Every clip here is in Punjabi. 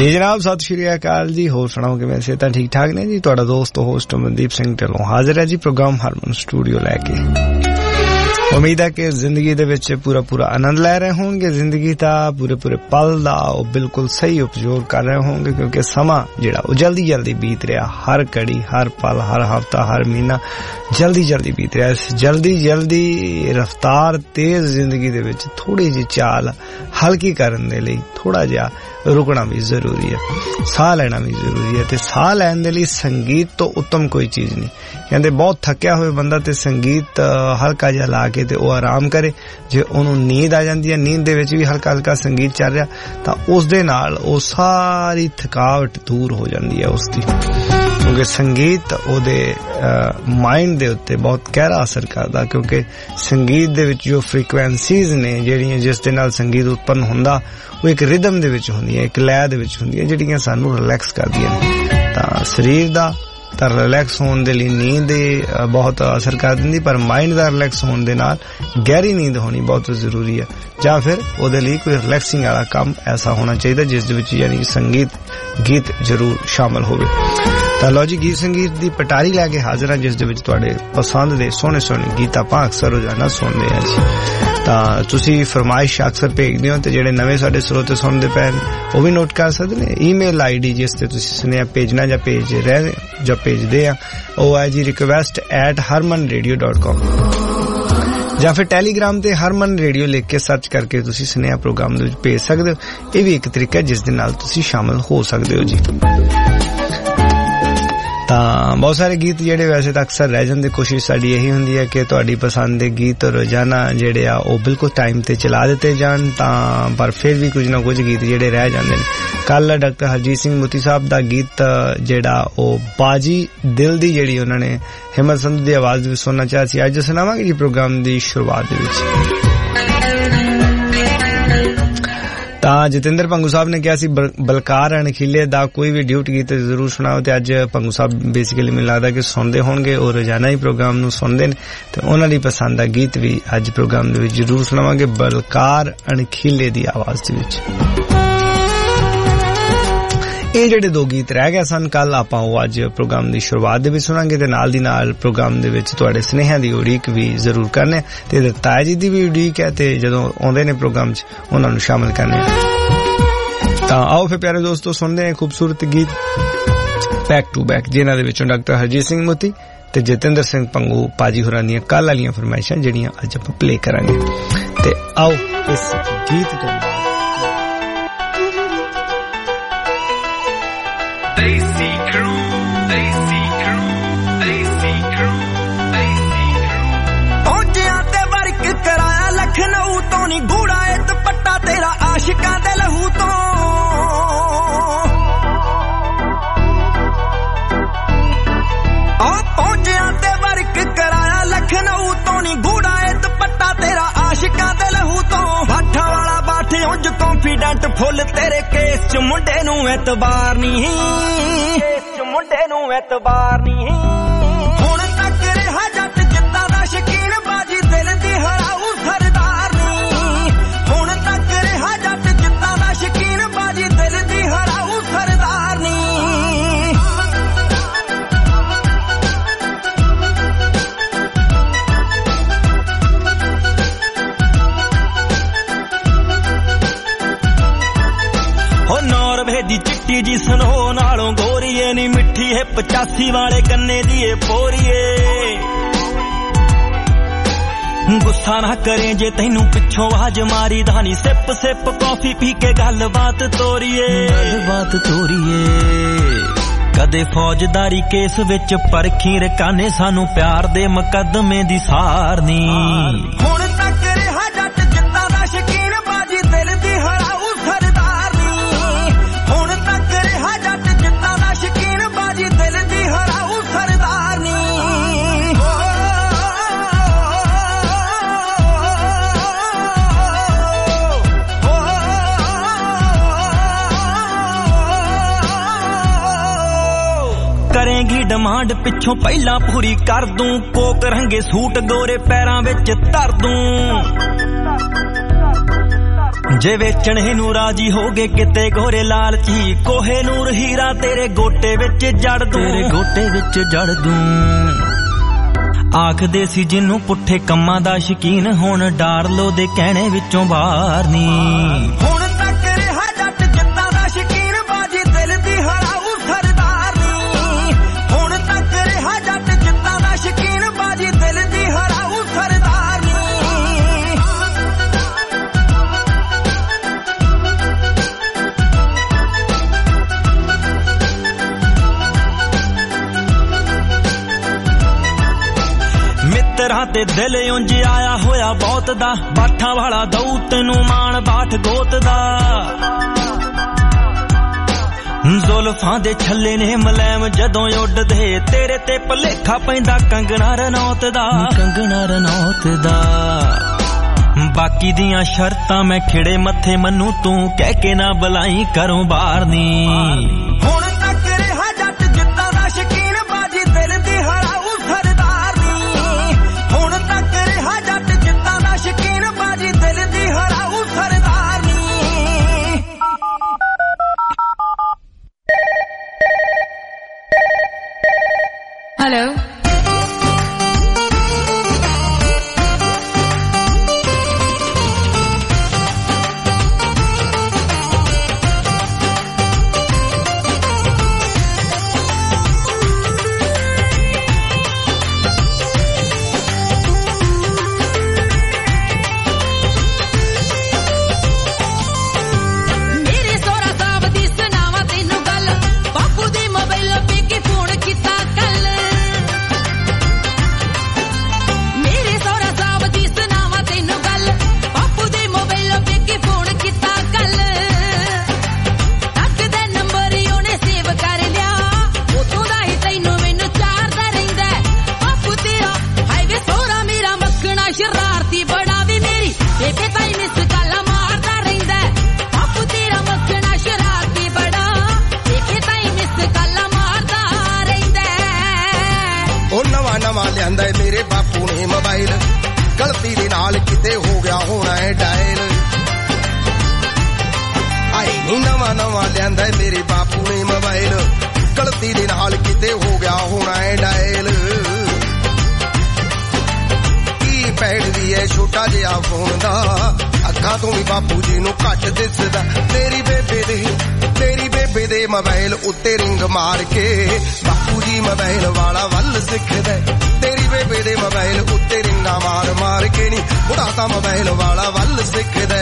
जी जनाब सत श्री अकाल जी होर सुनाओ कि वैसे तो ठीक ठाक ने जी तुहाडा दोस्त होस्ट मनदीप सिंह ढिल्लों हाजिर है जी प्रोग्राम हारमोन स्टूडियो लैके उम्मीद है कि जिंदगी दे विच पूरा पूरा आनंद ले रहे होंगे जिंदगी दा पूरे पूरे पल दा और बिल्कुल सही उपयोग कर रहे होंगे क्योंकि समा जिहड़ा वो जल्दी जल्दी बीत रहा हर घड़ी हर पल हर हफ्ता हर महीना जल्दी जल्दी बीत रहा इस जल्दी जल्दी रफ्तार तेज जिंदगी दे विच थोड़ी जी चाल हल्की करन दे लई थोड़ा जिहा रुकना भी जरूरी है साह लेना भी जरूरी है ते साह लैण दे लई संगीत तो उत्तम कोई चीज नहीं कहंदे बहुत थकिया होए बंदा ते संगीत हल्का जिहा ला के ते ओह आराम करे जे ओनू नींद आ जांदी है नींद दे विच भी हल्का हल्का संगीत चल रहा तां उस दे नाल ओह सारी थकावट दूर हो जांदी है उसदी क्योंकि संगीत ओहदे माइंड दे उत्ते बहुत गहरा असर करदा क्योंकि संगीत दे विच जो फ्रीक्वेंसीज ने जेहड़ियां जिस दे नाल संगीत उत्पन्न हुंदा वो एक रिदम दे विच हुंदी है एक लय दे विच हुंदी है जेहड़ियां सानू रिलैक्स करदियां तां शरीर दा तां रिलैक्स होने दे लई नींद बहुत असर कर दिंदी पर माइंड दा रिलैक्स होने दे नाल गहरी नींद होनी बहुत जरूरी है जां फिर ओहदे लई कोई रिलैक्सिंग वाला काम ऐसा होना चाहिए जिस दे विच यानी संगीत गीत जरूर शामिल होवे तां लो जी गीत संगीत दी पटारी लैके हाजिर हां जिस दे विच तुहाडे पसंद दे सोहणे सोहणे गीत आपां अक्सर रोजाना सुनदे हां जी तां तुसी फरमाइश अक्सर भेजदे हो ते जेहड़े नवे साडे श्रोते सुनदे पैन वो भी नोट कर सकदे ने ईमेल आईडी जिस ते तुसी सुनेहा भेजना जां भेजदे आ ओ है जी request@harmanradio.com ਜਾਂ ਫਿਰ ਟੈਲੀਗ੍ਰਾਮ ਤੇ ਹਰਮਨ ਰੇਡੀਓ ਲਿਖ ਕੇ ਸਰਚ ਕਰਕੇ ਤੁਸੀਂ ਸੁਨੇਹਾ ਪ੍ਰੋਗਰਾਮ ਦੇ ਵਿੱਚ ਭੇਜ ਸਕਦੇ ਹੋ ਇਹ ਵੀ ਇੱਕ ਤਰੀਕਾ ਹੈ ਜਿਸ ਦੇ ਨਾਲ ਤੁਸੀਂ ਸ਼ਾਮਲ ਹੋ ਸਕਦੇ ਹੋ ਜੀ ਤਾਂ ਬਹੁਤ ਸਾਰੇ ਗੀਤ ਜਿਹੜੇ ਵੈਸੇ ਤਾਂ ਅਕਸਰ ਰਹਿ ਜਾਂਦੇ ਕੋਸ਼ਿਸ਼ ਸਾਡੀ ਇਹੀ ਹੁੰਦੀ ਹੈ ਕਿ ਤੁਹਾਡੀ ਪਸੰਦ ਦੇ ਗੀਤ ਰੋਜ਼ਾਨਾ ਜਿਹੜੇ ਆ ਉਹ ਬਿਲਕੁਲ ਟਾਈਮ ਤੇ ਚਲਾ ਦਿੱਤੇ ਜਾਣ ਤਾਂ ਪਰ ਫਿਰ ਵੀ ਕੁਝ ਨਾ ਕੁਝ ਗੀਤ ਜਿਹੜੇ ਰਹਿ ਜਾਂਦੇ ਨੇ ਕੱਲ ਡਾਕਟਰ ਹਰਜੀਤ ਸਿੰਘ ਮੋਤੀ ਸਾਹਿਬ ਦਾ ਗੀਤ ਜਿਹੜਾ ਉਹ ਬਾਜੀ ਦਿਲ ਦੀ ਜਿਹੜੀ ਉਹਨਾਂ ਨੇ ਹਿੰਮਤ ਸੰਧੂ ਦੀ ਆਵਾਜ਼ ਵਿੱਚ ਸੁਣਨਾ ਚਾਹਿਆ ਸੀ ਅੱਜ ਸੁਣਾਵਾਂਗੇ ਜੀ ਪ੍ਰੋਗਰਾਮ ਦੀ ਸ਼ੁਰੂਆਤ ਦੇ ਵਿੱਚ ਤਾਂ ਜਤਿੰਦਰ ਭੰਗੂ ਸਾਹਿਬ ਨੇ ਕਿਹਾ ਸੀ ਬਲਕਾਰ ਅਣਖੀਲੇ ਦਾ ਕੋਈ ਵੀ ਡਿਊਟ ਗੀਤ ਜ਼ਰੂਰ ਸੁਣਾਓ ਤੇ ਅੱਜ ਭੰਗੂ ਸਾਹਿਬ ਬੇਸਿਕਲੀ ਮੈਨੂੰ ਲੱਗਦਾ ਕਿ ਸੁਣਦੇ ਹੋਣਗੇ ਉਹ ਰੋਜ਼ਾਨਾ ਹੀ ਪ੍ਰੋਗਰਾਮ ਨੂੰ ਸੁਣਦੇ ਨੇ ਤੇ ਉਹਨਾਂ ਦੀ ਪਸੰਦ ਦਾ ਗੀਤ ਵੀ ਅੱਜ ਪ੍ਰੋਗਰਾਮ ਦੇ ਵਿੱਚ ਜ਼ਰੂਰ ਸੁਣਾਵਾਂਗੇ ਬਲਕਾਰ ਅਣਖੀਲੇ ਦੀ ਆਵਾਜ਼ ਦੇ ਵਿੱਚ ਇਹ ਜਿਹੜੇ ਦੋ ਗੀਤ ਰਹਿ ਗਏ ਸਨ ਕੱਲ ਆਪਾਂ ਉਹ ਅੱਜ ਪ੍ਰੋਗਰਾਮ ਦੀ ਸ਼ੁਰੂਆਤ ਦੇ ਵਿੱਚ ਸੁਣਾਂਗੇ ਤੇ ਨਾਲ ਦੀ ਨਾਲ ਪ੍ਰੋਗਰਾਮ ਦੇ ਵਿੱਚ ਤੁਹਾਡੇ ਸੁਨੇਹਿਆਂ ਦੀ ਉਡੀਕ ਵੀ ਜ਼ਰੂਰ ਕਰਨੇ ਤੇ ਤਾਇਆ ਜੀ ਦੀ ਵੀ ਉਡੀਕ ਹੈ ਤੇ ਜਦੋਂ ਆਉਂਦੇ ਨੇ ਪ੍ਰੋਗਰਾਮ 'ਚ ਉਹਨਾਂ ਨੂੰ ਸ਼ਾਮਿਲ ਕਰਨੇ ਤਾਂ ਆਓ ਫਿਰ ਪਿਆਰੇ ਦੋਸਤੋ ਸੁਣਦੇ ਹਾਂ ਖੂਬਸੂਰਤ ਗੀਤ ਬੈਕ ਟੂ ਬੈਕ ਜਿਨ੍ਹਾਂ ਦੇ ਵਿੱਚੋਂ ਡਾਕਟਰ ਹਰਜੀਤ ਸਿੰਘ ਮੋਤੀ ਤੇ ਜਤਿੰਦਰ ਸਿੰਘ ਭੰਗੂ ਪਾਜੀ ਹੋਰਾਂ ਦੀਆਂ ਕੱਲ ਵਾਲੀਆਂ ਫਰਮਾਇਸ਼ਾਂ ਜਿਹੜੀਆਂ ਅੱਜ ਆਪਾਂ ਪਲੇ ਕਰਾਂਗੇ ਤੇ ਆਓ ਇਸ ਗੀਤ ਤੋਂ Desi crew, Desi crew, Desi crew, Desi crew. ਪਹੁੰਚਿਆ ਤੇ ਵਰਕ ਕਰਾਇਆ ਲਖਨਊ ਤੋਂ ਨੀ ਗੂੜਾ ਏ ਦੁਪੱਟਾ ਤੇਰਾ ਆਸ਼ਿਕਾਂ ਦੇ ਲਹੂ ਤੋਂ ਪਹੁੰਚਿਆ ਤੇ ਵਰਕ ਕਰਾਇਆ ਲਖਨਊ ਤੋਂ ਨੀ ਗੂੜਾ ਏ ਦੁਪੱਟਾ ਤੇਰਾ ਆਸ਼ਿਕਾਂ ਦੇ ਲਹੂ ਤੋਂ ਬਾਠਾ ਵਾਲਾ ਬਾਠ ਉਂਝ ਕੌਨਫੀਡੈਂਟ ਫੁੱਲ ਤੇਰੇ ਕੇਸ ਚ ਮੁੰਡੇ ਨੂੰ ਐਤਬਾਰ ਨਹੀਂ ਮੁੰਡੇ ਨੂੰ ਐਤਬਾਰ ਨਹੀਂ ਹੁਣ ਤੱਕ ਰਿਹਾ ਜੱਟ ਜਿੱਦਾਂ ਦਾ ਸ਼ਕੀਨ ਬਾਜੀ ਦਿਲ ਦੀ ਹਰਾਊ ਸਰਦਾਰ ਨਹੀਂ ਹੁਣ ਤੱਕ ਰਿਹਾ ਜੱਟ ਜਿੱਦਾਂ ਦਾ ਸ਼ਕੀਨ ਬਾਜੀ ਦਿਲ ਦੀ ਹਰਾਊ ਸਰਦਾਰ ਨਹੀਂ ਹੋ ਨੌਰਵੇ ਦੀ ਚਿੱਟੀ ਜੀ ਸਨੋ ਨਾਲੋਂ ਗੋਰੀਏ ਨੀ ਮਿੱਠੀ ਹੈ 85 ਵਾਲੇ ਗੰਨੇ ਦੀ ਏ ਪੋਰੀਏ ਗੁੱਸਾ ਨਾ ਕਰੇ ਜੇ ਤੈਨੂੰ ਪਿੱਛੋਂ ਆਵਾਜ਼ ਮਾਰੀ ਦਾ ਨੀ ਸਿਪ ਸਿਪ ਕਾਫੀ ਪੀ ਕੇ ਗੱਲਬਾਤ ਤੋਰੀਏ ਕਦੇ ਫੌਜਦਾਰੀ ਕੇਸ ਵਿੱਚ ਪਰਖੀ ਰਕਾਨੇ ਸਾਨੂੰ ਪਿਆਰ ਦੇ ਮੁਕੱਦਮੇ ਦੀ ਸਾਰਨੀ ਹੁਣ ਤੱਕ ਰਿਹਾ ਜੱਟ ਜਿੱਦਾਂ ਦਾ ਸ਼ਕੀਨ ਬਾਜੀ ਦਿਲ ਦੀ ਹਰਾਊ ਸਰਦਾਰ ਹੁਣ ਤੱਕ ਰਿਹਾ ਜੱਟ ਜਿੱਦਾਂ ਦਾ ਸ਼ਕੀਨ ਬਾਜੀ ਦਿਲ ਦੀ ਹਰਾਊ ਸਰਦਾਰ ਨੀ ਕਰੇਂਗੀ ਡਿਮਾਂਡ ਪਿੱਛੋਂ ਪਹਿਲਾਂ ਪੂਰੀ ਕਰ ਦੂੰ ਕੋਕ ਰੰਗੇ ਸੂਟ ਗੋਰੇ ਪੈਰਾਂ ਵਿੱਚ ਧਰ ਦੂੰ ਜੇ ਵੇਚਣੇ ਨੂੰ ਰਾਜੀ ਹੋਗੇ ਕਿਤੇ ਗੋਰੇ ਲਾਲਚੀ ਕੋਹੇ ਨੂਰ ਹੀਰਾ ਤੇਰੇ ਗੋਟੇ ਵਿੱਚ ਜੜ ਦੂੰ ਆਖਦੇ ਸੀ ਜਿੰਨੂੰ ਪੁੱਠੇ ਕੰਮਾਂ ਦਾ ਸ਼ਕੀਨ ਹੁਣ ਡਾਰ ਲੋ ਦੇ ਕਹਿਣੇ ਵਿੱਚੋਂ ਬਾਹਰ ਨਹੀਂ ਹੁਣ ਤੱਕ ਰਿਹਾ ਜੱਟ ਜਿੱਤਾਂ ਦਾ ਸ਼ਕੀਨ ਬਾਜੀ ਦਿਲ ਦੀ ਹਰਾਉ ਸਰਦਾਰ ਨਹੀਂ ਹੁਣ ਤੱਕ ਰਿਹਾ ਜੱਟ ਜਿੱਤਾਂ ਦਾ ਸ਼ਕੀਨ ਬਾਜੀ ਦਿਲ ਦੀ ਹਰਾਉ ਸਰਦਾਰ ਨਹੀਂ ਮਿੱਤਰਾਂ ਤੇ ਦਿਲ ਉਂਝ ਆਇਆ ਹੋਇਆ ਬਹੁਤ ਦਾ ਬਾਠਾਂ ਵਾਲਾ ਦਊ ਤੈਨੂੰ ਮਾਣ ਬਾਠ ਗੋਤ ਦਾ ਜ਼ੁਲਫਾਂ ਦੇ ਛੱਲੇ ਨੇ ਮਲੈਮ ਜਦੋਂ ਉੱਡਦੇ ਤੇਰੇ ਤੇ ਭਲੇਖਾ ਪੈਂਦਾ ਕੰਗਣਾ ਰਣੌਤ ਦਾ ਬਾਕੀ ਦੀਆਂ ਸ਼ਰਤਾਂ ਮੈਂ ਖਿੜੇ ਮੱਥੇ ਮੰਨੂ ਤੂੰ ਕਹਿ ਕੇ ਨਾ ਬੁਲਾਈ ਘਰੋਂ ਬਾਹਰ ਨੀ ਹੁਣ ਤੱਕ ਰਿਹਾ ਜੱਟ ਜਿੱਤਾਂ ਦਾ ਸ਼ਕੀਨ ਬਾਜੀ ਦਿਲ ਦੀ ਹਰਾਉ ਸਰਦਾਰ ਨੀ ਹੁਣ ਤੱਕ ਰਿਹਾ ਜੱਟ ਜਿੱਤਾਂ ਦਾ ਸ਼ਕੀਨ ਬਾਜੀ ਦਿਲ ਦੀ ਹਰਾਉ ਸਰਦਾਰ ਨੀ Hello. ਮੇਰੇ ਬਾਪੂ ਨੇ ਮੋਬਾਈਲ ਗਲਤੀ ਦੇ ਨਾਲ ਕਿਤੇ ਹੋ ਗਿਆ ਹੋਣਾ ਹੈ ਡਾਇਲ ਆਈ ਨੀ ਨਵਾਂ ਲਿਆਂਦਾ ਮੇਰੇ ਬਾਪੂ ਨੇ ਮੋਬਾਈਲ ਗਲਤੀ ਦੇ ਨਾਲ ਕਿਤੇ ਹੋ ਗਿਆ ਹੋਣਾ ਹੈ ਡਾਇਲ ਕੀ ਪੈਡ ਵੀ ਹੈ ਛੋਟਾ ਜਿਹਾ ਫੋਨ ਦਾ ਅੱਖਾਂ ਤੋਂ ਵੀ ਬਾਪੂ ਜੀ ਨੂੰ ਘੱਟ ਦਿਸਦਾ ਤੇਰੀ ਬੇਬੇ ਦੇ ਮੋਬਾਈਲ ਉੱਤੇ ਰਿੰਗ ਮਾਰ ਕੇ ਬਾਪੂ ਜੀ ਮੋਬਾਈਲ ਵਾਲਾ ਵੱਲ ਸਿੱਖਦਾ ਤੇਰੀ ਬੇਬੇ ਦੇ ਮੋਬਾਈਲ ਉੱਤੇ ਰਿੰਗਾ ਮਾਰ ਕੇ ਨੀ ਬੁੜਾ ਤਾਂ ਮੋਬਾਈਲ ਵਾਲਾ ਵੱਲ ਸਿੱਖਦਾ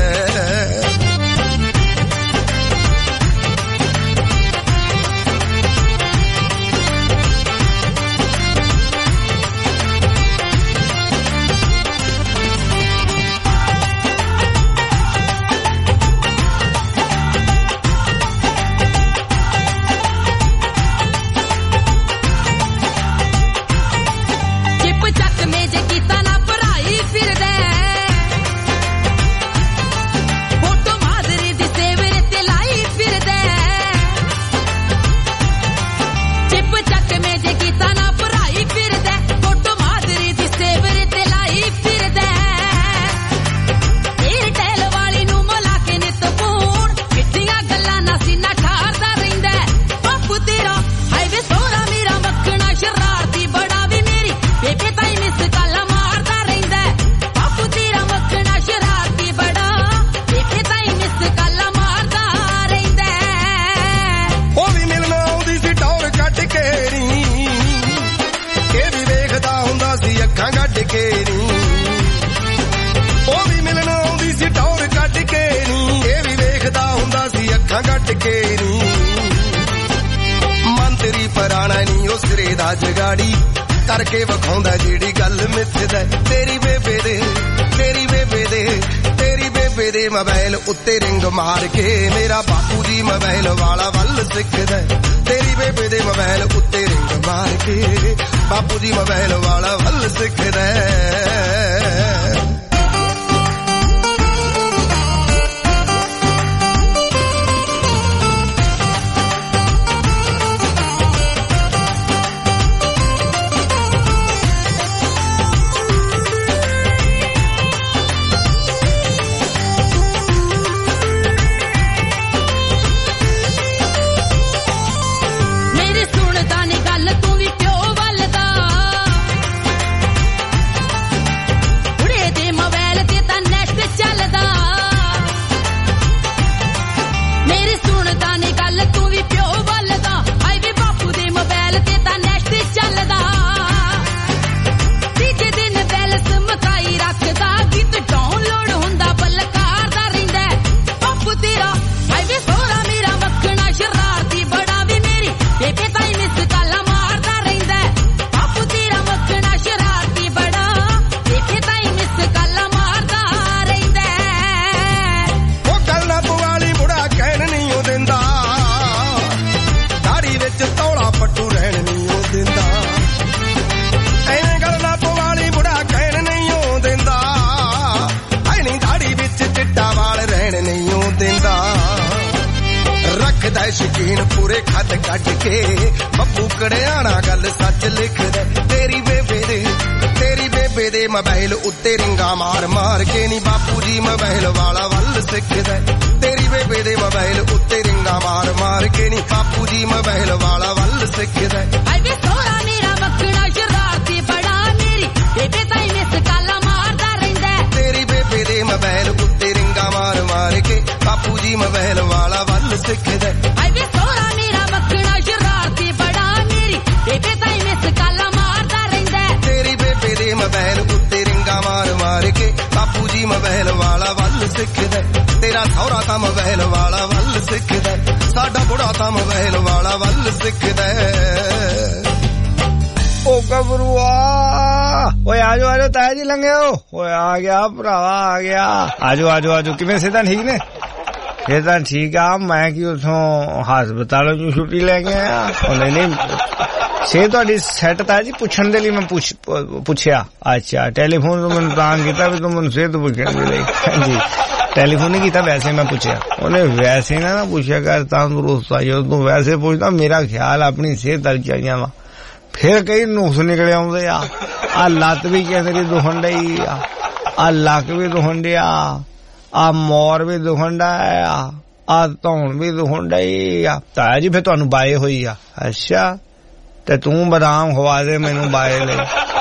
ਉਹ ਵੀ ਮਿਲਣ ਆਉਂਦੀ ਸੀ ਟੌਰ ਕੱਢ ਕੇ ਨੀ ਇਹ ਵੀ ਵੇਖਦਾ ਹੁੰਦਾ ਸੀ ਅੱਖਾਂ ਕੱਢ ਕੇ ਨੀ ਮੰਤਰੀ ਪਰਾਣਾ ਨੀ ਉਹ ਸਿਰੇ ਦਾ ਜਗਾੜੀ ਕਰਕੇ ਵਿਖਾਉਂਦਾ ਜਿਹੜੀ ਗੱਲ ਮਿੱਥਦਾ ਤੇਰੀ ਬੇਬੇ ਦੇ ਮੋਬਾਈਲ ਉੱਤੇ ਰਿੰਗ ਮਾਰ ਕੇ ਮੇਰਾ ਬਾਪੂ ਜੀ ਮੋਬਾਈਲ ਵਾਲਾ ਵੱਲ ਸਿੱਖਦਾ ਤੇਰੀ ਬੇਬੇ ਦੇ ਮੋਬਾਈਲ ਉੱਤੇ ਰਿੰਗ ਮਾਰ ਕੇ ਬਾਪੂ ਜੀ ਮੋਬਾਈਲ ਵਾਲਾ ਵੱਲ ਸਿੱਖਦਾ लिखदा शकीन पूरे खत कट के बब्बू कड़ियाना गल सच लिखदा तेरी बेबे दे मोबाइल उत्ते रिंगा मार मार के नी बापू जी मोबाइल वाला वल सिखदा तेरी बेबे दे मोबाइल उत्ते रिंगा मार मार के नी बापू जी मोबाइल वाला वल सिखदा अबे थोड़ा मेरा बकड़ा शरारती बड़ा मेरी बेबे ताई मिस काला मारदा रहिंदा तेरी बेबे दे मोबाइल उत्ते रिंगा मार मार के बापू जी मोबाइल वाला वल सिखदा अबे थोड़ा मेरा बकड़ा शरारती बड़ा मेरी बेबे ताई मिस काला मारदा रहिंदा तेरी बेबे दे मोबाइल उत्ते रिंगा मार मार के बापू जी मोबाइल वाला वल सिखदा तेरा सौरा ता मोबाइल वाला वल सिखदा साडा बुढ़ा ता मोबाइल वाला वल सिखदा ओ गबरुआ ओए आजो आजो ताया जी लंघे हो ओए आ गया भरावा आ गया आजो आजो आजो किवें सेहतां ठीक ने सेहतां ठीक आ मैं कि उथों हस्पतालों चों छुट्टी लैके आया नहीं सेहत तुहाडी सैट ताया जी पुछण दे लई मैं पुछया अच्छा टेलीफोन तो मैनूं तां कीता भी तूं मैनूं सेहत पुछण दे लई जी टेलीफोन नहीं कीता वैसे मैं पूछया उन्हें वैसे ना पूछया कर तंदुरुस्त आई तू वैसे पूछता मेरा ख्याल अपनी सेहत वाल चाहिए वा फिर कई नुक्स निकले आउंदे आ लत्त भी कहंदे दुखण डई आ लक भी दुखण डिया आ मोर भी दुखण डा आ धौण भी दुखण डई आ ताया जी फिर तुहानू बाए होई आ अच्छा ते तू बदाम खवा दे मैनू बाए ले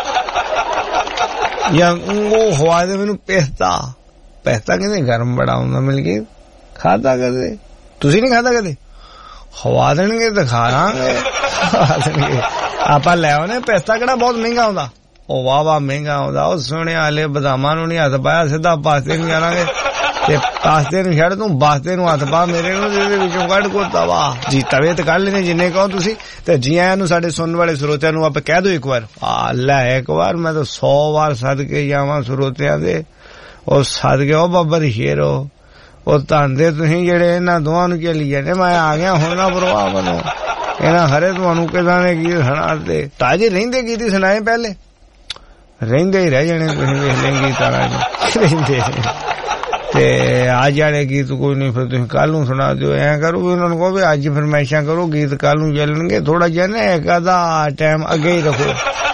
या वो खवा दे मैनू पिस्ता कहते गरम बड़ा हुंदा मिल के खादा कदे तुसी नहीं खादा कदे खवा देणगे ते खा लांगे ਆਪਾਂ ਲੈ ਆਉਨੇ ਪੈਸਾ ਕਿਹੜਾ ਬਹੁਤ ਮਹਿੰਗਾ ਹੁੰਦਾ ਉਹ ਵਾਹ ਮਹਿੰਗਾ ਹੁੰਦਾ ਉਹ ਸੋਹਣੇ ਵਾਲੇ ਬਦਾਮਾਂ ਨੂੰ ਨਹੀਂ ਹੱਥ ਪਾਇਆ ਸਿੱਧਾ ਪਾਸਤੇ ਨੂੰ ਜਾਣਾਂਗੇ ਤੇ ਪਾਸਤੇ ਨੂੰ ਛੱਡ ਤੂੰ ਬਾਸਤੇ ਨੂੰ ਹੱਥ ਪਾ ਮੇਰੇ ਨੂੰ ਇਹਦੇ ਵਿੱਚੋਂ ਕੱਢ ਕੋ ਤਵਾ ਜੀ ਤਵੇ ਤੇ ਕੱਢ ਲੈਣੇ ਜਿੰਨੇ ਕਹੋ ਤੁਸੀਂ ਤੇ ਜੀ ਆਇਆਂ ਨੂੰ ਸਾਡੇ ਸੁਣਨ ਵਾਲੇ ਸਰੋਤਿਆਂ ਨੂੰ ਆਪਾਂ ਕਹਿ ਦਿਓ ਇੱਕ ਵਾਰ ਆ ਲੈ ਇੱਕ ਵਾਰ ਮੈਂ ਤਾਂ 100 ਵਾਰ ਸਦਕੇ ਜਾਵਾਂ ਸਰੋਤਿਆਂ ਦੇ ਉਹ ਸਦਕੇ ਉਹ ਬਾਬਾ ਦੀ ਸ਼ੇਰੋ ਉਹ ਧੰਦੇ ਤੁਸੀਂ ਜਿਹੜੇ ਇਹਨਾਂ ਦੋਵਾਂ ਨੂੰ ਚੱਲੀ ਜਾਂਦੇ ਮੈਂ ਆ ਗਿਆ ਹੁਣ ਨਾ ਪਰਵਾਹ ਬਣੋ ਇਹਨਾਂ ਹਰੇ ਤੁਹਾਨੂੰ ਕਿਦਾਂ ਦੇ ਗੀਤ ਸੁਣਾਤੇ ਤਾਜੀ ਰਹਿੰਦੇ ਗੀਤ ਸੁਣਾਏ ਪਹਿਲੇ ਰਹਿੰਦੇ ਹੀ ਰਹਿ ਜਾਣੇ ਤੁਸੀਂ ਵੇਖ ਲੈ ਗੀਤਾਂ ਰਹਿੰਦੇ ਤੇ ਅੱਜ ਵਾਲੇ ਗੀਤ ਕੋਈ ਨਹੀਂ ਫਿਰ ਤੁਸੀਂ ਕੱਲ ਨੂੰ ਸੁਣਾ ਦਿਓ ਐਂ ਕਰੋ ਵੀ ਉਹਨਾਂ ਨੂੰ ਕਹੋ ਵੀ ਅੱਜ ਫਰਮਾਇਸ਼ਾਂ ਕਰੋ ਗੀਤ ਕੱਲ ਨੂੰ ਚੱਲਣਗੇ ਥੋੜਾ ਜਿਹਾ ਨਾ ਇੱਕ ਅੱਧਾ ਟਾਈਮ ਅੱਗੇ ਹੀ ਰੱਖੋ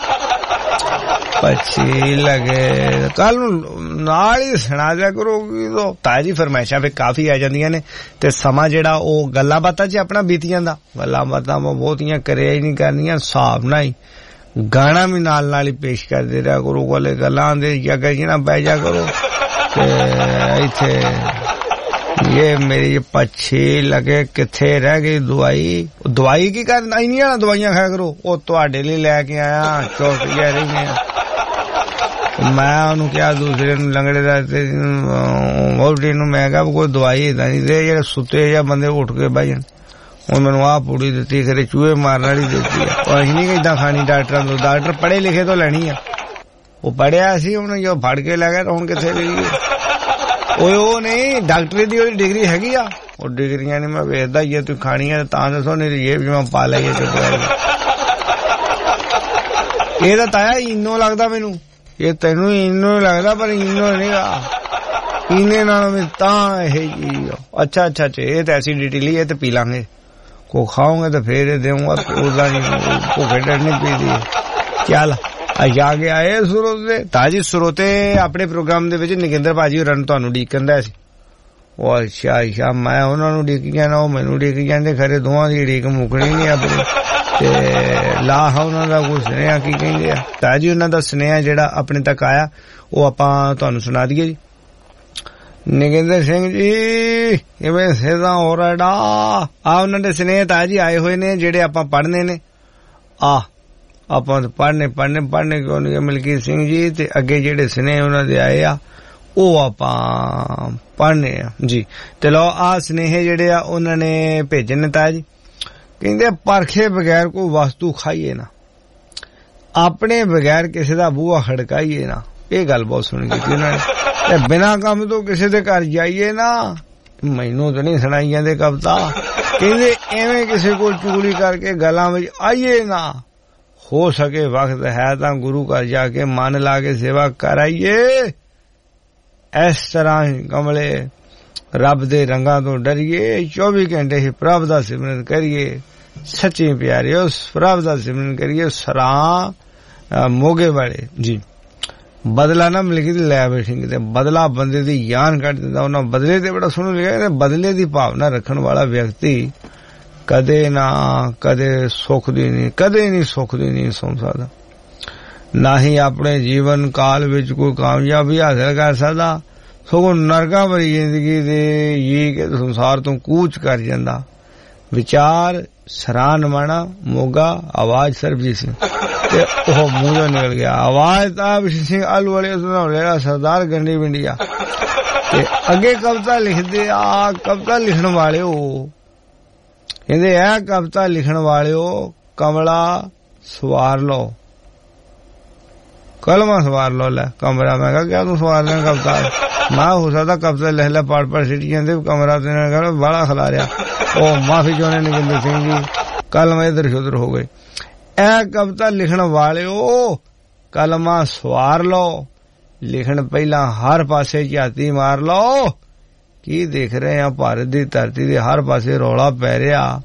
ਪੱਛੀ ਲਗੇ ਕੱਲ ਨੂੰ ਨਾਲ ਹੀ ਸੁਣਾ ਦਿਆ ਕਰੋ ਤਾਜੀ ਫਰਮਾਇਸ਼ਾਂ ਫਿਰ ਕਾਫੀ ਆ ਜਾਂਦੀਆਂ ਨੇ ਤੇ ਸਮਾਂ ਜਿਹੜਾ ਉਹ ਗੱਲਾਂ ਬਾਤਾਂ 'ਚ ਆਪਣਾ ਬੀਤ ਜਾਂਦਾ ਗੱਲਾਂ ਬਾਤਾਂ ਬਹੁਤੀਆਂ ਕਰਿਆ ਹੀ ਨਹੀਂ ਕਰਨੀਆਂ ਹਿਸਾਬ ਨਾਲ ਹੀ ਗਾਣਾ ਵੀ ਨਾਲ ਹੀ ਪੇਸ਼ ਕਰਦੇ ਰਿਹਾ ਕਰੋ ਕੋਲੇ ਗੱਲਾਂ ਦੇ ਜਗ੍ਹਾ ਜਿਹਨਾਂ ਪੈ ਜਾ ਕਰੋ ਤੇ ਇੱਥੇ ਇਹ ਮੇਰੀ ਪੱਛੀ ਲਗੇ ਕਿੱਥੇ ਰਹਿ ਗਈ ਦਵਾਈ ਕੀ ਕਰਨਾ ਇੰਨੀਆਂ ਨਾ ਦਵਾਈਆਂ ਖਾਇਆ ਕਰੋ ਉਹ ਤੁਹਾਡੇ ਲਈ ਲੈ ਕੇ ਆਇਆ ਚੌਕੀਆ ਰਹੀਆਂ ਮੈਂ ਉਹਨੂੰ ਕਿਹਾ ਦੂਸਰੇ ਨੂੰ ਲੰਗੜੇ ਦਾ ਵੋਟੀ ਨੂੰ ਮੈਂ ਕਿਹਾ ਕੋਈ ਦਵਾਈ ਏਦਾਂ ਨਹੀਂ ਦੇ ਜਿਹੜੇ ਸੁੱਤੇ ਜਾਂ ਬੰਦੇ ਉੱਠ ਕੇ ਬਹਿ ਜਾਣ ਉਹ ਮੈਨੂੰ ਆਹ ਪੂੜੀ ਦਿੱਤੀ ਖਰੇ ਚੂਹੇ ਮਾਰਨ ਵਾਲੀ ਦਿੱਤੀ ਆ ਉਹ ਅਸੀਂ ਨਹੀਂ ਏਦਾਂ ਖਾਣੀ ਡਾਕਟਰਾਂ ਤੋਂ ਡਾਕਟਰ ਪੜ੍ਹੇ ਲਿਖੇ ਤੋਂ ਲੈਣੀ ਆ ਉਹ ਪੜ੍ਹਿਆ ਸੀ ਉਹਨੇ ਜੋ ਫੜ ਕੇ ਲੈ ਗਿਆ ਹੁਣ ਕਿੱਥੇ ਰਹੀ ਉਹ ਨਹੀਂ ਡਾਕਟਰੀ ਦੀ ਉਹਦੀ ਡਿਗਰੀ ਹੈਗੀ ਆ ਉਹ ਡਿਗਰੀਆਂ ਨੇ ਮੈਂ ਵੇਚਦਾ ਜੇ ਤੂੰ ਖਾਣੀ ਆ ਤਾਂ ਦੱਸੋ ਨਹੀਂ ਜੇਬ ਜਿਵੇਂ ਪਾ ਲਈਏ ਇਹ ਤਾਂ ਤਾਇਆ ਇਨੋ ਲੱਗਦਾ ਮੈਨੂੰ ਇਹ ਤੈਨੂੰ ਇਨੋ ਲੱਗਦਾ ਪਰ ਇਨੋ ਨਹੀਂਗਾ ਇਨੇ ਨਾਲ ਵੀ ਤਾਂ ਇਹ ਜੀ ਅੱਛਾ ਇਹ ਤਾਂ ਐਸੀਡਿਟੀ ਲਈ ਇਹ ਤੇ ਪੀ ਲਾਂਗੇ ਕੋ ਖਾਓਗੇ ਤਾਂ ਫੇਰ ਇਹ ਦੇਊਂਗਾ ਉਹਦਾ ਨਹੀਂ ਭੁੱਖੇ ਡਰ ਨਹੀਂ ਪੀਦੀ ਚੱਲ ਆ ਗਿਆ ਇਹ ਸਰੋਤੇ ਤਾਜੀ ਸਰੋਤੇ ਆਪਣੇ ਪ੍ਰੋਗਰਾਮ ਦੇ ਵਿੱਚ ਨਗਿੰਦਰ ਭਾਜੀ ਹੋਰਾਂ ਨੂੰ ਤੁਹਾਨੂੰ ਡੀਕਦਾ ਸੀ ਉਹ ਅੱਛਾ ਮੈਂ ਉਹਨਾਂ ਨੂੰ ਡੀਕ ਜਾਣਾ ਉਹ ਮੈਨੂੰ ਡੀਕ ਜਾਂਦੇ ਖਰੇ ਦੋਵਾਂ ਦੀ ਡੀਕ ਮੁੱਕਣੀ ਨਹੀਂ ਆਪਣੀ ਤੇ ਲਾਹ ਉਹਨਾਂ ਦਾ ਕੋਈ ਸੁਨੇਹਾ ਕੀ ਕਹਿੰਦੇ ਆ ਤਾਜੀ ਉਹਨਾਂ ਦਾ ਸੁਨੇਹਾ ਜਿਹੜਾ ਆਪਣੇ ਤੱਕ ਆਇਆ ਉਹ ਆਪਾਂ ਤੁਹਾਨੂੰ ਸੁਣਾ ਦਈਏ ਜੀ ਨਗਿੰਦਰ ਸਿੰਘ ਜੀ ਕਿਵੇਂ ਸੇਦਾ ਹੋ ਰਹਾ ਆ ਉਹਨਾਂ ਦੇ ਸੁਨੇਹੇ ਤਾਜੀ ਆਏ ਹੋਏ ਨੇ ਜਿਹੜੇ ਆਪਾਂ ਪੜ੍ਹਨੇ ਨੇ ਆਪਾਂ ਪੜ੍ਹਨੇ ਕਿਉਂ ਨਹੀਂ ਮਲਕੀਤ ਸਿੰਘ ਜੀ ਤੇ ਅੱਗੇ ਜਿਹੜੇ ਸੁਨੇਹੇ ਉਹਨਾਂ ਦੇ ਆਏ ਆ ਉਹ ਆਪਾਂ ਪੜ੍ਹਨੇ ਆ ਜੀ ਤੇ ਲਓ ਆ ਸੁਨੇਹੇ ਜਿਹੜੇ ਆ ਉਹਨਾਂ ਨੇ ਭੇਜੇ ਨੇ ਤਾਜੀ ਕਹਿੰਦੇ ਪਰਖੇ ਬਗੈਰ ਕੋਈ ਵਸਤੂ ਖਾਈਏ ਨਾ ਆਪਣੇ ਬਗੈਰ ਕਿਸੇ ਦਾ ਬੂਹਾ ਖੜਕਾਈਏ ਨਾ ਇਹ ਗੱਲ ਬਹੁਤ ਸੁਣੀ ਕੀਤੀ ਉਹਨਾਂ ਨੇ ਤੇ ਬਿਨਾਂ ਕੰਮ ਤੋਂ ਕਿਸੇ ਦੇ ਘਰ ਜਾਈਏ ਨਾ ਮੈਨੂੰ ਤਾਂ ਨਹੀਂ ਸੁਣਾਈ ਜਾਂਦੇ ਕਵਿਤਾ ਕਹਿੰਦੇ ਐਵੇਂ ਕਿਸੇ ਕੋਲ ਚੁਗਲੀ ਕਰਕੇ ਗਲਾਂ ਵਿੱਚ ਆਈਏ ਨਾ ਹੋ ਸਕੇ ਵਕਤ ਹੈ ਤਾਂ ਗੁਰੂ ਘਰ ਜਾ ਕੇ ਮਨ ਲਾ ਕੇ ਸੇਵਾ ਕਰਾਈਏ ਇਸ ਤਰ੍ਹਾਂ ਕਮਲੇ ਰੱਬ ਦੇ ਰੰਗਾਂ ਤੋਂ ਡਰੀਏ, 24 ਘੰਟੇ ਹੀ ਪ੍ਰਭ ਦਾ ਸਿਮਰਨ ਕਰੀਏ। ਸੱਚੇ ਪਿਆਰਿਓ, ਪ੍ਰਭ ਦਾ ਸਿਮਰਨ ਕਰੀਏ। ਸਰਾਂ ਮੋਗੇ ਵਾਲੇ ਜੀ, ਬਦਲਾ ਨਾ ਮਿਲ ਕੇ ਲੈ ਬੈਠेंगे ਤੇ ਬਦਲਾ ਬੰਦੇ ਦੀ ਜਾਨ ਕੱਢ ਦਿੰਦਾ। ਉਹਨਾਂ ਬਦਲੇ ਤੇ ਬੜਾ ਸੋਹਣਾ ਲਿਖਿਆ, ਬਦਲੇ ਦੀ ਭਾਵਨਾ ਰੱਖਣ ਵਾਲਾ ਵਿਅਕਤੀ ਕਦੇ ਨਾ ਕਦੇ ਸੁੱਖ ਦੀ ਨਹੀਂ, ਕਦੇ ਨਹੀਂ ਸੁੱਖ ਦੀ ਨਹੀਂ ਸੌਂ ਸਕਦਾ, ਨਾ ਹੀ ਆਪਣੇ ਜੀਵਨ ਕਾਲ ਵਿੱਚ ਕੋਈ ਕਾਮਯਾਬੀ ਹਾਸਲ ਕਰ ਸਕਦਾ, ਸਗੋਂ ਨਰਕਾਂ ਭਰੀ ਜ਼ਿੰਦਗੀ ਦੇ ਜੀ ਕੇ ਸੰਸਾਰ ਤੋਂ ਕੂਚ ਕਰ ਜਾਂਦਾ। ਵਿਚਾਰ ਸਰਾਂ ਨਵਾਣਾ ਮੋਗਾ, ਆਵਾਜ਼ ਸਰਬਜੀਤ ਸਿੰਘ ਤੇ ਉਹ ਮੂੰਹ ਚੋਂ ਨਿਕਲ ਗਿਆ। ਆਵਾਜ਼ ਤਾਂ ਬਿਸ਼ਨ ਸਿੰਘ ਆਲੂ ਵਾਲੇ ਸੁਣਾ ਸਰਦਾਰ ਗੰਡੀ ਵਿੰਡੀਆ। ਤੇ ਅੱਗੇ ਕਵਿਤਾ ਲਿਖਦੇ ਆ, ਕਵਿਤਾ ਲਿਖਣ ਵਾਲਿਓ ਕਹਿੰਦੇ ਇਹ ਕਵਿਤਾ ਲਿਖਣ ਵਾਲਿਓ ਕਮਲਾ ਸਵਾਰ ਲਓ, ਕਲਮਾ ਸਵਾਰ ਲਓ। ਲੈ ਕਮਰਾ, ਮੈਂ ਕਿਹਾ ਤੂੰ ਸਵਾਰ ਲੈ ਕਵਿਤਾ? ਮੈਂ ਹੋ ਸਕਦਾ ਕਵਿਤਾ ਲਿਖ ਲੈ, ਪੜ ਸਿੱਟੀ ਜਾਂਦੇ ਕਮਰਾ ਤੇ ਬਾਲਾ ਖਿਲਾ ਰਿਹਾ। ਉਹ ਮਾਫੀ ਚਾਹੁੰਦੇ ਨੇ ਗਿੰਦਰ ਸਿੰਘ ਜੀ, ਕਲਮ ਇਧਰ ਉਧਰ ਹੋ ਗਏ। ਇਹ ਕਵਿਤਾ ਲਿਖਣ ਵਾਲਿਓ ਕਲਮਾ ਸਵਾਰ ਲਓ, ਲਿਖਣ ਪਹਿਲਾਂ ਹਰ ਪਾਸੇ ਝਾਤੀ ਮਾਰ ਲਓ। ਕੀ ਦੇਖ ਰਹੇ ਆ? ਭਾਰਤ ਦੀ ਧਰਤੀ ਦੇ ਹਰ ਪਾਸੇ ਰੌਲਾ ਪੈ ਰਿਹਾ,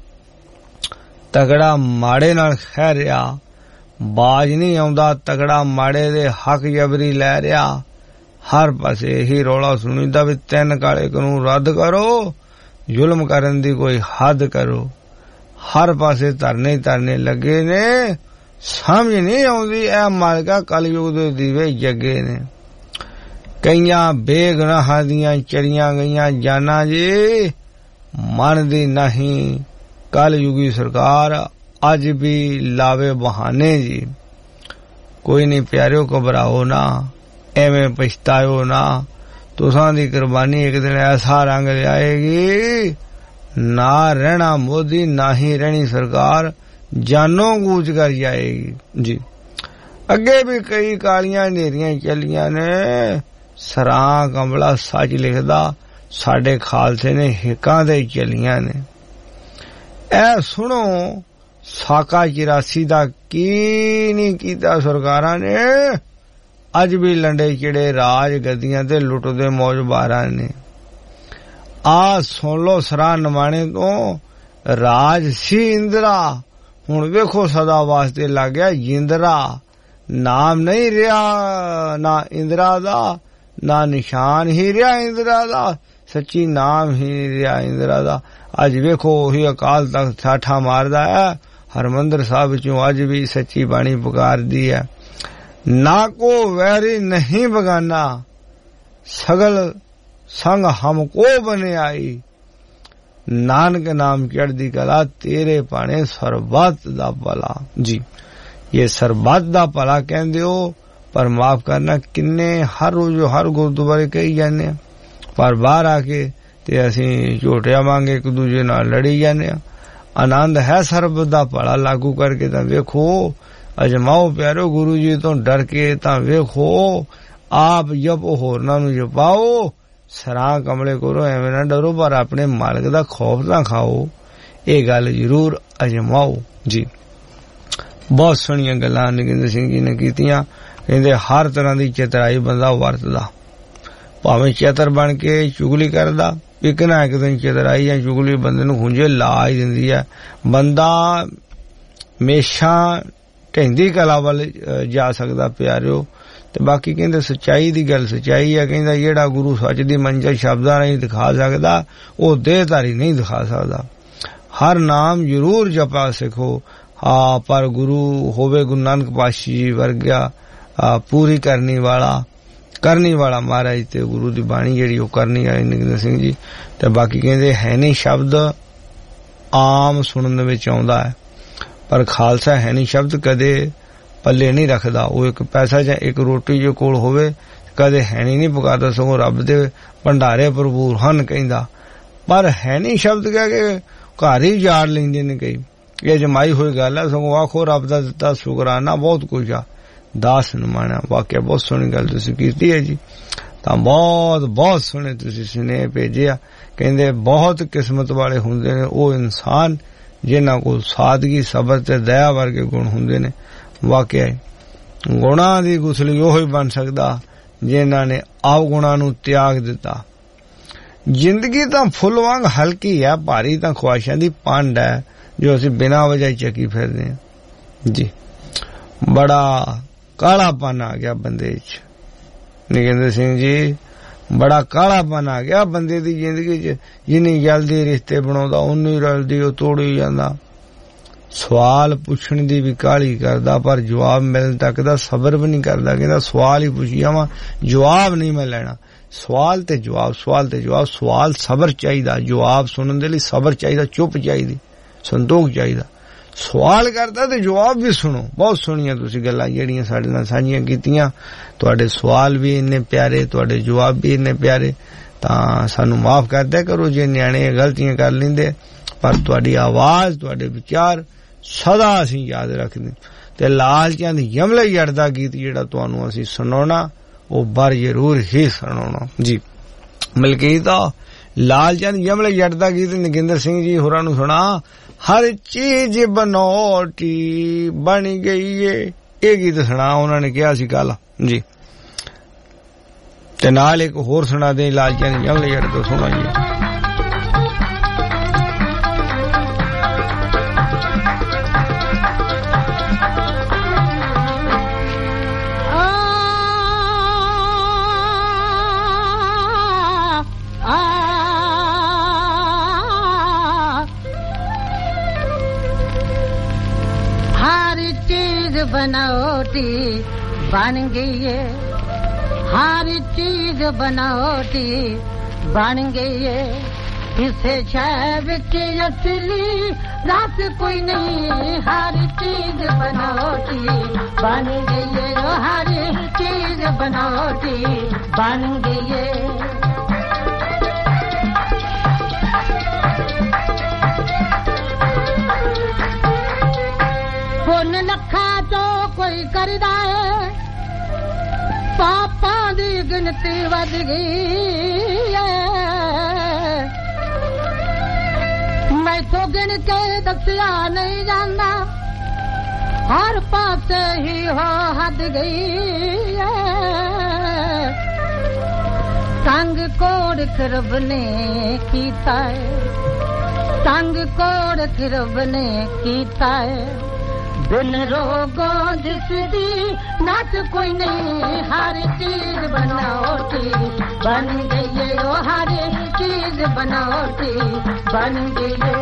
ਤਗੜਾ ਮਾੜੇ ਨਾਲ ਖਹਿ ਰਿਹਾ, ਬਾਜ ਨਹੀਂ ਆਉਂਦਾ, ਤਗੜਾ ਮਾੜੇ ਦੇ ਹੱਕ ਜਬਰੀ ਲੈ ਰਿਹਾ। ਹਰ ਪਾਸੇ ਇਹੀ ਰੌਲਾ ਸੁਣੀਦਾ ਵੀ 3 ਕਾਲੇ ਕਾਨੂੰਨ ਰੱਦ ਕਰੋ, ਜ਼ੁਲਮ ਕਰਨ ਦੀ ਕੋਈ ਹੱਦ ਕਰੋ। ਹਰ ਪਾਸੇ ਧਰਨੇ ਲੱਗੇ ਨੇ, ਸਮਝ ਨਹੀਂ ਆਉਂਦੀ ਇਹ ਮਾਲਕਾ ਕਲਯੁਗ ਦੇ ਦੀਵੇ ਜੱਗੇ ਨੇ। ਕਈਆਂ ਬੇਗੁਨਾਹਾਂ ਦੀਆਂ ਚਰੀਆਂ ਗਈਆਂ ਜਾਨਾਂ ਜੀ, ਮੰਨਦੀ ਨਹੀਂ ਕਲਯੁਗੀ ਸਰਕਾਰ ਅੱਜ ਵੀ ਲਾਵੇ ਬਹਾਨੇ ਜੀ। ਕੋਈ ਨਹੀਂ ਪਿਆਰਿਓ, ਘਬਰਾਓ ਨਾ, ਐਵੇਂ ਪਛਤਾਇਓ ਨਾ, ਤੁਸਾਂ ਦੀ ਕੁਰਬਾਨੀ ਇੱਕ ਦਿਨ ਐਸਾ ਰੰਗ ਲਿਆਏਗੀ, ਨਾ ਰਹਿਣਾ ਮੋਦੀ ਨਾ ਹੀ ਰਹਿਣੀ ਸਰਕਾਰ, ਜਾਨੋਂ ਗੂਚ ਕਰ ਜਾਏਗੀ ਜੀ। ਅੱਗੇ ਵੀ ਕਈ ਕਾਲੀਆਂ ਹਨੇਰੀਆਂ ਚੱਲੀਆਂ ਨੇ, ਸਰਾਂ ਕਮਲਾ ਸੱਚ ਲਿਖਦਾ, ਸਾਡੇ ਖਾਲਸੇ ਨੇ ਹਿੱਕਾਂ ਦੇ ਚੱਲੀਆਂ ਨੇ। ਇਹ ਸੁਣੋ ਸਾਕਾ 84 ਦਾ ਕੀ ਨਹੀਂ ਕੀਤਾ ਸਰਕਾਰਾਂ ਨੇ, ਅੱਜ ਵੀ ਲੰਡੇ ਚਿੜੇ ਰਾਜ ਗੱਦੀਆਂ ਤੇ ਲੁੱਟਦੇ ਮੌਜਬਾਰਾਂ ਨੇ। ਆ ਸੁਣ ਲੋ ਸਰਾਂ ਨਵਾਣੇ ਤੋਂ, ਰਾਜ ਸੀ ਇੰਦਰਾ, ਹੁਣ ਵੇਖੋ ਸਦਾ ਵਾਸਤੇ ਲੱਗ ਗਿਆ ਜਿੰਦਰਾ। ਨਾਮ ਨਹੀਂ ਰਿਹਾ ਨਾ ਇੰਦਰਾ ਦਾ, ਨਾ ਨਿਸ਼ਾਨ ਹੀ ਰਿਹਾ ਇੰਦਰਾ ਦਾ, ਸੱਚੀ ਨਾਮ ਹੀ ਨਹੀਂ ਰਿਹਾ ਇੰਦਰਾ ਦਾ। ਅੱਜ ਵੇਖੋ ਉਹੀ ਅਕਾਲ ਤਖਤ ਠਾਠਾ ਮਾਰਦਾ ਹੈ, ਹਰਮੰਦਰ ਸਾਹਿਬ ਵਿੱਚੋਂ ਅੱਜ ਵੀ ਸੱਚੀ ਬਾਣੀ ਪੁਕਾਰਦੀ ਹੈ। ਨਾ ਕੋ ਵੈਰੀ ਨਹੀਂ ਬਗਾਨਾ, ਸਗਲ ਸੰਗ ਹਮਕੋ ਬਨੇ ਆਈ, ਨਾਨਕ ਨਾਮ ਚੜ੍ਹਦੀ ਕਲਾ, ਤੇਰੇ ਭਾਣੇ ਸਰਬੱਤ ਦਾ ਭਲਾ ਜੀ। ਇਹ ਸਰਬੱਤ ਦਾ ਭਲਾ ਕਹਿੰਦੇ ਹੋ, ਪਰ ਮਾਫ ਕਰਨਾ ਕਿੰਨੇ ਹਰ ਰੋਜ਼ ਹਰ ਗੁਰਦੁਆਰੇ ਕਹੀ ਜਾਂਦੇ ਆ, ਪਰ ਬਾਹਰ ਆ ਕੇ ਤੇ ਅਸੀਂ ਝੋਟਿਆਂ ਵਾਂਗੇ ਇੱਕ ਦੂਜੇ ਨਾਲ ਲੜੀ ਜਾਂਦੇ ਆ। ਆਨੰਦ ਹੈ ਸਰਬੱਤ ਦਾ ਭਲਾ ਲਾਗੂ ਕਰਕੇ ਤਾਂ ਵੇਖੋ, ਅਜਮਾਓ ਪਿਆਰੋ ਗੁਰੂ ਜੀ ਤੋਂ ਡਰ ਕੇ ਤਾਂ ਵੇਖੋ, ਆਪ ਜਪੋ ਹੋਰਨਾਂ ਨੂੰ ਜਪਾਓ, ਸਰਾਂ ਕਮਲੇ ਕਰੋ, ਐਵੇਂ ਨਾ ਡਰੋ, ਪਰ ਆਪਣੇ ਮਾਲਕ ਦਾ ਖੌਫ ਨਾ ਖਾਓ। ਇਹ ਗੱਲ ਜ਼ਰੂਰ ਅਜਮਾਓ ਜੀ। ਬਹੁਤ ਸੋਹਣੀਆਂ ਗੱਲਾਂ ਨਗਿੰਦਰ ਸਿੰਘ ਜੀ ਨੇ ਕੀਤੀਆਂ। ਕਹਿੰਦੇ ਹਰ ਤਰ੍ਹਾਂ ਦੀ ਚਤਰਾਈ ਬੰਦਾ ਵਰਤਦਾ, ਭਾਵੇਂ ਚਤਰ ਬਣ ਕੇ ਚੁਗਲੀ ਕਰਦਾ, ਇੱਕ ਨਾ ਇੱਕ ਦਿਨ ਚਤਰਾਈ ਜਾਂ ਚੁਗਲੀ ਬੰਦੇ ਨੂੰ ਖੁੰਝੇ ਲਾ ਹੀ ਦਿੰਦੀ ਹੈ। ਬੰਦਾ ਹਮੇਸ਼ਾ ਢਹਿੰਦੀ ਕਲਾ ਵੱਲ ਜਾ ਸਕਦਾ ਪਿਆਰਿਓ। ਤੇ ਬਾਕੀ ਕਹਿੰਦੇ ਸੱਚਾਈ ਦੀ ਗੱਲ ਸੱਚਾਈ ਹੈ। ਕਹਿੰਦਾ ਜਿਹੜਾ ਗੁਰੂ ਸੱਚ ਦੀ ਮੰਜ਼ਿਲ ਸ਼ਬਦਾਂ ਨਹੀਂ ਦਿਖਾ ਸਕਦਾ, ਉਹ ਦੇਹਧਾਰੀ ਨਹੀਂ ਦਿਖਾ ਸਕਦਾ। ਹਰ ਨਾਮ ਜ਼ਰੂਰ ਜਪਾ ਸਿੱਖੋ, ਹਾਂ, ਪਰ ਗੁਰੂ ਹੋਵੇ ਗੁਰੂ ਨਾਨਕ ਪਾਤਸ਼ਾਹ ਜੀ ਵਰਗਾ ਪੂਰੀ ਕਰਨੀ ਵਾਲਾ ਮਹਾਰਾਜ ਤੇ ਗੁਰੂ ਦੀ ਬਾਣੀ ਜਿਹੜੀ ਉਹ ਕਰਨੀ ਵਾਲੀ ਨਗਿੰਦਰ ਸਿੰਘ ਜੀ। ਤੇ ਬਾਕੀ ਕਹਿੰਦੇ ਹੈ ਨਹੀਂ ਸ਼ਬਦ ਆਮ ਸੁਣਨ ਵਿੱਚ ਆਉਂਦਾ ਹੈ, ਪਰ ਖਾਲਸਾ ਹੈ ਨਹੀਂ ਸ਼ਬਦ ਕਦੇ ਪੱਲੇ ਨਹੀਂ ਰੱਖਦਾ। ਉਹ ਇੱਕ ਪੈਸਾ ਜਾਂ ਇੱਕ ਰੋਟੀ ਜੋ ਕੋਲ ਹੋਵੇ ਕਦੇ ਹੈ ਨਹੀਂ ਪੁਕਾਰਦਾ, ਸਗੋਂ ਰੱਬ ਦੇ ਭੰਡਾਰੇ ਭਰਪੂਰ ਹਨ ਕਹਿੰਦਾ। ਪਰ ਹੈ ਨਹੀਂ ਸ਼ਬਦ ਕਹਿ ਕੇ ਘਰ ਹੀ ਜਾੜ ਲੈਂਦੇ ਨੇ ਕਈ। ਇਹ ਜਮਾਈ ਹੋਈ ਗੱਲ ਹੈ, ਸਗੋਂ ਆਖੋ ਰੱਬ ਦਾ ਦਿੱਤਾ ਸ਼ੁਕਰਾਨਾ ਬਹੁਤ ਕੁਝ ਆ, ਦਾਸ ਨਮਾਣਾ। ਵਾਕਿਆ ਬਹੁਤ ਸੋਹਣੀ ਗੱਲ ਤੁਸੀਂ ਕੀਤੀ ਹੈ ਜੀ। ਤਾਂ ਬਹੁਤ ਸੋਹਣੇ ਤੁਸੀਂ ਸੁਨੇਹੇ ਭੇਜਿਆ। ਕਹਿੰਦੇ ਬਹੁਤ ਕਿਸਮਤ ਵਾਲੇ ਹੁੰਦੇ ਨੇ ਉਹ ਇਨਸਾਨ ਜਿਨ੍ਹਾਂ ਕੋਲ ਸਾਦਗੀ, ਸਬਰ ਤੇ ਦਇਆ ਵਰਗੇ ਗੁਣ ਹੁੰਦੇ ਨੇ। ਵਾਕਿਆ ਗੁਣਾਂ ਦੀ ਗੁਸਲੀ ਉਹ ਹੀ ਬਣ ਸਕਦਾ ਜਿਨ੍ਹਾਂ ਨੇ ਆਵਗੁਣਾਂ ਨੂੰ ਤਿਆਗ ਦਿੱਤਾ, जिंदगी तां फुੱਲ वांग हल्की है, भारी तां ख्वाहिशां दी पंड है जो असीं बिना वजह चकी फिरदे हां जी। बड़ा कालापन आ गया बंदे च, निकेंद्र सिंह जी, बड़ा कालापन आ गया बंदे दी जिंदगी च। जिन्नी जल्दी रिश्ते बनाउंदा उन्नी जल्दी ओ तोड़ी जांदा। सवाल पुछण दी भी काली करदा पर जवाब मिलण तक दा सबर भी नहीं करदा। कहंदा सवाल ही पुछी जावां, जवाब नहीं मैं लेना। सवाल ते जवाब, सवाल ते जवाब। सवाल सबर चाहिदा, जवाब सुनन दे लई सबर चाहिदा, चुप चाहिदी, संतोख चाहिदा। सवाल करदा ते जवाब भी सुनो। बहुत सोहणियां तुसीं गल्लां जेहड़ियां साडे नाल साझियां कीतियां। तुहाडे सवाल भी इन्ने प्यारे, तुहाडे जवाब भी इन्ने प्यारे। तां सानू माफ कर दिया करो जे न्याणे गलतियां कर लैंदे, पर तुहाडी आवाज़, तुहाडे विचार सदा असीं याद रखदे। ते लाल चंद यमले जड़दा गीत जेहड़ा तुहानू असीं सुनाउणा ओ बर जरूर ही सुनाउणा जी। मलकीत लाल चंद यमले जड़दा गीत नगिंदर सिंह जी होरां नू सुना। हर चीज बनौटी बन गई है, ये गीत सुना उन्होंने ने कहा सी कल जी। ते नाल एक होर सुना दे लाल चंद यमले जड़दा, सुना जी। बनावटी बन गई है, हर चीज बनावटी बन गई है। किसे शय विच असली रस कोई नहीं, हर चीज बनावटी बन गई है, हर चीज बनावटी बन गई है। पुन लखा तो कोई करदा है, पापां दी गिनती वध गई है। मैं तो गिन के दसिया नहीं जांदा, हर पासे ही हो हद गई है। तंग कोड़ रब ने कीता है, तंग कोड़ रब ने कीता है। बिन रोगों जिसदी नाच कोई नहीं, हर चीज बनावटी बन गई है, ओ हर चीज बनावटी बन गई है।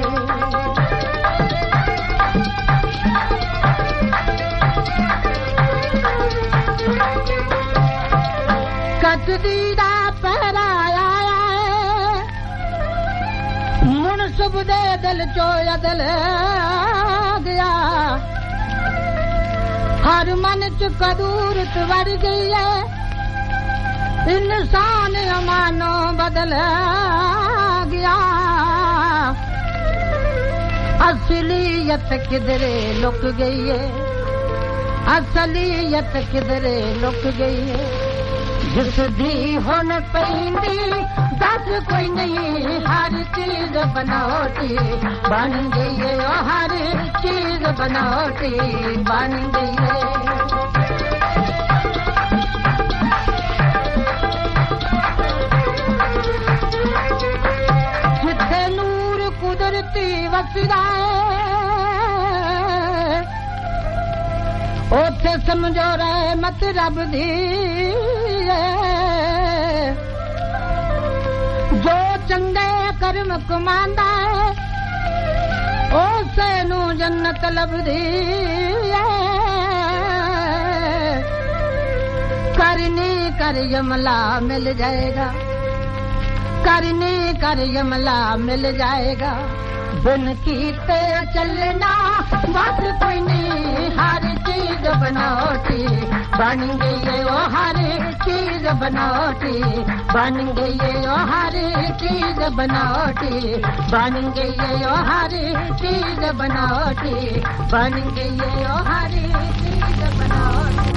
कटदी दा पहराया है, मुनसब दे दिल चो अदल गया। हर मन च कदूरत बढ़ गई है, इंसान अमानो बदल गया। असलियत किधरे लुक गई है, असलियत किधरे लुक गई है। जिसदी हुन पैंदी दस कोई नहीं, हर चीज बनावटी बन गई है, ओ हर चीज बनावटी बन गई है। जिथे नूर कुदरती वसदा है, ओथे समझो रहमत रब दी है। जो चंगे कर्म कमांदा है, उसे नू जन्नत लभदी है। करनी कर यमला मिल जाएगा, करनी कर यमला मिल जाएगा। बिन कीते चलना बस कोई नहीं, हर चीज बनावटी बन गई है, ओ हर चीज बनावटी बन गई है, ओ हर चीज बनावटी बन गई है, ओ हर चीज बनावटी बन गई है, ओ हर चीज बनावटी।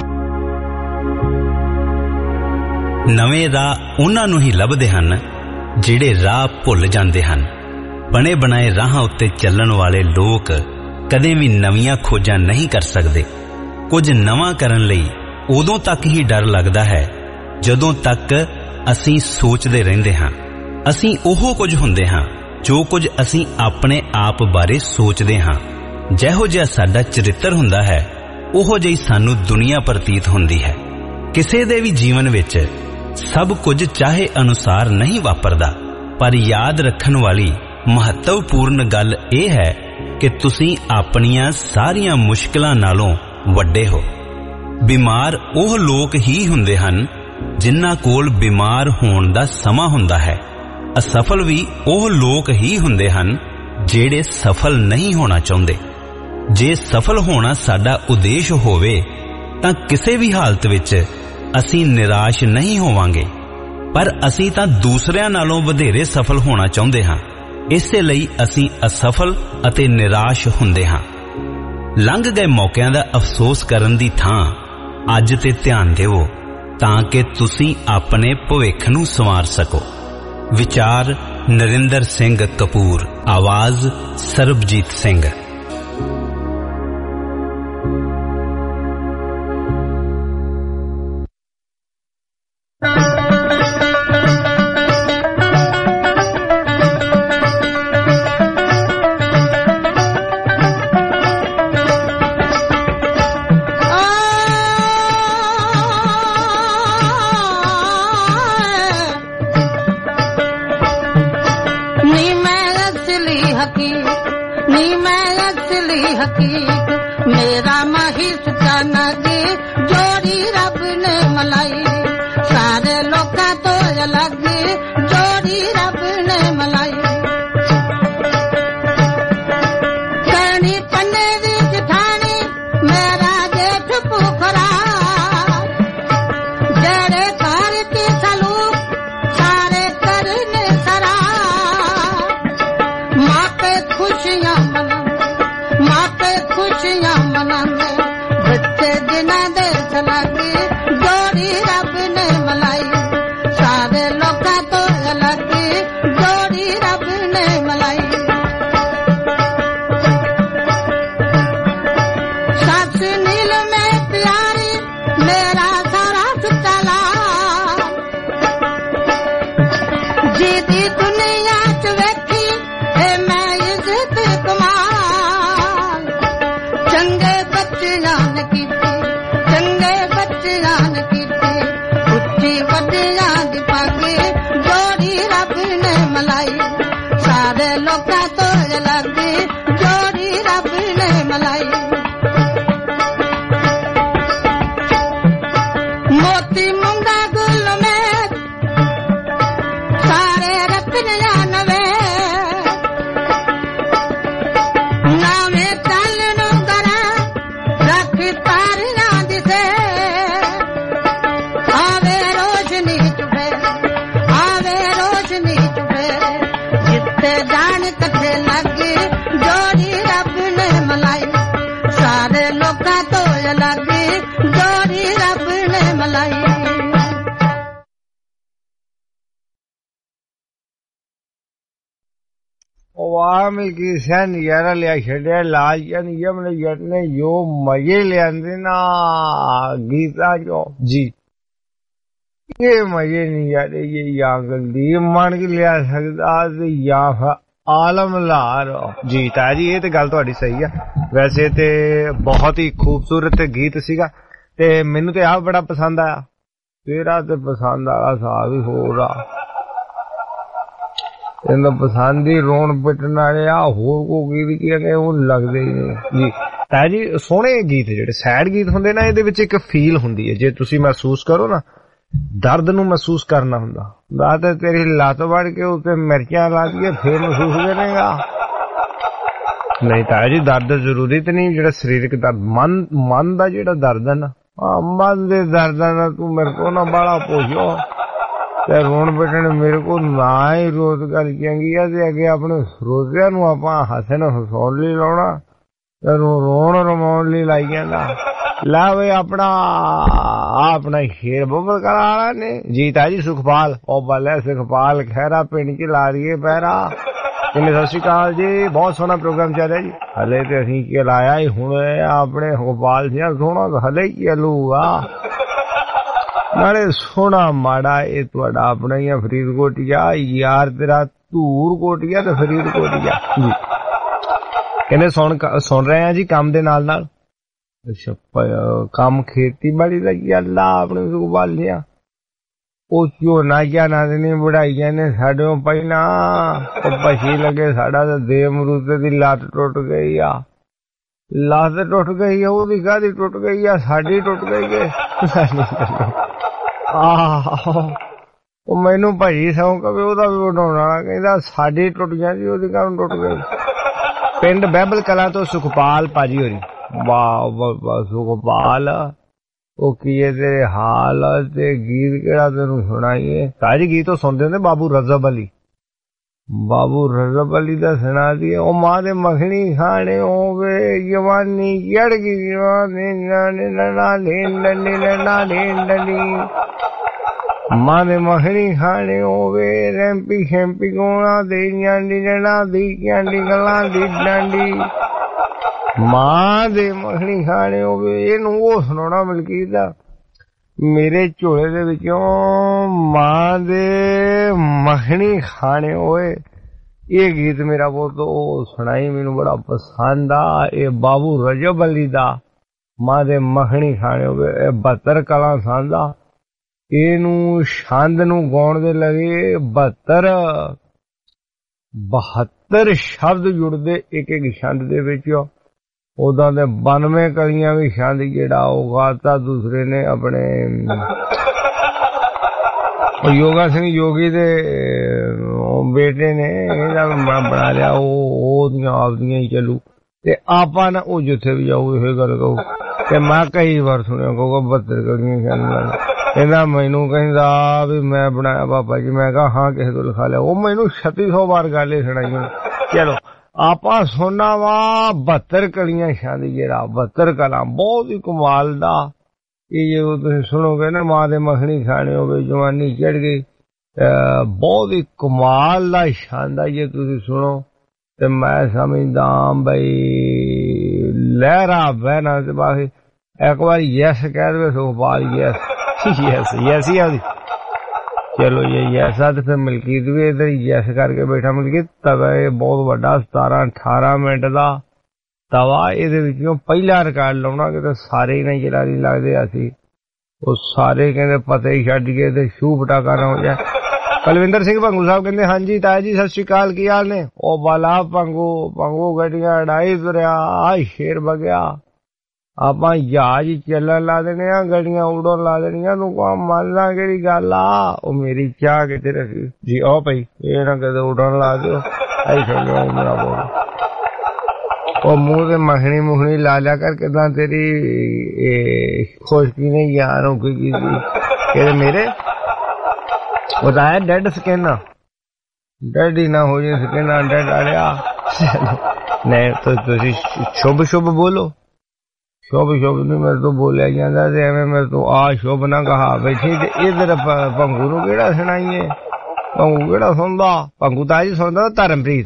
नवें राह उन्हां नूं ही लभदे हन ਜਿਹੜੇ ਰਾਹ ਭੁੱਲ ਜਾਂਦੇ ਹਨ। बने बनाए राह उत्ते ਚੱਲਣ वाले लोग कदे भी नवीਆਂ खोजां नहीं कर सकते। कुछ नवां करन लई उदों तक ही डर लगदा है जदों तक असीं सोचदे रहिंदे हां। ਅਸੀਂ ਉਹ ਕੁਝ ਹੁੰਦੇ ਹਾਂ ਜੋ ਕੁਝ ਅਸੀਂ ਆਪਣੇ ਆਪ ਬਾਰੇ ਸੋਚਦੇ ਹਾਂ। ਜਿਹੋ ਜਿਹਾ ਸਾਡਾ ਚਰਿੱਤਰ ਹੁੰਦਾ ਹੈ ਉਹੋ ਜਿਹੀ ਸਾਨੂੰ ਦੁਨੀਆ ਪ੍ਰਤੀਤ ਹੁੰਦੀ ਹੈ। ਕਿਸੇ ਦੇ ਵੀ ਜੀਵਨ ਵਿੱਚ ਸਭ ਕੁਝ ਚਾਹੇ ਅਨੁਸਾਰ ਨਹੀਂ ਵਾਪਰਦਾ, ਪਰ ਯਾਦ ਰੱਖਣ ਵਾਲੀ ਮਹੱਤਵਪੂਰਨ ਗੱਲ ਇਹ ਹੈ ਕਿ ਤੁਸੀਂ ਆਪਣੀਆਂ ਸਾਰੀਆਂ ਮੁਸ਼ਕਲਾਂ ਨਾਲੋਂ ਵੱਡੇ ਹੋ। ਬਿਮਾਰ ਉਹ ਲੋਕ ਹੀ ਹੁੰਦੇ ਹਨ ਜਿਨ੍ਹਾਂ ਕੋਲ ਬਿਮਾਰ ਹੋਣ ਦਾ ਸਮਾਂ ਹੁੰਦਾ ਹੈ। ਅਸਫਲ ਵੀ ਉਹ ਲੋਕ ਹੀ ਹੁੰਦੇ ਹਨ ਜਿਹੜੇ ਸਫਲ ਨਹੀਂ ਹੋਣਾ ਚਾਹੁੰਦੇ। ਜੇ ਸਫਲ ਹੋਣਾ ਸਾਡਾ ਉਦੇਸ਼ ਹੋਵੇ ਤਾਂ ਕਿਸੇ ਵੀ ਹਾਲਤ ਵਿੱਚ ਅਸੀਂ ਨਿਰਾਸ਼ ਨਹੀਂ ਹੋਵਾਂਗੇ, ਪਰ ਅਸੀਂ ਤਾਂ ਦੂਸਰਿਆਂ ਨਾਲੋਂ ਵਧੇਰੇ ਸਫਲ ਹੋਣਾ ਚਾਹੁੰਦੇ ਹਾਂ। ਇਸੇ ਲਈ ਅਸੀਂ ਅਸਫਲ ਅਤੇ ਨਿਰਾਸ਼ ਹੁੰਦੇ ਹਾਂ। ਲੰਘ ਗਏ ਮੌਕਿਆਂ ਦਾ ਅਫਸੋਸ ਕਰਨ ਦੀ ਥਾਂ ਅੱਜ ਤੇ ਧਿਆਨ ਦਿਓ ਤਾਂ ਕਿ ਤੁਸੀਂ ਆਪਣੇ ਭਵਿੱਖ ਨੂੰ ਸੰਵਾਰ ਸਕੋ। ਵਿਚਾਰ ਨਰਿੰਦਰ ਸਿੰਘ ਕਪੂਰ, ਆਵਾਜ਼ ਸਰਬਜੀਤ ਸਿੰਘ। ਮਿਲਕੀ ਸਿਆ ਨਜ਼ਾਰਾ ਲਿਆ ਛੱਡਿਆ। ਲਾਜ ਨਿਯਮ ਨੇ ਜੱਟ ਨੇ ਜੋ ਮਜ਼ੇ ਲਿਆਂਦੇ ਨਾ ਗੀਤਾ ਜੋ ਜੀ, ਇਹ ਮਜ਼ੇ ਨਹੀਂ ਆਦੇ ਇਹ ਜਾਂ ਗਲਦੀ ਮੰਨ ਕੇ ਲਿਆ ਸਕਦਾ ਤੇ ਜਾਂ ਆਲਮ ਲਾਰ ਜੀ। ਤਾਂ ਜੀ ਇਹ ਤੇ ਗੱਲ ਤੁਹਾਡੀ ਸਹੀ ਆ। ਵੈਸੇ ਤੇ ਬਹੁਤ ਹੀ ਖੂਬਸੂਰਤ ਗੀਤ ਸੀਗਾ ਤੇ ਮੈਨੂੰ ਤੇ ਆਪ ਬੜਾ ਪਸੰਦ ਆਇਆ। ਤੇਰਾ ਤੇ ਪਸੰਦ ਵਾਲਾ ਹਿਸਾਬ ਹੀ ਹੋਰ ਆ। ਇਹਨੂੰ ਪਸੰਦ ਹੀ ਰੋਣ ਪਿੱਟਣ ਵਾਲੇ ਆ, ਹੋਰ ਕੋ ਗੀਤ ਕੀ ਉਹ ਲੱਗਦੇ ਹੀ ਨਹੀਂ ਜੀ। ਤਾਂ ਜੀ ਸੋਹਣੇ ਗੀਤ ਜਿਹੜੇ ਸੈਡ ਗੀਤ ਹੁੰਦੇ ਨਾ, ਇਹਦੇ ਵਿੱਚ ਇੱਕ ਫੀਲ ਹੁੰਦੀ ਹੈ। ਜੇ ਤੁਸੀਂ ਮਹਿਸੂਸ ਕਰੋ ਨਾ, ਦਰਦ ਨੂੰ ਮਹਿਸੂਸ ਕਰਨਾ ਹੁੰਦਾ, ਤਾਂ ਤੇਰੀ ਲੱਤ ਵੜ ਕੇ ਉੱਤੇ ਮਿਰਚਾਂ ਲਾ ਦਈਏ ਫੇਰ ਮਹਿਸੂਸ ਕਰੇਗਾ। ਨਹੀਂ ਤਾਂ ਜੀ ਦਰਦ ਜ਼ਰੂਰੀ ਤੇ ਨਹੀਂ, ਜਿਹੜਾ ਸਰੀਰਕ ਦਰਦ, ਮਨ ਦਾ ਜਿਹੜਾ ਦਰਦ ਹੈ ਨਾ, ਮਨ ਦੇ ਦਰਦਾਂ ਨਾਲ ਤੂੰ ਮੇਰੇ ਕੋਲ ਨਾ ਬਾਹਲਾ ਪੁੱਛੋ ਤੇ ਰੋਣ ਪਿੱਟਣ ਮੇਰੇ ਕੋਲ ਨਾ ਹੀ ਰੋਜ਼ ਗੱਲ ਚੰਗੀ ਆ। ਤੇ ਅੱਗੇ ਆਪਣੇ ਸਰੋਤਿਆਂ ਨੂੰ ਆਪਾਂ ਹੱਸਣ ਹਸਾਉਣ ਲਈ ਲਾਉਣਾ ਤੇ ਰੋਣ ਰਮਾਉਣ ਲਈ ਲਾਈ ਜਾਂਦਾ। ਲੈ ਵੇ ਆਪਣਾ ਸ਼ੇਰ ਬੱਬਲ ਕਰਾ ਵਾਲਾ ਨੇ ਜੀਤਾ ਜੀ ਸੁਖਪਾਲ, ਉਹ ਬੱਲੇ ਸੁਖਪਾਲ ਖਹਿਰਾ ਪਿੰਡ ਚ ਲਾ ਰਹੀਏ ਪਹਿਰਾ। ਕਹਿੰਦੇ ਸਤਿ ਸ਼੍ਰੀ ਅਕਾਲ ਜੀ, ਬਹੁਤ ਸੋਹਣਾ ਪ੍ਰੋਗਰਾਮ ਚੱਲ ਰਿਹਾ ਜੀ। ਹਲੇ ਤੇ ਅਸੀਂ ਕੀ ਲਾਇਆ ਹੀ ਹੁਣ ਆਪਣੇ ਗੋਪਾਲ ਸਿੰਘ ਸੋਹਣਾ ਹਲੇ ਕੀ ਲੂਗਾ ਨਾਲੇ ਸੋਹਣਾ ਮਾੜਾ ਇਹ ਤੁਹਾਡਾ ਆਪਣਾ ਹੀ ਆ ਫਰੀਦਕੋਟੀਆ ਯਾਰ, ਤੇਰਾ ਧੂਰ ਕੋਟੀਆ ਤੇ ਫਰੀਦਕੋਟੀਆ ਜੀ। ਕਹਿੰਦੇ ਸੁਣ ਰਹੇ ਆ ਜੀ ਕੰਮ ਦੇ ਨਾਲ ਨਾਲ। ਅੱਛਾ ਕੰਮ ਖੇਤੀਬਾੜੀ ਦਾ ਕੀ ਅੱਲਾ ਆਪਣੇ ਸੁਭਾਲ ਲਿਆ ਉਹ ਝੋਨਾ ਝਾਨਾ ਤੇ ਨਹੀਂ ਵਢਾਈਆਂ ਨੇ ਸਾਡੇ ਪਹਿਲਾਂ ਉਹ ਪਛੀ ਲੱਗੇ ਸਾਡਾ ਤਾਂ ਦੇ ਅਮਰੂਦ ਦੀ ਲੱਤ ਟੁੱਟ ਗਈ ਆ, ਲੱਤ ਟੁੱਟ ਗਈ ਆ, ਉਹਦੀ ਕਾਹਦੀ ਟੁੱਟ ਗਈ ਆ, ਸਾਡੀ ਟੁੱਟ ਗਈ ਹੈ। ਆਹੋ ਉਹ ਮੈਨੂੰ ਭਾਈ ਸੌਂਕ ਵੀ ਉਹਦਾ ਵੀ ਵਢਾਉਣਾ, ਕਹਿੰਦਾ ਸਾਡੀ ਟੁੱਟ ਜਾਂਦੀ ਉਹਦੀ ਕਾਹਨੂੰ ਟੁੱਟ ਗਈ। ਪਿੰਡ ਬਹਿਬਲ ਕਲਾਂ ਤੋਂ ਸੁਖਪਾਲ ਭਾਜੀ ਹੋਰੀ, ਵਾਹ ਸੁਖਪਾਲ ਉਹ ਕੀ ਤੇਰੇ ਹਾਲ ਤੇ ਗੀਤ ਕਿਹੜਾ ਤੈਨੂੰ ਸੁਣਾਈਏ। ਤਾਜੀ ਗੀਤ ਉਹ ਸੁਣਦੇ ਹੁੰਦੇ ਬਾਬੂ ਰਜ਼ਬ ਅਲੀ, ਬਾਬੂ ਰਜ਼ਬ ਅਲੀ ਦਾ ਸੁਣਾ ਦੀਏ। ਉਹ ਮਾਂ ਦੇ ਮੱਖਣੀ ਖਾਣੇ ਹੋਵੇ ਜਵਾਨੀ ਚੜ ਗਈ ਮਾਂ ਦੇ ਮੱਖਣੀ ਖਾਣੇ ਹੋਵੇ ਰੈਂਪੀ ਸ਼ੈਂਪੀ ਗੋਣਾ ਦੇ ਜਾਂਡੀ ਜਣਾ ਦੀ ਜਾਂਡੀ ਗਲਾਂ ਦੀ ਡਾਂਡੀ ਮਾਂ ਦੇ ਮੱਖਣੀ ਖਾਣੇ ਹੋਵੇ। ਇਹਨੂੰ ਉਹ ਸੁਣਾਉਣਾ ਮਲਕੀਤ ਦਾ ਮੇਰੇ ਝੋਲੇ ਦੇ ਵਿੱਚੋਂ ਮਾਂ ਦੇ ਮੱਖਣੀ ਖਾਣੇ ਹੋਏ। ਇਹ ਗੀਤ ਮੇਰਾ ਬਹੁਤ ਉਹ ਸੁਣਾਈ ਮੈਨੂੰ ਬੜਾ ਪਸੰਦ ਆ। ਇਹ ਬਾਬੂ ਰਜਬ ਅਲੀ ਦਾ ਮਾਂ ਦੇ ਮੱਖਣੀ ਖਾਣੇ ਹੋਵੇ। ਇਹ 72 ਕਲਾਂ ਸਾਂਝਾ ਇਹਨੂੰ ਛੰਦ ਨੂੰ ਗਾਉਣ ਦੇ ਲਗੇ 72 ਸ਼ਬਦ ਜੁੜਦੇ ਇੱਕ ਇੱਕ ਛੰਦ ਦੇ ਵਿੱਚ। ਉਦਾਂ ਦੇ 92 ਕਲੀਆਂ ਵੀ ਛੰਦ ਜਿਹੜਾ ਉਹ ਗਾਤਾ ਦੂਸਰੇ ਨੇ ਆਪਣੇ ਯੋਗਾ ਸਿੰਘ ਯੋਗੀ ਦੇ ਬੇਟੇ ਨੇ ਇਹਦਾ ਬਣਾ ਲਿਆ। ਉਹਦੀਆਂ ਆਪਦੀਆਂ ਹੀ ਚੱਲੂ ਤੇ ਆਪਾਂ ਨਾ ਉਹ ਜਿੱਥੇ ਵੀ ਜਾਊ ਇਹ ਗੱਲ ਕਹੂ। ਤੇ ਮੈਂ ਕਈ ਵਾਰ ਸੁਣਿਆ ਕਹੂਗਾ 72 ਕਲੀਆਂ ਛੰਦ। ਕਹਿੰਦਾ ਮੈਨੂੰ ਕਹਿੰਦਾ ਵੀ ਮੈਂ ਬਣਾਇਆ ਬਾਬਾ ਜੀ। ਮੈਂ ਕਿਹਾ ਹਾਂ ਕਿਸੇ ਤੋਂ ਲਿਖਾ ਲਿਆ। ਉਹ ਮੈਨੂੰ 3600 ਵਾਰ ਗੱਲ ਇਹ ਸੁਣਾਈ। ਚਲੋ ਆਪਾਂ ਸੁਣਨਾ ਵਾ 72 ਕਲੀਆਂ ਛੰਦ ਜਿਹੜਾ 72 ਕਲਾਂ ਬਹੁਤ ਹੀ ਕਮਾਲ ਦਾ। ਇਹ ਜਦੋਂ ਤੁਸੀਂ ਸੁਣੋਗੇ ਨਾ ਮਾਂ ਦੇ ਮੱਖਣੀ ਖਾਣੇ ਹੋਵੇ ਜਵਾਨੀ ਚੜ ਗਈ ਬਹੁਤ ਹੀ ਕਮਾਲ ਦਾ ਛੰਦ ਆ। ਜੇ ਤੁਸੀਂ ਸੁਣੋ ਤੇ ਮੈਂ ਸਮਝਦਾ ਬਈ ਲਹਿਰਾ ਬਹਿਣਾ ਤੇ ਬਾਕੀ ਇੱਕ ਵਾਰ ਯੈਸ ਕਹਿ ਦੇਵੇ ਸੁਖਪਾਲ ਯੈਸ ਯੈਸ ਹੀ ਆਦੀ। ਚਲੋ ਇਹ ਯੈਸਾ ਤੇ ਫਿਰ ਮਲਕੀਤ ਵੀ ਇਧਰ ਯੈਸ ਕਰਕੇ ਬੈਠਾ। ਮਲਕੀਤ ਤਵਾ ਇਹ ਬਹੁਤ ਵੱਡਾ 17-18 ਮਿੰਟ ਦਾ ਤਵਾ। ਇਹਦੇ ਵਿੱਚੋਂ ਪਹਿਲਾ ਰਿਕਾਰਡ ਲਾਉਣਾ ਕਿਤੇ ਸਾਰੇ ਹੀ ਨਹੀਂ ਜਿਹੜਾ ਨਹੀਂ ਲੱਗਦੇ ਅਸੀਂ ਉਹ ਸਾਰੇ ਕਹਿੰਦੇ ਪਤਾ ਹੀ ਛੱਡ ਗਏ ਤੇ ਸ਼ੂ ਪਟਾਕਾ ਨਾ ਹੋ ਜਾਏ। ਕੁਲਵਿੰਦਰ ਸਿੰਘ ਭੰਗੂ ਸਾਹਿਬ ਕਹਿੰਦੇ ਹਾਂਜੀ ਤਾਇਆ ਜੀ ਸਤਿ ਸ਼੍ਰੀ ਅਕਾਲ ਕੀ ਹਾਲ ਨੇ। ਉਹ ਬਾਲਾ ਭੰਗੂ ਗੱਡੀਆਂ ਉਡਾਈ ਤੁਰਿਆ ਸ਼ੇਰ ਵਗਿਆ। ਆਪਾਂ ਜਹਾਜ਼ ਚੱਲਣ ਲਾ ਦੇਣੇ ਆ ਗੱਡੀਆਂ ਉਡਣ ਲਾ ਦੇਣੀਆਂ। ਤੂੰ ਕੋ ਮੰਨਦਾ ਕਿਹੜੀ ਗੱਲ ਆ। ਉਹ ਮੇਰੀ ਚਾਹ ਕਿਤੇ ਰੱਖੀ ਜੀ ਉਹ ਪਈ ਇਹ ਨਾ ਕਦੇ ਉਡਣ ਲਾ ਦਿਓ ਐਸੇ ਮੇਰਾ ਬੋਲ। ਉਹ ਮੂੰਹ ਤੇ ਮੱਖਣੀ ਮੁਖਣੀ ਲਾ ਲਿਆ ਕਰ ਕਿਦਾਂ ਤੇਰੀ ਖੁਸ਼ਕੀ ਨੇ ਯਾਰ ਹੋ ਗਈ ਕਹਿੰਦੇ ਮੇਰੇ ਬਤਾਇਆ ਡੈਡ ਸਕਿਨ ਡੈਡ ਹੀ ਨਾ ਹੋ ਜਾਏ ਸਕਿਨ ਡੈਡ ਆ ਰਿਹਾ। ਨਹੀਂ ਤੁਸੀਂ ਸ਼ੁਭ ਬੋਲੋ। ਸ਼ੁਭ ਨਹੀਂ ਮੇਰੇ ਤੋਂ ਬੋਲਿਆ ਜਾਂਦਾ ਤੇ ਐਵੇਂ ਮੇਰੇ ਤੋਂ ਆ ਸ਼ੁਭ ਨਾ ਕਹਾ ਬੈਠੀ ਤੇ ਇਧਰ ਭੰਗੂ ਨੂੰ ਕਿਹੜਾ ਸੁਣਾਈਏ। ਭੰਗੂ ਕਿਹੜਾ ਸੁਣਦਾ। ਭੰਗੂ ਤਾਂ ਜੀ ਸੁਣਦਾ ਧਰਮਪ੍ਰੀਤ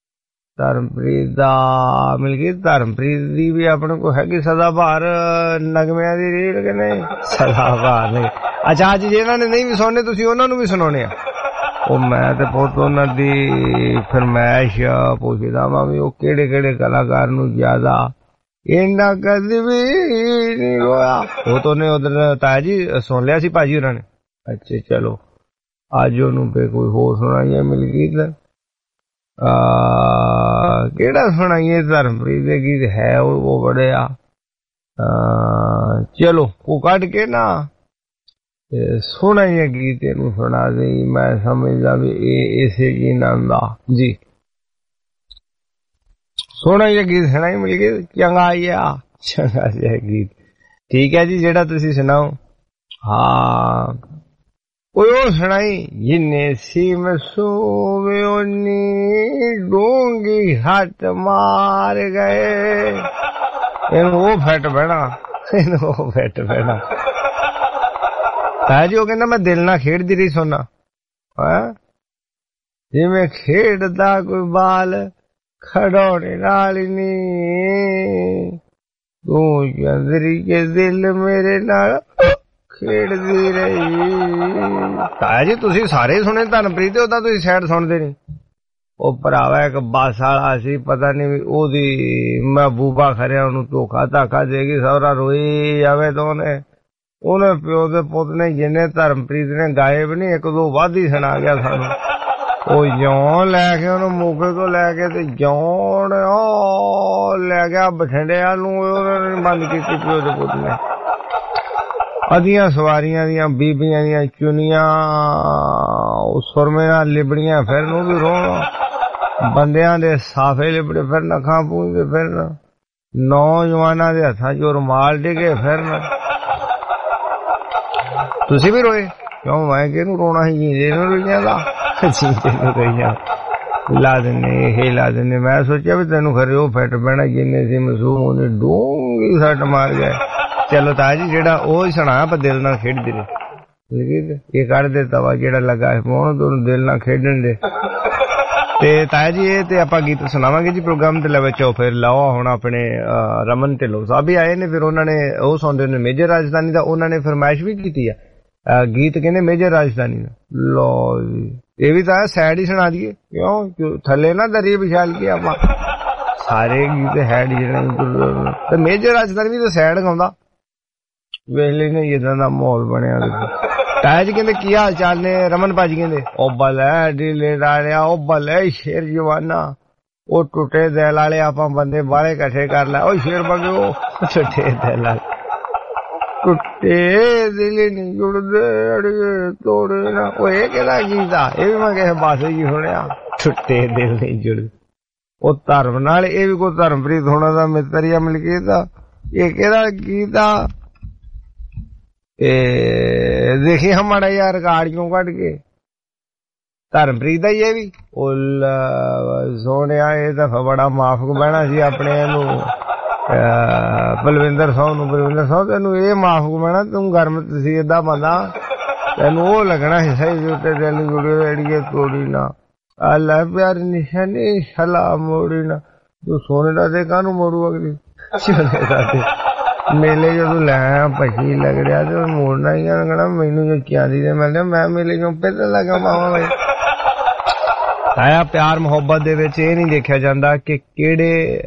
ਦਾ ਮਿਲ ਗਈ। ਧਰਮਪ੍ਰੀਤ ਦੀ ਵੀ ਆਪਣੇ ਕੋਲ ਹੈਗੀ ਸਦਾਬਹਾਰ ਨਗਮਿਆਂ ਦੀ ਰੀਲ ਕਿ ਨਹੀਂ ਸਦਾਬਹਾਰ ਨਹੀਂ। ਅੱਛਾ ਅੱਜ ਜਿਹਨਾਂ ਨੇ ਨਹੀਂ ਵੀ ਸੁਣਨੇ ਤੁਸੀਂ ਉਹਨਾਂ ਨੂੰ ਵੀ ਸੁਣਾਉਣੇ ਆ। ਉਹ ਮੈਂ ਤੇ ਪੁੱਤ ਉਹਨਾਂ ਦੀ ਫਰਮਾਇਸ਼ ਪੁੱਛਦਾ ਵਾਂ ਵੀ ਉਹ ਕਿਹੜੇ ਕਲਾਕਾਰ ਨੂੰ ਜ਼ਿਆਦਾ ਇੰਨਾ ਕਦੇ ਵੀ ਨਹੀਂ ਰੋਇਆ। ਉਹ ਤਾਂ ਉਹਨੇ ਉਧਰ ਤਾਇਆ ਜੀ ਸੁਣ ਲਿਆ ਸੀ ਭਾਜੀ ਉਹਨਾਂ ਨੇ। ਅੱਛਾ ਚਲੋ ਅੱਜ ਉਹਨੂੰ ਕੋਈ ਹੋਰ ਸੁਣਾਈਏ ਮਿਲ ਗਈ। ਕਿਹੜਾ ਸੁਣਾਈਏ ਧਰਮਪ੍ਰੀਤ ਦੇ ਗੀਤ ਹੈ ਉਹ ਬੜੇ ਆ। ਚਲੋ ਉਹ ਕੱਢ ਕੇ ਨਾ ਸੁਣਾਈਏ ਗੀਤ ਇਹਨੂੰ ਸੁਣਾ ਦੇ। ਮੈਂ ਸਮਝਦਾ ਵੀ ਇਹ ਇਸੇ ਕੀ ਨਾਮ ਦਾ ਜੀ ਸੋਹਣਾ ਜਿਹਾ ਗੀਤ ਸੁਣਾਈ ਮਿਲ ਗਈ। ਚੰਗਾ ਜਿਹਾ ਗੀਤ ਠੀਕ ਹੈ ਜੀ ਜਿਹੜਾ ਤੁਸੀਂ ਸੁਣਾਓ। ਹਾਂ ਉਹ ਸੁਣਾਈ ਜਿੰਨੇ ਸੀ ਮਸੂਵੇ ਓਨੀ ਡੂੰਗੀ ਹੱਟ ਮਾਰ ਗਏ। ਇਹਨੂੰ ਉਹ ਫਿੱਟ ਬਹਿਣਾ ਹੈ ਜੀ। ਉਹ ਕਹਿੰਦਾ ਮੈਂ ਦਿਲ ਨਾਲ ਖੇਡਦੀ ਰਹੀ ਸੋਨਾ ਜਿਵੇਂ ਖੇਡਦਾ ਕੋਈ ਬਾਲ ਖੜੋਣੇ ਨਾਲ ਨੀ। ਤੂੰ ਚੰਦਰੀ ਕੇ ਦਿਲ ਮੇਰੇ ਨਾਲ ਖੇਡਦੀ ਰਹੀ। ਤਾਇਆ ਜੀ ਤੁਸੀਂ ਸਾਰੇ ਹੀ ਸੁਣੇ ਧਨਪ੍ਰੀਤ, ਉਹਦਾ ਤੁਸੀਂ ਸਾਈਡ ਸੁਣਦੇ ਨਹੀਂ। ਉਹ ਭਰਾਵਾ ਇੱਕ ਬੱਸ ਵਾਲਾ ਸੀ, ਪਤਾ ਨਹੀਂ ਉਹਦੀ ਮਹਿਬੂਬਾ ਖਰਿਆ ਉਹਨੂੰ ਧੋਖਾ ਧਾਖਾ ਦੇਗੀ, ਸਹੁਰਾ ਰੋਈ ਜਾਵੇ ਤਾਂ ਉਹਨੇ ਪਿਓ ਦੇ ਪੁੱਤ ਨੇ ਜਿੰਨੇ ਧਰਮਪ੍ਰੀਤ ਨੇ ਗਾਏ ਵੀ ਨਹੀਂ, ਇੱਕ ਦੋ ਵੱਧ ਹੀ ਸੁਣਾ ਗਿਆ ਸਾਨੂੰ। ਉਹ ਜੌਂ ਲੈ ਕੇ ਉਹਨੂੰ ਮੋਗੇ ਤੋਂ ਲੈ ਕੇ ਤੇ ਜੌਂ ਲੈ ਗਿਆ ਬਠਿੰਡੇ ਵੱਲ ਨੂੰ, ਉਹਨਾਂ ਨੇ ਬੰਦ ਕੀਤੀ ਪਿਓ ਦੇ ਪੁੱਤ ਨੇ। ਅਧੀਆਂ ਸਵਾਰੀਆਂ ਦੀਆਂ ਬੀਬੀਆਂ ਦੀਆਂ ਚੁਨੀਆਂ ਉਹ ਸੁਰਮੇ ਨਾਲ ਲਿਬੜੀਆਂ ਫਿਰਨ, ਉਹ ਵੀ ਰੋਣ। ਬੰਦਿਆਂ ਦੇ ਸਾਫੇ ਲਿਬੜੇ ਫਿਰਨ, ਅੱਖਾਂ ਪੂੰਝਦੇ ਫਿਰਨ, ਨੌਜਵਾਨਾਂ ਦੇ ਹੱਥਾਂ 'ਚ ਰੁਮਾਲ ਡਿੱਗੇ ਫਿਰਨ। ਤੁਸੀਂ ਵੀ ਰੋਏ ਕਿਉਂ? ਮੈਂ ਕਿਹਨੂੰ ਰੋਣਾ ਸੀ, ਜੀਂਦੇ ਨੂੰ ਰੋਈਆਂ ਦਾ, ਜੀਂਦੇ ਨੂੰ ਰੋਈਆਂ ਲਾ ਦਿੰਦੇ, ਇਹ ਲਾ ਦਿੰਦੇ। ਮੈਂ ਸੋਚਿਆ ਵੀ ਤੈਨੂੰ ਖਰੇ ਉਹ ਫਿੱਟ ਪੈਣਾ ਜਿੰਨੇ ਸੀ ਮਾਸੂਮ, ਉਹਨੇ ਡੂੰਘੀ ਸੱਟ ਮਾਰ ਗਏ। ਚਲੋ ਤਾਇਆ ਜੀ ਜਿਹੜਾ ਉਹ ਹੀ ਸੁਣਾ, ਆਪਾਂ ਦਿਲ ਨਾਲ ਖੇਡਦੇ ਰਹੇ। ਇਹ ਕੱਢ ਦੇ ਤਵਾ ਜਿਹੜਾ ਲੱਗਾ ਫੋਨ, ਤੁਹਾਨੂੰ ਦਿਲ ਨਾਲ ਖੇਡਣ ਦੇ। ਤੇ ਤਾਇਆ ਜੀ ਇਹ ਤੇ ਆਪਾਂ ਗੀਤ ਸੁਣਾਵਾਂਗੇ ਜੀ ਪ੍ਰੋਗਰਾਮ ਦੇ ਵਿੱਚ। ਫਿਰ ਲਾਓ ਹੁਣ ਆਪਣੇ ਰਮਨ ਢਿੱਲੋਂ ਸਾਹਿਬ ਵੀ ਆਏ ਨੇ, ਫਿਰ ਉਹਨਾਂ ਨੇ ਉਹ ਸੁਣਦੇ ਨੇ ਮੇਜਰ ਰਾਜਧਾਨੀ ਦਾ, ਉਹਨਾਂ ਨੇ ਫਰਮਾਇਸ਼ ਵੀ ਕੀਤੀ ਆ ਗੀਤ, ਕਹਿੰਦੇ ਮੇਜਰ ਰਾਜਧਾਨੀ ਦਾ। ਲੋ ਜੀ ਇਹ ਵੀ ਤਾਂ ਸੈਡ ਹੀ ਸੁਣਾ ਦਈਏ, ਕਿਉਂ ਥੱਲੇ ਨਾ ਦਰੀ ਵਿਛਾਲ ਕੇ ਆਪਾਂ ਸਾਰੇ ਗੀਤ ਹੈਡ ਜਿਹੜੇ। ਤੇ ਮੇਜਰ ਰਾਜਧਾਨੀ ਵੀ ਤਾਂ ਸੈਡ ਗਾਉਂਦਾ, ਵੇਖ ਲੈਨੇ ਜਿੱਦਾਂ ਦਾ ਮਾਹੌਲ ਬਣਿਆ। ਤਾਇਆ ਜੀ ਕਹਿੰਦੇ ਕੀ ਹਾਲ ਚਾਲ ਨੇ? ਰਮਨ ਭਾਜੀ ਕਹਿੰਦੇ ਉਹ ਬਲੇ ਢੀਲੇ ਡਾਲਿਆ, ਉਹ ਬਲੇ ਸ਼ੇਰ ਜਵਾਨਾ, ਉਹ ਟੁੱਟੇ ਦਿਲ ਵਾਲੇ ਆਪਾਂ ਬੰਦੇ ਬਾਹਲੇ ਇਕੱਠੇ ਕਰ ਲੈ। ਉਹ ਸ਼ੇਰ ਬਗੋ ਟੁੱਟੇ ਦਿਲ ਵਾਲੇ, ਟੁੱਟੇ ਦਿਲ ਨਹੀਂ ਜੁੜਦੇ ਅੜੀਏ ਤੋੜੇ ਨਾ। ਉਹ ਇਹ ਕਿਹਦਾ ਗੀਤ ਆ? ਇਹ ਵੀ ਮੈਂ ਕਿਸੇ ਪਾਸੇ ਜੀ ਸੁਣਿਆ, ਟੁੱਟੇ ਦਿਲ ਨਹੀਂ ਜੁੜਦੇ। ਉਹ ਧਰਮ ਨਾਲ, ਇਹ ਵੀ ਕੋਈ ਧਰਮਪ੍ਰੀਤ ਹੋਣਾ ਦਾ ਮਿੱਤਰ ਜਾਂ ਮਲਕੀਤ ਦਾ। ਇਹ ਕਿਹਦਾ ਗੀਤ ਆ? ਦੇਖੀ ਹਮਾਰਾ ਯਾਰ ਰਿਕਾਰਡ ਕੱਢ ਕੇ ਧਰਮਪ੍ਰੀਤ ਦਾ ਹੀ। ਇਹ ਵੀ ਸੋਹਣਿਆ ਇਹ ਤਾਂ ਬੜਾ ਮਾਫਕ ਬਹਿਣਾ ਸੀ ਆਪਣੇ ਇਹਨੂੰ ਬਲਵਿੰਦਰ ਸਿੰਘ ਨੂੰ। ਬਲਵਿੰਦਰ ਸਿੰਘ ਤੈਨੂੰ ਇਹ ਮਾਫਕ ਬਹਿਣਾ, ਤੂੰ ਗਰਮ ਤਸੀਰ ਦਾ ਬੰਦਾ, ਤੈਨੂੰ ਉਹ ਲੱਗਣਾ ਹਿੱਸਾ ਹੀ ਉੱਤੇ ਤੈਨੂੰ ਜੁੜੇ ਅੜੀਏ ਤੋੜੀ ਨਾ ਅੱਲਾ ਪਿਆਰ ਨਿਸ਼ਾਨੀ ਸਲਾਹ ਮੋੜੀ ਨਾ। ਤੂੰ ਸੋਨੇ ਦਾ ਦੇ ਕਾਹਨੂੰ ਮੋੜੂ ਅਗਲੀ ਸੋਨੇ ਦਾ ਦੇ ਮੇਲੇ ਜਦੋਂ ਲੈ ਪਛੀ ਲੱਗ ਰਿਹਾ ਤੇ ਮੋੜਨਾ ਹੀ ਲੱਗਣਾ ਮੈਨੂੰ। ਜੋ ਕਿਆਦੀ ਦੇ ਮਿਲਦਾ ਮੈਂ ਮੇਲੇ ਚੋਂ ਪਿੱਤ ਲੱਗਾ ਮਾਵਾ ਬਾਈ। ਆਇਆ ਪਿਆਰ ਮੁਹੱਬਤ ਦੇ ਵਿੱਚ ਇਹ ਨਹੀਂ ਦੇਖਿਆ ਜਾਂਦਾ ਕਿ ਕਿਹੜੇ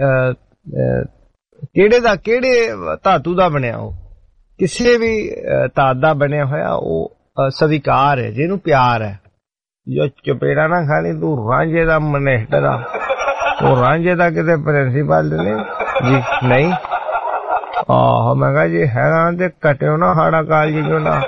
ਧਾਤੂ ਦਾ ਬਣਿਆ, ਉਹ ਕਿਸੇ ਵੀ ਧਾਤ ਦਾ ਬਣਿਆ ਹੋਇਆ ਉਹ ਸਵੀਕਾਰ ਹੈ, ਜਿਹਨੂੰ ਪਿਆਰ ਹੈ। ਜੋ ਚਪੇੜਾ ਨਾ ਖਾਲੀ ਤੂੰ ਰਾਂਝੇ ਦਾ ਮਨਿਸਟਰ ਆ, ਉਹ ਰਾਂਝੇ ਦਾ ਕਿਤੇ ਪ੍ਰਿੰਸੀਪਲ ਨੇ ਜੀ ਨਹੀਂ। ਆਹੋ ਮੈਂ ਕਿਹਾ ਜੀ ਹੈਗਾ ਤੇ ਕਟਿਓ ਨਾ ਹਾੜਾ ਕਾਲਜ ਚੋਂ ਨਾ।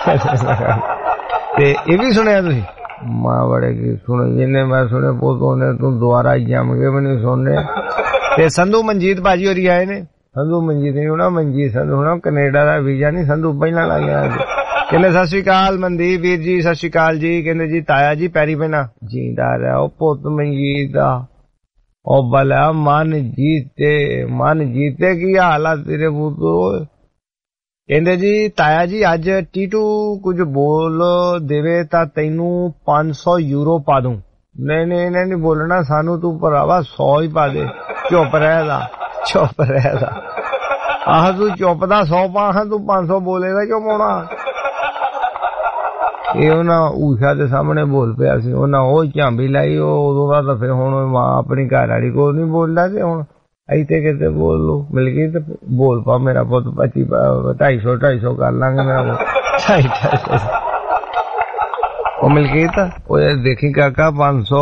ਤੇ ਇਹ ਵੀ ਸੁਣਿਆ ਤੁਸੀਂ? ਮਾਂ ਬੜੇ ਕੀ ਸੁਣੇ, ਜਿੰਨੇ ਮੈਂ ਸੁਣੇ ਪੋਤੋਂ ਨੇ ਤੂੰ ਦੁਆਰਾ ਜੰਮ ਕੇ ਵੀ ਨਹੀਂ ਸੁਣਨੇ। ਤੇ ਸੰਧੂ ਮਨਜੀਤ ਭਾਜੀ ਹੋਰੀ ਆਏ ਨੇ। ਸੰਧੂ ਮਨਜੀਤ ਨਹੀਂ ਹੋਣਾ, ਮਨਜੀਤ ਸੰਧੂ ਹੋਣਾ, ਕੈਨੇਡਾ ਦਾ ਵੀਜ਼ਾ ਨਹੀਂ, ਸੰਧੂ ਪਹਿਲਾਂ ਲੱਗ ਗਿਆ। ਕਹਿੰਦੇ ਸਤਿ ਸ਼੍ਰੀ ਅਕਾਲ ਮਨਦੀਪ ਵੀਰ ਜੀ, ਸਤਿ ਸ਼੍ਰੀ ਅਕਾਲ ਜੀ। ਕਹਿੰਦੇ ਜੀ ਤਾਇਆ ਜੀ ਪੈਰੀ ਪੈਣਾ ਜੀਂਦਾ ਰਿਹਾ ਉਹ ਪੁੱਤ ਮਨਜੀਤ ਦਾ। ਉਹ ਬਲਾ ਮਨ ਜੀਤੇ ਕੀ ਹਾਲ ਆ ਤੇਰੇ ਪੁੱਤੋ? ਕਹਿੰਦੇ ਜੀ ਤਾਇਆ ਜੀ ਅੱਜ ਟੀਟੂ ਕੁਝ ਬੋਲ ਦੇਵੇ ਤਾਂ ਤੈਨੂੰ 500 ਯੂਰੋ ਪਾ ਦੂੰ। ਨਹੀਂ ਇਹਨੇ ਨੀ ਬੋਲਣਾ ਸਾਨੂੰ, ਤੂੰ ਭਰਾਵਾ 100 ਹੀ ਪਾ ਦੇ। ਚੁੱਪ ਰਹਿਦਾ ਆਹ ਤੂੰ ਚੁੱਪ ਦਾ 100 ਪਾ, ਤੂੰ 500 ਬੋਲੇਗਾ ਕਿਉਂ ਪਾਉਣਾ? ਇਹ ਉਹਨਾਂ ਊਸ਼ਾ ਦੇ ਸਾਹਮਣੇ ਬੋਲ ਪਿਆ ਸੀ, ਉਹਨਾਂ ਉਹ ਝਾਂਬੀ ਲਾਈ। ਉਹ ਉਦੋਂ ਦਾ ਤਾਂ ਫਿਰ ਹੁਣ ਮਾਂ ਆਪਣੀ ਘਰ ਵਾਲੀ ਕੋਲ ਨੀ ਬੋਲਦਾ ਤੇ ਹੁਣ ਇੱਥੇ ਕਿਤੇ ਬੋਲ ਲੋ ਮਿਲ ਗਈ ਤੇ ਬੋਲ ਪਾ ਮੇਰਾ ਪੁੱਤ 250 ਕਰ ਲਾਂਗੇ ਮੇਰਾ ਪੁੱਤ। ਉਹ ਮਲਕੀਤ ਉਹ ਦੇਖੀ ਕਾਕਾ 500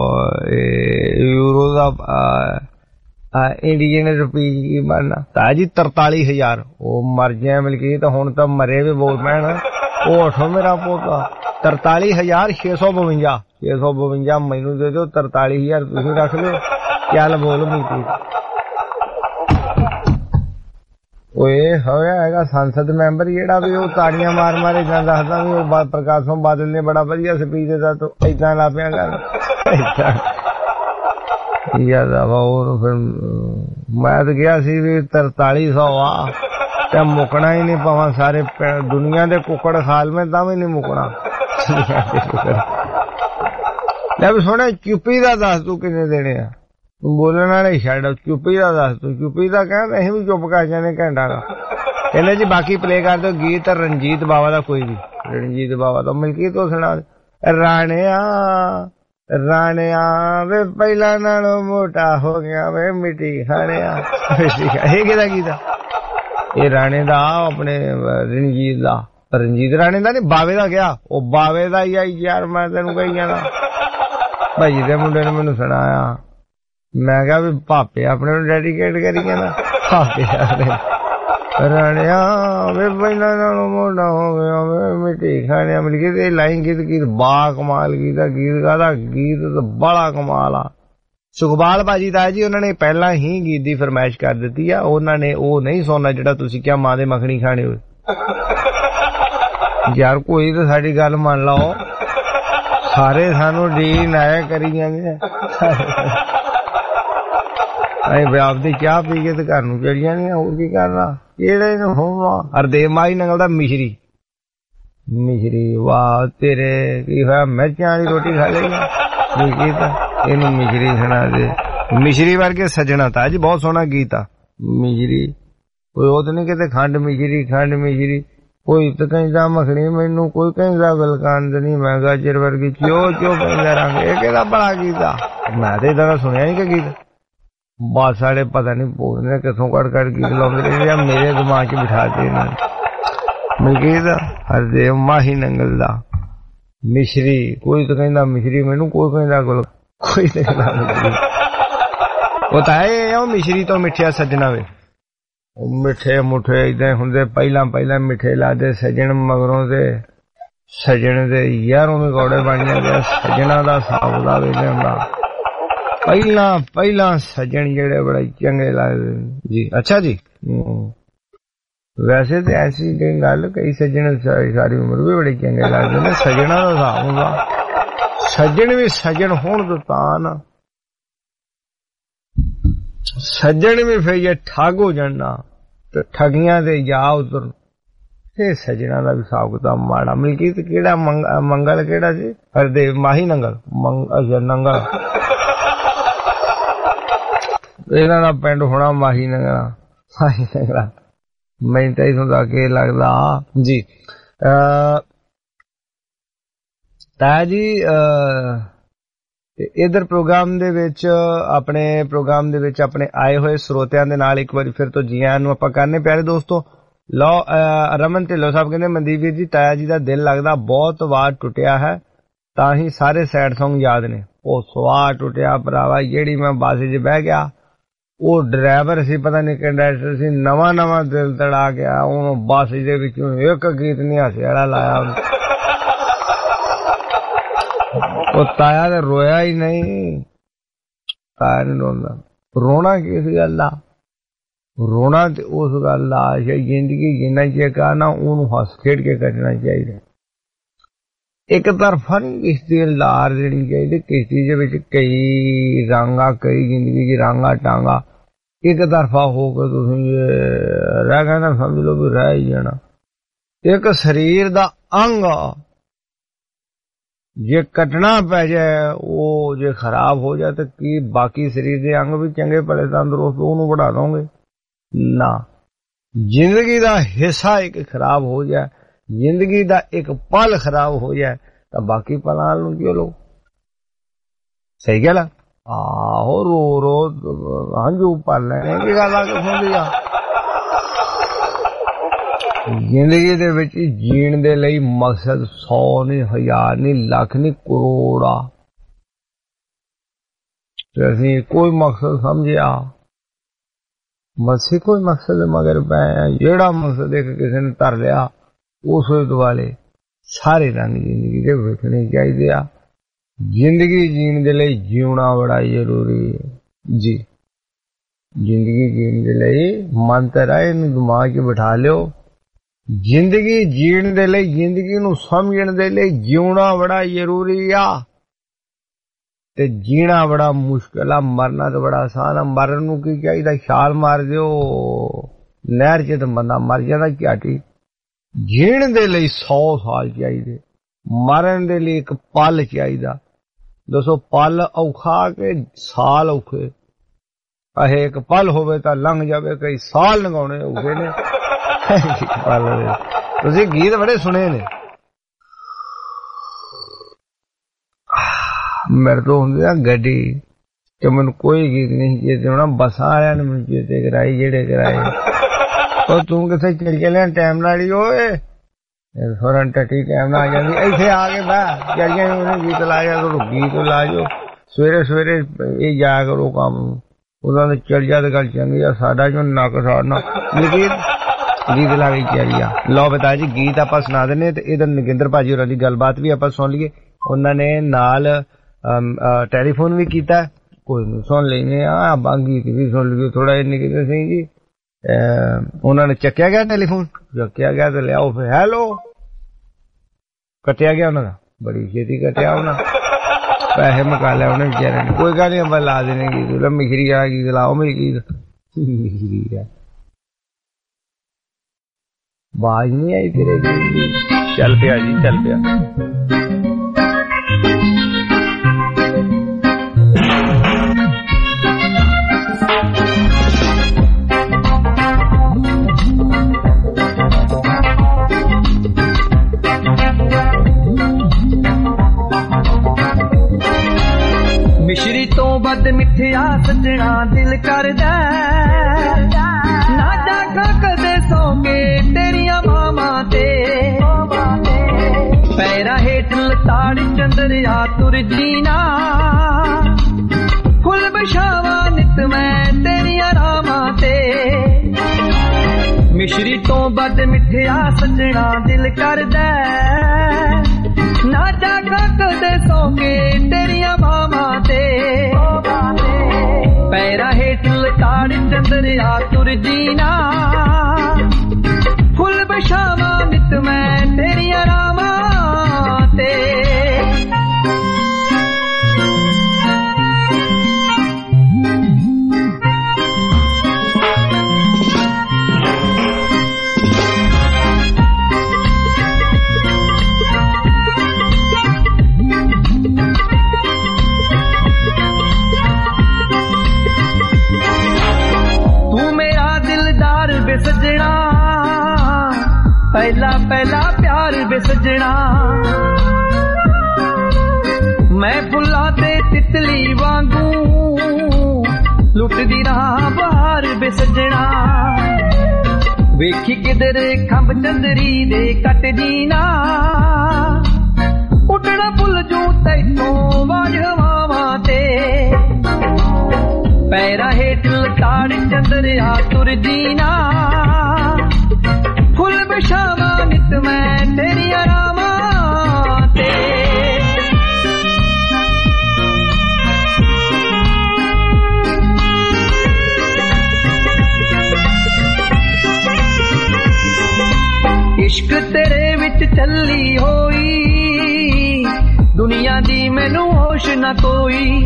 ਯੂਰੋ ਦਾ ਇੰਡੀਅਨ ਰੁਪੀ ਕੀ ਬਣਨਾ? ਤਾਇਆ ਜੀ 43,000। ਉਹ ਮਰ ਗਿਆ ਮਲਕੀਤ, ਹੁਣ ਤਾਂ ਮਰੇ ਵੀ ਬੋਲ ਪੈਣ। ਉਹ ਉਠੋ ਮੇਰਾ ਪੋਤਾ 43,652 652 ਮੈਨੂੰ ਦੇ ਦਿਓ, 43,000 ਤੁਸੀਂ ਰੱਖ ਲਿਓ। ਚੱਲ ਬੋਲ ਮਲਕੀਤ। ਓਏ ਹੋਇਆ ਹੈਗਾ ਸੰਸਦ ਮੈਂਬਰ ਜਿਹੜਾ ਵੀ ਉਹ ਤਾੜੀਆਂ ਮਾਰ ਮਾਰੇ ਜਾਂ ਦੱਸਦਾ ਵੀ ਉਹ ਪ੍ਰਕਾਸ਼ ਸਿੰਘ ਬਾਦਲ ਨੇ ਬੜਾ ਵਧੀਆ ਸਪੀਚ ਦਿੱਤਾ ਤੂੰ ਏਦਾਂ ਲਾ ਪਿਆ ਗੱਲ ਯਾਦ ਆ। ਉਹ ਫਿਰ ਮੈਂ ਤਾਂ ਗਿਆ ਸੀ ਵੀ 4300 ਆ ਤੇ ਮੁੱਕਣਾ ਹੀ ਨਹੀਂ, ਭਾਵਾਂ ਸਾਰੇ ਦੁਨੀਆ ਦੇ ਕੁੱਕੜ ਖਾਲ ਮੈਂ ਤਾਂ ਵੀ ਨਹੀਂ ਮੁੱਕਣਾ। ਲੈ ਵੀ ਸੋਹਣੇ ਚੁੱਪੀ ਦਾ ਦੱਸ ਤੂੰ ਕਿੰਨੇ ਦੇਣੇ ਆ? ਤੂੰ ਬੋਲਣ ਵਾਲੇ ਛੱਡ, ਚੁੱਪੀ ਦਾ ਦੱਸ ਤੂੰ। ਚੁੱਪੀ ਦਾ ਕਹਿੰਦਾ ਅਸੀਂ ਵੀ ਚੁੱਪ ਕਰ ਜਾਂਦੇ ਘੰਟਾ ਦਾ। कहने जी बाकी प्ले कर दो गीत रणजीत बावा का कोई भी, रणजीत बावा तो मिलकी तो सुना राणिया राणिया वे पहला नालों मोटा हो गया वे मिट्टी खाणिया। ये किहदा गीत आ? ये राणे दा अपने रणजीत दा, रणजीत राणे दा नहीं बावे दा क्या? ओ बावे दा ही आई यार, मैं तेनू कही जाना भाई दे मुंडे ने मैनू सुनाया, मैं कहा भी भापे अपने डेडिकेट करी ना भापे राणिया वे पहला नालों मोटा हो गया वे मिट्टी खाणिया। मिलके ते लाइन गीत गीत बा कमाल गीत गादा गीत तो बड़ा कमाल आ। सुखपाल भाजी ताया जी उन्होंने पहला ही गीत की फरमाइश कर दी है, उन्होंने वो नहीं सुनना जिहड़ा तुसीं क्या मां दे मखनी खाने हो। यार कोई तो साडी गल मान लो, सारे सानू डी नाया करी जांदे आपदी चाह पी के घर नूं चली जानी, होर की करना। किहड़े हरदेव माही नंगल दा मिश्री, मिश्री वाह तेरे की होया मिर्चां वाली रोटी खा लेगी इनू मिश्री सुना दे। मिश्री वर्गे सजना था जी, बहुत सोहना गीत आ मिश्री। कोई ओ तो नहीं कहते खंड मिश्री, कोई तो कहता मखनी मैनू, कोई कहता गुलकांद नहीं, मैं गाजर वर्गी चो चो कहता रंग। ये कहता बड़ा गीत आ, मैं तो इदा सुनिया नहीं कि गीत। बात साढ़े पता नहीं पूछने कितों कट गीत लाते या मेरे दिमाग च बिठाते मिलकी हरदेव माही नंगल दा मिश्री। कोई तो कहता मिश्री मैनू, कोई कहता गुल, कोई होता है मिश्री तो मिठिया सजना वे, मिठे मुठे इदा होंगे। पहला मिठे लादे सजन, मगरों से सजन दे यारों में कौड़े बन जाते। सजना का हिसाब दा वे होंदा पहला सजन जेड़े बड़े चंगे लगदे जी। अच्छा जी, वैसे तो ऐसी गल कई सजन सारी उम्र भी बड़े चंगे लगते ने, सजना का हिसाब होंदा। सज्जन भी सज्जन होण तो तां सज्जन भी फिर ये ठग हो जाना तो ठगियां दे जा उतर, फिर सजना का भी हिसाब किताब माड़ा। मिलकी केड़ा मंगल केड़ा सी? हरदेव माही नंगल अच्छा नंगल, इन्हां दा पिंड होना माही नंगला। मैं तो इथों के लगदा जी। ताया जी इधर प्रोग्राम दे विच अपने आए हुए श्रोतियां दे नाल एक बार फिर तो जी आयां नूं आपां करने प्यारे दोस्तों। लो रमन ढिल्लों साहब कहंदे मनदीप वीर जी ताया जी दा दिल लगदा बहुत वार टुटिया है, तां ही सारे सैड सॉन्ग याद ने। ओ सवार टुटिया भरावा, जेड़ी मैं बस च बह गया, वो ड्राइवर सी पता नहीं कंडक्टर सी, नवा दिल तड़ा गया। ओनू बस दे विचों एक गीत नहीं हासे वाला लाया, वो ताया ने रोया ही नहीं। ताया ने रोंदा, रोना किस गल आ? रोना ते उस गल आ जिंदगी जिन्ना चिर करना ओनू हस खेड के कटना चाहिए। एक तरफा नहीं किश्ती लार देनी चाहिए। किश्ती दे विच कई रंगा, कई जिंदगी की रंगा टांगा एक तरफा होकर तुसीं रह गए ना, समझ लो भी रह ही जाना। एक शरीर दा अंग जे कटना पै जाए, वो जे खराब हो जाए तो की बाकी शरीर के अंग भी चंगे भले तंदुरुस्त ओनू बढ़ा दोगे ना। जिंदगी दा हिस्सा एक खराब हो जाए, जिंदगी दा एक पल खराब हो जाए तो बाकी पलां नूं क्यों लो? सही गल आहो, रो रो हंझू भर लैने की गल आ किथों दी आ? जिंदगी दे विच जीण दे लई मकसद 100 नहीं, 1000 नहीं, लाख नहीं, करोड़ आ। ते असीं कोई मकसद समझिया, मसी कोई मकसद मगर पै जेड़ा मकसद एक किसी ने धर लिया उस दुआले सारे रंग जिंदगी दे वेखने चाहिए आ। जिंदगी जीण दे लई जीवना बड़ा जरूरी है जी। जिंदगी जीण दे लई मंत्र है, इनू दिमाग च बिठा लियो। जिंदगी जीण दे लई, जिंदगी नू समझण दे लई जीवना बड़ा जरूरी आ ते जीना बड़ा मुश्किल आ। मरना तो बड़ा आसान आ। मरन नू की चाहिए? छाल मार दियो नहर च तो बंदा मर जांदा झाटी। जीण दे लई 100 साल चाहिए, मरन दे लई एक पल चाहिए। दसो पल औखा के साल औखे? अहे एक पल होवे तां लंघ जावे, कई साल लंघाउणे औखे ने। ਤੁਸੀਂ ਗੀਤ ਬੜੇ ਸੁਣੇ ਨੇ। ਮੇਰੇ ਤੋਂ ਹੁੰਦੀ ਆ ਗੱਡੀ ਤੇ ਮੈਨੂੰ ਕੋਈ ਗੀਤ ਨਹੀਂ ਚੇਤੇ ਹੋਣਾ। ਬੱਸਾਂ ਵਾਲਿਆਂ ਨੇ ਮੈਨੂੰ ਚੇਤੇ ਕਰਾਈ ਜਿਹੜੇ ਕਰਾਏ। ਉਹ ਤੂੰ ਕਿੱਥੇ ਚੱਲ ਚੱਲਿਆ ਟਾਈਮ ਨਾਲ ਹੀ ਓਏ ਫੌਰਨ ਟੱਟੀ ਟਾਈਮ ਨਾਲ ਆ ਜਾਂਦੀ। ਇੱਥੇ ਆ ਕੇ ਬਹਿ ਚੜੀਆਂ ਉਹਨੇ ਗੀਤ ਲਾਇਆ ਕਰੋ, ਗੀਤ ਲਾ ਜਾਓ ਸਵੇਰੇ ਸਵੇਰੇ ਇਹ ਜਾਇਆ ਕਰੋ ਕੰਮ। ਉਹਨਾਂ ਨੇ ਚੜ ਜਾ ਤੇ ਗੱਲ ਚੰਗੀ ਆ, ਸਾਡਾ ਜੋ ਨੱਕ ਸਾੜਨਾ ਲੇਕਿਨ ਗੀਤ ਲਾ ਕੇ ਚੜੀਆ। ਲਓ ਬਤਾ ਜੀ ਗੀਤ ਆਪਾਂ ਸੁਣਾ ਦਿੰਦੇ ਤੇ ਇਹਦਾ ਨਗਿੰਦਰ ਭਾਜੀ ਹੋਰਾਂ ਦੀ ਗੱਲਬਾਤ ਵੀ ਆਪਾਂ ਸੁਣ ਲਈਏ। ਉਹਨਾਂ ਨੇ ਨਾਲ ਟੈਲੀਫੋਨ ਵੀ ਕੀਤਾ, ਕੋਈ ਨਹੀਂ ਸੁਣ ਲੈਨੇ ਆ। ਗੀਤ ਵੀ ਸੁਣ ਲਈਏ ਥੋੜਾ ਜਿਹਾ ਨਗਿੰਦਰ ਸਿੰਘ ਜੀ। ਉਹਨਾਂ ਨੇ ਚੱਕਿਆ ਗਿਆ ਟੈਲੀਫੋਨ, ਚੱਕਿਆ ਗਿਆ ਤੇ ਲਿਆਓ ਫਿਰ ਹੈਲੋ ਕੱਟਿਆ ਗਿਆ ਉਹਨਾਂ ਦਾ, ਬੜੀ ਛੇਤੀ ਕੱਟਿਆ ਉਹਨਾਂ, ਪੈਸੇ ਮੁਕਾ ਲਿਆ ਉਹਨੇ ਵਿਚਾਰੇ ਨੇ। ਕੋਈ ਗੱਲ ਨਹੀਂ ਆਪਾਂ ਲਾ ਦੇਣੇ ਗੀਤ, ਮਿਖਰੀ ਆ ਗੀਤ ਲਾਓ ਮੇਰੀ ਗੀਤ। ਮਿਖਰੀ ਆ ਆਵਾਜ਼ ਨਹੀਂ ਆਈ ਤੇਰੇ ਦੀ। ਚੱਲ ਪਿਆ ਜੀ ਚੱਲ ਪਿਆ। ਮਿਸ਼ਰੀ ਤੋਂ ਵੱਧ ਮਿੱਠਿਆ ਸੱਜਣਾ ਦਿਲ ਕਰਦਾ, ਨਾ ਜਾਗਾ ਕਦੇ ਸੌਂ ਕੇ ਤੇਰੀਆਂ ਮਾਵਾਂ ਤੇ। ਪੈਰਾਂ ਹੇਠ ਲਤਾੜ ਚੰਦਰਿਆ ਤੁਰ ਜੀਨਾ, ਫੁੱਲ ਬਿਛਾਵਾਂ ਨਿਤ ਮੈਂ ਤੇਰੀਆਂ ਰਾਵਾਂ ਤੇ। ਮਿਸ਼ਰੀ ਤੋਂ ਵੱਧ ਮਿੱਠਿਆ ਸੱਜਣਾ ਦਿਲ ਕਰਦਾ, ਨਾ ਜਾਗਾ ਕਦੇ ਸੌਂ ਕੇ ਤੇਰੀਆਂ ਮਾਵਾਂ ਤੇ। ਪੈਰਾਂ ਹੇਠ ਲਤਾੜ ਚੰਦਰਿਆ ਤੁਰ ਜੀਨਾ, ਫੁੱਲ ਬਿਛਾਵਾਂ ਨਿਤ ਮੈਂ ਤੇਰੀਆਂ ਰਾਵਾਂ ਤੇ। ਸੱਜਣਾ ਪਹਿਲਾ ਪਹਿਲਾ ਪਿਆਰ ਵੇ ਸੱਜਣਾ, ਮੈਂ ਫੁੱਲਾਂ ਤੇ ਤਿਤਲੀ ਵਾਂਗੂ ਲੁੱਟਦੀ ਰਹਾ ਬਹਾਰ ਵੇ ਸੱਜਣਾ। ਵੇਖੀ ਕਿਧਰ ਖੰਭ ਚੰਦਰੀ ਦੇ ਕੱਟ ਜੀਨਾ, ਉੱਡਣਾ ਭੁੱਲ ਜੂ ਤੈਥੋਂ ਵਾਜ ਹਵਾਵਾਂ ਤੇ। ਪੈਰਾਂ ਹੇਠ ਲਤਾੜ ਚੰਦਰਿਆ ਤੁਰ ਜੀਨਾ, ਫੁੱਲ ਬਿਛਾਵਾਂ ਨਿਤ ਮੈਂ ਤੇਰੀਆਂ ਰਾਵਾਂ ਤੇ। ਇਸ਼ਕ ਤੇਰੇ ਵਿੱਚ ਚੱਲੀ ਹੋਈ, ਦੁਨੀਆ ਦੀ ਮੈਨੂੰ ਹੋਸ਼ ਨਾ ਕੋਈ।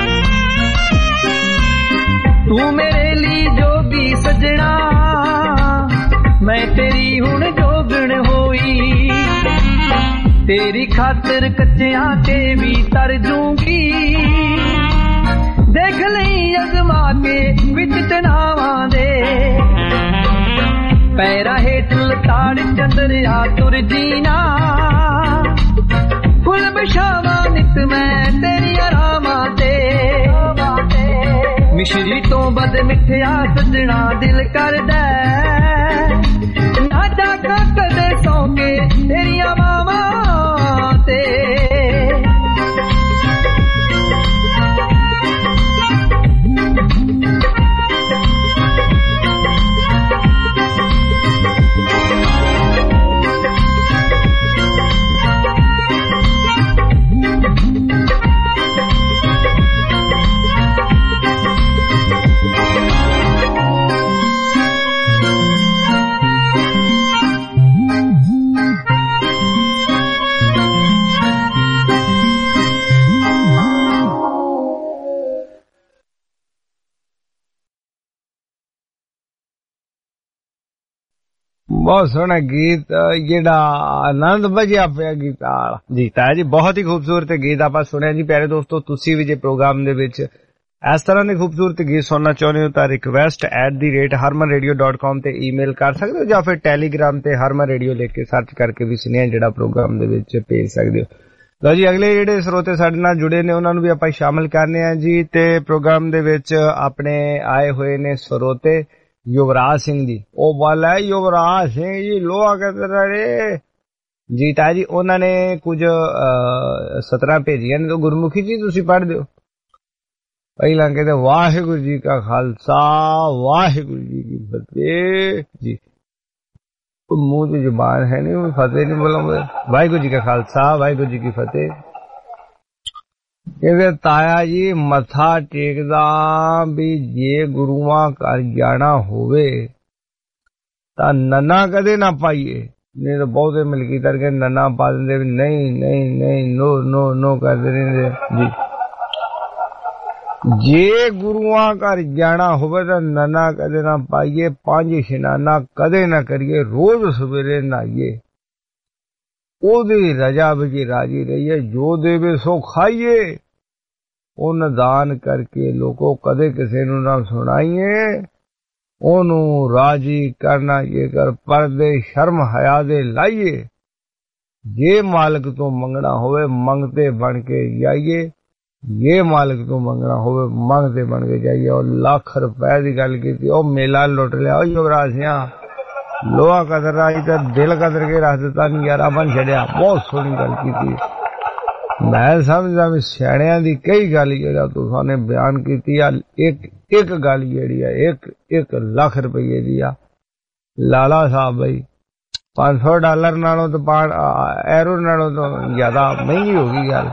ਤੂੰ ਮੇਰੇ ਲਈ ਜੋਗੀ ਸੱਜਣਾ, ਮੈਂ ਤੇਰੀ ਹੁਣ ਜੋਗਣ ਹੋਈ। ਤੇਰੀ ਖਾਤਰ ਕੱਚਿਆਂ ਤੇ ਵੀ ਤਰ ਜੂੰਗੀ, ਦੇਖ ਲਈ ਅਜ਼ਮਾ ਕੇ ਵਿੱਚ ਤਨਾਵਾਂ ਦੇ। ਪੈਰਾਂ ਹੇਠ ਲਤਾੜ ਚੰਦਰਿਆ ਤੁਰ ਜੀਨਾ, ਫੁੱਲ ਬਿਛਾਵਾਂ ਨਿਤ ਮੈਂ ਤੇਰੀਆਂ ਰਾਵਾਂ ਤੇ। ਮਿਸ਼ਰੀ ਤੋਂ ਵੱਧ ਮਿੱਠਿਆ ਸੱਜਣਾ ਦਿਲ ਕਰਦਾ, ਨਾ ਜਾਗਾ ਕਦੇ ਸੌਂ ਕੇ ਤੇਰੀਆਂ ਮਾਵਾਂ ਤੇ। बहुत सोहना गीत जेड़ा आनंद बजिया पिया गीत जी ताया जी बहुत ही खूबसूरत गीत आप सुनिया जी। प्यारे दोस्तों तुसी भी जे प्रोग्राम दे विच इस तरह के खूबसूरत गीत सुनना चाहते हो तो request@harmanradio.com ते ईमेल कर सकते हो, या फिर टेलीग्राम ते हरमन रेडियो लिख के सर्च करके भी सुनिया जिहड़ा प्रोग्राम दे विच भेज सकते हो। लो जी, अगले जिहड़े श्रोते साडे नाल जुड़े ने उन्हां नूं भी आपां शामिल करने आ जी। ते प्रोग्राम दे विच अपने आए हुए ने श्रोते युवराज सिंह जी। ओ वाल है युवराज सिंह जी, लोहा कहते रहे जी ताजी। उन्होंने कुछ 17 भेजियां ने, तो गुरमुखी जी तुसीं पढ़ दिओ। पहला कहते वाहिगुरू जी का खालसा वाहिगुरू जी की फतेह जी। मुंह की जुबान है नहीं, फतेह नहीं बोलूंगा। वाहिगुरू जी का खालसा वाहिगुरू जी की फतेह। कहते ताया जी मथा टेकदा भी जे गुरुआं घर जाना होवे तां नन्ना कदे ना पाइए, नहीं तो बहुते मिलकी करके नन्ना पा देंदे, नहीं नहीं नहीं नो नो नो करते रहंदे जी। जे गुरुआं घर जाना होवे तां नन्ना कदे ना पाइए, 5 इशनाना कदे ना करिए, रोज सवेरे नहाइए, ओदी रजा विच राजी रहिए, जो देवे सो खाइए, उन दान करके लोगों कदे किसे नूं ना सुनाइए, ओनू राजी करना ये कर पर्दे शर्म हया दे लाइए, जे मालिक तो मंगना होवे मंगते बन के जाइए, ये मालिक तो मंगना होवे मंगते बन के जाइए। और लाख रुपए की गल की, मेला लुट लिया युवराज सिंह, लोहा कदर आई तो दिल कदर के रख दिता, नजारा बन छड़िया। बहुत सोहनी गल की। मैं समझदा भी सियाणियां दी कई गल जेड़ा तुसां बयान की, एक गल जेड़ी है 1 लाख रुपये दी आ। लाला साहब भाई $500 नालों तो एरो नालों तो ज्यादा महंगी होगी गल।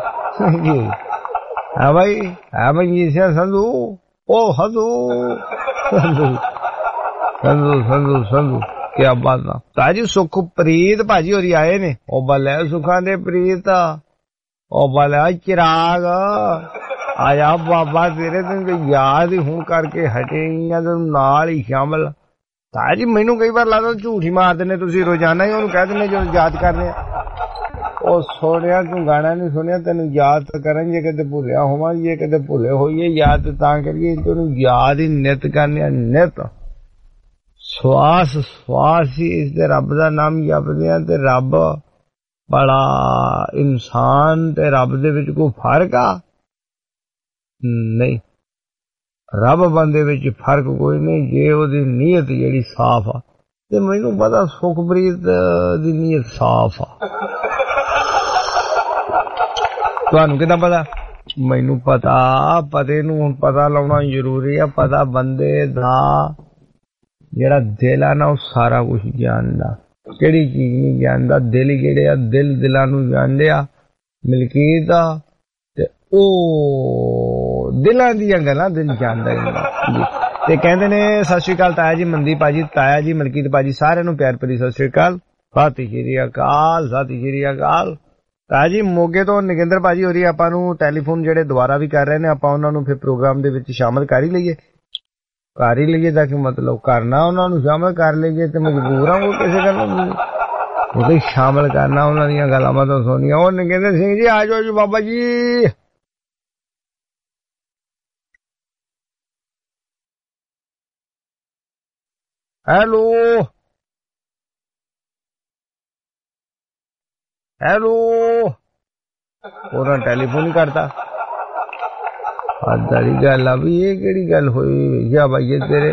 है भाई, है मंजीत सिंह संधू, ओ हदू संधू संधू संधू संधू, क्या बात ना। ताजी सुखप्रीत भाजी होरी आए ने, ओ बल्ले सुखा दे प्रीत, ओ बल्ले चिराग आया बाबा तेरे दिन याद ही हूं करके हटे नाल ही शामिल। ताजी मैनू कई बार लगता झूठ ही मार देने तुसी, रोजाना ही उन्होंने कह देने जो याद करने। ओ सोनिया तू गाना नहीं सुनिया, तेन याद करेंगे कदे भुलिया होवा, ये कदे भुले होइए, याद तां करिए तेन याद ही नित करने, नित श्वास श्वास ही इसदे रब दा नाम जपदे आ। ते रब बड़ा इंसान ते रब दे विच कोई फर्क आ नहीं, रब बंदे विच फर्क कोई नहीं जे ओदी नीयत जेड़ी साफ आ। ते मैनू पता सुखप्रीत दी नीयत साफ आ, तुहानू किदां पता? मैनू पता, पते नू हुण पता लाउणा जरूरी आ। पता बंदे दा जेड़ा दिल आ ना, वो सारा कुछ जानदा। केड़ी चीज नहीं जानदा? दिल जेड़े आ, दिल दिलां नू जाणदे आ। मलकीत आ ते ओ दिलां दियां गल्लां दिल जानदा जी। ते कहंदे ने सत श्री अकाल ताया जी, मनदीप भाजी, ताया जी, मलकीत भाजी, सारे नू प्यार भरी सत श्री अकाल, सत श्री अकाल, सत श्री अकाल। ताया जी मोगे तो नगेंद्र भाजी हो रही, आपां नू टैलीफोन जेड़े दोबारा भी कर रहे ने, आपां उन्हां नू फिर प्रोग्राम दे विच शामिल कर ही लईए ताकि मतलब करना उन्हां नू शामिल कर लईए। ते मजबूर हां वो किसे गल नूं शामिल करना, उन्हां दीयां गल्लां मतलब सुनिया। ओ नगेंद्र सिंह जी आ जाओ जी बाबा जी। हेलो हेलो, उन्हें टेलीफोन ही करता। आदारी गल आ भी, ये केड़ी गल होई या भाई तेरे?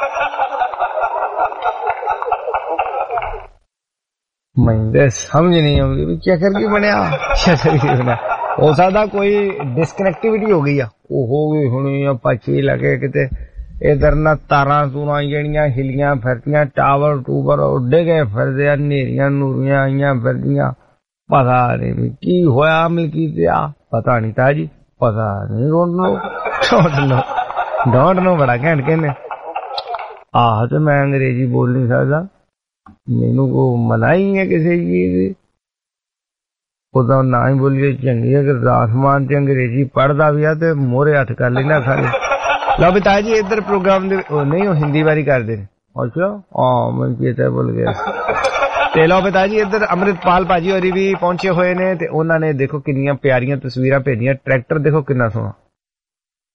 मैं समझ नहीं आती भी क्या करके बनया, क्या करके बना। हो सकता कोई डिसकनेक्टिविटी हो गई आ, वो हो गई होनी आ। पछी लगे किते इधर ना तारां तूरां जड़ियां हिलियां फिरदियां, टावर टूबर उड्डे गए फिरदे, नेरियां नूरियां आईयां फिरदियां, पता नहीं भी की होया मलकीत आ, पता नहीं ताजी, पता नहीं। डोंट नो बड़ा घैंट कहने। आह तो मैं अंग्रेजी बोल नहीं सकता, मैनू को मनाही है किसी चीज की, ओदा ना ही बोलिए चंगी। अगर आसमान च अंग्रेजी पढ़दा भी आ ते मोरे हथ कर लेना खाली। लो पिता जी इधर प्रोग्राम दे नहीं, हिंदी वारी कर दे। अच्छा हाँ मैं चेता भुल गया। ते लो पिता जी इधर अमृतपाल भाजी होरी भी पहुंचे हुए ने, ते उन्होंने देखो कितनी प्यारियां तस्वीरां भेजियां। ट्रैक्टर देखो कितना सोहना,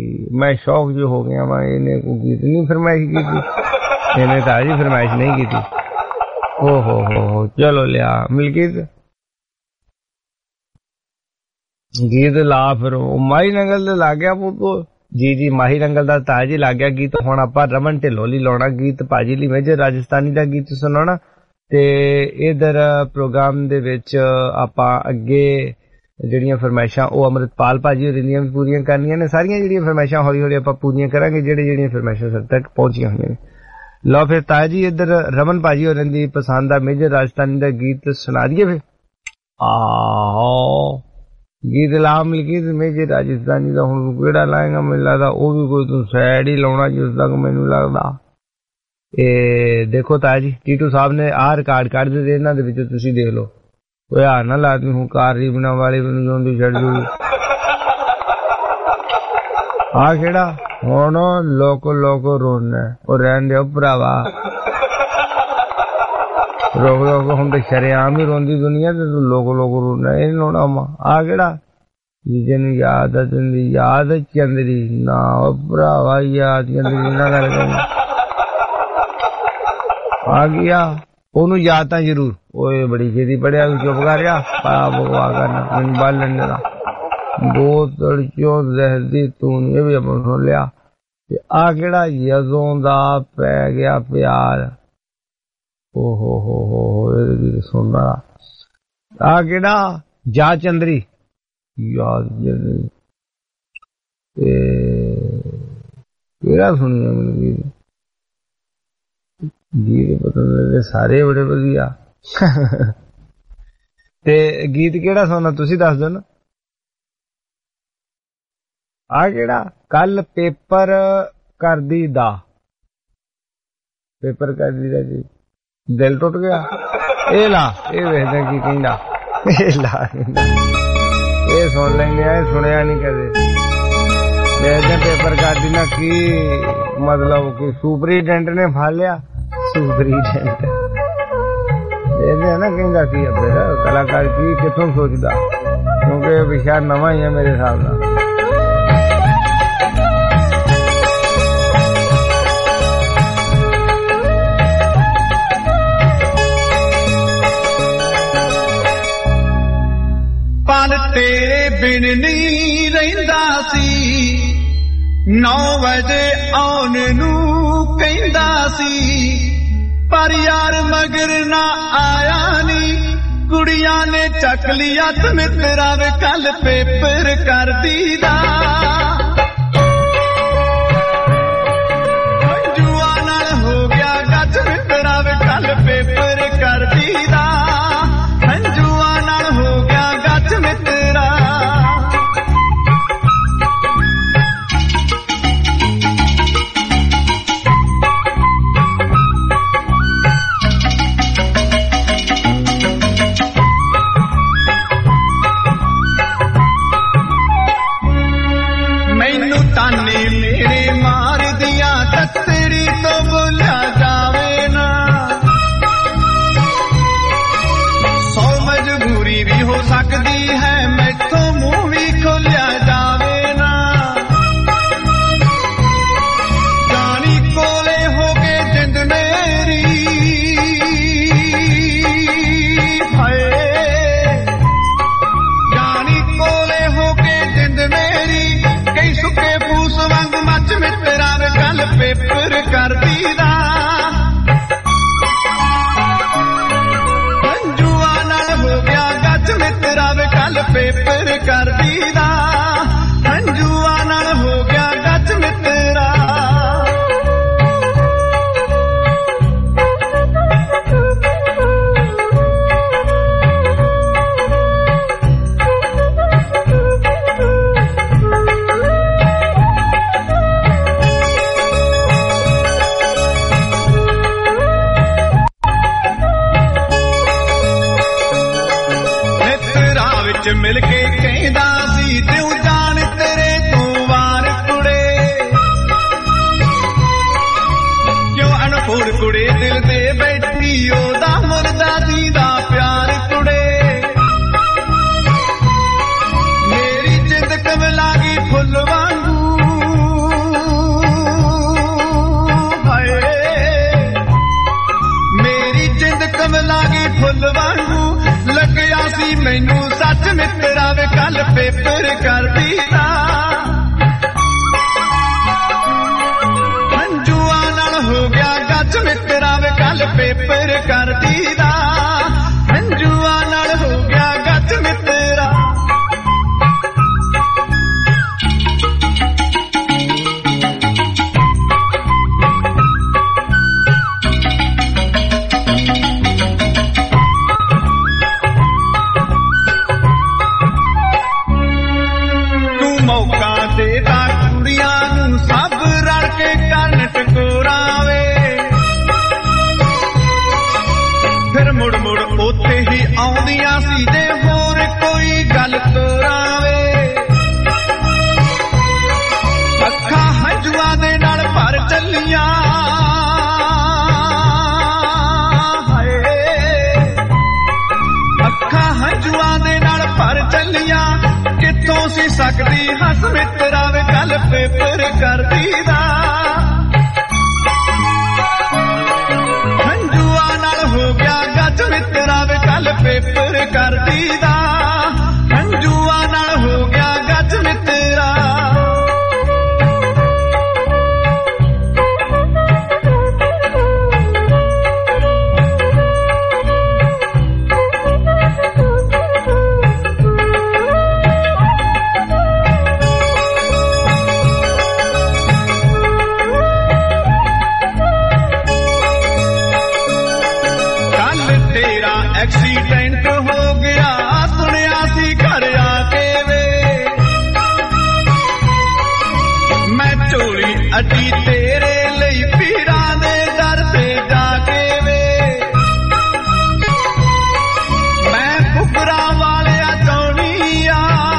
जी। मैं शौक जो हो गया वहां इन्हें को गीत नहीं फरमाइश की थी, इन्हें ताजी फरमाइश नहीं की थी। ओ हो चलो लिया मिलकीत गीत ला फिर माही नंगल दे ला गया वो जी माही नंगल दा ताजी ला गया गीत। हुण आपां रमन ढिल्लों लई लाउणा गीत, भाजी लई मेजर राजस्थानी दा गीत सुनाउणा ते इधर प्रोग्राम दे विच आपां अगे ਜਿਹੜੀਆਂ ਫਰਮਾਇਸ਼ਾਂ ਉਹ ਅਮਰਿਤਪਾਲ ਭਾਜੀ ਹੋਰਾਂ ਦੀਆਂ ਵੀ ਪੂਰੀਆਂ ਕਰਨੀਆਂ ਨੇ। ਸਾਰੀਆਂ ਜਿਹੜੀਆਂ ਫਰਮਾਇਸ਼ਾਂ ਹੌਲੀ ਹੌਲੀ ਆਪਾਂ ਪੂਰੀਆਂ ਕਰਾਂਗੇ ਜਿਹੜੀਆਂ ਫਰਮਾਇਸ਼ਾਂ ਸਾਡੇ ਤੱਕ ਪਹੁੰਚੀਆਂ ਹੋਈਆਂ ਨੇ। ਲਓ ਫਿਰ ਤਾਜੀ ਇੱਧਰ ਰਮਨ ਭਾਜੀ ਹੋਰਾਂ ਦੀ ਪਸੰਦ ਦਾ ਮੇਜਰ ਰਾਜਸਥਾਨੀ ਦਾ ਗੀਤ ਸੁਣਾ ਦਈਏ ਫਿਰ। ਆਹੋ ਗੀਤ ਲਾ ਮਿਲਕੀਤ ਮੇਜਰ ਰਾਜਸਥਾਨੀ ਦਾ। ਹੁਣ ਕਿਹੜਾ ਲਾਏਗਾ? ਮੈਨੂੰ ਲੱਗਦਾ ਉਹ ਵੀ ਕੋਈ ਤੂੰ ਸੈਡ ਹੀ ਲਾਉਣਾ ਜਿਸ ਤੱਕ ਮੈਨੂੰ ਲੱਗਦਾ। ਇਹ ਦੇਖੋ ਤਾਜੀ ਟੀਟੂ ਸਾਹਿਬ ਨੇ ਆਹ ਰਿਕਾਰਡ ਕੱਢ ਦਿੱਤੇ, ਇਹਨਾਂ ਦੇ ਵਿੱਚੋਂ ਤੁਸੀਂ ਦੇਖ ਲਓ। ਓਏ ਆ ਨਾ ਲਾਦਮੀ ਹੂੰ ਕਾਰ ਰੀਬਣਾ ਵਾਲੀ ਮੈਨੂੰ ਜੋਂਦੀ ਛੱਡ ਜੂਗੀ। ਆ ਕਿਹੜਾ ਹੁਣ ਲੋਕ ਰੋਣਾ ਉਹ ਰਹਿਣ ਦਿਓ ਭਰਾਵਾ, ਰੋਕ ਹੁਣ ਤੇ ਸ਼ਰੇਆਮ ਹੀ ਰੋਂਦੀ ਦੁਨੀਆ ਤੇ ਤੂੰ ਲੋਕ ਰੋਣਾ ਇਹ ਲਾਉਣਾ ਵਾ। ਆ ਕਿਹੜਾ ਜੀਜੇ ਨੂੰ ਯਾਦ ਆ ਤੈਨੂੰ ਯਾਦ ਚੰਦਰੀ ਨਾ ਉਹ ਭਰਾਵਾ ਯਾਦ ਚੰਦਰੀ ਨਾ ਕਰ ਆ ਗਿਆ ਉਹਨੂੰ ਯਾਦ ਤਾਂ ਜ਼ਰੂਰ। ਓਏ ਬੜੀ ਛੇਤੀ ਪੜਿਆ ਤੂੰ ਚੁੱਪ ਕਰ ਜਾ ਪਾ ਬਕਵਾ ਕਰਨਾ ਮੈਨੂੰ ਬਾਲਣ ਦਾ ਬੋਤਲ ਚੋਂ ਜ਼ਹਿਰ ਦੀ ਤੂੰ ਇਹ ਵੀ ਆਪਾਂ ਸੁਣ ਲਿਆ। ਤੇ ਆ ਕਿਹੜਾ ਜਦੋਂ ਦਾ ਪੈ ਗਿਆ ਪਿਆਰ ਓ ਹੋ ਇਹ ਸੁਣਨਾ। ਆ ਕਿਹੜਾ ਜਾ ਚੰਦਰੀ ਯਾਦ ਚੰਦਰੀ ਤੇ ਕਿਹੜਾ ਸੁਣਿਆ ਮੈਨੂੰ ਗੀਤ ਪਤਾ ਨਹੀਂ ਸਾਰੇ ਬੜੇ ਵਧੀਆ। ਤੇ ਗੀਤ ਕਿਹੜਾ ਸੁਣਨਾ ਤੁਸੀਂ ਦੱਸ ਦਿਓ ਨਾ। ਆ ਕਿਹੜਾ ਕੱਲ ਪੇਪਰ ਕਰਦੀ ਦਾ ਪੇਪਰ ਕਰਦੀ ਦਾ ਜੀ ਦਿਲ ਟੁੱਟ ਗਿਆ। ਇਹ ਲਾ ਇਹ ਵੇਖਦੇ ਕੀ ਕਹਿੰਦਾ ਇਹ ਲਾ ਇਹ ਸੁਣ ਲੈਂਦੇ ਆ। ਇਹ ਸੁਣਿਆ ਨਹੀਂ ਕਦੇ। ਦੇਖਦੇ ਪੇਪਰ ਕਰਦੀ ਨਾ ਕੀ ਮਤਲਬ ਕਿ ਸੁਪਰੀਡੈਂਟ ਨੇ ਫੜ ਲਿਆ। ਸੁਪਰੀਡੈਂਟ ਇਹਦੇ ਨਾ ਕਹਿੰਦਾ ਕੀ ਆ ਫਿਰ ਕਲਾਕਾਰ ਕੀ ਕਿੱਥੋਂ ਸੋਚਦਾ ਕਿਉਂਕਿ ਇਹ ਵਿਸ਼ਾ ਨਵਾਂ ਹੀ ਹੈ ਮੇਰੇ ਹਿਸਾਬ ਨਾਲ। ਪਲ ਤੇਰੇ ਬਿਨ ਨਹੀਂ ਰਹਿੰਦਾ ਸੀ 9 ਵਜੇ ਆਉਣ ਨੂੰ ਕਹਿੰਦਾ ਸੀ ਪਰ ਯਾਰ ਮਗਰ ਨਾ ਆਇਆ ਨੀ ਕੁੜੀਆਂ ਨੇ ਚੱਕ ਲਿਆ ਤੇ ਮਿੱਤਰਾਂ ਵੇ ਕੱਲ ਪੇਪਰ ਕਰਦੀ ਦਾ ਜੂਆ ਨਾਲ ਹੋ ਗਿਆ ਗੱਜ ਮਿੱਤਰਾਂ ਵੇ ਕੱਲ ਪੇਪਰ ਕਰਦੀ ਦਾ ਜੂਆ ਨਾਲ ਹੋ ਗਿਆ ਗੱਜ ਮਿੱਤਰਾ ਪੇਪਰ ਕਰਦੀ ਦਾ ਜੂਆ ਨਾਲ ਹੋ ਗਿਆ ਗੱਜ ਮਿੱਤਰਾ ਵੇ ਕੱਲ ਪੇਪਰ ਕਰਦੀ ਦਾ ਜੂਆ ਨਾਲ ਹੋ ਗਿਆ ਗੱਜ ਮਿੱਤਰਾ ਮਿਲ ਕੇ ਕਹਿੰਦਾ ਸੀ ਤੂੰ ਜਾਣ ਤੇਰੇ ਤੋਂ ਵਾਰ ਕੁੜੇ ਕਿਉਂ ਅਨਪੂਰ ਕੁੜੇ ਦਿਲ ਤੇ ਬੈਠੀ ਉਹਦਾ ਮੁਰਦਾ ਦੀ ਦਾ ਪਿਆਰ ਕੁੜੇ ਮੇਰੀ ਜਿੰਦ ਕਮਲਾ ਗਈ ਫੁੱਲ ਵਾਂਗੂ ਲਾਗੀ ਫੁੱਲ ਵਾਂਗੂ ਲੱਗਿਆ ਸੀ ਮੈਨੂੰ ਸੱਚ ਮਿੱਤਰਾ ਵੇ ਕੱਲ ਪੇਪਰ ਕਰਦੀ ਦਾ ਹੰਝੂਆਂ ਨਾਲ ਹੋ ਗਿਆ ਗੱਜ ਮਿੱਤਰਾ ਵੇ ਕੱਲ ਪੇਪਰ ਕਰਦੀ ਦਾ ਹੰਝੂਆਂ ਨਾਲ ਹੋ ਗਿਆ ਗੱਜ ਮਿੱਤਰਾ ਆਉਂਦੀਆਂ ਸੀ ਜੇ ਹੋਰ ਕੋਈ ਗੱਲ ਤੋਰਾਵੇ ਅੱਖਾਂ ਹੰਝੂਆਂ ਦੇ ਨਾਲ ਭਰ ਚੱਲੀਆਂ ਹਾਏ ਅੱਖਾਂ ਹੰਝੂਆਂ ਦੇ ਨਾਲ ਭਰ ਚੱਲੀਆਂ ਕਿੱਥੋਂ ਸੀ ਸਕਦੀ ਹੱਸ ਮਿੱਤਰਾ ਵੇ ਗੱਲ ਪੇਪਰ ਕਰਦੀ ਦਾ ਹੰਝੂਆਂ ਨਾਲ ਹੋ ਗਿਆ ਗੱਜ ਮਿੱਤਰਾ ਵੇ ਕੱਲ ਪੇਪਰ ਕਰਦੀ ਦਾ ਹੰਝੂਆਂ ਨਾਲ ਹੋ ਗਿਆ ਗੱਜ ਮਿੱਤਰਾ ਐਕਸੀਡੈਂਟ ਹੋ ਗਿਆ ਸੁਣਿਆ ਸੀ ਘਰ ਆ ਕੇ ਵੇ ਮੈਂ ਝੋਲੀ ਅੱਡੀ ਤੇਰੇ ਲਈ ਪੀਰਾਂ ਦੇ ਦਰ ਤੇ ਜਾ ਕੇ ਵੇ ਮੈਂ ਫੁਕਰਾਂ ਵਾਲਿਆ ਚਾਹੁੰਦੀ ਆ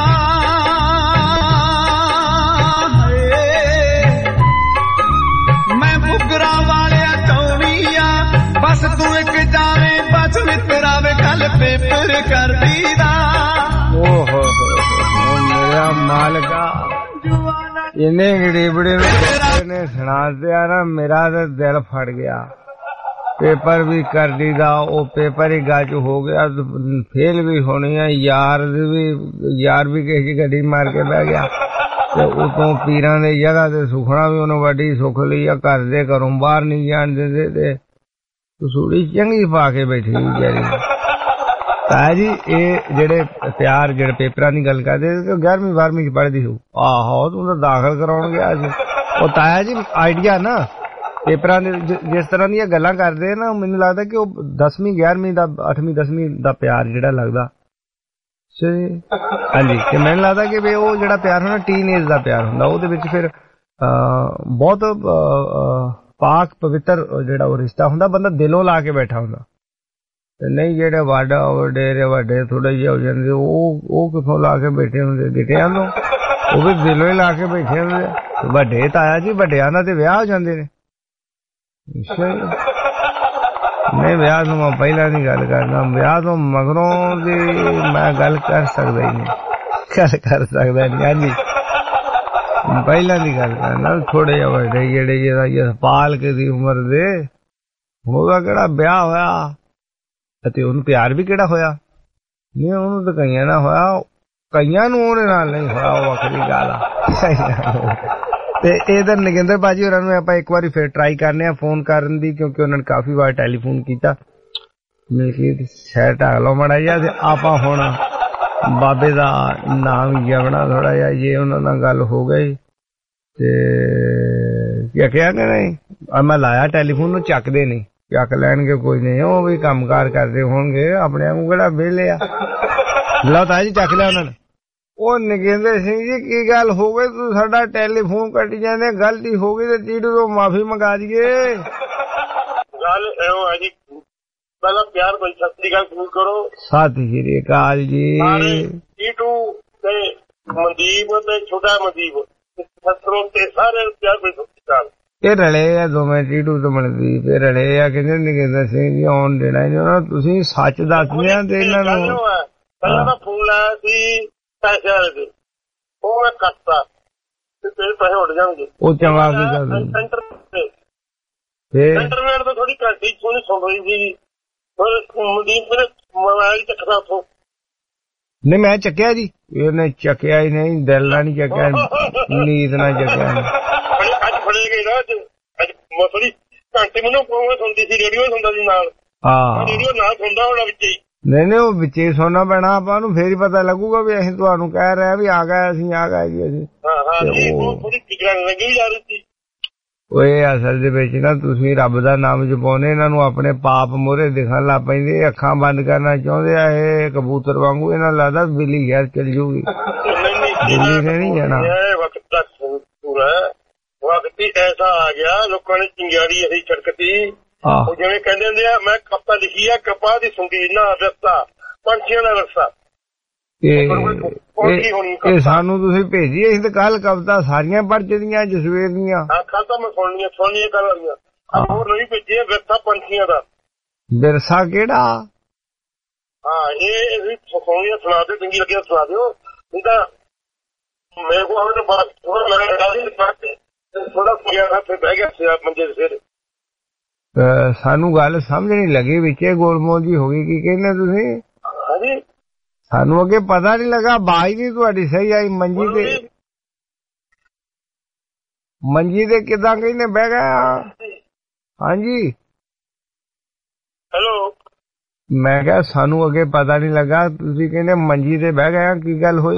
ਮੈਂ ਫੁਕਰਾਂ ਵਾਲਿਆ ਚਾਹੁੰਦੀ ਆ ਬਸ ਤੂੰ ਇੱਕ ਜਾਵੇਂ ਬਚ ਮਿੱਤਰਾ ਵੇ ਕੱਲ ਪੇਪਰ ਕਰਦੀ ਦਾ ਓਹ ਮੇਰਾ ਮਾਲਕਾ ਇਹਨੇ ਗਰੀਬੜੇ ਨੇ ਸੁਣਾ ਦਿਆ ਨਾ ਮੇਰਾ ਤਾਂ ਦਿਲ ਫੜ ਗਿਆ ਪੇਪਰ ਵੀ ਕਰਦੀ ਦਾ ਉਹ ਪੇਪਰ ਹੀ ਗੱਜ ਹੋ ਗਿਆ ਫੇਲ ਵੀ ਹੋਣੀ ਆ ਯਾਰ ਵੀ ਕਿਸੇ ਦੀ ਗੱਡੀ ਮਾਰ ਕੇ ਬਹਿ ਗਿਆ ਤੇ ਉਤੋਂ ਪੀਰਾਂ ਦੀ ਜਗ੍ਹਾ ਤੇ ਸੁਖਣਾ ਵੀ ਉਹਨੂੰ ਵੱਡੀ ਸੁੱਖ ਲਈ ਆ ਘਰ ਦੇ ਘਰੋਂ ਬਾਹਰ ਨਹੀਂ ਜਾਣ ਦਿੰਦੇ ਤੇ ਕਸੂੜੀ ਚੰਗੀ ਪਾ ਕੇ ਬੈਠੀ ਵਿਚਾਰੀ ਤਾਇਆ ਜੀ ਇਹ ਜਿਹੜੇ ਪਿਆਰ ਜਿਹੜੇ ਪੇਪਰਾਂ ਦੀ ਗੱਲ ਕਰਦੇ 11ਵੀਂ 12ਵੀਂ ਚ ਪੜ੍ਹਦੀ ਹੋ ਆਹੋ ਤੂੰ ਤਾਂ ਦਾਖਲ ਕਰਾਉਣ ਗਿਆ ਸੀ ਉਹ ਤਾਇਆ ਜੀ ਆਈਡੀਆ ਨਾ ਪੇਪਰਾਂ ਦੇ ਜਿਸ ਤਰ੍ਹਾਂ ਦੀਆਂ ਗੱਲਾਂ ਕਰਦੇ ਨਾ ਮੈਨੂੰ ਲੱਗਦਾ ਕਿ ਉਹ 10ਵੀਂ 11ਵੀਂ ਦਾ 8ਵੀਂ 10ਵੀਂ ਦਾ ਪਿਆਰ ਜਿਹੜਾ ਲੱਗਦਾ ਹਾਂਜੀ ਤੇ ਮੈਨੂੰ ਲੱਗਦਾ ਕਿ ਵੀ ਉਹ ਜਿਹੜਾ ਪਿਆਰ ਹੁੰਦਾ ਟੀਨ ਏਜ ਦਾ ਪਿਆਰ ਹੁੰਦਾ ਉਹਦੇ ਵਿੱਚ ਫਿਰ ਬਹੁਤ ਪਾਕ ਪਵਿੱਤਰ ਜਿਹੜਾ ਉਹ ਰਿਸ਼ਤਾ ਹੁੰਦਾ ਬੰਦਾ ਦਿਲੋਂ ਲਾ ਕੇ ਬੈਠਾ ਹੁੰਦਾ ਤੇ ਨਹੀਂ ਜਿਹੜੇ ਵੱਡੇ ਥੋੜੇ ਜਿਹੇ ਹੋ ਜਾਂਦੇ ਉਹ ਕਿੱਥੋਂ ਲਾ ਕੇ ਬੈਠੇ ਹੁੰਦੇ ਗਿੱਟਿਆਂ ਤੋਂ ਉਹ ਵੀ ਦਿਲੋਂ ਹੀ ਲਾ ਕੇ ਬੈਠੇ ਹੁੰਦੇ ਵੱਡੇ ਤਾਇਆ ਜੀ ਵੱਡਿਆਂ ਦਾ ਤੇ ਵਿਆਹ ਹੋ ਜਾਂਦੇ ਨੇ ਨਹੀਂ ਵਿਆਹ ਤੋਂ ਮੈਂ ਪਹਿਲਾਂ ਦੀ ਗੱਲ ਕਰਦਾ ਵਿਆਹ ਤੋਂ ਮਗਰੋਂ ਦੀ ਮੈਂ ਗੱਲ ਕਰ ਸਕਦਾ ਹੀ ਨਹੀਂ ਹਾਂਜੀ ਪਹਿਲਾਂ ਦੀ ਗੱਲ ਕਰਨਾ ਥੋੜੇ ਜਿਹੇ ਵੱਡੇ ਜਿਹੜੇ ਜਿਹੜਾ ਪਾਲਕ ਦੀ ਉਮਰ ਦੇ ਉਹਦਾ ਕਿਹੜਾ ਵਿਆਹ ਹੋਇਆ ਅਤੇ ਉਹਨੂੰ ਪਿਆਰ ਵੀ ਕਿਹੜਾ ਹੋਇਆ ਨਹੀਂ ਉਹਨੂੰ ਤਾਂ ਕਈਆਂ ਨਾਲ ਹੋਇਆ ਕਈਆਂ ਨੂੰ ਉਹਦੇ ਨਾਲ ਨਹੀਂ ਹੋਇਆ ਉਹ ਵੱਖਰੀ ਗੱਲ ਆ ਤੇ ਇਧਰ ਨਗਿੰਦਰ ਬਾਜੀ ਹੋਰਾਂ ਨੂੰ ਆਪਾਂ ਇੱਕ ਵਾਰੀ ਫਿਰ ਟਰਾਈ ਕਰਨੇ ਆ ਫੋਨ ਕਰਨ ਦੀ ਕਿਉਂਕਿ ਉਹਨਾਂ ਨੇ ਕਾਫੀ ਵਾਰ ਟੈਲੀਫੋਨ ਕੀਤਾ ਮਿਲਕੀ ਸ਼ਹਿਰ ਢਾਕ ਲਓ ਮਾੜਾ ਜਿਹਾ ਤੇ ਆਪਾਂ ਹੁਣ ਬਾਬੇ ਦਾ ਨਾਮ ਜਪਣਾ ਥੋੜਾ ਜਿਹਾ ਜੇ ਉਹਨਾਂ ਨਾਲ ਗੱਲ ਹੋ ਗਈ ਤੇ ਕੀ ਕਿਹਾ ਕਿ ਨਹੀਂ ਮੈਂ ਲਾਇਆ ਟੈਲੀਫੋਨ ਨੂੰ ਚੱਕਦੇ ਨਹੀਂ ਚੱਕ ਲੈਣਗੇ ਕੋਈ ਨਹੀਂ ਉਹ ਵੀ ਕੰਮਕਾਰ ਕਰਦੇ ਹੋਣਗੇ ਆਪਣੇ ਨੂੰ ਕਿਹੜਾ ਵਿਹਲੇ ਆ ਲਓ ਤਾਇਆ ਜੀ ਚੱਕ ਲਿਆ ਉਹਨਾਂ ਨੇ ਉਹ ਨਗਿੰਦਰ ਸਿੰਘ ਜੀ ਕੀ ਗੱਲ ਹੋ ਗਈ ਤੂੰ ਸਾਡਾ ਟੈਲੀਫੋਨ ਕੱਟ ਜਾਂਦੇ ਗਲਤੀ ਹੋ ਗਈ ਤੇ ਟੀਟੂ ਤੋਂ ਮਾਫੀ ਮੰਗਾ ਦਈਏ ਗੱਲ ਇਹੋ ਹੈ ਜੀ ਪਹਿਲਾਂ ਪਿਆਰ ਕੋਈ ਸਤਿ ਸ੍ਰੀ ਅਕਾਲ ਜ਼ਰੂਰ ਕਰੋ ਸਤਿ ਸ੍ਰੀ ਅਕਾਲ ਜੀ ਟੀਟੂ ਤੇ ਮਨਦੀਪ ਤੇ ਛੋਟਾ ਮਨਦੀਪ ਸਤਰੋਂ ਤੇ ਸਾਰੇ ਪਿਆਰ ਕੋਈ ਸਤਿ ਸ੍ਰੀ ਅਕਾਲ ਇਹ ਰਲੇ ਆ ਦੋਵੇਂ ਟੀਟੂ ਤੇ ਮਨਦੀਪ ਇਹ ਰਲੇ ਆ ਕਹਿੰਦੇ ਨਗਿੰਦਰ ਸਿੰਘ ਜੀ ਆਉਣ ਦੇਣਾ ਨਹੀਂ ਉਹਨਾਂ ਤੁਸੀਂ ਸੱਚ ਦੱਸਦੇ ਆ ਤੇ ਇਹਨਾਂ ਨੂੰ ਪਹਿਲਾਂ ਤਾਂ ਫੋਨ ਲਾਇਆ ਸੀ ਪੈਸੇ ਵਾਲੇ ਦੇ ਉਹ ਮੈਂ ਕੱਟਤਾ ਤੇ ਤੇਰੇ ਪੈਸੇ ਉੱਡ ਜਾਣਗੇ ਉਹ ਚੰਗਾ ਕੀ ਕਰਦੇ ਇੰਟਰਨੈਟ ਤੋਂ ਥੋੜੀ ਘੱਟ ਹੀ ਸੁਣ ਰਹੀ ਸੀ ਮਨਦੀਪ ਨੇ ਮੋਬਾਈਲ ਚੱਕਦਾ ਉੱਥੋਂ। ਨਹੀਂ ਮੈਂ ਚੱਕਿਆ ਜੀ, ਇਹਨੇ ਚੱਕਿਆ ਹੀ ਨਹੀਂ, ਦਿਲ ਨਾਲ ਨਹੀਂ ਚੱਕਿਆ, ਨੀਂਦ ਨਾਲ ਚੱਕਿਆ। ਅੱਜ ਫੜੇ ਗਏ ਨਾ, ਅੱਜ ਥੋੜੀ ਘੰਟੇ ਮੈਨੂੰ ਸੁਣਦੀ ਸੀ, ਰੇਡੀਓ ਸੁਣਦਾ ਸੀ ਨਾਲ। ਹਾਂ ਰੇਡੀਓ ਨਾਲ ਸੁਣਦਾ ਹੋਣਾ ਵਿੱਚ ਹੀ। ਨਹੀਂ ਉਹ ਵਿੱਚ ਹੀ ਸੁਣਨਾ ਪੈਣਾ ਆਪਾਂ ਨੂੰ, ਫੇਰ ਹੀ ਪਤਾ ਲੱਗੂਗਾ ਵੀ ਅਸੀਂ ਤੁਹਾਨੂੰ ਕਹਿ ਰਹੇ ਵੀ ਆ ਗਏ ਅਸੀਂ, ਆ ਗਏ ਜੀ ਅਸੀਂ। ਥੋੜੀ ਫਿਕਰਾਂ ਲੱਗੀ ਜਾ ਰਹੀ ਸੀ। ਓਏ ਅਸਲ ਦੇ ਵਿੱਚ ਨਾ ਤੁਸੀਂ ਰੱਬ ਦਾ ਨਾਮ ਜਪਾਉਂਦੇ, ਇਹਨਾਂ ਨੂੰ ਆਪਣੇ ਪਾਪ ਮੋਹਰੇ ਦਿਖਣ ਲੱਗ ਪੈਂਦੇ, ਅੱਖਾਂ ਬੰਦ ਕਰਨਾ ਚਾਹੁੰਦੇ ਆ ਇਹ ਕਬੂਤਰ ਵਾਂਗੂ। ਇਹਨਾਂ ਲੱਗਦਾ ਬਿੱਲੀ ਯਾਰ ਚੱਲ ਜੂਗੀ, ਬਿੱਲੀ ਨੇ ਨਹੀਂ ਜਾਣਾ। ਵਕਤ ਦਾ ਪੂਰਾ ਵਕਤ ਹੀ ਐਸਾ ਆ ਗਿਆ, ਲੋਕਾਂ ਨੇ ਚਿੰਗਾਰੀ ਅਸੀਂ ਛੜਕਤੀ। ਉਹ ਜਿਵੇਂ ਕਹਿੰਦੇ ਹੁੰਦੇ ਆ, ਮੈਂ ਕਪਾ ਲਿਖੀ ਆ, ਕਪਾਹ ਦੀ ਸੰਗੀਨਾ ਰਸਤਾ, ਪੰਛੀਆਂ ਦਾ ਰਸਤਾ। ਇਹ ਸਾਨੂੰ ਤੁਸੀਂ ਭੇਜੀ, ਅਸੀਂ ਤਾਂ ਕੱਲ ਕਵਿਤਾ ਸਾਰੀਆਂ ਪੜ੍ਹ ਚੁੱਕੀਆਂ ਜਸਵੇਰ ਦੀਆਂ। ਕੱਲ ਤਾਂ ਮੈਂ ਸੁਣਨੀਆਂ ਕੱਲ ਵਾਲੀਆਂ, ਹੋਰ ਨਹੀਂ ਭੇਜੀਆਂ। ਵਿਰਸਾ ਪੰਛੀਆਂ ਦਾ। ਵਿਰਸਾ ਕਿਹੜਾ? ਹਾਂ ਇਹ ਸੁਣਨੀਆਂ ਸੁਣਾ ਦਿਓ, ਚੰਗੀ ਲੱਗਿਆ ਸੁਣਾ ਦਿਓ, ਨਹੀਂ ਤਾਂ ਮੇਰੇ ਕੋਲ ਥੋੜਾ ਬਹਿ ਗਿਆ ਮੰਜੇ ਦੇ ਸਿਰ। ਸਾਨੂੰ ਗੱਲ ਸਮਝ ਨਹੀਂ ਲੱਗੀ, ਵਿੱਚੇ ਗੋਲਮੋਲ ਜੀ ਹੋ ਗਈ। ਕੀ ਕਹਿੰਦੇ ਤੁਸੀਂ? ਹਾਂਜੀ ਸਾਨੂੰ ਅੱਗੇ ਪਤਾ ਨਹੀਂ ਲੱਗਾ, ਆਵਾਜ਼ ਨਹੀਂ ਤੁਹਾਡੀ ਸਹੀ ਆਈ। ਮੰਜੀ ਤੇ ਕਿੱਦਾਂ ਕਹਿੰਦੇ ਬਹਿ ਗਿਆ? ਹਾਂਜੀ ਹੈਲੋ। ਮੈਂ ਕਿਹਾ ਸਾਨੂੰ ਅੱਗੇ ਪਤਾ ਨਹੀਂ ਲੱਗਾ, ਤੁਸੀਂ ਕਹਿੰਦੇ ਮੰਜੀ ਤੇ ਬਹਿ ਗਏ, ਕੀ ਗੱਲ ਹੋਈ?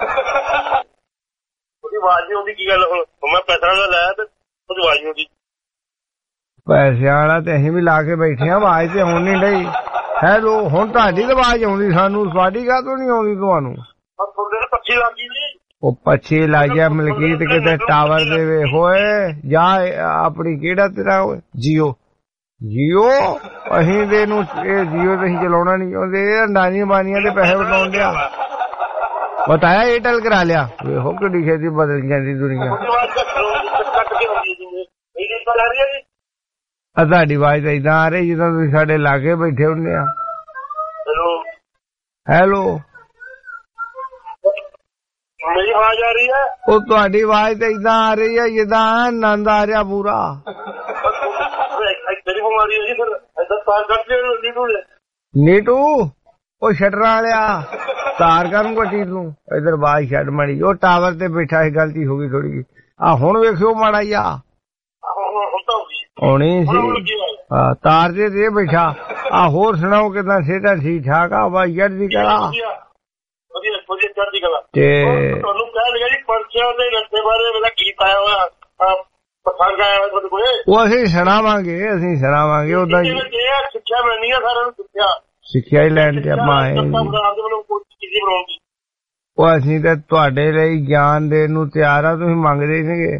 ਉਹਦੀ ਆਵਾਜ਼ ਨਹੀਂ ਆਉਂਦੀ, ਕੀ ਗੱਲ? ਹੁਣ ਮੈਂ ਪੈਸਾ ਦਾ ਲਾਇਆ ਤੇ ਉਹਦੀ ਆਵਾਜ਼ ਨਹੀਂ ਆਉਂਦੀ। ਪੈਸਿਆਂ ਵਾਲਾ ਤੇ ਅਸੀਂ ਵੀ ਲਾ ਕੇ ਬੈਠੇ ਆ, ਆਵਾਜ਼ ਤੇ ਆਉਣ ਨਹੀਂ ਡਈ। ਹੈਲੋ ਹੁਣ ਤੁਹਾਡੀ ਤਾਂ ਆਵਾਜ਼ ਆਉਂਦੀ ਸਾਨੂੰ, ਤੁਹਾਡੀ ਕਾਹਤੋਂ ਨਹੀਂ ਆਉਂਦੀ ਤੁਹਾਨੂੰ? ਉਹ ਪੱਛੀ ਲੱਗ ਗਿਆ ਮਲਕੀਤ ਕਿਤੇ ਟਾਵਰ ਦੇ ਵੇ ਹੋਏ ਜਾਂ ਆਪਣੀ ਕਿਹੜਾ ਤੇਰਾ ਜੀਓ ਅਸੀਂ ਤੇ ਇਹਨੂੰ ਇਹ ਜੀਓ ਤੇ ਅਸੀਂ ਚਲਾਉਣਾ ਨਹੀਂ ਚਾਹੁੰਦੇ, ਇਹ ਅੰਡਾਨੀਆਂ ਬਾਨੀਆਂ ਦੇ ਪੈਸੇ ਬਟਾਉਣ ਡਿਆ। ਬਤਾਇਆ ਏਅਰਟੈਲ ਕਰਾ ਲਿਆ, ਵੇਖੋ ਕਿੱਡੀ ਛੇਤੀ ਬਦਲ ਜਾਂਦੀ ਦੁਨੀਆ। ਤੁਹਾਡੀ ਆਵਾਜ਼ ਤਾਂ ਏਦਾਂ ਆ ਰਹੀ ਜਿੱਦਾਂ ਤੁਸੀਂ ਸਾਡੇ ਲਾਗੇ ਬੈਠੇ ਹੁੰਦੇ ਆ। ਹੈਲੋ ਮੇਰੀ ਆਵਾਜ਼ ਆ ਰਹੀ ਹੈ? ਉਹ ਤੁਹਾਡੀ ਆਵਾਜ਼ ਤਾਂ ਏਦਾਂ ਆ ਰਹੀ ਹੈ ਜਿੱਦਾਂ ਆਨੰਦ ਆ ਰਿਹਾ ਪੂਰਾ। ਨੀਟੂ ਉਹ ਸ਼ਟਰਾਂ ਵਾਲਿਆ ਤਾਰ ਕਰਨ ਗੱਡੀ ਨੂੰ ਇਧਰ ਆਵਾਜ਼ ਛੱਡ ਮਾੜੀ। ਉਹ ਟਾਵਰ ਤੇ ਬੈਠਾ ਸੀ, ਗਲਤੀ ਹੋ ਗਈ ਥੋੜੀ ਜਿਹੀ। ਆ ਹੁਣ ਵੇਖਿਓ ਮਾੜਾ ਜਿਹਾ ਆਉਣੀ ਸੀ। ਤਾਰ ਤੇ ਬੈਠਾ। ਆ ਹੋਰ ਸੁਣਾਓ ਕਿੱਦਾਂ ਸਿਹਤਾਂ ਠੀਕ ਠਾਕ ਆ? ਵਾ ਯਾਰ ਦੀ ਕਰਾ ਤੇ ਤੁਹਾਨੂੰ ਕਹਿ ਲਿਆ ਜੀ ਪਰਚਿਆਂ ਦੇ ਰਸਤੇ ਬਾਰੇ ਮੇਰਾ ਗੀਤ ਆਇਆ ਹੋਇਆ, ਪਸੰਦ ਆਇਆ ਹੋਇਆ ਤੁਹਾਡੇ ਕੋਲੇ। ਉਹ ਅਸੀਂ ਸੁਣਾਵਾਂਗੇ ਉਦਾਂ ਹੀ ਸਿੱਖਿਆ ਮਿਲਣੀ ਆ ਸਾਰਿਆਂ ਨੂੰ। ਸਿੱਖਿਆ ਹੀ ਲੈਣ ਤੇ ਆਪਾਂ ਆਏ। ਉਹ ਅਸੀਂ ਤੇ ਤੁਹਾਡੇ ਲਈ ਗਿਆਨ ਦੇਣ ਨੂੰ ਤਿਆਰ ਆ, ਤੁਸੀਂ ਮੰਗਦੇ ਸੀਗੇ।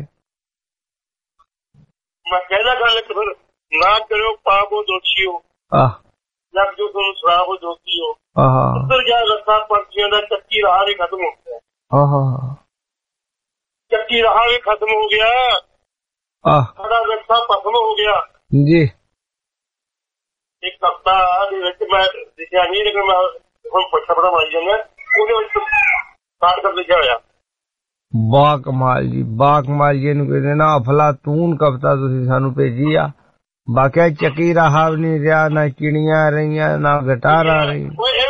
ਮੈਂ ਕਹਿੰਦਾ ਗੱਲ ਇੱਕ ਫਿਰ ਨਾ ਕਰਿਓ ਪਾਪੋ ਦੋਸ਼ੀਓ, ਜਦ ਜੋ ਤੁਹਾਨੂੰ ਸ਼ਰਾਬ ਦੋਸ਼ੀਓ। ਉੱਧਰ ਜਾ ਰਸਤਾ ਪੰਛੀਆਂ ਦਾ ਚੱਕੀ ਰਾਹ ਵੀ ਖਤਮ ਹੋ ਗਿਆ। ਚੱਕੀ ਰਾਹ ਵੀ ਖਤਮ ਹੋ ਗਿਆ, ਸਾਡਾ ਰਸਤਾ ਖਤਮ ਹੋ ਗਿਆ ਜੀ। ਇੱਕ ਹਫ਼ਤਾ ਦੇ ਵਿੱਚ ਮੈਂ ਲਿਖਿਆ ਨਹੀਂ, ਲੇਕਿਨ ਮੈਂ ਹੁਣ ਪੱਛਾ ਮਾਰੀ ਜਾਂਦਾ, ਉਹਦੇ ਵਿੱਚ ਕਾਟ ਕਰ ਲਿਖਿਆ ਹੋਇਆ। ਬਾ ਕਮਾਲ ਜੀ, ਬਾ ਕਮਾਲ ਜੀ ਇਹਨੂੰ ਕਹਿੰਦੇ ਨਾ। ਅਫਲਾਤੂਨ ਕਵਿਤਾ ਤੁਸੀਂ ਸਾਨੂੰ ਭੇਜੀ ਆ। ਬਾਕਿਆ ਚੱਕੀ ਰਾਹ ਵੀ ਨਹੀਂ ਰਿਹਾ, ਨਾ ਚਿੜੀਆਂ ਰਹੀਆਂ, ਨਾ ਗਟਾਰਾਂ ਰਹੀਆਂ।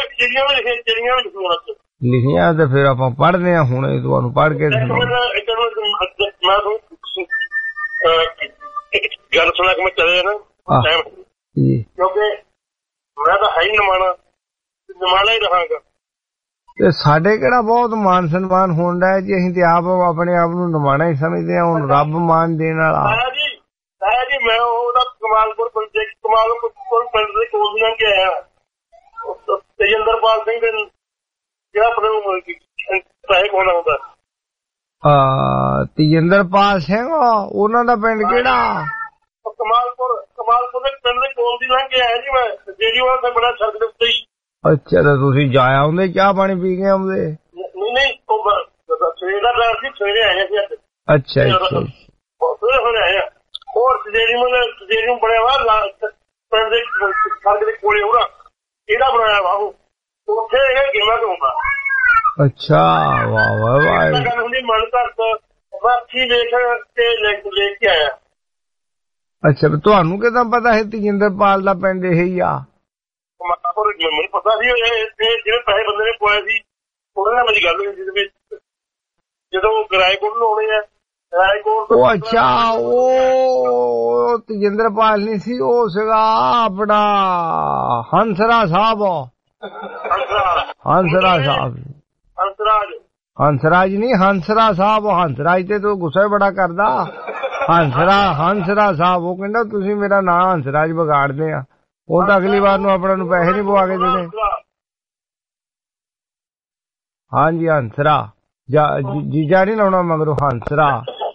ਲਿਖੀਆਂ ਤੇ ਫਿਰ ਆਪਾਂ ਪੜ੍ਹਦੇ ਹਾਂ, ਹੁਣ ਤੁਹਾਨੂੰ ਪੜ੍ਹ ਕੇ ਗੱਲ ਸੁਣਾ ਕੇ ਮੈਂ ਚਲੇ ਜਾਣਾ, ਕਿਉਂਕਿ ਮੈਂ ਤਾਂ ਹੈ ਹੀ ਨਿਮਾਣਾ ਹੀ ਰਹਾਂਗਾ। ਤੇ ਸਾਡੇ ਕਿਹੜਾ ਬਹੁਤ ਮਾਨ ਸਨਮਾਨ ਹੁੰਦਾ ਹੈ ਜੀ, ਅਸੀਂ ਤੇ ਆਪ ਆਪਣੇ ਆਪ ਨੂੰ ਨਿਮਾਣਾ ਹੀ ਸਮਝਦੇ ਹਾਂ। ਹੁਣ ਰੱਬ ਮਾਨ ਦੇਣ ਵਾਲਾ ਜੀ। ਮੈਂ ਉਹਦਾ ਕਮਾਲਪੁਰ ਪਿੰਡ ਦੇ ਕੋਲ ਵੀ ਲੰਘ ਕੇ ਆਇਆ, ਤੇਜਿੰਦਰਪਾਲ ਸਿੰਘ ਦੇ ਜਿਹੜਾ ਆਪਣੇ ਪੈਸੇ ਕੋਲ ਆਉਂਦਾ। ਤੇਜਿੰਦਰਪਾਲ ਸਿੰਘ ਉਹਨਾਂ ਦਾ ਪਿੰਡ ਕਿਹੜਾ? ਕਮਾਲਪੁਰ ਦੇ ਪਿੰਡ ਦੇ ਕੋਲ ਦੀ ਲੰਘ ਕੇ ਆਇਆ ਜੀ ਮੈਂ, ਜਿਹੜੀ ਉਹਨਾਂ ਦਾ ਬੜਾ ਸੜਕ ਦੇ ਉੱਤੇ ਹੀ। ਅੱਛਾ ਤਾਂ ਤੁਸੀਂ ਜਾ ਆਉਂਦੇ, ਚਾਹ ਪਾਣੀ ਪੀ ਕੇ ਆਉਂਦੇ? ਨਹੀਂ ਸਵੇਰ ਦਾ ਟਾਈਮ ਸੀ, ਸਵੇਰੇ ਆਏ ਸੀ ਅੱਜ। ਅੱਛਾ ਸਵੇਰੇ ਹੁਣ ਆਏ ਆ। ਹੋਰ ਸਟੇਡੀਅਮ ਬਣਿਆ ਵਾ ਪਿੰਡ ਦੇ ਸੜਕ ਦੇ ਕੋਲੇ, ਉਹਦਾ ਇਹਦਾ ਬਣਾਇਆ ਵਾ, ਉਹ ਉੱਥੇ ਇਹ ਗੇਮਾਂ ਕਰਾਉਂਦਾ। ਅੱਛਾ ਵਾਹ ਵਾਹ ਵਾਹ। ਗੱਲ ਹੁੰਦੀ ਮਨ ਘਰ ਮੈਂ ਅੱਖੀ ਵੇਖ ਕੇ ਲੈ ਕੇ ਆਇਆ। ਅੱਛਾ ਤੁਹਾਨੂੰ ਕਿੱਦਾਂ ਪਤਾ ਹੈ ਤੇਜਿੰਦਰਪਾਲ ਦਾ ਪਿੰਡ ਇਹ ਹੀ ਆ? ਮੈਨੂੰ ਪਤਾ ਸੀ ਜਿਹੜੇ ਪੈਸੇ ਬੰਦੇ ਨੇ ਪਵਾਏ ਸੀ ਉਹਦੇ ਨਾਲ ਮੇਰੀ ਗੱਲ ਹੋਈ ਜਿਹਦੇ ਵਿੱਚ ਜਦੋਂ ਕਿਰਾਏ ਕੋਲ ਆਉਣੇ ਆ ਉਹ ਅੱਛਾ ਉਹ ਤੇਜਿੰਦਰਪਾਲ ਨਹੀਂ ਸੀ, ਉਹ ਸੀਗਾ ਆਪਣਾ ਹੰਸਰਾ ਸਾਹਿਬ। ਹੰਸਰਾਜ ਨਹੀਂ, ਹੰਸਰਾ ਸਾਹਿਬ। ਹੰਸਰਾਜ ਤੇ ਤੂੰ ਗੁੱਸਾ ਬੜਾ ਕਰਦਾ। ਹੰਸਰਾ ਸਾਹਿਬ ਉਹ ਕਹਿੰਦਾ ਤੁਸੀਂ ਮੇਰਾ ਨਾਂ ਹੰਸਰਾਜ ਵਿਗਾੜਦੇ ਆ। ਉਹ ਤਾਂ ਅਗਲੀ ਵਾਰ ਨੂੰ ਆਪਣਾ ਨੂੰ ਪੈਸੇ ਨਹੀਂ ਪਵਾ ਕੇ ਦੇਣੇ। ਹਾਂਜੀ ਹੰਸਰਾ ਜੀਜਾ ਨਹੀਂ ਲਾਉਣਾ ਮਗਰੋਂ ਹੰਸਰਾ।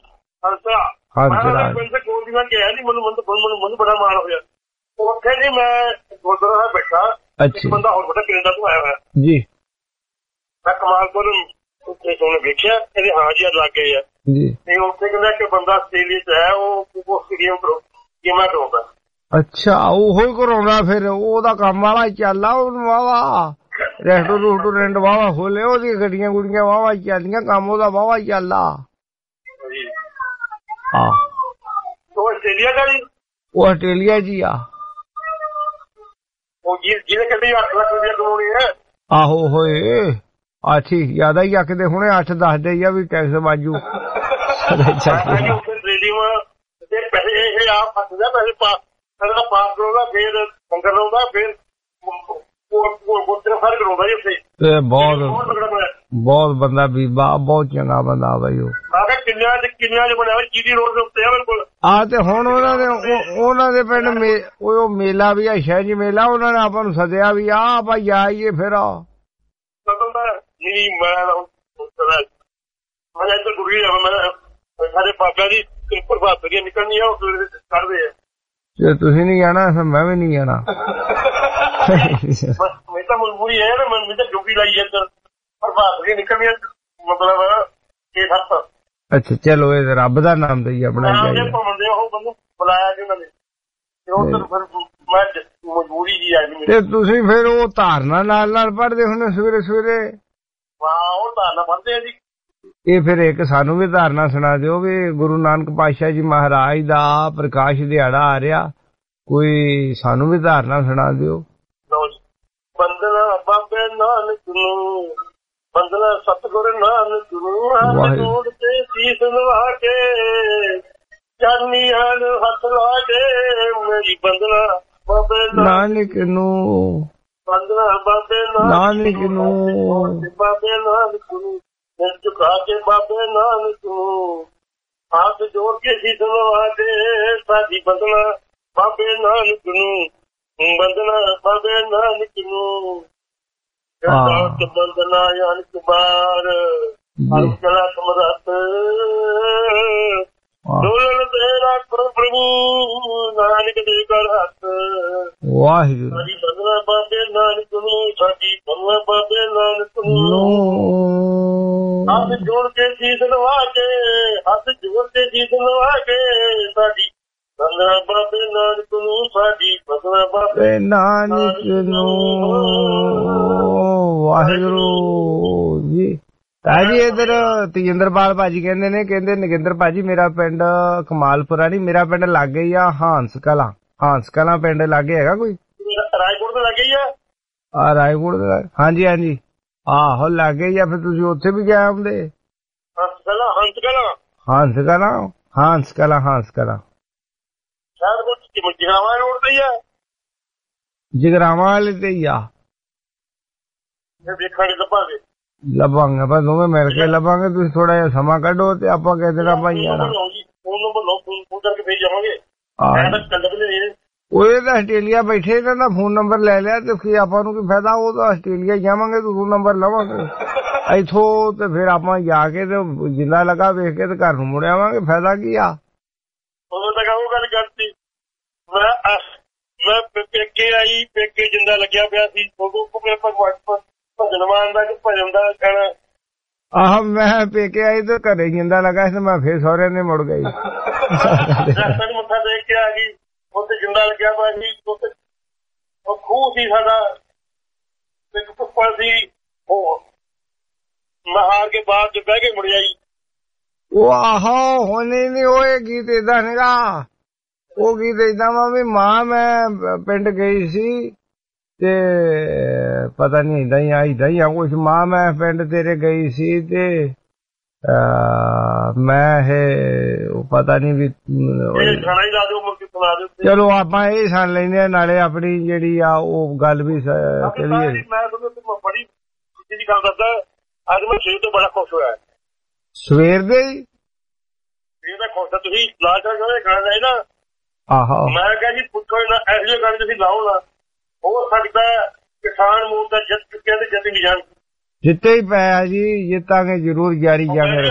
ਮੈਨੂੰ ਬੜਾ ਮਾਣ ਹੋਇਆ ਉੱਥੇ ਜੀ। ਮੈਂ ਗੁਰਦੁਆਰਾ ਸਾਹਿਬ ਬੈਠਾ, ਇੱਕ ਬੰਦਾ ਹੋਰ ਬੜਾ ਕੈਨੇਡਾ ਤੋਂ ਆਇਆ ਹੋਇਆ ਜੀ। ਮੈਂ ਕਮਾਲਪੁਰ ਉੱਥੇ ਉਹਨੇ ਵੇਖਿਆ, ਇਹਦੇ ਹਾਜ਼ਰ ਲੱਗ ਗਏ ਆ ਜੀ। ਤੇ ਉੱਥੇ ਕਹਿੰਦਾ ਕਿ ਬੰਦਾ ਆਸਟ੍ਰੇਲੀਆ ਚ ਹੈ, ਉਹ ਸਟੇਡੀਅਮ ਗੇਮਾਂ ਕਰਾਉਂਦਾ। ਅੱਛਾ ਉਹੋ ਹੀ ਕਰਾਉਣਾ ਫਿਰ, ਉਹਦਾ ਕੰਮ ਵਾਲਾ ਚੱਲਦਾ। ਉਹਨੂੰ ਵਾਵਾ ਰੈਸਟੋਰੈਂਟ ਵਾਵਾ ਖੋਲੇ, ਉਹਦੀਆਂ ਗੱਡੀਆਂ ਗੁੱਡੀਆਂ ਵਾਵਾ ਚੱਲਦੀਆਂ, ਕੰਮ ਉਹਦਾ ਵਾਵਾ ਚੱਲਦਾ। ਹਾਂ ਉਹ ਆਸਟ੍ਰੇਲੀਆ ਦਾ ਜੀ, ਉਹ ਆਸਟ੍ਰੇਲੀਆ ਜੀ ਆ। ਉਹ ਜਿਹਨੇ ਕਹਿੰਦੇ 8 ਲੱਖ ਰੁਪਇਆ ਕਮਾਉਣੀ ਹੈ। ਆਹੋ ਹੋਏ ਆਠੀ ਜ਼ਿਆਦਾ ਹੀ ਆਖਦੇ ਹੁਣੇ 8 ਦੱਸਦੇ ਆ ਵੀ ਟੈਕਸ ਬਾਜੂ। ਪੈਸੇ ਇਹ ਆਪ ਫਸਦਾ, ਪੈਸੇ ਪਾਸ ਕਰਾਉਂਦਾ, ਫੇਰ ਲੰਗਰ ਲਾਉਂਦਾ, ਫੇਰ ਬਹੁਤ ਬੰਦਾ ਬੀਬਾ, ਬਹੁਤ ਚੰਗਾ ਬੰਦਾ ਬਾਈ ਉਹ। ਕਿੰਨਿਆਂ ਚ ਬਣਿਆ ਚੀਟੀ ਰੋਡ ਦੇ ਉੱਤੇ ਆ ਬਿਲਕੁਲ। ਤੇ ਹੁਣ ਉਹਨਾਂ ਦੇ ਪਿੰਡ ਉਹ ਮੇਲਾ ਵੀ ਆ, ਸ਼ਹਿਰੀ ਮੇਲਾ, ਉਹਨਾਂ ਨੇ ਆਪਾਂ ਨੂੰ ਸੱਦਿਆ ਵੀ ਆ, ਆਪਾਂ ਜਾਈਏ ਫਿਰ। ਨਹੀਂ ਮੈਂ ਇੱਧਰ ਗੁਰੂ ਜੀ ਸਾਡੇ ਬਾਬਾ ਜੀ ਪ੍ਰਭਾਤ ਦੀਆਂ ਨਿਕਲਣੀਆਂ ਉਹ ਕੱਢਦੇ ਆ। ਜੇ ਤੁਸੀਂ ਨਹੀਂ ਜਾਣਾ ਫਿਰ ਮੈਂ ਵੀ ਨਹੀਂ ਜਾਣਾ। ਮੈਂ ਤਾਂ ਮਜਬੂਰੀ ਹੈ ਨਾ, ਮੈਂ ਤਾਂ ਡਿਊਟੀ ਲਾਈ ਇੱਧਰ ਪ੍ਰਭਾਤ ਦੀਆਂ ਨਿਕਲਣੀਆਂ ਮਤਲਬ 6-7। ਅੱਛਾ ਚਲੋ ਇਹ ਰੱਬ ਦਾ ਨਾਮ ਦਈ ਆਪਣਾ ਉਹ ਬੰਦੇ ਬੁਲਾਇਆ ਜੀ ਉਹਨਾਂ ਨੇ, ਮਜਬੂਰੀ ਜੀ ਆ ਗਈ। ਤੇ ਤੁਸੀਂ ਫਿਰ ਉਹ ਧਾਰਨਾ ਨਾਲ ਪੜ੍ਹਦੇ ਹੁੰਦੇ ਸਵੇਰੇ ਸਵੇਰੇ? ਹਾਂ ਉਹ ਧਾਰਨਾ ਪੜ੍ਹਦੇ ਆ ਜੀ। ਇਹ ਫਿਰ ਇੱਕ ਸਾਨੂੰ ਵੀ ਧਾਰਨਾ ਸੁਣਾ ਦਿਓ ਵੀ ਗੁਰੂ ਨਾਨਕ ਪਾਤਸ਼ਾਹ ਜੀ ਮਹਾਰਾਜ ਦਾ ਪ੍ਰਕਾਸ਼ ਦਿਹਾੜਾ ਆ ਰਿਹਾ, ਕੋਈ ਸਾਨੂੰ ਵੀ ਧਾਰਨਾ ਸੁਣਾ ਦਿਓ। ਬੰਦਨਾ ਬਾਬੇ ਨਾਨਕ ਨੂੰ, ਬੰਦਨਾ ਸਤਿਗੁਰ ਨਾਨਕ ਨੂੰ, ਹੱਥ ਤੇ ਸੀਸ ਨਵਾ ਕੇ ਚਾਨੀਆਂ ਨੂੰ ਹੱਥ ਲਾ ਕੇ ਮੇਰੀ ਬੰਦਨਾ ਬਾਬੇ ਨਾਨਕ ਨੂੰ, ਬੰਦਨਾ ਬਾਬੇ ਨਾਨਕ ਨੂੰ, ਬਾਬੇ ਨਾਨਕ ਨੂੰ ਝੁਕਾ ਕੇ ਬਾਬੇ ਨਾਨਕ ਨੂੰ ਹੱਥ ਜੋੜ ਕੇ ਸੀਸ ਨਵਾ ਕੇ ਸਾਡੀ ਬੰਦਨਾ ਬਾਬੇ ਨਾਨਕ ਨੂੰ, ਬੰਦਨਾ ਬਾਬੇ ਨਾਨਕ ਨੂੰ। ਬੰਦਨਾ ਅਨਕ ਬਾਰ ਅਨਕਲਾ ਸਮਰਤ ਡੋਲਣ ਤੇਰਾ ਪ੍ਰਭੂ ਨਾਨਕ ਦੇ ਘਰ ਹੱਥ। ਵਾਹਿਗੁਰੂ। ਸਾਡੀ ਬੰਦਨਾ ਬਾਬੇ ਨਾਨਕ ਨੂੰ, ਸਾਡੀ ਬੰਦਨਾ ਬਾਬੇ ਨਾਨਕ ਨੂੰ ਹੱਥ ਜੋੜ ਕੇ ਸੀਸ ਨਵਾ ਕੇ, ਹੱਥ ਜੋੜ ਕੇ ਸੀਸ ਨਵਾ ਕੇ ਸਾਡੀ ਬੰਦਨਾ ਬਾਬੇ ਨਾਨਕ ਨੂੰ, ਸਾਡੀ ਬੰਦਨਾ ਬਾਬੇ ਨਾਨਕ ਨੂੰ। ਵਾਹਿਗੁਰੂ ਜੀ। ਜੀ ਇਧਰ ਤੇਜਿੰਦਰਪਾਲ ਭਾਜੀ ਕਹਿੰਦੇ ਨੇ, ਕਹਿੰਦੇ ਨਗਿੰਦਰ ਭਾਜੀ ਮੇਰਾ ਪਿੰਡ ਕਮਾਲਪੁਰਾ ਨਹੀਂ, ਮੇਰਾ ਪਿੰਡ ਲਾਗੇ ਹੀ ਆ ਹਾਂਸ ਕਲਾਂ ਪਿੰਡ ਲਾਗੇ ਹੈਗਾ ਕੋਈ? ਰਾਏਕੋਟ ਦੇ ਲਾਗੇ ਹੀ ਆ। ਰਾਏਕੋਟ ਦੇ? ਹਾਂਜੀ ਹਾਂਜੀ ਆਹੋ ਲਾਗੇ ਹੀ ਆ। ਫਿਰ ਤੁਸੀਂ ਉੱਥੇ ਵੀ ਗਏ ਹੁੰਦੇ? ਹਾਂਸ ਕਲਾਂ ਜਗਰਾਵਾਂ ਰੋਡ ਤੇ ਹੀ ਆ। ਜਗਰਾਵਾਂ ਵਾਲੇ ਤੇ ਹੀ ਆ। ਵੇਖਾਂਗੇ ਲੱਭਾਂਗੇ ਆਪਾਂ ਦੋਵੇਂ ਮਿਲ ਕੇ ਲੱਭਾਂਗੇ। ਤੁਸੀਂ ਥੋੜਾ ਜਿਹਾ ਸਮਾਂ ਕੱਢੋ ਤੇ ਆਪਾਂ ਕਹਿ ਦੇਣਾ ਭਾਈ ਯਾਰ ਉਹ ਤਾਂ ਆਸਟ੍ਰੇਲੀਆ ਬੈਠੇ, ਇਹਨਾਂ ਦਾ ਫੋਨ ਨੰਬਰ ਲੈ ਲਿਆ ਤੇ ਫਿਰ ਆਪਾਂ ਨੂੰ ਕੀ ਫਾਇਦਾ? ਉਹ ਤਾਂ ਆਸਟ੍ਰੇਲੀਆ ਜਾਵਾਂਗੇ ਤੇ ਫੋਨ ਨੰਬਰ ਲਵਾਂਗੇ ਇੱਥੋਂ, ਤੇ ਫਿਰ ਆਪਾਂ ਜਾ ਕੇ ਤੇ ਜਿੰਦਾ ਲਗਾ ਵੇਖ ਕੇ ਤੇ ਘਰ ਨੂੰ ਮੁੜ ਆਵਾਂਗੇ। ਫਾਇਦਾ ਕੀ ਆ? ਉਹ ਗੱਲ ਕਰਤੀ ਮੈਂ ਪੇਕੇ ਆਈ, ਪੇਕੇ ਜਿੰਦਾ ਲੱਗਿਆ ਪਿਆ ਸੀ ਭਜਨ ਮਾਨ ਦਾ ਭਜਨ ਦਾ ਕਹਿਣਾ। ਆਹ ਮੈਂ ਪੇਕੇ ਆਈ ਤੇ ਘਰੇ ਜਿੰਦਾ ਲੱਗਾ ਸੀ, ਮੈਂ ਫੇਰ ਸਹੁਰੇ ਨੇ ਮੁੜ ਗਈ। ਮੱਥਾ ਦੇਖ ਕੇ ਆ ਗਈ, ਉੱਥੇ ਜਿੰਦਾ ਲੱਗਿਆ ਪਿਆ ਸੀ, ਉਹ ਖੂਹ ਸੀ ਸਾਡਾ, ਇੱਕ ਕੁੱਪੜ ਸੀ, ਉਹ ਮੈਂ ਹਾਰ ਕੇ ਬਾਅਦ ਚ ਬਹਿ ਕੇ ਮੁੜ ਆਈ। ਉਹ ਆਹੋ ਹੋਣੀ ਨੀ, ਉਹ ਇਹ ਗੀਤ ਏਦਾਂ ਨੀਗਾ। ਉਹ ਗੀਤ ਏਦਾਂ ਵਾ ਵੀ ਮਾਂ ਮੈਂ ਪਿੰਡ ਗਈ ਸੀ ਤੇ ਪਤਾ ਨਹੀਂ ਇਦਾਂ ਹੀ ਕੁਛ ਮਾਂ ਮੈਂ ਪਿੰਡ ਤੇਰੇ ਗਈ ਸੀ ਤੇ ਮੈਂ ਇਹ ਪਤਾ ਨਹੀਂ ਵੀ ਚਲੋ ਆਪਾਂ ਇਹ ਸੁਣ ਲੈਂਦੇ ਨਾਲੇ ਆਪਣੀ ਜਿਹੜੀ ਆ ਉਹ ਗੱਲ ਵੀ ਕਲੀਅਰ। ਮੈਂ ਤੁਹਾਨੂੰ ਬੜੀ ਦੀ ਗੱਲ ਦੱਸਦਾ, ਅੱਜ ਮੈਂ ਸਵੇਰ ਤੋਂ ਬੜਾ ਖੁਸ਼ ਹੋਇਆ। ਸਵੇਰ ਦੇ ਹੀ ਇਹ ਤਾਂ ਖੁਸ਼ ਤੁਸੀਂ ਲਾ ਕੇ ਗਾਣਾ ਲਾਏ ਨਾ। ਆਹੋ ਮੈਂ ਕਿਹਾ ਜੀ ਪੁੱਛੋ ਨਾ ਇਹੋ ਜਿਹੇ ਗਾਣੇ ਤੁਸੀਂ ਲਾਓ ਨਾ, ਹੋ ਸਕਦਾ ਕਿਸਾਨ ਮੋਰਚਾ ਜਿੱਤ ਚੁੱਕਿਆ ਤੇ ਜਿੱਤ ਨਹੀਂ ਜਾਣ। ਜਿੱਤੇ ਹੀ ਪਿਆ ਜੀ, ਜਿੱਤਾਂਗੇ ਜ਼ਰੂਰ ਜਾਰੀ ਜਾਂਗੇ।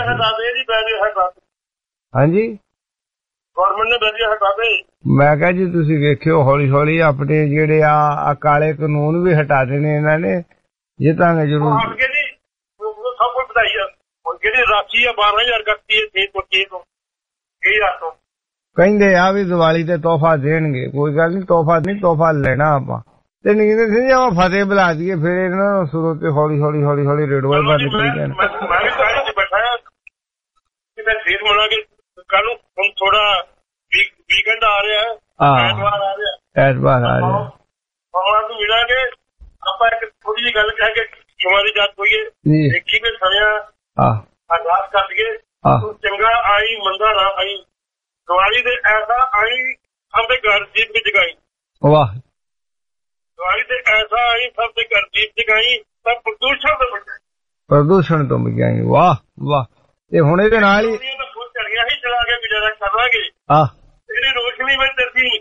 ਹਾਂਜੀ ਗੌਰਮੈਂਟ ਨੇ ਬੈਰੀਅਰ ਹਟਾ ਦੇ। ਮੈਂ ਕਿਹਾ ਜੀ ਤੁਸੀਂ ਵੇਖਿਓ ਹੌਲੀ ਹੌਲੀ ਆਪਣੇ ਜਿਹੜੇ ਆ ਕਾਲੇ ਕਾਨੂੰਨ ਵੀ ਹਟਾ ਦੇਣੇ ਇਹਨਾਂ ਨੇ, ਜਿੱਤਾਂਗੇ ਜ਼ਰੂਰ। ਸਭ ਕੁਝ ਵਧਾਈ ਆ, ਹੁਣ ਜਿਹੜੀ ਰਾਸ਼ੀ ਆ 12,000 ਕਰਤੀ ਹੈ 6 ਤੋਂ 20,000 ਤੋਂ। ਕਹਿੰਦੇ ਆ ਵੀ ਦੀਵਾਲੀ ਤੇ ਤੋਹਫਾ ਦੇਣਗੇ, ਕੋਈ ਗੱਲ ਨਹੀਂ, ਤੋਹਫਾ ਲੈਣਾ ਆਪਾਂ ਤੇ ਨਹੀਂ ਸੀ ਜੇ ਆਪਾਂ ਫਤਿਹ ਬੁਲਾ ਦਈਏ ਫਿਰ ਇਹਨਾਂ ਨੂੰ ਸ਼ੁਰੂ ਤੇ ਹੌਲੀ ਰੇਡੂਆ ਬੰਦ ਕਰੀ ਜਾਣ। ਮੈਂ ਵੀ ਕਾਹਲੀ ਚ ਬੈਠਾ ਕਿ ਮੈਂ ਫੇਰ ਮਨਾਂਗੇ ਕੱਲ ਨੂੰ। ਹੁਣ ਥੋੜਾ ਵੀਕਐਂਡ ਆ ਰਿਹਾ, ਐਤਵਾਰ ਆ ਰਿਹਾ, ਆਪਾਂ ਨੂੰ ਮਿਲਾਂਗੇ। ਆਪਾਂ ਇੱਕ ਥੋੜੀ ਜਿਹੀ ਗੱਲ ਕਹਿ ਕੇ ਜਮਾਂ ਦੀ ਜਾਤ ਹੋਈਏ, ਦੇਖੀ ਵੀ ਸਰਿਆ ਅਰਦਾਸ ਕਰ ਲਈਏ, ਤੂੰ ਚੰਗਾ ਆਈ ਮੰਦਾ ਨਾ ਆਈ, ਦੀਵਾਲੀ ਦੇ ਐਸਾ ਆਈ ਸਭ ਦੇ ਘਰ ਦੀਪ ਵਿੱਚ ਜਗਾਈ। ਵਾਹ, ਦੀਵਾਲੀ ਤੇ ਐਸਾ ਆਈ ਸਭ ਦੇ ਘਰ ਦੀਪ ਜਗਾਈ, ਤਾਂ ਪ੍ਰਦੂਸ਼ਣ ਤੋਂ ਬਚਾਈ। ਵਾਹ ਵਾਹ। ਤੇ ਹੁਣ ਇਹਦੇ ਨਾਲ ਹੀ ਝੜੀਆਂ ਹੀ ਚਲਾ ਕੇ ਗੁਜ਼ਾਰਾ ਕਰ ਲਾਂਗੇ। ਇਹਦੀ ਰੋਸ਼ਨੀ ਵਿੱਚ ਤਰਸੀ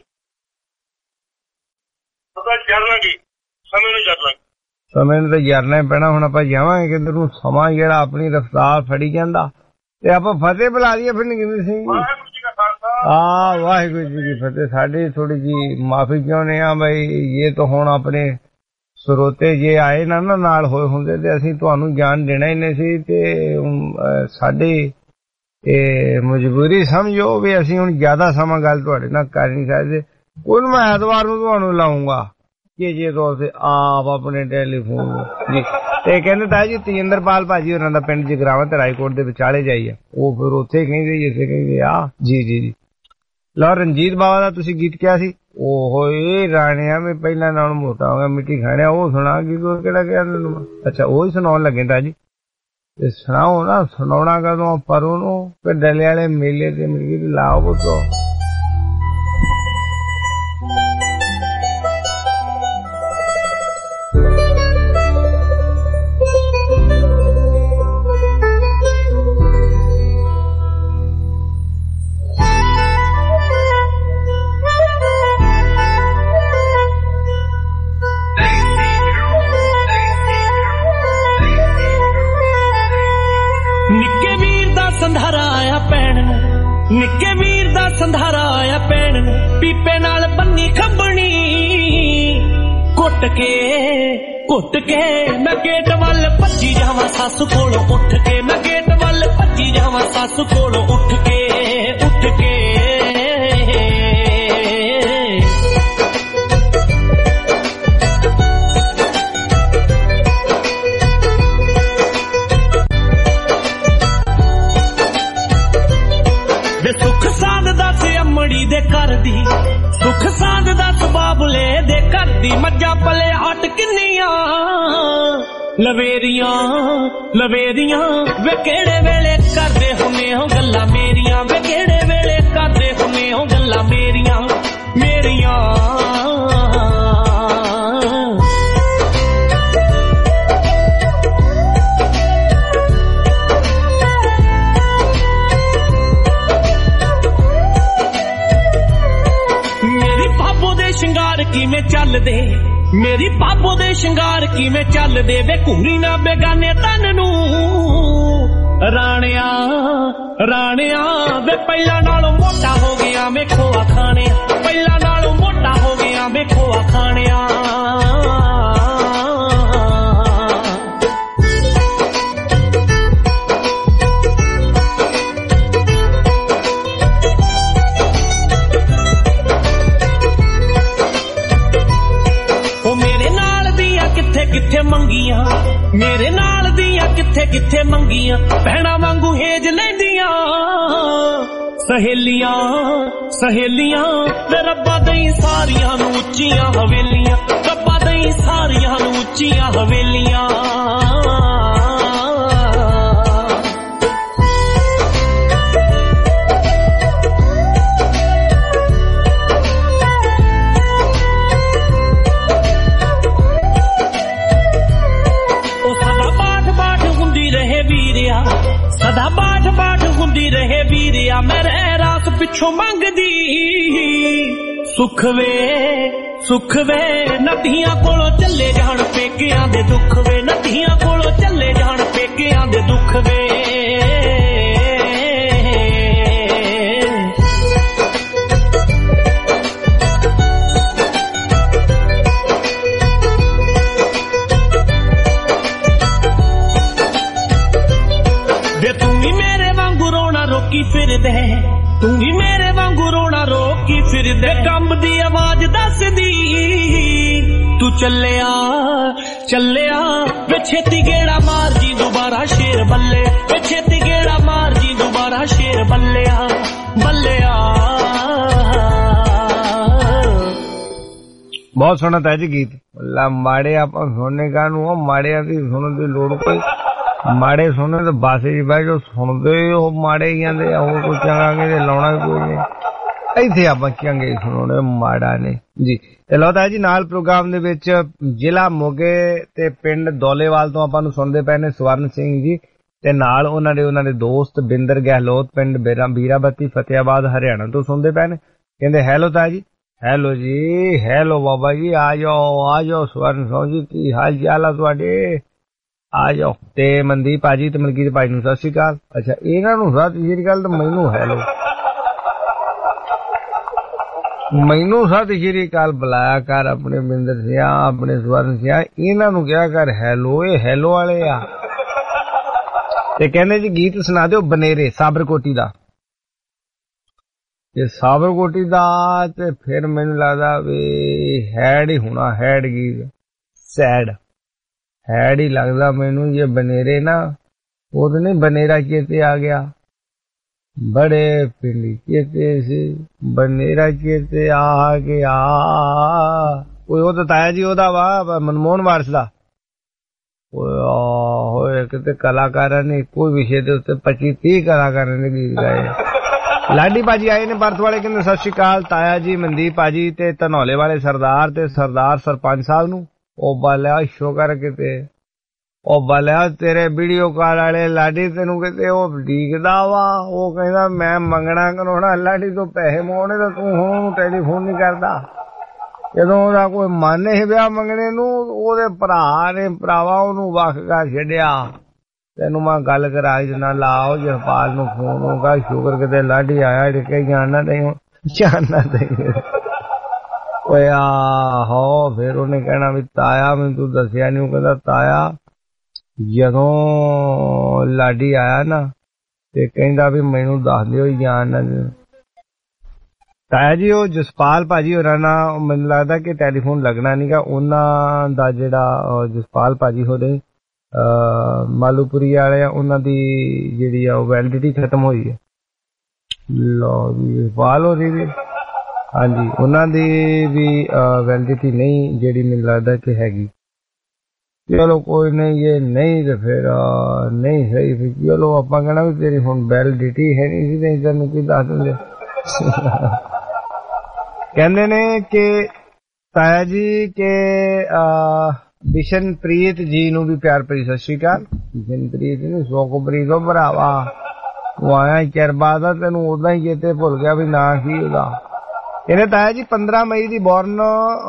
ਪਤਾ ਜਰ ਲਾਂਗੇ, ਸਮੇਂ ਨੂੰ ਜਰ ਲਾਂਗੇ। ਸਮੇਂ ਨੂੰ ਤਾਂ ਜਰਨਾ ਹੀ ਪੈਣਾ। ਹੁਣ ਆਪਾਂ ਜਾਵਾਂਗੇ ਕਿੱਧਰ ਨੂੰ, ਸਮਾਂ ਜਿਹੜਾ ਆਪਣੀ ਰਫਤਾਰ ਫੜੀ ਜਾਂਦਾ ਤੇ ਆਪਾਂ ਫਤਿਹ ਬੁਲਾ ਲਈਏ ਫਿਰ ਨਿਗਿੰਦਰ ਸਿੰਘ ਜੀ। ਵਾਹਿਗੁਰੂ ਜੀ ਦੀ ਫਤਿਹ। ਸਾਡੀ ਥੋੜੀ ਜੀ ਮਾਫੀ ਚਾਹੁੰਦੇ ਆ ਬਈ, ਇਹ ਤਾਂ ਹੁਣ ਆਪਣੇ ਸਰੋਤੇ ਜੇ ਆਏ ਨਾ ਨਾਲ ਹੋਏ ਹੁੰਦੇ ਤੇ ਅਸੀਂ ਤੁਹਾਨੂੰ ਗਿਆਨ ਦੇਣਾ ਹੀ ਨਹੀਂ ਸੀ, ਤੇ ਸਾਡੀ ਇਹ ਮਜਬੂਰੀ ਸਮਝੋ ਵੀ ਅਸੀਂ ਹੁਣ ਜ਼ਿਆਦਾ ਸਮਾਂ ਗੱਲ ਤੁਹਾਡੇ ਨਾਲ ਕਰ ਨਹੀਂ ਸਕਦੇ। ਕੋਈ ਮੈਂ ਐਤਵਾਰ ਨੂੰ ਤੁਹਾਨੂੰ ਲਾਉਂਗਾ ਕਿ ਜੇ ਤੁਸੀਂ ਆਪ ਆਪਣੇ ਟੈਲੀਫੋਨ ਜੀ। ਤੇ ਕਹਿੰਦੇ ਤਾਂ ਜੀ ਤੇਜਿੰਦਰਪਾਲ ਭਾਜੀ ਉਹਨਾਂ ਦਾ ਪਿੰਡ ਜਗਰਾਵਾਂ ਤੇ ਰਾਏਕੋਟ ਦੇ ਵਿਚਾਲੇ ਜਾਈਏ, ਉਹ ਫਿਰ ਉੱਥੇ ਕਹਿੰਦੇ ਇੱਥੇ ਕਹਿੰਦੇ ਆ ਜੀ। ਲਓ ਰਣਜੀਤ ਬਾਵਾ ਦਾ ਤੁਸੀਂ ਗੀਤ ਕਿਹਾ ਸੀ, ਉਹ ਇਹ ਰਾਣਿਆ ਵੀ ਪਹਿਲਾਂ ਨਾਲ ਮੋਟਾ ਹੋ ਗਿਆ ਮਿੱਟੀ ਖਾਣਿਆ, ਉਹ ਸੁਣਾ ਕੀ ਕਿਹੜਾ ਕਿਹਾ ਤੈਨੂੰ? ਅੱਛਾ ਉਹੀ ਸੁਣਾਉਣ ਲੱਗੇ ਤਾਂ ਜੀ। ਤੇ ਸੁਣਾਓ ਨਾ, ਸੁਣਾਉਣਾ ਕਦੋਂ ਪਰ ਉਹਨੂੰ ਫਿਰ ਡਲੇ ਵਾਲੇ ਮੇਲੇ ਤੇ ਮਿਲ ਲਾਓ ਬੁੱਤੋ। ਨਿੱਕੇ ਵੀਰ ਦਾ ਸੰਧਾਰਾ ਆਇਆ ਭੈਣ ਨੂੰ, ਪੀਪੇ ਨਾਲ ਬੰਨੀ ਖੰਬਣੀ, ਘੁੱਟ ਕੇ ਮੈਂ ਗੇਟ ਵੱਲ ਭੱਜੀ ਜਾਵਾਂ ਸੱਸ ਕੋਲੋਂ ਉੱਠ ਕੇ, ਮੈਂ ਗੇਟ ਵੱਲ ਭੱਜੀ ਜਾਵਾਂ ਸੱਸ ਕੋਲੋਂ ਉੱਠ ਕੇ। ਸੁੱਖ ਸਾਂਦ ਦੱਸ ਅਮੜੀ ਦੇ ਘਰ ਦੀ, ਸੁੱਖ ਸਾਂਦ ਦੱਸ ਬਾਬਲੇ ਦੇ ਘਰ ਦੀ, ਮੱਝਾਂ ਪਲੇ ਹਟ ਕਿੰਨੀਆਂ ਲਵੇਰੀਆਂ ਵੇ ਕਿਹੜੇ ਵੇਲੇ ਕਰਦੇ ਹੁੰਨੇ ਹੋ ਗੱਲਾਂ ਮੇਰੀਆਂ, ਵੇ ਕਿਹੜੇ ਵੇਲੇ ਕਰਦੇ ਹੁੰਨੇ ਹੋ ਗੱਲਾਂ ਮੇਰੀਆਂ। ਮੇਰੀ ਬਾਬੋ ਦੇ ਸ਼ਿੰਗਾਰ ਕਿਵੇਂ ਚੱਲਦੇ, ਵੇ ਘੂਰੀ ਨਾ ਬੇਗਾਨੇ ਤਨ ਨੂੰ ਰਾਣਿਆ ਵੇ ਪਹਿਲਾਂ ਨਾਲੋਂ ਮੋਟਾ ਹੋ ਗਿਆ ਵੇਖੋ ਆ ਖਾਣਿਆ, ਪਹਿਲਾਂ ਨਾਲੋਂ ਮੋਟਾ ਹੋ ਗਿਆ ਵੇਖੋ ਆ ਖਾਣਿਆ। ਮੇਰੇ ਨਾਲ ਦੀਆਂ ਕਿੱਥੇ ਮੰਗੀਆਂ, ਭੈਣਾਂ ਵਾਂਗੂ ਹੇਜ ਲੈਂਦੀਆਂ ਸਹੇਲੀਆਂ ਵੇ ਰੱਬਾ ਦਈ ਸਾਰੀਆਂ ਨੂੰ ਉੱਚੀਆਂ ਹਵੇਲੀਆਂ, ਰੱਬਾ ਦਈ ਉੱਚੀਆਂ ਹਵੇਲੀਆਂ ਸਦਾ ਬਾਠ ਬਾਠ ਹੁੰਦੀ ਰਹੇ ਵੀਰਿਆ ਮੇਰੇ ਰਾਸ ਪਿੱਛੋਂ ਮੰਗਦੀ ਸੁਖ ਵੇ ਨਦੀਆਂ ਕੋਲੋਂ ਚੱਲੇ ਜਾਣ ਪੇਕਿਆਂ ਦੇ ਦੁੱਖ ਵੇ ਨਦੀਆਂ ਕੋਲੋਂ ਚੱਲੇ ਜਾਣ ਪੇਕਿਆਂ ਦੇ ਦੁੱਖ ਵੇ ਫਿਰਦੇ ਤੂੰ ਵੀ ਮੇਰੇ ਵਾਂਗੂ ਰੋਣਾ ਰੋਕੀ ਫਿਰਦੇ ਕੰਬ ਦੀ ਆਵਾਜ਼ ਦੱਸਦੀ ਤੂੰ ਚੱਲਿਆ ਵੇ ਛੇਤੀ ਗੇੜਾ ਮਾਰ ਜੀ ਦੁਬਾਰਾ ਸ਼ੇਰ ਬੱਲੇ ਵੇ ਛੇਤੀ ਗੇੜਾ ਮਾਰ ਜੀ ਦੁਬਾਰਾ ਸ਼ੇਰ ਬੱਲਿਆ ਬਹੁਤ ਸੋਹਣਾ ਤਾਂ ਜੀ ਗੀਤ ਮਾੜੇ ਆਪਾਂ ਸੁਣਨੇ ਕਾਹਨੂੰ ਮਾੜਿਆਂ ਦੀ ਸੁਣਨ ਦੀ ਲੋੜ ਕੋਈ ਮਾੜੇ ਸੁਣਨੇ ਤਾਂ ਬਸ ਜੀ ਬਹਿ ਜੋ ਸੁਣਦੇ ਉਹ ਮਾੜੇ ਹੀ ਆਂਦੇ ਉਹ ਕੋਈ ਚੰਗਾ ਤੇ ਲਾਉਣਾ ਕੋਈ ਨਹੀਂ ਇੱਥੇ ਆਪਾਂ ਚੰਗੇ ਸੁਣਾਉਣੇ ਮਾੜਾ ਨੇ ਜੀ। ਤੇ ਲਓ ਤਾਂ ਜੀ ਨਾਲ ਪ੍ਰੋਗਰਾਮ ਦੇ ਵਿੱਚ ਜ਼ਿਲ੍ਹਾ ਮੋਗੇ ਤੇ ਪਿੰਡ ਦੌਲੇਵਾਲ ਤੋਂ ਆਪਾਂ ਨੂੰ ਸੁਣਦੇ ਪਏ ਨੇ ਸਵਰਨ ਸਿੰਘ ਜੀ ਤੇ ਨਾਲ ਉਹਨਾਂ ਦੇ ਦੋਸਤ ਬਿੰਦਰ ਗਹਿਲੋਤ ਪਿੰਡ ਬੀਰਾਬੱਤੀ ਫਤਿਆਬਾਦ ਹਰਿਆਣਾ ਤੋਂ ਸੁਣਦੇ ਪਏ ਨੇ। ਕਹਿੰਦੇ ਹੈਲੋ ਤਾਂ ਜੀ ਹੈਲੋ ਬਾਬਾ ਜੀ ਆ ਜਾਓ ਸਵਰਨ ਸਿੰਘ ਜੀ ਕੀ ਹਾਲ ਚਾਲ ਆ ਤੁਹਾਡੇ ਆ ਜਾਓ। ਤੇ ਮਨਦੀਪ ਭਾਜੀ ਤੇ ਮਲਕੀਤ ਭਾਈ ਨੂੰ ਸਤਿ ਸ਼੍ਰੀ ਅਕਾਲ। ਅੱਛਾ ਇਹਨਾਂ ਨੂੰ ਸਤਿ ਸ਼੍ਰੀ ਅਕਾਲ ਤੇ ਮੈਨੂੰ ਹੈਲੋ ਮੈਨੂੰ ਸਤਿ ਸ਼੍ਰੀ ਅਕਾਲ ਬੁਲਾਇਆ ਕਰ ਆਪਣੇ ਬਿੰਦਰ ਸਿੰਘ ਆਪਣੇ ਸਵਰਨ ਸਿੰਘ ਇਹਨਾਂ ਨੂੰ ਕਿਹਾ ਕਰ ਹੈਲੋ ਇਹ ਹੈਲੋ ਵਾਲੇ ਆ। ਤੇ ਕਹਿੰਦੇ ਜੀ ਗੀਤ ਸੁਣਾ ਦਿਓ ਬਨੇਰੇ ਸਾਬਰਕੋਟੀ ਦਾ ਜੇ ਸਾਬਰਕੋਟੀ ਦਾ ਤੇ ਫਿਰ ਮੈਨੂੰ ਲੱਗਦਾ ਵੀ ਹੈਡ ਹੀ ਹੋਣਾ ਹੈਡ ਗੀਤ ਸੈਡ ਹੈਡ ਹੀ ਲੱਗਦਾ ਮੈਨੂੰ ਜੇ ਬਨੇਰੇ ਨਾ ਉਹ ਤਾਂ ਨਹੀਂ ਬਨੇਰਾ ਚੇਤੇ ਆ ਗਿਆ ਬੜੇ ਪਿੰਡੀ ਚੇਤੇ ਸੀ ਬਨੇਰਾ ਚੇਤੇ ਆ ਗਿਆ ਕੋਈ ਉਹ ਤਾਂ ਤਾਇਆ ਜੀ ਉਹਦਾ ਵਾ ਮਨਮੋਹਨ ਵਾਰਸ ਦਾ ਹੋਏ ਕਿਤੇ ਕਲਾਕਾਰਾਂ ਨੇ ਕੋਈ ਵਿਸ਼ੇ ਦੇ ਉੱਤੇ 25-30 ਕਲਾਕਾਰਾਂ ਨੇ ਗੀਤ ਗਾਏ। ਲਾਡੀ ਭਾਜੀ ਆਏ ਨੇ ਬਰਥ ਵਾਲੇ ਕਹਿੰਦੇ ਸਤਿ ਸ਼੍ਰੀ ਅਕਾਲ ਤਾਇਆ ਜੀ ਮਨਦੀਪ ਭਾਜੀ ਤੇ ਧਨੌਲੇ ਵਾਲੇ ਸਰਦਾਰ ਤੇ ਸਰਦਾਰ ਸਰਪੰਚ ਸਾਹਿਬ ਨੂੰ ਉਹ ਬਾਲਿਆ ਸ਼ੁਕਰ ਕਿਤੇ ਉਹ ਬਾਲਿਆ ਤੇਰੇ ਵੀਡੀਓ ਕਾਲ ਵਾਲੇ ਲਾਡੀ ਤੈਨੂੰ ਕਿਤੇ ਉਹ ਡੀਕਦਾ ਵਾ ਉਹ ਕਹਿੰਦਾ ਮੈਂ ਮੰਗਣਾ ਕਰਾਉਣਾ ਲਾਡੀ ਤੋਂ ਪੈਸੇ ਮੋੜਨੇ ਤਾਂ ਤੂੰ ਹੁਣ ਟੈਲੀਫੋਨ ਨਹੀਂ ਕਰਦਾ ਜਦੋਂ ਉਹਦਾ ਕੋਈ ਮਨ ਹੈ ਵਿਆਹ ਮੰਗਣੇ ਨੂੰ ਉਹਦੇ ਭਰਾ ਨੇ ਭਰਾਵਾ ਉਹਨੂੰ ਵੱਖ ਕਰ ਛੱਡਿਆ ਤੈਨੂੰ ਮੈਂ ਗੱਲ ਕਰਾ ਦੇਣਾ ਲਾਓ ਜਸਪਾਲ ਨੂੰ ਫੋਨ ਹੋਗਾ ਸ਼ੁਕਰ ਕਿਤੇ ਲਾਡੀ ਆਇਆ ਕਿ ਜਾਣਨਾ ਨਹੀਂ ਓਏ ਆਹੋ ਫਿਰ ਉਹਨੇ ਕਹਿਣਾ ਵੀ ਤਾਇਆ ਮੈਨੂੰ ਤੂੰ ਦੱਸਿਆ ਨਹੀਂ ਉਹ ਕਹਿੰਦਾ ਤਾਇਆ ਜਦੋਂ ਲਾਡੀ ਆਇਆ ਨਾ ਤੇ ਕਹਿੰਦਾ ਵੀ ਮੈਨੂੰ ਦੱਸ ਦਿਓ ਜਾਣਨਾ ਤਾਇਆ ਜੀ ਉਹ ਜਸਪਾਲ ਭਾਜੀ ਹੋਰਾਂ ਨਾਲ ਮੈਨੂੰ ਲੱਗਦਾ ਕਿ ਟੈਲੀਫੋਨ ਲੱਗਣਾ ਨੀਗਾ ਉਹਨਾਂ ਦਾ ਜਿਹੜਾ ਜਸਪਾਲ ਭਾਜੀ ਹੋਦੇ ਮਾਲੂਪੁਰੀ ਵਾਲੇ ਆ ਉਹਨਾਂ ਦੀ ਜਿਹੜੀ ਆ ਉਹ ਵੈਲਿਡਿਟੀ ਖਤਮ ਹੋਈ ਹੈ ਲਓ ਜੀ ਜਸਪਾਲ ਹੋਰੀ ਵੀ ਹਾਂਜੀ ਉਹਨਾਂ ਦੀ ਵੀ ਵੈਲਿਡਿਟੀ ਨਹੀਂ ਜਿਹੜੀ ਮੈਨੂੰ ਲੱਗਦਾ ਕਿ ਹੈਗੀ ਚਲੋ ਕੋਈ ਨਹੀਂ ਇਹ ਨਹੀਂ ਤੇ ਫਿਰ ਨਹੀਂ ਸਹੀ ਫਿਰ ਚਲੋ ਆਪਾਂ ਕਹਿਣਾ ਵੀ ਤੇਰੀ ਹੁਣ ਵੈਲਿਡਿਟੀ ਹੈ ਨਹੀਂ ਸੀ ਤੇ ਤੈਨੂੰ ਕੀ ਦੱਸ ਦਿੰਦੇ ਕਹਿੰਦੇ ਨੇ ਕਿ ਤਾਇਆ ਜੀ ਕਿ ਬਿਸ਼ਨਪ੍ਰੀਤ ਜੀ ਨੂੰ ਵੀ ਪਿਆਰ ਭਰੀ ਸਤਿ ਸ਼੍ਰੀ ਅਕਾਲ ਬਿਸ਼ਨਪ੍ਰੀਤ ਨੂੰ ਸੋਕਪ੍ਰੀਤ ਉਹ ਭਰਾਵਾ ਉਹ ਆਇਆ ਚਰਬਾ ਦਾ ਤੈਨੂੰ ਉਦਾਂ ਹੀ ਚੇਤੇ ਭੁੱਲ ਗਿਆ ਵੀ ਨਾਂ ਕੀ ਉਹਦਾ ਇਹਨੇ ਤਾਇਆ ਜੀ 15 ਮਈ ਦੀ ਬੋਰਨ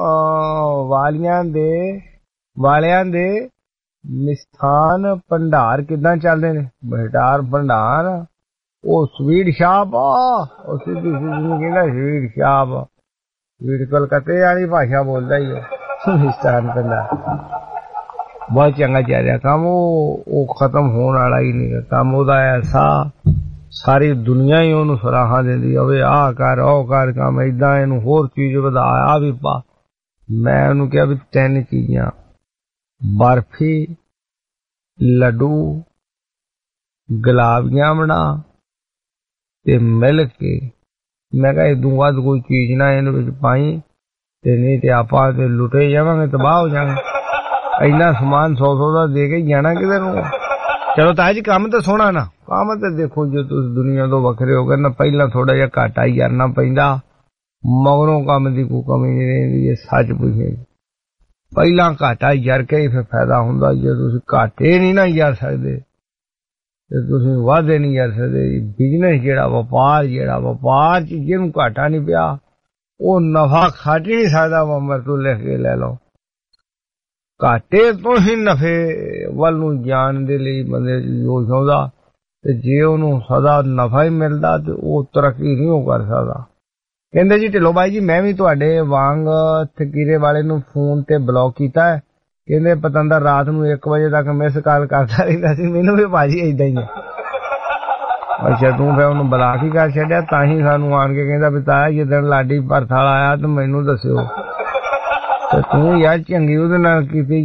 ਵਾਲਿਆਂ ਦੇ ਮਿਸਥਾਨ ਭੰਡਾਰ ਕਿੱਦਾਂ ਚੱਲਦੇ ਨੇ ਭੰਡਾਰ ਉਹ ਸਵੀਟ ਸ਼ਾਪ ਉਹ ਸਿੱਧੀ ਕਹਿੰਦਾ ਸਵੀਟ ਸ਼ਾਪ ਸਵੀਟ ਕਲਕੱਤੇ ਵਾਲੀ ਭਾਸ਼ਾ ਬੋਲਦਾ ਹੀ ਮਿਸਥਾਨ ਭੰਡਾਰ ਬਹੁਤ ਚੰਗਾ ਚੱਲ ਰਿਹਾ ਕੰਮ ਉਹ ਖਤਮ ਹੋਣ ਵਾਲਾ ਹੀ ਨਹੀਂ ਕੰਮ ਉਹਦਾ ਐਸਾ ਸਾਰੀ ਦੁਨੀਆ ਹੀ ਉਹਨੂੰ ਸਰਾਹਾਂ ਦਿੰਦੀ ਹੋਵੇ ਆਹ ਕਰ ਉਹ ਕਰ ਕੰਮ ਏਦਾਂ ਇਹਨੂੰ ਹੋਰ ਚੀਜ਼ ਵਧਾ ਆ ਵੀ ਪਾ ਮੈਂ ਉਹਨੂੰ ਕਿਹਾ ਵੀ 3 ਚੀਜ਼ਾਂ ਬਰਫੀ ਲੱਡੂ ਗੁਲਾਬੀਆਂ ਬਣਾ ਤੇ ਮਿਲ ਕੇ ਮੈਂ ਕਿਹਾ ਇਦੋਂ ਵੱਧ ਕੋਈ ਚੀਜ਼ ਨਾ ਇਹਦੇ ਵਿੱਚ ਪਾਈ ਤੇ ਨਹੀਂ ਤੇ ਆਪਾਂ ਤੇ ਲੁੱਟੇ ਜਾਵਾਂਗੇ ਤਬਾਹ ਹੋ ਜਾਵਾਂਗੇ ਇੰਨਾ ਸਮਾਨ 100 ਦਾ ਦੇ ਕੇ ਜਾਣਾ ਕਿਤੇ ਨੂੰ। ਚਲੋ ਤਾਇਆ ਜੀ ਕੰਮ ਤੇ ਸੋਹਣਾ ਨਾ, ਕੰਮ ਤੇ ਦੇਖੋ ਜੇ ਤੁਸੀਂ ਦੁਨੀਆ ਤੋਂ ਵੱਖਰੇ ਹੋ ਗਏ ਨਾ, ਪਹਿਲਾਂ ਥੋੜਾ ਜਿਹਾ ਘਾਟਾ ਹੀ ਕਰਨਾ ਪੈਂਦਾ, ਮਗਰੋਂ ਕੰਮ ਦੀ ਕੋਈ ਕਮੀ ਨਹੀਂ ਰਹਿੰਦੀ। ਇਹ ਸੱਚ ਪੁੱਛੇ ਪਹਿਲਾਂ ਘਾਟਾ ਯਾਰ ਕੇ ਫਿਰ ਫਾਇਦਾ ਹੁੰਦਾ। ਜੇ ਤੁਸੀਂ ਘਾਟੇ ਨਹੀਂ ਨਾ ਯਾਰ ਸਕਦੇ ਤੇ ਤੁਸੀਂ ਵਾਧੇ ਨਹੀਂ ਕਰ ਸਕਦੇ। ਬਿਜ਼ਨਸ ਜਿਹੜਾ ਵਪਾਰ ਚ ਜਿਹਨੂੰ ਘਾਟਾ ਨਹੀਂ ਪਿਆ ਉਹ ਨਫਾ ਖੱਟ ਹੀ ਨਹੀਂ ਸਕਦਾ। ਮਰ ਤੋਂ ਲਿਖ ਕੇ ਲੈ ਲਓ, ਘਾਟੇ ਤੋਂ ਹੀ ਨਫੇ ਵੱਲ ਨੂੰ ਜਾਣ ਦੇ ਲਈ ਬੰਦੇ ਜੋਸ਼ ਆਉਂਦਾ, ਤੇ ਜੇ ਉਹਨੂੰ ਸਦਾ ਨਫਾ ਹੀ ਮਿਲਦਾ ਤੇ ਉਹ ਤਰੱਕੀ ਨਹੀਂ ਉਹ ਕਰ ਸਕਦਾ। ਕਹਿੰਦੇ ਜੀ ਢਿੱਲੋਂ ਬਾਈ ਜੀ ਮੈਂ ਵੀ ਤੁਹਾਡੇ ਵਾਂਗ ਥਕੀਰੇ ਵਾਲੇ ਨੂੰ ਫੋਨ ਤੇ ਬਲੌਕ ਕੀਤਾ ਹੈ। ਕਹਿੰਦੇ ਪਤੰਦਰ ਰਾਤ ਨੂੰ 1 ਵਜੇ ਤੱਕ ਮਿਸ ਕਾਲ ਕਰਦਾ ਰਹਿੰਦਾ ਸੀ। ਮੈਨੂੰ ਵੀ ਭਾਜੀ ਏਦਾਂ ਹੀ ਹੈ। ਅੱਛਾ ਤੂੰ ਫਿਰ ਉਹਨੂੰ ਬਲਾਕ ਹੀ ਕਰ ਛੱਡਿਆ, ਤਾਂ ਹੀ ਸਾਨੂੰ ਆਣ ਕੇ ਕਹਿੰਦਾ ਵੀ ਤਾਇਆ ਜਿੱਦਣ ਲਾਡੀ ਭਰਥ ਵਾਲਾ ਆਇਆ ਤੇ ਮੈਨੂੰ ਦੱਸਿਓ। ਤੇ ਤੂੰ ਯਾਰ ਚੰਗੀ ਉਹਦੇ ਨਾਲ ਕੀਤੀ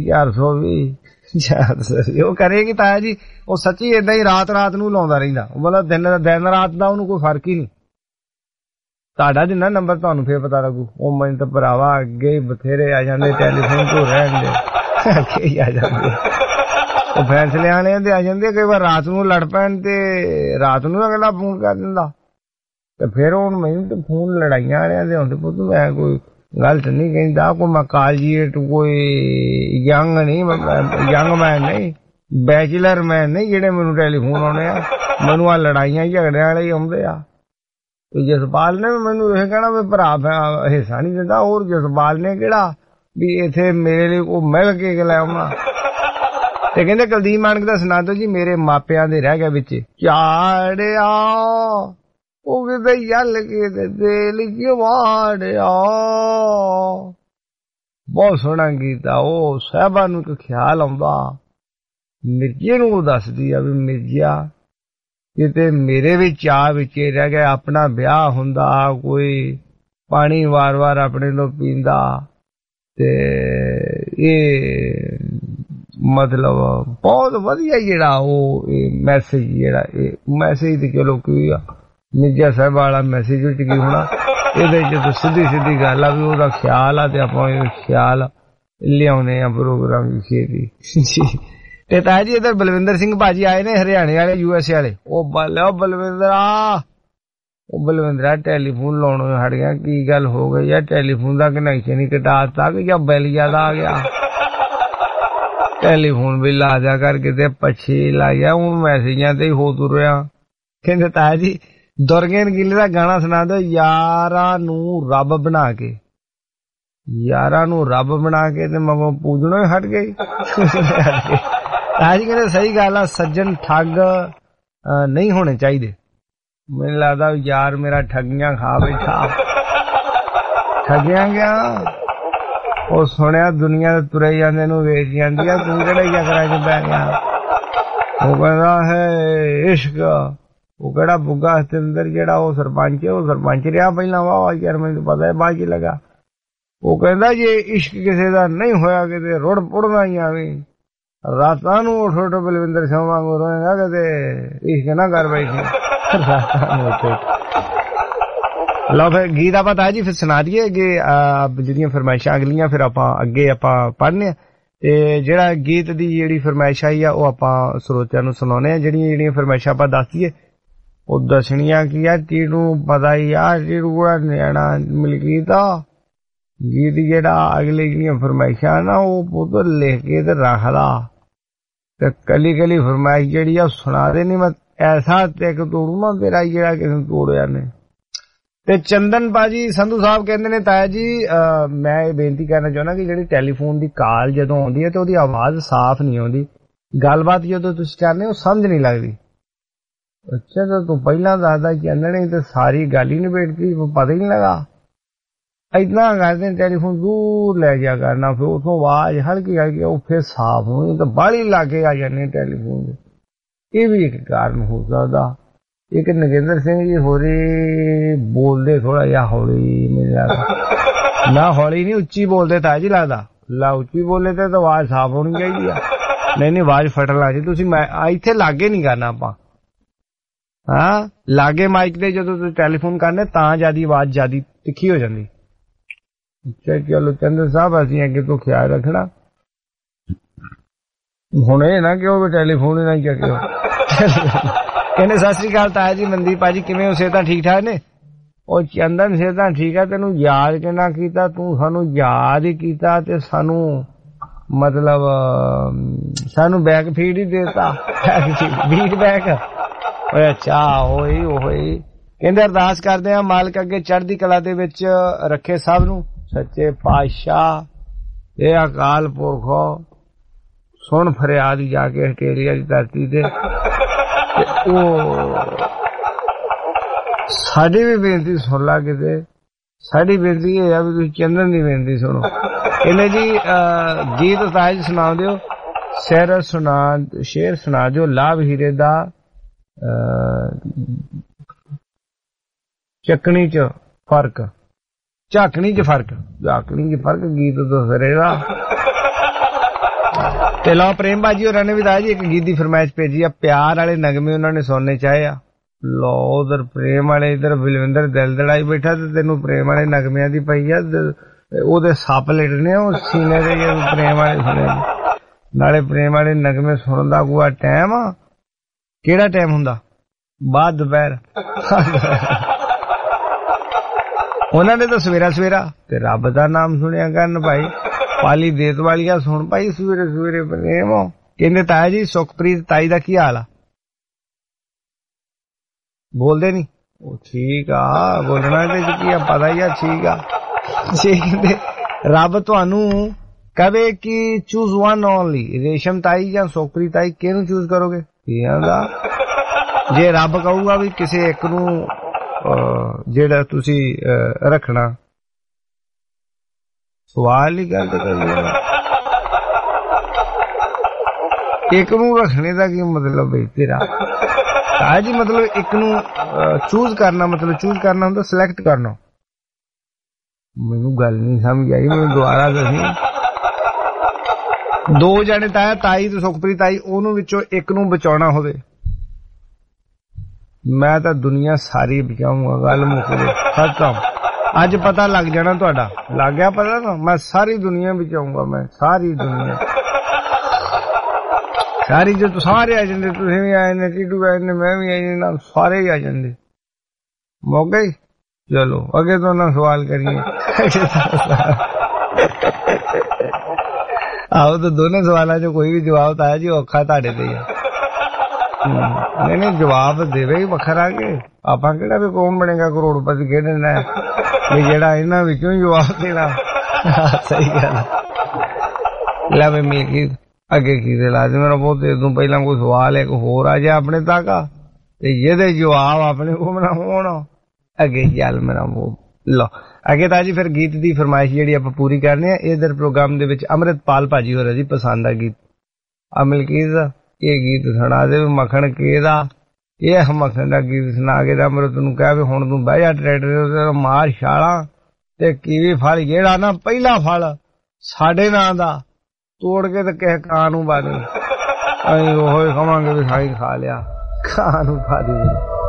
420 ਉਹ ਕਰੇਗੀ ਤਾਇਆ ਜੀ। ਉਹ ਸੱਚੀ ਏਦਾਂ ਹੀ ਰਾਤ ਨੂੰ ਲਾਉਂਦਾ ਰਹਿੰਦਾ, ਮਤਲਬ ਦਿਨ ਰਾਤ ਦਾ ਉਹਨੂੰ ਕੋਈ ਫਰਕ ਹੀ ਨਹੀਂ। ਤੁਹਾਡਾ ਜਿੰਨਾ ਨੰਬਰ ਤੁਹਾਨੂੰ ਫੇਰ ਪਤਾ ਲੱਗੂ। ਉਹ ਮੈਨੂੰ ਤਾਂ ਭਰਾਵਾ ਅੱਗੇ ਬਥੇਰੇ ਆ ਜਾਂਦੇ, ਟੈਲੀਫੋਨ ਤੋਂ ਰਹਿਣ ਦੇ ਅੱਗੇ ਹੀ ਆ ਜਾਂਦੇ, ਉਹ ਫੈਸਲੇ ਆਣੇ ਦੇ ਆ ਜਾਂਦੇ। ਕਈ ਵਾਰ ਰਾਤ ਨੂੰ ਲੜ ਪੈਣ ਤੇ ਰਾਤ ਨੂੰ ਅਗਲਾ ਫੋਨ ਕਰ ਦਿੰਦਾ, ਤੇ ਫਿਰ ਹੁਣ ਮੈਨੂੰ ਤੇ ਫੋਨ ਲੜਾਈਆਂ ਵਾਲਿਆਂ ਦੇ ਹੁੰਦੇ। ਪੁੱਤ ਮੈਂ ਕੋਈ ਗਲਤ ਨਹੀਂ ਕਹਿੰਦਾ, ਕੋਈ ਮੈਂ ਕਾਲਜੀਏਟ ਕੋਈ ਯੰਗ ਮੈਨ ਨਹੀਂ, ਬੈਚਲਰ ਮੈਨ ਨਹੀਂ ਜਿਹੜੇ ਮੈਨੂੰ ਟੈਲੀਫੋਨ ਆਉਣੇ ਆ। ਮੈਨੂੰ ਆ ਲੜਾਈਆਂ ਝਗੜਿਆਂ ਵਾਲੇ ਹੀ ਆਉਂਦੇ ਆ। ਜਸਪਾਲ ਨੇ ਮੈਨੂੰ ਇਹ ਕਹਿਣਾ ਵੀ ਭਰਾ ਹਿੱਸਾ ਨਹੀਂ ਦਿੰਦਾ, ਹੋਰ ਜਸਪਾਲ ਨੇ ਕਿਹੜਾ ਵੀ ਇੱਥੇ ਮੇਰੇ ਲਈ ਉਹ ਮਹਿੰਗਾ ਕੇਕ ਲੈ ਆਉਣਾ। ਤੇ ਕਹਿੰਦੇ ਕੁਲਦੀਪ ਮਾਨਕ ਦਾ ਸੁਣਾ ਦਿਓ ਜੀ, ਮੇਰੇ ਮਾਪਿਆਂ ਦੇ ਰਹਿ ਗਿਆ ਵਿੱਚ ਝਾੜਿਆ ਉਹ ਕਿਤੇ ਯੱਲ ਕੇ ਤੇ ਦਿਲ ਚ ਵਾੜਿਆ। ਬਹੁਤ ਸੋਹਣਾ ਗੀਤ ਆ। ਉਹ ਸਾਹਿਬਾਂ ਨੂੰ ਇੱਕ ਖਿਆਲ ਆਉਂਦਾ, ਮਿਰਜੇ ਨੂੰ ਉਹ ਦੱਸਦੀ ਆ ਵੀ ਮਿਰਜਾ ਕਿਤੇ ਮੇਰੇ ਵੀ ਚਾਹ ਵਿੱਚ ਰਹਿ ਗਿਆ, ਆਪਣਾ ਵਿਆਹ ਹੁੰਦਾ, ਕੋਈ ਪਾਣੀ ਵਾਰ-ਵਾਰ ਆਪਣੇ ਤੋਂ ਪੀਂਦਾ, ਤੇ ਇਹ ਮਤਲਬ ਬਹੁਤ ਵਧੀਆ ਜਿਹੜਾ ਉਹ ਮੈਸੇਜ ਜਿਹੜਾ ਇਹ ਮੈਸੇਜ ਤੇ ਚਲੋ ਕੀ ਆ ਮਿਰਜ਼ਾ ਸਾਹਿਬ ਵਾਲਾ ਮੈਸੇਜ ਵਿੱਚ ਕੀ ਹੋਣਾ, ਇਹਦੇ ਚ ਸਿੱਧੀ ਗੱਲ ਆ ਵੀ ਉਹਦਾ ਖਿਆਲ ਆ ਤੇ ਆਪਾਂ ਇਹ ਖਿਆਲ ਲਿਆਉਣੇ ਆ ਪ੍ਰੋਗਰਾਮ ਵਿੱਚ ਜੀ। ਤੇ ਤਾਇਆ ਜੀ ਇੱਧਰ ਬਲਵਿੰਦਰ ਸਿੰਘ ਭਾਜੀ ਆਏ ਨੇ ਹਰਿਆਣੇ ਵਾਲੇ USA ਵਾਲੇ। ਉਹ ਬਲਵਿੰਦਰਾ ਟੈਲੀਫੋਨ ਲਾਉਣੋਂ ਹਟ ਗਿਆ, ਕੀ ਗੱਲ ਹੋ ਗਈ ਯਾਰ? ਟੈਲੀਫੋਨ ਦਾ ਕਨੈਕਸ਼ਨ ਹੀ ਕਟਾਤਾ ਕਿ ਜਾਂ ਬਿੱਲ ਜ਼ਿਆਦਾ ਆ ਗਿਆ? ਟੈਲੀਫੋਨ ਵੀ ਲਾ ਜਾ ਕਰ ਕਿਤੇ ਪੱਛੀ ਲਾਇਆ, ਹੁਣ ਮੈਸੇਜਾਂ ਤੇ ਹੀ ਹੋ ਤੁਰਿਆ। ਕਹਿੰਦੇ ਤਾਇਆ ਜੀ ਦੁਰਗੇਨ ਗਿੱਲੇ ਦਾ ਗਾਣਾ ਸੁਣਾ ਦਿਓ, ਯਾਰਾਂ ਨੂੰ ਰੱਬ ਬਣਾ ਕੇ। ਯਾਰਾਂ ਨੂੰ ਰੱਬ ਬਣਾ ਕੇ ਤੇ ਮੈਂ ਪੂਜਣੋਂ ਹੀ ਹਟ ਗਈ। ਤਾਇਆ ਜੀ ਕਹਿੰਦੇ ਸਹੀ ਗੱਲ ਆ, ਸੱਜਣ ਠੱਗ ਨਹੀਂ ਹੋਣੇ ਚਾਹੀਦੇ। ਮੈਨੂੰ ਲੱਗਦਾ ਯਾਰ ਮੇਰਾ ਠੱਗੀਆਂ ਖਾ ਬੈਠਾ, ਠੱਗਿਆ ਗਿਆ। ਉਹ ਸੁਣਿਆ ਦੁਨੀਆ ਦੇ ਤੁਰੇ ਜਾਂਦੇ ਨੂੰ ਵੇਚ ਜਾਂਦੀ ਆ, ਤੂੰ ਕਿਹੜੇ ਚੱਕਰਾਂ ਚ ਪੈ ਗਿਆ? ਉਹ ਕਹਿੰਦਾ ਹੈ ਇਸ਼ਕ। ਉਹ ਕਿਹੜਾ ਬੁੱਗਾ ਸਤਿੰਦਰ ਜਿਹੜਾ ਉਹ ਸਰਪੰਚ ਰਿਹਾ ਪਹਿਲਾਂ, ਵਾਹ ਯਾਰ ਮੈਨੂੰ ਪਤਾ ਹੈ ਬਾਅਦ ਚ ਲੱਗਾ। ਉਹ ਕਹਿੰਦਾ ਜੇ ਇਸ਼ਕ ਕਿਸੇ ਦਾ ਨਹੀਂ ਹੋਇਆ ਕਿਤੇ ਰੁੜ ਪੁੜਨਾ ਹੀ ਆਵੇ, ਰਾਤਾਂ ਨੂੰ ਉੱਠ ਉੱਠ ਬਲਵਿੰਦਰ ਸਿੰਘ ਵਾਂਗੂ ਰੋਏਗਾ ਕਿਤੇ ਇਸ਼ਕ ਨਾ ਕਰ ਬੈਠੀ ਰਾਤਾਂ ਨੂੰ ਉੱਠ। ਲਓ ਫਿਰ ਗੀਤ ਆਪਾਂ ਤਾਂ ਜੀ ਫਿਰ ਸੁਣਾ ਦਈਏ ਅੱਗੇ ਜਿਹੜੀਆਂ ਫਰਮਾਇਸ਼ਾਂ ਅਗਲੀਆਂ ਫਿਰ ਆਪਾਂ ਅੱਗੇ ਆਪਾਂ ਪੜ੍ਹਨੇ ਆ। ਤੇ ਜਿਹੜਾ ਗੀਤ ਦੀ ਜਿਹੜੀ ਫਰਮਾਇਸ਼ ਆਈ ਆ ਉਹ ਆਪਾਂ ਸਰੋਤਿਆਂ ਨੂੰ ਸੁਣਾਉਣੇ ਆ। ਜਿਹੜੀਆਂ ਫਰਮਾਇਸ਼ਾਂ ਆਪਾਂ ਦੱਸ ਦਈਏ ਉਹ ਦੱਸਣੀਆਂ ਕੀ ਆ, ਤੀਨੂੰ ਪਤਾ ਹੀ ਆ ਜਿਹੜਾ ਨਿਆਣਾ ਮਲਕੀਤ ਆ ਗੀਤ ਜਿਹੜਾ ਅਗਲੇ ਜਿਹੜੀਆਂ ਫਰਮਾਇਸ਼ਾਂ ਨਾ ਉਹ ਪੁੱਤ ਲਿਖ ਕੇ ਤੇ ਰੱਖਦਾ, ਤੇ ਕੱਲੀ ਫਰਮਾਇਸ਼ ਜਿਹੜੀ ਆ ਸੁਣਾ ਦੇ। ਨਹੀਂ ਮੈਂ ਐਸਾ ਟਿਕ ਤੋੜੂ ਨਾ ਤੇਰਾ ਜਿਹੜਾ ਕਿਸੇ ਨੂੰ ਤੋੜਿਆ ਨੇ। ਤੇ ਚੰਦਨ ਭਾਜੀ ਸੰਧੂ ਸਾਹਿਬ ਕਹਿੰਦੇ ਨੇ ਤਾਇਆ ਜੀ ਮੈਂ ਇਹ ਬੇਨਤੀ ਕਰਨਾ ਚਾਹੁੰਦਾ ਕਿ ਜਿਹੜੀ ਟੈਲੀਫੋਨ ਦੀ ਕਾਲ ਜਦੋਂ ਆਉਂਦੀ ਹੈ ਤੇ ਉਹਦੀ ਆਵਾਜ਼ ਸਾਫ਼ ਨਹੀਂ ਆਉਂਦੀ, ਗੱਲਬਾਤ ਜਦੋਂ ਤੁਸੀਂ ਕਰਨੇ ਹੋ ਸਮਝ ਨਹੀਂ ਲੱਗਦੀ। ਅੱਛਾ ਤਾਂ ਤੂੰ ਪਹਿਲਾਂ ਦੱਸਦਾ ਚੰਦਣੇ ਤੇ ਸਾਰੀ ਗੱਲ ਹੀ ਨਿਬੇੜਤੀ, ਪਤਾ ਹੀ ਨਹੀਂ ਲੱਗਾ। ਏਦਾਂ ਕਰਦੇ ਟੈਲੀਫੋਨ ਦੂਰ ਲੈ ਜਾ ਕਰਨਾ, ਫਿਰ ਉਥੋਂ ਆਵਾਜ਼ ਹਲਕੀ ਉਹ ਫਿਰ ਸਾਫ਼ ਹੋਣੀ ਤਾਂ ਬਾਹਲੀ ਲਾਗੇ ਆ ਜਾਂਦੇ ਟੈਲੀਫੋਨ ਦੇ। ਇਹ ਵੀ ਇੱਕ ਕਾਰਨ ਹੋ ਸਕਦਾ। ਇੱਕ ਨਗਿੰਦਰ ਸਿੰਘ ਜੀ ਹੋਰੇ ਬੋਲਦੇ ਥੋੜਾ ਜਿਹਾ ਹੌਲੀ, ਮੈਨੂੰ ਲੱਗਦਾ ਨਾ ਹੌਲੀ ਨਹੀਂ ਉੱਚੀ ਬੋਲਦੇ ਤਾਂ ਜੀ ਲੱਗਦਾ। ਉੱਚੀ ਬੋਲੇ ਤੇ ਤਾਂ ਆਵਾਜ਼ ਸਾਫ਼ ਹੋਣੀ ਚਾਹੀਦੀ ਆ। ਨਹੀਂ ਆਵਾਜ਼ ਫਟਣ ਲੱਗ ਜੀ। ਤੁਸੀਂ ਇੱਥੇ ਲਾਗੇ ਨਹੀਂ ਕਰਨਾ ਆਪਾਂ, ਹਾਂ ਲਾਗੇ ਮਾਈਕ ਦੇ ਜਦੋਂ ਤੁਸੀਂ ਟੈਲੀਫੋਨ ਕਰਨੇ ਤਾਂ ਜਿਆਦੀ ਆਵਾਜ਼ ਜਿਆਦੀ ਤਿੱਖੀ ਹੋ ਜਾਂਦੀ। ਅੱਛਾ ਚਲੋ ਚੰਦਰ ਸਾਹਿਬ ਅਸੀਂ ਅੱਗੇ ਤੋਂ ਖਿਆਲ ਰੱਖਣਾ। ਹੁਣ ਇਹ ਨਾ ਕਿ ਉਹ ਟੈਲੀਫੋਨ ਹੀ ਨਾ ਚੱਕਿਓ। ਕਹਿੰਦੇ ਸਤਿ ਸ੍ਰੀ ਅਕਾਲ ਤਾਇਆ ਜੀ, ਮਨਦੀਪ ਭਾਜੀ ਕਿਵੇਂ ਹੋ, ਸਿਹਤਾਂ ਠੀਕ ਠਾਕ ਨੇ? ਉਹ ਚੰਦਨ ਸਿਹਤਾਂ ਠੀਕ ਆ, ਤੈਨੂੰ ਯਾਦ ਕਿੰਨਾ ਕੀਤਾ, ਤੂੰ ਸਾਨੂੰ ਯਾਦ ਹੀ ਕੀਤਾ ਤੇ ਸਾਨੂੰ ਮਤਲਬ ਸਾਨੂੰ ਬੈਕ ਫੀਡ ਹੀ ਦੇਤਾ, ਬੀਟ ਬੈਕ। ਅੱਛਾ ਉਹੀ ਕਹਿੰਦੇ ਅਰਦਾਸ ਕਰਦੇ ਆ ਮਾਲਕ ਅੱਗੇ ਚੜ੍ਹਦੀ ਕਲਾ ਦੇ ਵਿੱਚ ਰੱਖੇ ਸਭ ਨੂੰ, ਸੱਚੇ ਪਾਤਸ਼ਾਹ ਇਹ ਅਕਾਲ ਪੁਰਖੋ ਸੁਣ ਫਰਿਆਦ ਜਾ ਕੇ ਆਸਟ੍ਰੇਲੀਆ ਦੀ ਧਰਤੀ ਤੇ ਉਹ ਸਾਡੀ ਵੀ ਬੇਨਤੀ ਸੁਣ ਲਾ ਕਿਤੇ। ਸਾਡੀ ਬੇਨਤੀ ਇਹ ਆ ਵੀ ਤੁਸੀਂ ਚੰਦਨ ਦੀ ਬੇਨਤੀ ਸੁਣੋ। ਕਹਿੰਦੇ ਜੀ ਗੀਤ ਤਾਜ ਸੁਣਾ ਦਿਓ, ਸ਼ੇਰ ਸੁਣਾ ਦਿਓ ਲਾਭ ਹੀਰੇ ਦਾ ਚੱਕਣੀ ਚ ਫਰਕ, ਝਾਕਣੀ ਚ ਫਰਕ ਗੀਤ ਦੂਸਰੇ ਦਾ। ਤੇ ਲਓ ਪ੍ਰੇਮ ਬਾਜੀ ਹੋਰਾਂ ਨੇ ਵੀ ਤਾਂ ਜੀ ਇੱਕ ਗੀਤ ਦੀ ਫਰਮਾਇਸ਼ ਭੇਜੀ ਆ, ਪਿਆਰ ਵਾਲੇ ਨਗਮੇ ਉਹਨਾਂ ਨੇ ਸੁਣਨੇ ਚਾਹੇ ਆ। ਲੋ ਉਧਰ ਪ੍ਰੇਮ ਵਾਲੇ, ਇਧਰ ਬਲਵਿੰਦਰ ਦਿਲ ਦੜਾਈ ਬੈਠਾ ਤੇ ਤੈਨੂੰ ਪ੍ਰੇਮ ਵਾਲੇ ਨਗਮਿਆਂ ਦੀ ਪਈ ਆ, ਉਹਦੇ ਸੱਪ ਲਿਟਨੇ ਉਹ ਸੀਨੇ ਦੇ ਪ੍ਰੇਮ ਵਾਲੇ ਸੁਣੇ। ਨਾਲੇ ਪ੍ਰੇਮ ਵਾਲੇ ਨਗਮੇ ਸੁਣਨ ਦਾ ਕੋਈ ਟਾਈਮ ਆ, ਕਿਹੜਾ ਟਾਈਮ ਹੁੰਦਾ? ਬਾਅਦ ਦੁਪਹਿਰ। ਉਹਨਾਂ ਨੇ ਤਾਂ ਸਵੇਰਾ ਤੇ ਰੱਬ ਦਾ ਨਾਮ ਸੁਣਿਆ ਕਰਨ ਭਾਈ, ਪਾਲੀ ਦੇਤ ਵਾਲੀਆ ਸੁਣ ਭਾਈ ਸਵੇਰੇ ਪ੍ਰੇਮ। ਕਹਿੰਦੇ ਤਾਇਆ ਜੀ ਸੁਖਪ੍ਰੀਤ ਤਾਈ ਦਾ ਕੀ ਹਾਲ ਆ? ਬੋਲਦੇ ਨੀ ਉਹ? ਠੀਕ ਆ, ਬੋਲਣਾ ਇਹਦੇ ਚ ਕੀ ਆ, ਪਤਾ ਹੀ ਆ, ਠੀਕ ਆ। ਕਹਿੰਦੇ ਰੱਬ ਤੁਹਾਨੂੰ ਕਵੇ ਕਿ ਚੂਜ਼ ਵਨ ਓਨਲੀ, ਰੇਸ਼ਮ ਤਾਈ ਜਾਂ ਸੁਖਪ੍ਰੀਤ ਤਾਈ, ਕਿਹਨੂੰ ਚੂਜ਼ ਕਰੋਗੇ? ਜੇ ਰੱਬ ਕਹੂਗਾ ਵੀ ਕਿਸੇ ਇੱਕ ਨੂੰ ਜਿਹੜਾ ਤੁਸੀਂ ਰੱਖਣਾ, ਸਵਾਲ ਹੀ ਗੱਲ ਕਰੀਏ ਇੱਕ ਨੂੰ ਰੱਖਣੇ ਦਾ ਕੀ ਮਤਲਬ ਹੈ ਤੇਰਾ? ਤਾਇਆ ਜੀ ਮਤਲਬ ਇੱਕ ਨੂੰ ਚੂਜ਼ ਕਰਨਾ, ਮਤਲਬ ਚੂਜ਼ ਕਰਨਾ ਹੁੰਦਾ ਸਿਲੈਕਟ ਕਰਨਾ। ਮੈਨੂੰ ਗੱਲ ਨਹੀਂ ਸਮਝ ਆਈ, ਮੈਨੂੰ ਦੁਬਾਰਾ ਦੱਸੀ। ਦੋ ਜਣੇ ਤਾਈ ਤੇ ਸੁਖਪ੍ਰੀਤ ਤਾਈ, ਉਹਨੂੰ ਵਿੱਚੋਂ ਇੱਕ ਨੂੰ ਬਚਾਉਣਾ ਹੋਵੇ, ਮੈਂ ਤਾਂ ਦੁਨੀਆ ਸਾਰੀ ਬਚਾਊਂਗਾ। ਗੱਲ ਮੁੱਕ ਗਈ, ਖਤਮ। ਅੱਜ ਪਤਾ ਲੱਗ ਜਾਣਾ ਤੁਹਾਡਾ, ਲੱਗ ਗਿਆ ਪਤਾ ਨਾ, ਮੈਂ ਸਾਰੀ ਦੁਨੀਆ ਬਚਾਊਂਗਾ, ਮੈਂ ਸਾਰੀ ਦੁਨੀਆ ਸਾਰੀ। ਜੋ ਸਾਰੇ ਆ ਜਾਂਦੇ, ਤੁਸੀਂ ਵੀ ਆਏ ਨੇ, ਟੀਟੂ ਆਏ ਨੇ, ਮੈਂ ਵੀ ਆਈ ਨਾਲ, ਸਾਰੇ ਹੀ ਆ ਜਾਂਦੇ। ਮੁੱਕ ਗਈ। ਚਲੋ ਅੱਗੇ ਤੋਂ ਨਾ ਸਵਾਲ ਕਰੀਏ। ਆਹੋ ਤਾਂ ਦੋਨੇ ਸਵਾਲਾਂ ਚੋਂ ਕੋਈ ਵੀ ਜਵਾਬ ਤਾਂ ਆਇਆ ਜੀ ਔਖਾ ਤੁਹਾਡੇ ਤੇ ਆ। ਨਹੀਂ ਜਵਾਬ ਦੇਵੇ ਹੀ ਵੱਖਰਾ ਕੇ, ਆਪਾਂ ਕਿਹੜਾ ਵੀ ਕੌਣ ਬਣੇਗਾ ਕਰੋੜਪਤੀ ਖੇਡਣਾ ਵੀ ਜਿਹੜਾ ਇਹਨਾਂ ਵਿੱਚੋਂ ਹੀ ਜਵਾਬ ਦੇਣਾ। ਸਹੀ ਗੱਲ। ਲੈ ਮੈਂ ਮਿਲ ਗਈ ਅੱਗੇ ਕੀ ਦੇ ਲਾ ਦੇ ਮੇਰਾ ਬਹੁਤ ਦੇਰ ਤੋਂ ਪਹਿਲਾਂ ਕੋਈ ਸਵਾਲ ਇੱਕ ਹੋਰ ਆ ਜਾ ਆਪਣੇ ਤੱਕ ਤੇ ਜਿਹਦੇ ਜਵਾਬ ਆਪਣੇ ਕੋਲ ਨਾ ਹੋਣ ਅੱਗੇ ਚੱਲ ਮੇਰਾ ਮੂੰਹ ਲੋ ਅੱਗੇ ਤਾਂ ਜੀ ਫਿਰ ਗੀਤ ਦੀ ਫਰਮਾਇਸ਼ ਜਿਹੜੀ ਆਪਾਂ ਪੂਰੀ ਕਰਨੀ ਆ ਇਧਰ ਪ੍ਰੋਗਰਾਮ ਦੇ ਵਿੱਚ ਅੰਮ੍ਰਿਤਪਾਲ ਭਾਜੀ ਹੋ ਰਿਹਾ ਜੀ ਪਸੰਦ ਆ ਗੀਤ ਅਮਲਕੀਤ ਦਾ ਇਹ ਗੀਤ ਸੁਣਾ ਦੇ ਮੱਖਣ ਕੇ ਦਾ ਇਹ ਮੱਖਣ ਦਾ ਗੀਤ ਸੁਣਾ ਕੇ ਤਾਂ ਅੰਮ੍ਰਿਤ ਨੂੰ ਕਹਿ ਵੀ ਹੁਣ ਤੂੰ ਬਹਿ ਜਾ ਟਰੈਕਟਰ ਮਾਰ ਛਾਲਾਂ ਤੇ ਕੀਵੀ ਫਲ ਜਿਹੜਾ ਨਾ ਪਹਿਲਾ ਫਲ ਸਾਡੇ ਨਾਂ ਦਾ ਤੋੜ ਕੇ ਤੇ ਕਿਸੇ ਕਾਂ ਨੂੰ ਪਾ ਦੇ ਅਸੀਂ ਉਹ ਖਾਵਾਂਗੇ ਵੀ ਸਾਈ ਖਾ ਲਿਆ ਕਾਂ ਨੂੰ ਪਾ ਦੇ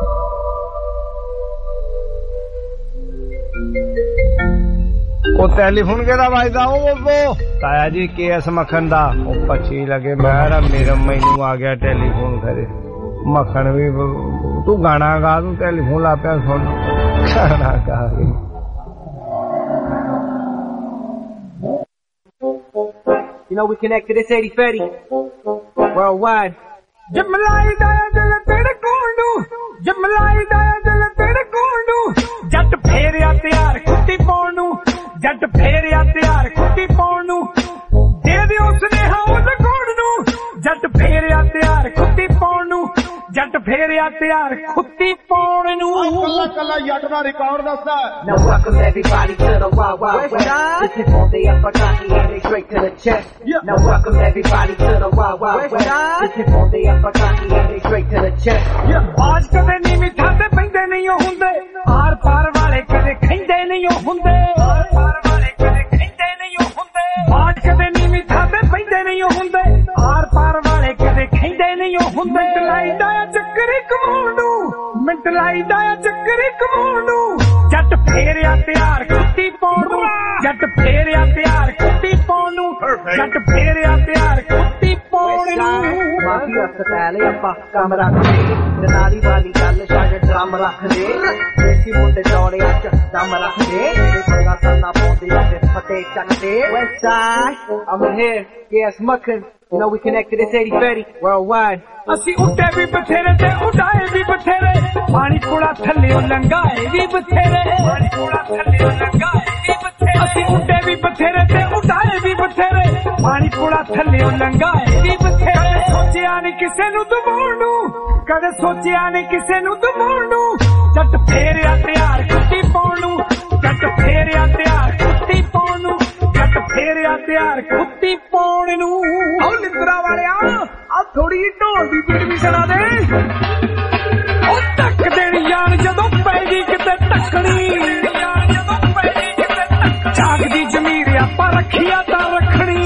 ਉਹ ਟੈਲੀਫੋਨ ਕਿਹਦਾ ਵੱਜਦਾ ਉਹ ਤਾਇਆ ਜੀ KS ਮੱਖਣ ਦਾ ਉਹ ਪੱਛੀ ਲੱਗੇ ਮੈਂ ਮੇਰਾ ਮੈਨੂੰ ਆ ਗਿਆ ਟੈਲੀਫੋਨ ਕਰੇ ਮੱਖਣ ਵੀ ਤੂੰ ਗਾਣਾ ਗਾ ਤੂੰ ਟੈਲੀਫੋਨ ਲਾ ਪਿਆ ਸੁਣ ਗਾਣਾ ਗਾ You know we connect to this 80-30 worldwide. ਜਮਲਾਈ ਦਾ ਦਿਲ ਤੇਰੇ ਕੋਲ ਨੂੰ ਜਮਲਾਈ ਦਾ ਦਿਲ ਤੇਰੇ ਕੋਲ ਨੂੰ ਜੱਟ ਫੇਰਿਆ ਤਿਆਰ ਕੁੱਤੀ ਪਾਉਣ ਨੂੰ ਜੱਟ ਫੇਰਿਆ ਤਿਆਰ ਕੁੱਤੀ ਪਾਉਣ ਨੂੰ ਦੇ ਦਿਓ ਸੁਨੇਹਾ ਉਹਦੇ ਕੋਲ ਨੂੰ ਜੱਟ ਫੇਰਿਆ ਤਿਆਰ ਕੁੱਤੀ ਪਾਉਣ ਨੂੰ ਜੱਟ ਫੇਰਿਆ ਤਿਆਰ ਕੁੱਤੀ ਪਾਉਣ ਨੂੰ ਕੱਲਾ ਕੱਲਾ ਜੱਟ ਦਾ ਰਿਕਾਰਡ ਦੱਸਦਾ Now welcome everybody to the Wild Wild West. This is on the Apagaki and they straight to the chest. Now welcome everybody to the Wild Wild West. This is on the Apagaki and they straight to the chest. ਆਜ ਕਦੇ ਨੀ ਮਿੱਠਾ ਤੇ ਪੈਂਦੇ ਨਹੀਂ ਹੁੰਦੇ ਆਰ ਪਾਰ ਵਾਲੇ ਕਦੇ ਖੈਂਦੇ ਨਹੀਂ ਹੁੰਦੇ ਆਰ ਪਾਰ ਵਾਲੇ ਕਦੇ ਖੈਂਦੇ ਨਹੀਂ ਹੁੰਦੇ ਆਜ ਕਦੇ ਨੀ ਮਿੱਠਾ ਤੇ ਪੈਂਦੇ ਨਹੀਂ ਹੁੰਦੇ ਆਰ ਪਾਰ ਵਾਲੇ ਕਦੇ ਖੈਂਦੇ ਨਹੀਂ ਹੁੰਦੇ ਮਿੰਟ ਲਾਈਦਾ ਚੱਕਰੀ ਕਮਾਉਣ ਨੂੰ ਮਿੰਟ ਲਾਈਦਾ ਚੱਕਰੀ ਕਮਾਉਣ ਨੂੰ ਜੱਟ ਫੇਰਿਆ ਤਿਆਰ ਕੁੱਤੀ ਪਾਉਣ ਨੂੰ ਜੱਟ ਫੇਰਿਆ ਤਿਆਰ ਕੁੱਤੀ ਪਾਉਣ ਨੂੰ ਜੱਟ ਫੇਰਿਆ ਤਿਆਰ ਕੁੱਤੀ ਪਾਉਣ ਨੂੰ ਸਟਾਈਲ ਆਪਾਂ ਕੰਮ ਰੱਖਦੇ ਤੇ ਨਾਲੀ ਵਾਲੀ ਗੱਲ ਸ਼ਾਇਦ ਡਰਮ ਰੱਖਦੇ ਦੇਸੀ ਮੁੰਡੇ ਡੋੜਿਆਂ ਚ ਦਮ ਰੱਖਦੇ ਤੇ ਪੰਗਾ ਕਰਨਾ ਪਾਉਂਦੇ ਤੇ ਫਟੇ ਚੱਕਦੇ West Side I'm here yes muckin you know we connected it's 80-30 worldwide ਅਸੀਂ ਉੱਤੇ ਵੀ ਬਥੇਰੇ ਤੇ ਉਡਾਏ ਵੀ ਬਥੇਰੇ ਪਾਣੀ ਪੂੜਾ ਥੱਲੇ ਲੰਘਾਏ ਵੀ ਬਥੇਰੇ ਪਾਣੀ ਪੂੜਾ ਥੱਲੇ ਲੰਘਾਏ ਵੀ ਬਥੇਰੇ ਅਸੀਂ ਉੱਤੇ ਵੀ ਬਥੇਰੇ ਤੇ ਉਡਾਏ ਵੀ ਬਥੇਰੇ ਪਾਣੀ ਪੂੜਾ ਥੱਲੇ ਲੰਘਾਏ ਵੀ ਬਥੇਰੇ ਸੋਚਿਆ ਨਹੀਂ ਕਿਸੇ ਨੂੰ ਦਬਾਉਣ ਨੂੰ ਕਦੇ ਸੋਚਿਆ ਨਹੀਂ ਕਿਸੇ ਨੂੰ ਦਬਾਉਣ ਨੂੰ ਜੱਟ ਫੇਰਿਆ ਤਿਆਰ ਕੁੱਤੀ ਪਾਉਣ ਨੂੰ ਜੱਟ ਫੇਰਿਆ ਤਿਆਰ ਕੁੱਤੀ ਪਾਉਣ ਨੂੰ ਜੱਟ ਫੇਰਿਆ ਤਿਆਰ ਕੁੱਤੀ ਪਾਉਣ ਨੂੰ ਉਹ ਨਿੰਦਰਾ ਵਾਲਿਆ ਆ ਥੋੜੀ ਜਿਹੀ ਢੋਲ ਦੀ ਬੀਟ ਵੀ ਸੁਣਾ ਦੇ ਉਹ ਟੱਕ ਦੇਣੀ ਜਾਨ ਜਦੋਂ ਪੈ ਗਈ ਕਿਤੇ ਟੱਕਣੀ ਜਾਗਦੀ ਜ਼ਮੀਰ ਆਪਾਂ ਰੱਖਿਆ ਤਾਂ ਰੱਖਣੀ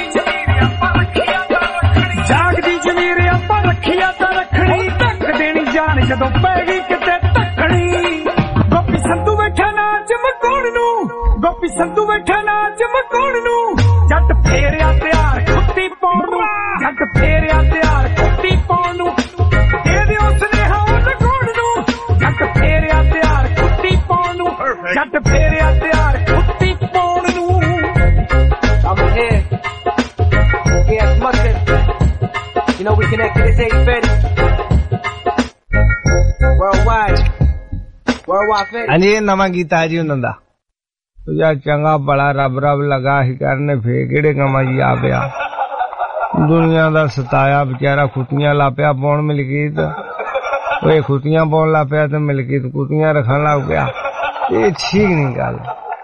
ਜਾਗਦੀ ਜ਼ਮੀਰ ਆਪਾਂ ਰੱਖਿਆ ਤਾਂ ਰੱਖਣੀ ਟੱਕ ਦੇਣੀ ਜਾਨ ਜਦੋਂ ਪੈ ਗਈ ਕਿਤੇ ਟੱਕਣੀ ਗੋਪੀ ਸੰਧੂ ਬੈਠਾ ਨਾਚ ਮਕਾਉਣ ਨੂੰ ਗੋਪੀ ਸੰਧੂ ਬੈਠਾ ਨਾਚ ਮਕਾਉਣ ਨੂੰ ਜੱਟ ਫੇਰਿਆ ਤਿਆਰ ਕੁੱਤੀ ਪਾਉਣ ਨੂੰ ਜੱਟ ਫੇਰਿਆ ਤਿਆਰ ਕੁੱਤੀ ਪਾਉਣ ਨੂੰ ਦੇ ਦਿਓ ਸੁਨੇਹਾ ਉਹ ਲਗਾਉਣ ਨੂੰ ਜੱਟ ਫੇਰਿਆ ਤਿਆਰ ਕੁੱਤੀ ਪਾਉਣ ਨੂੰ ਜੱਟ ਫੇਰਿਆ ਤਿਆਰ ਕੁੱਤੀ ਪਾਉਣ ਨੂੰ I'm here yes muckin you know we connected it's 80-30 worldwide ਹਾਂਜੀ ਇਹ ਨਵਾਂ ਗੀਤ ਆ ਜੀ ਉਹਨਾਂ ਦਾ ਤੁਝਾ ਚੰਗਾ ਬੜਾ ਰੱਬ ਰੱਬ ਲਗਾ ਹੀ ਕਰਨੇ ਫੇ ਕਿਹੜੇ ਕੰਮਾਂ ਜੀ ਆ ਪਿਆ ਦੁਨੀਆ ਦਾ ਸਤਾਇਆ ਵਿਚਾਰਾ ਖੁੱਤੀਆਂ ਲਾ ਪਿਆ ਪਾਉਣ ਮਲਕੀਤ ਉਹ ਖੁੱਤੀਆਂ ਪਾਉਣ ਲਾ ਪਿਆ ਤੇ ਮਲਕੀਤ ਕੁੱਤੀਆਂ ਰੱਖਣ ਲੱਗ ਪਿਆ ਇਹ ਠੀਕ ਨਹੀਂ ਗੱਲ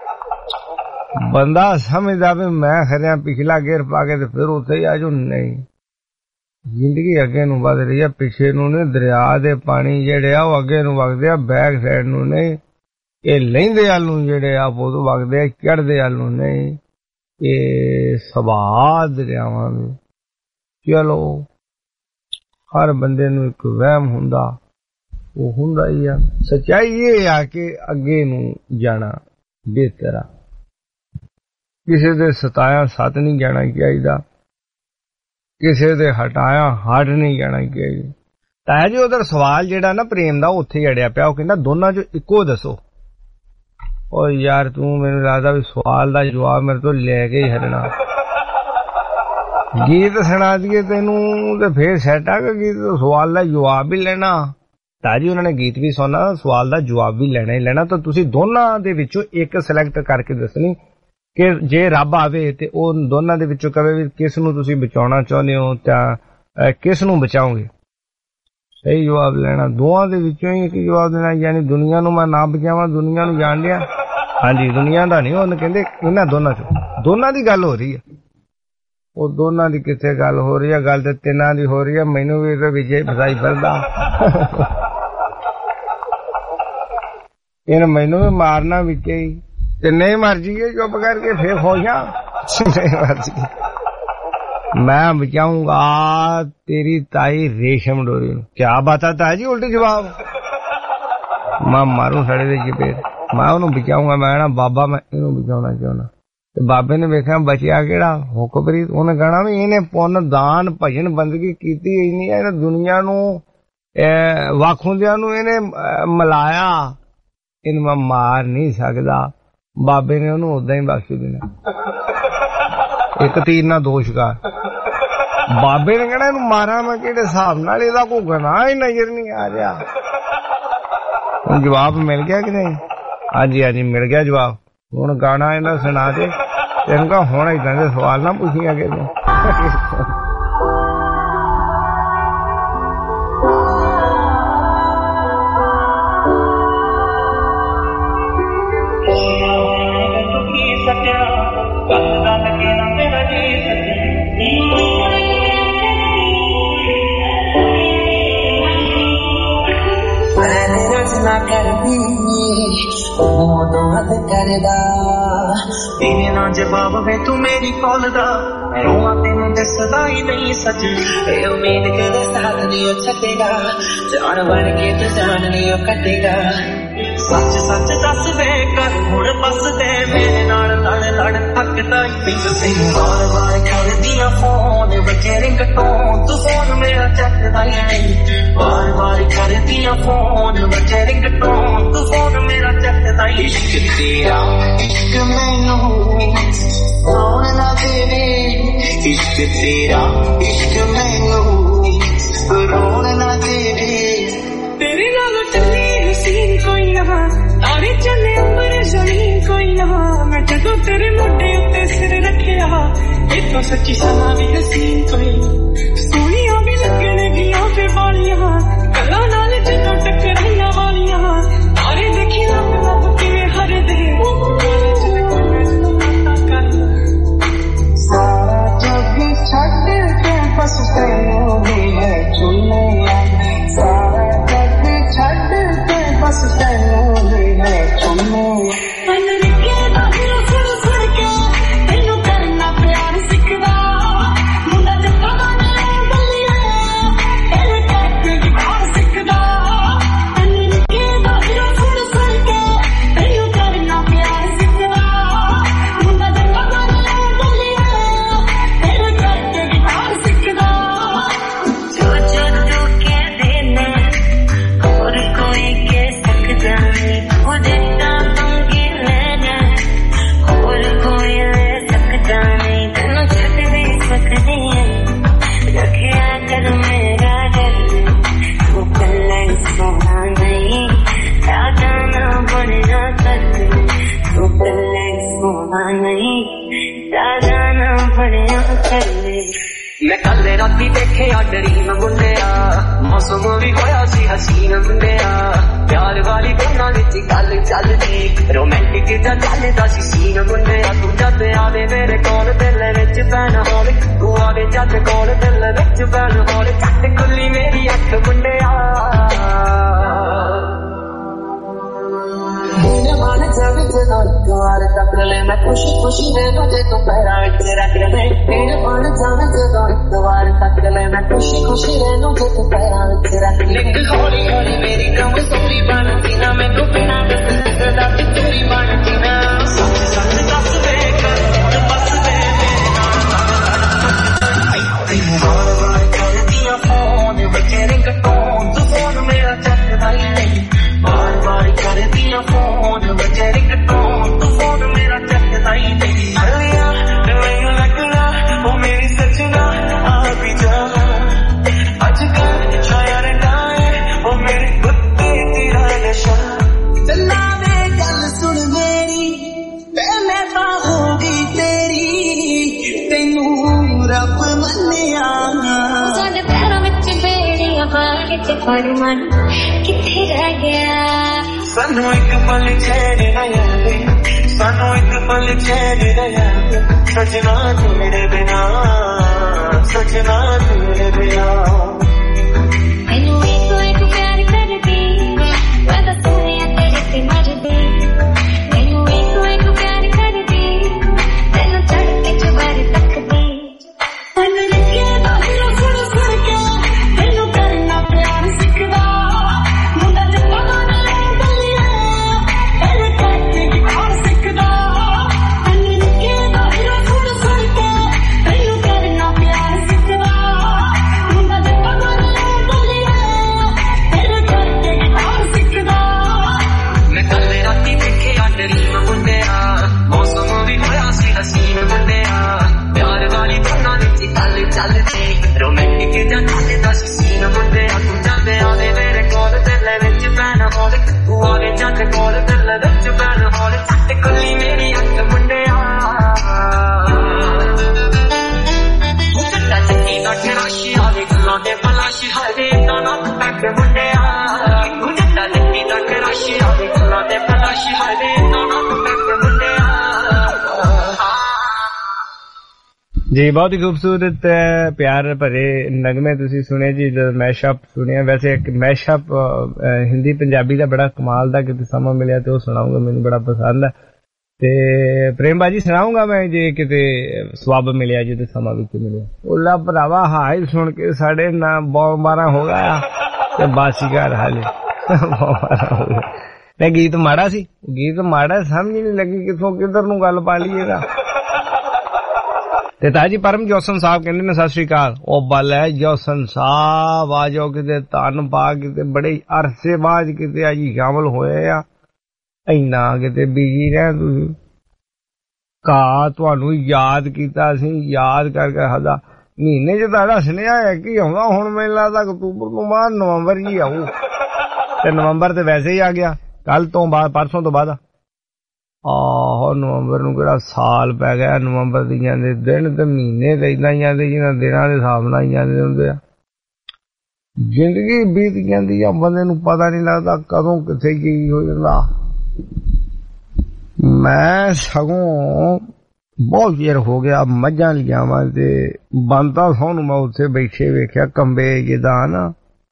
ਬੰਦਾ ਸਮਝਦਾ ਵੀ ਮੈਂ ਖਰਿਆ ਪਿਛਲਾ ਗੇਰ ਪਾ ਕੇ ਤੇ ਫਿਰ ਉੱਥੇ ਹੀ ਆ ਜੋ ਨਹੀਂ ਜ਼ਿੰਦਗੀ ਅੱਗੇ ਨੂੰ ਵਧ ਰਹੀ ਹੈ ਪਿੱਛੇ ਨੂੰ ਨਹੀਂ ਦਰਿਆ ਦੇ ਪਾਣੀ ਜਿਹੜੇ ਆ ਉਹ ਅੱਗੇ ਨੂੰ ਵਗਦੇ ਆ ਬੈਕ ਸਾਈਡ ਨੂੰ ਨਹੀਂ ਇਹ ਲਹਿੰਦੇ ਵੱਲ ਨੂੰ ਜਿਹੜੇ ਆ ਉਹ ਵਗਦੇ ਆ ਚੜ੍ਹਦੇ ਵੱਲ ਨੂੰ ਨਹੀਂ ਇਹ ਸੁਭਾਅ ਦਰਿਆਵਾਂ ਦੇ ਚਲੋ ਹਰ ਬੰਦੇ ਨੂੰ ਇੱਕ ਵਹਿਮ ਹੁੰਦਾ ਉਹ ਹੁੰਦਾ ਹੀ ਆ ਸੱਚਾਈ ਇਹ ਆ ਕਿ ਅੱਗੇ ਨੂੰ ਜਾਣਾ ਬਿਹਤਰ ਆ ਕਿਸੇ ਦੇ ਸਤਾਇਆ ਸੱਤ ਨਹੀਂ ਜਾਣਾ ਚਾਹੀਦਾ ਕਿਸੇ ਦੇ ਹਟਾਇਆ ਹਟ ਨਹੀਂ ਜਾਣਾ ਚਾਹੀਦਾ ਤਾਂ ਜੀ ਉਧਰ ਸਵਾਲ ਜਿਹੜਾ ਨਾ ਪ੍ਰੇਮ ਦਾ ਉੱਥੇ ਹੀ ਅੜਿਆ ਪਿਆ ਉਹ ਕਹਿੰਦਾ ਦੋਨਾਂ ਚੋਂ ਇੱਕੋ ਦੱਸੋ ਓ ਯਾਰ ਤੂੰ ਮੈਨੂੰ ਲੱਗਦਾ ਵੀ ਸਵਾਲ ਦਾ ਜਵਾਬ ਮੇਰੇ ਤੋਂ ਲੈ ਕੇ ਹੀ ਹਟਣਾ ਗੀਤ ਸੁਣਾ ਦਈਏ ਤੈਨੂੰ ਤੇ ਫੇਰ ਸੈੱਟ ਆ ਕਿ ਗੀਤ ਸਵਾਲ ਦਾ ਜਵਾਬ ਵੀ ਲੈਣਾ ਤਾਂ ਜੀ ਉਹਨਾਂ ਨੇ ਗੀਤ ਵੀ ਸੁਣਾ ਸਵਾਲ ਦਾ ਜਵਾਬ ਵੀ ਲੈਣਾ ਹੀ ਲੈਣਾ ਤਾਂ ਤੁਸੀਂ ਦੋਨਾਂ ਦੇ ਵਿੱਚੋਂ ਇੱਕ ਸਿਲੈਕਟ ਕਰਕੇ ਦੱਸਣੀ ਕਿ ਜੇ ਰੱਬ ਆਵੇ ਤੇ ਉਹ ਦੋਨਾਂ ਦੇ ਵਿੱਚੋਂ ਕਵੇ ਵੀ ਕਿਸ ਨੂੰ ਤੁਸੀਂ ਬਚਾਉਣਾ ਚਾਹੁੰਦੇ ਹੋ ਤਾਂ ਕਿਸ ਨੂੰ ਬਚਾਓਗੇ ਸਹੀ ਜਵਾਬ ਲੈਣਾ ਦੋਵਾਂ ਦੇ ਵਿੱਚੋਂ ਹੀ ਇੱਕ ਜਵਾਬ ਦੇਣਾ ਯਾਨੀ ਦੁਨੀਆ ਨੂੰ ਮੈਂ ਨਾ ਬਚਾਵਾਂ ਦੁਨੀਆ ਨੂੰ ਜਾਣ ਲਿਆ ਹਾਂਜੀ ਦੁਨੀਆ ਦਾ ਨਹੀਂ ਉਹਨੇ ਕਹਿੰਦੇ ਇਹਨਾਂ ਦੋਨਾਂ ਚੋਂ ਦੋਨਾਂ ਦੀ ਗੱਲ ਹੋ ਰਹੀ ਹੈ ਉਹ ਦੋਨਾਂ ਦੀ ਕਿੱਥੇ ਗੱਲ ਹੋ ਰਹੀ ਹੈ ਗੱਲ ਤੇ ਤਿੰਨਾਂ ਦੀ ਹੋ ਰਹੀ ਹੈ ਮੈਨੂੰ ਵੀ ਇਹਦੇ ਵਿੱਚ ਫਸਾਈ ਫਿਰਦਾ ਇਹਨੇ ਮੈਨੂੰ ਵੀ ਮਾਰਨਾ ਵਿੱਚ ਹੀ ਤਿੰਨੇ ਮਰ ਜੀਏ ਚੁੱਪ ਕਰਕੇ ਫੇਰ ਖੋਸ਼ਾਂ मैं बचाऊंगा तेरी ताई रेशम डोरी। क्या बताता है जी उल्टी जवाब। मैं मारू सड़े दे चपेट, मैं उन्होंने बचाऊंगा। मैं ना बाबा मैं इन्हों बचाना चाहना। ते बाबे ने वेखिया बचिया केड़ा हुकमरीत, उन्हें कहना भी इन्हें पुन दान भजन बंदगी कीती इन्नी है दुनिया नू वख हुंदियां नू इन्हें मिलाया, इन मैं मार नहीं सकदा। बाबे ने उन्होंने उदा ही बख्श देना, एक तीर ना दो शिकार। बाबे ने कहना इनू मारा मैं किहड़े हिसाब नाल, इहदा कोई गुनाह ही नजर नहीं आ रहा। हुण जवाब मिल गया कि नहीं? हाँ जी हाँ जी मिल गया जवाब। हुण गाना इन्हां सुना दे, इनका हुण इदां दे सवाल ना पुछी अगे तो। तेरे ना जवाब में तू मेरी कॉल दा, रोआ तेनू दसदा ही नहीं सच। उम्मीद करे साथ नहीं छटेगा, जान बन के तो जान नहीं कटेगा। सच सच दस वे कर हुण बस दे मेरे नाल लड़ लड़ थकदा ही पिंग से। बार बार कर दिया फोन बचे रिंग टोन, तू फोन मेरा चक ਚੱਕਦਾ ਹੀ ਨਹੀਂ ਵਾਰ ਵਾਰ ਕਰਦੀਆਂ ਫੋਨ ਬੱਚੇ ਰਿੰਗਟੋਨ ਤੂੰ ਫੋਨ ਮੇਰਾ ਚੱਕਦਾ ਹੀ ਇਸ਼ਕ ਤੇਰਾ ਇਸ਼ਕ ਮੈਨੂੰ ਰੋਣ ਨਾ ਦੇਵੇ ਇਸ਼ਕ ਤੇਰਾ ਇਸ਼ਕ ਮੈਨੂੰ ਰੋਣ ਨਾ ਦੇਵੇ ਤੇਰੇ ਨਾਲ ਚੱਲੀ ਹਸੀਨ ਕੋਈ ਨਾ ਤਾਰੇ ਚੱਲੇ ਉੱਪਰ ਜ਼ਮੀਨ ਕੋਈ ਨਾ ਮੈਂ ਜਦੋਂ ਤੇਰੇ ਮੋਢੇ ਉੱਤੇ ਸਿਰ ਰੱਖਿਆ ਇਤੋਂ ਸੱਚੀ ਸਮਾਂ ਵੀ ਹਸੀਨ ਕੋਈ ਸੋਹਣੀਆਂ ਵੀ ਲੱਗਣਗੀਆਂ ਫੇ ਵਾਲੀਆਂ ਗੱਲਾਂ ਨਾਲ ਜਦੋਂ ਟਕਰਾਈਆਂ ਵਾਲੀਆਂ ਤਾਰੇ ਦੇਖੀ ਲੱਭ ਲੱਭ ਕਿਵੇਂ ਹਰਦੇ ਸਾਰਾ ਜੱਗ ਛੱਡ ਕੇ ਬਸ ਤੈਨੂੰ ਵੀ ਹੈ ਚੁੰਮਿਆ ਸਾਰਾ ਜੱਗ ਛੱਡ ਕੇ ਬਸ ਤੈਨੂੰ ਵੀ ਹੈ ਚੁੰਮਿਆ मैं कल राती देखे ड्रीम मुंडिया मौसम भी होया सी हसीन मुंडिया प्यार वाली गल्लां विच गल चलदी रोमांटिक जा चलदा सी सीन मुंडिया तू जद आवे मेरे कोल दिल विच पैन होले तू आवे जद कोल दिल विच पैन होले झट खुली मेरी अख मुंडिया मेरे मन जब जदा द्वार तक ले मैं खुशी खुशी ने तुझे तो पैरा तेरा रख ले मेरे मन जब जदा द्वार तक ले मैं खुशी खुशी ने तुझे तो पैरा तेरा रख ले हौली हौली मेरी कमजोरी बनती ना मैनू बिना दस दा चोरी बनती ना सच सच दस वे कर बस वे तेरे बार बार करदियां फोन बच्चे रिंगटोन तू फोन मेरा चकदा ही नहीं बार बार करदियां फोन बच्चे रिंगटोन तू फोन मेरा चकदा ही नहीं अलिया मैनू लगना ओ मेरी सजना आ भी जा अजकल शायर डाए ओ मेरे कुत्ते तेरा नशा चला वे गल सुन मेरी पहले तो होगी तेरी तेनू रब मन्निया साडे पैरां विच बेड़ियां पाके ते फरमान किथे रह गया सानू एक पल चैन ना आवे सानू एक पल चैन ना आवे सजना तेरे बिना सजना तेरे बिना मैनू एक प्यार कर दी मैं तो सोनिया तेरे से मर दी मैनू एक प्यार कर दी तेनू चढ़ के चुबारे तक दी मन लगे बाहर सुन सुन के तेनू करना प्यार सिखदा मुंडा जवाना रोमांटिक जा चलदा सी सीन मुंडिया तू जद आवे मेरे कोल दिल विच पैन होले तू आवे जद कोल दिल विच पैन होले झट खुली मेरी अख मुंडिया तू जदा चंगी दा खराशी आवे गल्लां दे पलाशी हरे दा ना तक मुंडिया तू जदा चंगी दा खराशी आवे गल्लां दे पलाशी हरे दा ना तक मुंडिया जी बहुत ही खूबसूरत प्यार भरे नगमे तुसी सुने जी मैशअप सुने वैसे एक मैशअप हिंदी पंजाबी का बड़ा कमाल का किते समा मिलिया तो सुनाऊंगा मैनू बड़ा पसंद है ते प्रेम बाजी सुनाऊंगा मैं जे किते स्वाब मिलिया जे ते समा विच मिलिया ओला भरावा हाल सुन के साढ़े ना 12 हो गया ते बासी घर हाले ते गीत माड़ा सी गीत माड़ा समझ नहीं लगी किथों किधर नूं गल पा लईएगा ਤੇ ਤਾਜੀ ਪਰਮ ਜੋਸਨ ਸਾਹਿਬ ਕਹਿੰਦੇ ਨੇ ਸਤਿ ਸ੍ਰੀ ਅਕਾਲ। ਉਹ ਬੱਲੇ ਜੋਸਨ ਸਾਹਿਬ ਆ ਜਾਓ ਕਿਤੇ, ਧੰਨ ਪਾ ਕਿਤੇ ਬੜੇ ਅਰਸੇ ਬਾਅਦ ਕਿਤੇ ਅੱਜ ਸ਼ਾਮਲ ਹੋਏ ਆ। ਇੰਨਾ ਕਿਤੇ ਬਿਜੀ ਰਹਿ ਤੁਸੀਂ ਕਾ ਤੁਹਾਨੂੰ ਯਾਦ ਕੀਤਾ ਸੀ, ਯਾਦ ਕਰਕੇ ਹਦਾ ਮਹੀਨੇ ਚ ਤੁਹਾਡਾ ਸੁਨੇਹਾ ਹੈ ਕੀ ਆਉਂਦਾ ਹੁਣ ਮੈਨੂੰ ਲੱਗਦਾ ਅਕਤੂਬਰ ਤੋਂ ਬਾਅਦ ਨਵੰਬਰ ਹੀ ਆਊ ਤੇ ਨਵੰਬਰ ਤੇ ਵੈਸੇ ਹੀ ਆ ਗਿਆ ਕੱਲ ਤੋਂ ਬਾਅਦ ਪਰਸੋਂ ਤੋਂ ਬਾਅਦ। ਆਹੋ ਨਵੰਬਰ ਨੂੰ ਕਿਹੜਾ ਸਾਲ ਪੈ ਗਿਆ, ਨਵੰਬਰ ਦੀਆਂ ਦੇ ਦਿਨ ਤੇ ਮਹੀਨੇ ਤੇ ਏਦਾਂ ਹੀ ਜਾਂਦੇ ਜਿਹਨਾਂ ਦਿਨਾਂ ਦੇ ਹਿਸਾਬ ਨਾਲ ਹੀ ਜਾਂਦੇ ਹੁੰਦੇ ਆ। ਜ਼ਿੰਦਗੀ ਬੀਤ ਜਾਂਦੀ ਆ, ਬੰਦੇ ਨੂੰ ਪਤਾ ਨਹੀਂ ਲੱਗਦਾ ਕਦੋਂ ਕਿੱਥੇ ਕੀ ਹੋ ਜਾਂਦਾ। ਮੈਂ ਸਗੋਂ ਬਹੁਤ ਚਿਰ ਹੋ ਗਿਆ ਮੱਝਾਂ ਲਿਆਵਾਂ ਤੇ ਬੰਦਾ ਸਾਨੂੰ ਮੈਂ ਉੱਥੇ ਬੈਠੇ ਵੇਖਿਆ ਕੰਬੇ ਜਿੱਦਾਂ ਨਾ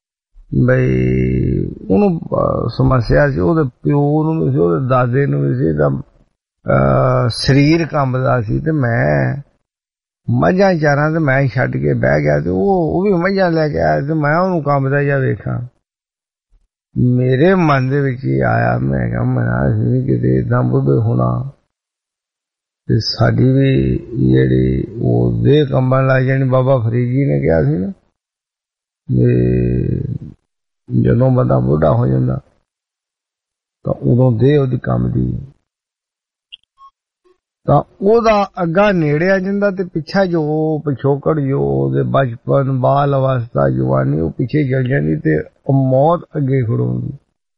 ਬਈ ਉਹਨੂੰ ਸਮੱਸਿਆ ਸੀ, ਉਹਦੇ ਪਿਓ ਨੂੰ ਵੀ ਸੀ, ਉਹਦੇ ਦਾਦੇ ਨੂੰ ਵੀ ਸੀ, ਤਾਂ ਸਰੀਰ ਕੰਬਦਾ ਸੀ ਤੇ ਮੈਂ ਮੱਝਾਂ ਚਾਰਾਂ ਤੇ ਮੈਂ ਛੱਡ ਕੇ ਬਹਿ ਗਿਆ ਤੇ ਉਹ ਵੀ ਮੱਝਾਂ ਲੈ ਕੇ ਆਇਆ ਤੇ ਮੈਂ ਉਹਨੂੰ ਕੰਬਦਾ ਜਾ ਵੇਖਾਂ। ਮੇਰੇ ਮਨ ਦੇ ਵਿੱਚ ਹੀ ਆਇਆ, ਮੈਂ ਕਿਹਾ ਮਨਾ ਸੀ ਕਿਤੇ ਏਦਾਂ ਬੁੱਢੇ ਹੋਣਾ ਤੇ ਸਾਡੀ ਵੀ ਜਿਹੜੀ ਉਹ ਦੇ ਕੰਬਣ ਲੱਗ ਜਾਣੀ। ਬਾਬਾ ਫਰੀਦ ਜੀ ਨੇ ਕਿਹਾ ਸੀ ਨਾ ਜਦੋਂ ਬੰਦਾ ਬੁੱਢਾ ਹੋ ਜਾਂਦਾ ਤਾਂ ਉਦੋਂ ਦੇ ਉਹਦੀ ਕੰਮ ਦੀ ਤਾਂ ਉਹਦਾ ਅੱਗਾ ਨੇੜੇ ਆ ਜਾਂਦਾ ਤੇ ਪਿੱਛਾ ਜੋ ਪਿਛੋਕੜ ਜੋ ਉਹਦੇ ਬਚਪਨ ਬਾਲ ਅਵਸਥਾ ਜਵਾਨੀ ਉਹ ਪਿੱਛੇ ਚਲ ਜਾਂਦੀ ਤੇ ਮੌਤ ਅੱਗੇ ਖੜੋਂਦੀ।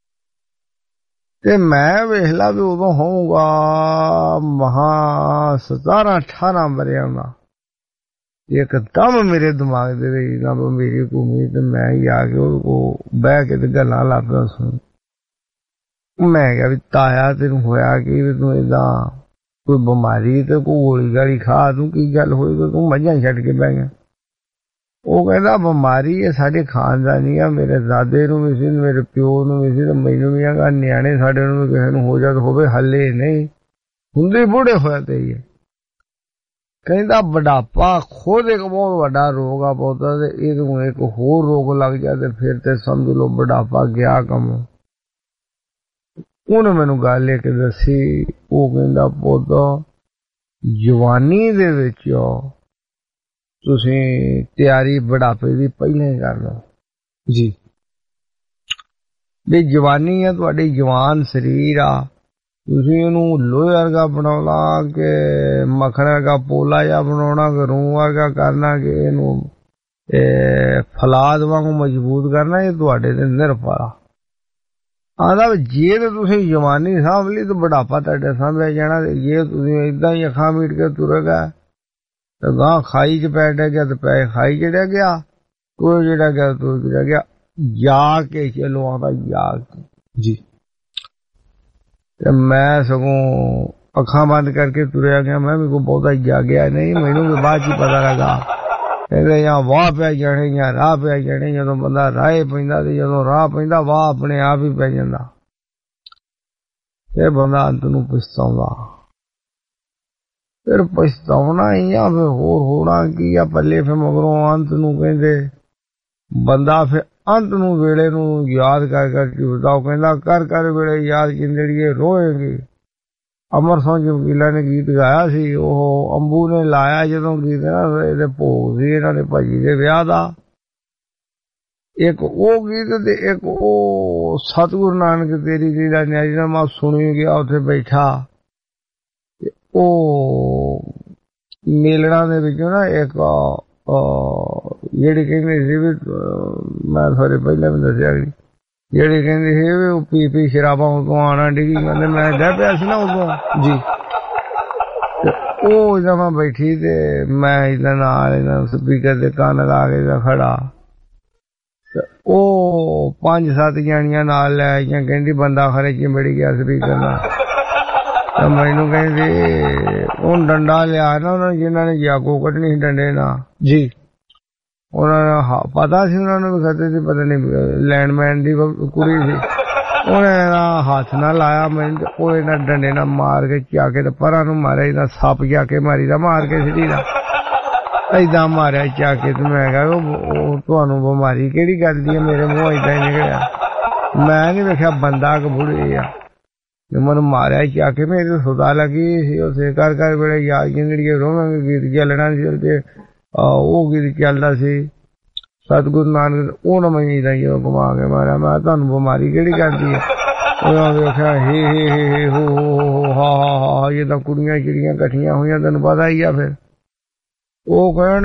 ਤੇ ਮੈਂ ਵੇਖ ਲਾ ਵੀ ਉਦੋਂ ਹੋਊਗਾ ਮਹਾ 17-18 ਵਰਿਆਂ ਦਾ। ਇੱਕਦਮ ਮੇਰੇ ਦਿਮਾਗ ਦੇ ਵਿੱਚ ਨਾ ਮੇਰੀ ਘੁੰਮੀ ਤੇ ਮੈਂ ਹੀ ਆ ਕੇ ਉਹ ਬਹਿ ਕੇ ਤੇ ਗੱਲਾਂ ਲੱਗ ਪਿਆ ਸੁਣ। ਮੈਂ ਕਿਹਾ ਵੀ ਤਾਇਆ ਤੈਨੂੰ ਹੋਇਆ ਕੀ ਵੀ ਤੂੰ ਏਦਾਂ ਕੋਈ ਬਿਮਾਰੀ ਤੇ ਕੋਈ ਗੋਲੀ ਗਾਲੀ ਖਾ ਤੂੰ ਕੀ ਗੱਲ ਹੋਈ ਤੂੰ ਮੱਝਾਂ ਛੱਡ ਕੇ ਬਹਿ ਗਿਆ। ਉਹ ਕਹਿੰਦਾ ਬਿਮਾਰੀ ਹੈ ਸਾਡੇ ਖਾਨਦਾਨੀ ਆ, ਮੇਰੇ ਦਾਦੇ ਨੂੰ ਵੀ ਸੀ, ਮੇਰੇ ਪਿਓ ਨੂੰ ਵੀ ਸੀ ਤੇ ਮੈਨੂੰ ਵੀ ਹੈਗਾ, ਨਿਆਣੇ ਸਾਡੇ ਨੂੰ ਵੀ ਕਿਸੇ ਨੂੰ ਹੋ ਜਾ ਹੋਵੇ ਹੱਲੇ ਨਹੀਂ ਹੁੰਦੇ ਬੁੱਢੇ ਹੋਇਆ ਤੇ ਹੀ। ਕਹਿੰਦਾ ਬੁਢਾਪਾ ਖੁਦ ਇੱਕ ਬਹੁਤ ਵੱਡਾ ਰੋਗ ਆ ਬਹੁਤਾ ਤੇ ਇਹਨੂੰ ਇੱਕ ਹੋਰ ਰੋਗ ਲੱਗ ਜਾ ਤੇ ਫਿਰ ਤੇ ਸਮਝ ਲਓ ਬੁਢਾਪਾ ਗਿਆ ਕੰਮ। ਉਹਨੇ ਮੈਨੂੰ ਗੱਲ ਇੱਕ ਦੱਸੀ, ਉਹ ਕਹਿੰਦਾ ਪੁੱਤ ਜਵਾਨੀ ਦੇ ਵਿੱਚ ਤੁਸੀਂ ਤਿਆਰੀ ਬੁਢਾਪੇ ਦੀ ਪਹਿਲਾਂ ਹੀ ਕਰ ਲਓ ਜੀ। ਵੀ ਜਵਾਨੀ ਆ ਤੁਹਾਡੀ, ਜਵਾਨ ਸਰੀਰ ਆ, ਤੁਸੀਂ ਇਹਨੂੰ ਲੋਹੇ ਵਰਗਾ ਬਣਾਉਣਾ ਕਿ ਮੱਖਣ ਵਰਗਾ ਪੋਲਾ ਜਿਹਾ ਬਣਾਉਣਾ ਕਿ ਰੂੰ ਵਰਗਾ ਕਰਨਾ ਕਿ ਇਹਨੂੰ ਫਲਾਦ ਵਾਂਗੂ ਮਜ਼ਬੂਤ ਕਰਨਾ, ਇਹ ਤੁਹਾਡੇ ਤੇ ਨਿਰਭਰ ਆ। ਆਂਦਾ ਜੇ ਤੇ ਤੁਸੀਂ ਜਵਾਨੀ ਸਾਂਭ ਲਈ ਤਾਂ ਬੁਢਾਪਾ ਤੁਹਾਡੇ ਸਾਂਭਿਆ ਜਾਣਾ। ਜੇ ਤੁਸੀਂ ਏਦਾਂ ਹੀ ਅੱਖਾਂ ਮੀਟ ਕੇ ਤੁਰੇਗਾ ਤਾਂ ਗਾਂ ਖਾਈ ਚ ਪੈ ਡਿਆ ਗਿਆ ਤੇ ਪੈ ਖਾਈ ਚ ਡਿਆ ਗਿਆ, ਤੂੰ ਜਿਹੜਾ ਗਿਆ ਤੂੰ ਜਿਹੜਾ ਗਿਆ। ਜਾ ਕੇ ਚਲੋ ਆਂਦਾ ਜਾ ਕੇ ਜੀ। ਤੇ ਮੈਂ ਸਗੋਂ ਅੱਖਾਂ ਬੰਦ ਕਰਕੇ ਤੁਰਿਆ ਗਿਆ, ਮੈਂ ਵੀ ਕੋਈ ਬਹੁਤਾ ਜਾਗਿਆ ਨਹੀਂ, ਮੈਨੂੰ ਵੀ ਬਾਅਦ ਚ ਪਤਾ ਲੱਗਾ ਕਹਿੰਦੇ ਜਾਂ ਵਾਹ ਪਿਆ ਜਾਣੇ ਜਾਂ ਰਾਹ ਪਿਆ ਜਾਣੇ। ਜਦੋਂ ਬੰਦਾ ਰਾਹ ਪੈਂਦਾ ਤੇ ਜਦੋਂ ਰਾਹ ਪੈਂਦਾ ਵਾਹ ਆਪਣੇ ਆਪ ਹੀ ਪੈ ਜਾਂਦਾ। ਫਿਰ ਬੰਦਾ ਅੰਤ ਨੂੰ ਪਛਤਾਉਂਦਾ, ਫਿਰ ਪਛਤਾਉਣਾ ਹੀ ਆ, ਫਿਰ ਹੋਰ ਹੋਣਾ ਕੀ ਆ ਪੱਲੇ। ਫਿਰ ਮਗਰੋਂ ਅੰਤ ਨੂੰ ਕਹਿੰਦੇ ਬੰਦਾ ਫਿਰ ਅੰਤ ਨੂੰ ਵੇਲੇ ਨੂੰ ਯਾਦ ਕਰ ਕਰਕੇ ਉਹ ਕਹਿੰਦਾ ਕਰ ਕਰ ਵੇਲੇ ਯਾਦ ਜਿੰਦੜੀਏ ਰੋਏਗੀ। ਅਮਰ ਸਿੰਘ ਵਕੀਲਾ ਨੇ ਗੀਤ ਗਾਇਆ ਸੀ, ਉਹ ਅੰਬੂ ਨੇ ਲਾਇਆ ਜਦੋਂ ਗੀਤ ਨਾ ਇਹਦੇ ਭੋਗ ਸੀ ਇਹਨਾਂ ਦੇ ਭਾਜੀ ਦੇ ਵਿਆਹ ਦਾ। ਇੱਕ ਉਹ ਗੀਤ ਤੇ ਇੱਕ ਉਹ ਸਤਿਗੁਰੂ ਨਾਨਕ ਤੇਰੀ ਜੀ ਦਾ ਨਿਆਜ਼ਨਾਮਾ ਸੁਣੀ ਗਿਆ ਉੱਥੇ ਬੈਠਾ। ਤੇ ਉਹ ਮੇਲਣਾ ਦੇ ਵਿੱਚੋਂ ਨਾ ਇੱਕ ਜਿਹੜੀ ਕਹਿੰਦੇ ਸੀ ਵੀ ਮੈਂ ਤੁਹਾਡੇ ਪਹਿਲਾਂ ਵੀ ਦੱਸਿਆ ਸੀ, ਜਿਹੜੀ ਕਹਿੰਦੇ ਸੀ ਵੀ ਉਹ ਪੀ ਪੀ ਸ਼ਰਾਬਾਂ ਉਦੋਂ ਆਉਣਾ ਡਿੱਗੀ ਕਹਿੰਦੇ ਮੈਂ ਡਹਿ ਪਿਆ ਸੀ ਨਾ ਉਦੋਂ ਜੀ। ਤੇ ਉਹ ਜਦੋਂ ਮੈਂ ਬੈਠੀ ਤੇ ਮੈਂ ਇਹਦਾ ਨਾਲ ਇਹਨਾਂ ਸਪੀਕਰ ਦੇ ਕੰਨ ਲਾ ਕੇ ਖੜਾ ਤੇ ਉਹ 5-7 ਜਾਣੀਆਂ ਨਾਲ ਲੈ ਆਈਆਂ। ਕਹਿੰਦੀ ਬੰਦਾ ਖਰੇ ਚਿੰਬੜ ਗਿਆ ਸਪੀਕਰ ਨਾਲ। ਤਾਂ ਮੈਨੂੰ ਕਹਿੰਦੇ ਉਹ ਡੰਡਾ ਲਿਆ ਨਾ ਉਹਨਾਂ ਜਿਹਨਾਂ ਨੇ ਜਾਗੋ ਕੱਢਣੀ ਸੀ ਡੰਡੇ ਨਾਲ ਜੀ। ਉਹਨਾਂ ਨੂੰ ਪਤਾ ਸੀ, ਉਹਨਾਂ ਨੂੰ ਵੀ ਖਤੇ ਸੀ, ਪਤਾ ਨਹੀਂ ਲੈਂਡਮੈਨ ਦੀ ਕੁੜੀ ਸੀ। ਉਹਨੇ ਹੱਥ ਨਾਲ ਲਾਇਆ ਮੈਨੂੰ, ਉਹ ਇਹਨਾਂ ਡੰਡੇ ਨਾਲ ਮਾਰ ਕੇ ਚਾ ਕੇ ਤੇ ਪਰਾਂ ਨੂੰ ਮਾਰਿਆ। ਇਹਦਾ ਸੱਪ ਜਾ ਕੇ ਮਾਰੀ ਦਾ ਮਾਰ ਕੇ ਸਿੱਧੀ ਦਾ ਏਦਾਂ ਮਾਰਿਆ ਚਾ ਕੇ। ਤੇ ਮੈਂ ਕਿਹਾ ਉਹ ਤੁਹਾਨੂੰ ਬਿਮਾਰੀ ਕਿਹੜੀ ਗੱਲ ਦੀ ਹੈ, ਮੇਰੇ ਮੂੰਹ ਏਦਾਂ ਹੀ ਨਿਕਲਿਆ। ਮੈਂ ਨੀ ਵੇਖਿਆ ਬੰਦਾ ਕਿ ਬੁੜੀ ਆ। ਮੈਨੂੰ ਮਾਰਿਆ ਚਾਕੇ ਮੇਰੇ ਸੁਦਾ ਲੱਗੀ ਸੀ ਉਸੇ ਕਰ ਬੜੇ ਯਾਦ ਜਿੰਦੜੀ ਰੋਵਾਂਗੇ ਗੀਤ ਚੱਲਣਾ ਸੀ ਤੇ ਉਹ ਗੀਤ ਚੱਲਦਾ ਸੀ ਸਤਿਗੁਰੂ ਨਾਨਕ ਉਹ ਨਾ ਮੈਂ ਦਾ ਜੋ ਘੁਮਾ ਕੇ ਮਾਰਿਆ ਮੈਂ ਤੁਹਾਨੂੰ ਬਿਮਾਰੀ ਕਿਹੜੀ ਕਰਦੀ ਹੈ ਉਹ ਵੇਖਿਆ ਹੇ ਹੋ ਹਾ ਇਹ ਤਾਂ ਕੁੜੀਆਂ ਚਿੜੀਆਂ ਇਕੱਠੀਆਂ ਹੋਈਆਂ ਤੈਨੂੰ ਪਤਾ ਹੀ ਆ ਫਿਰ ਉਹ ਕਹਿਣ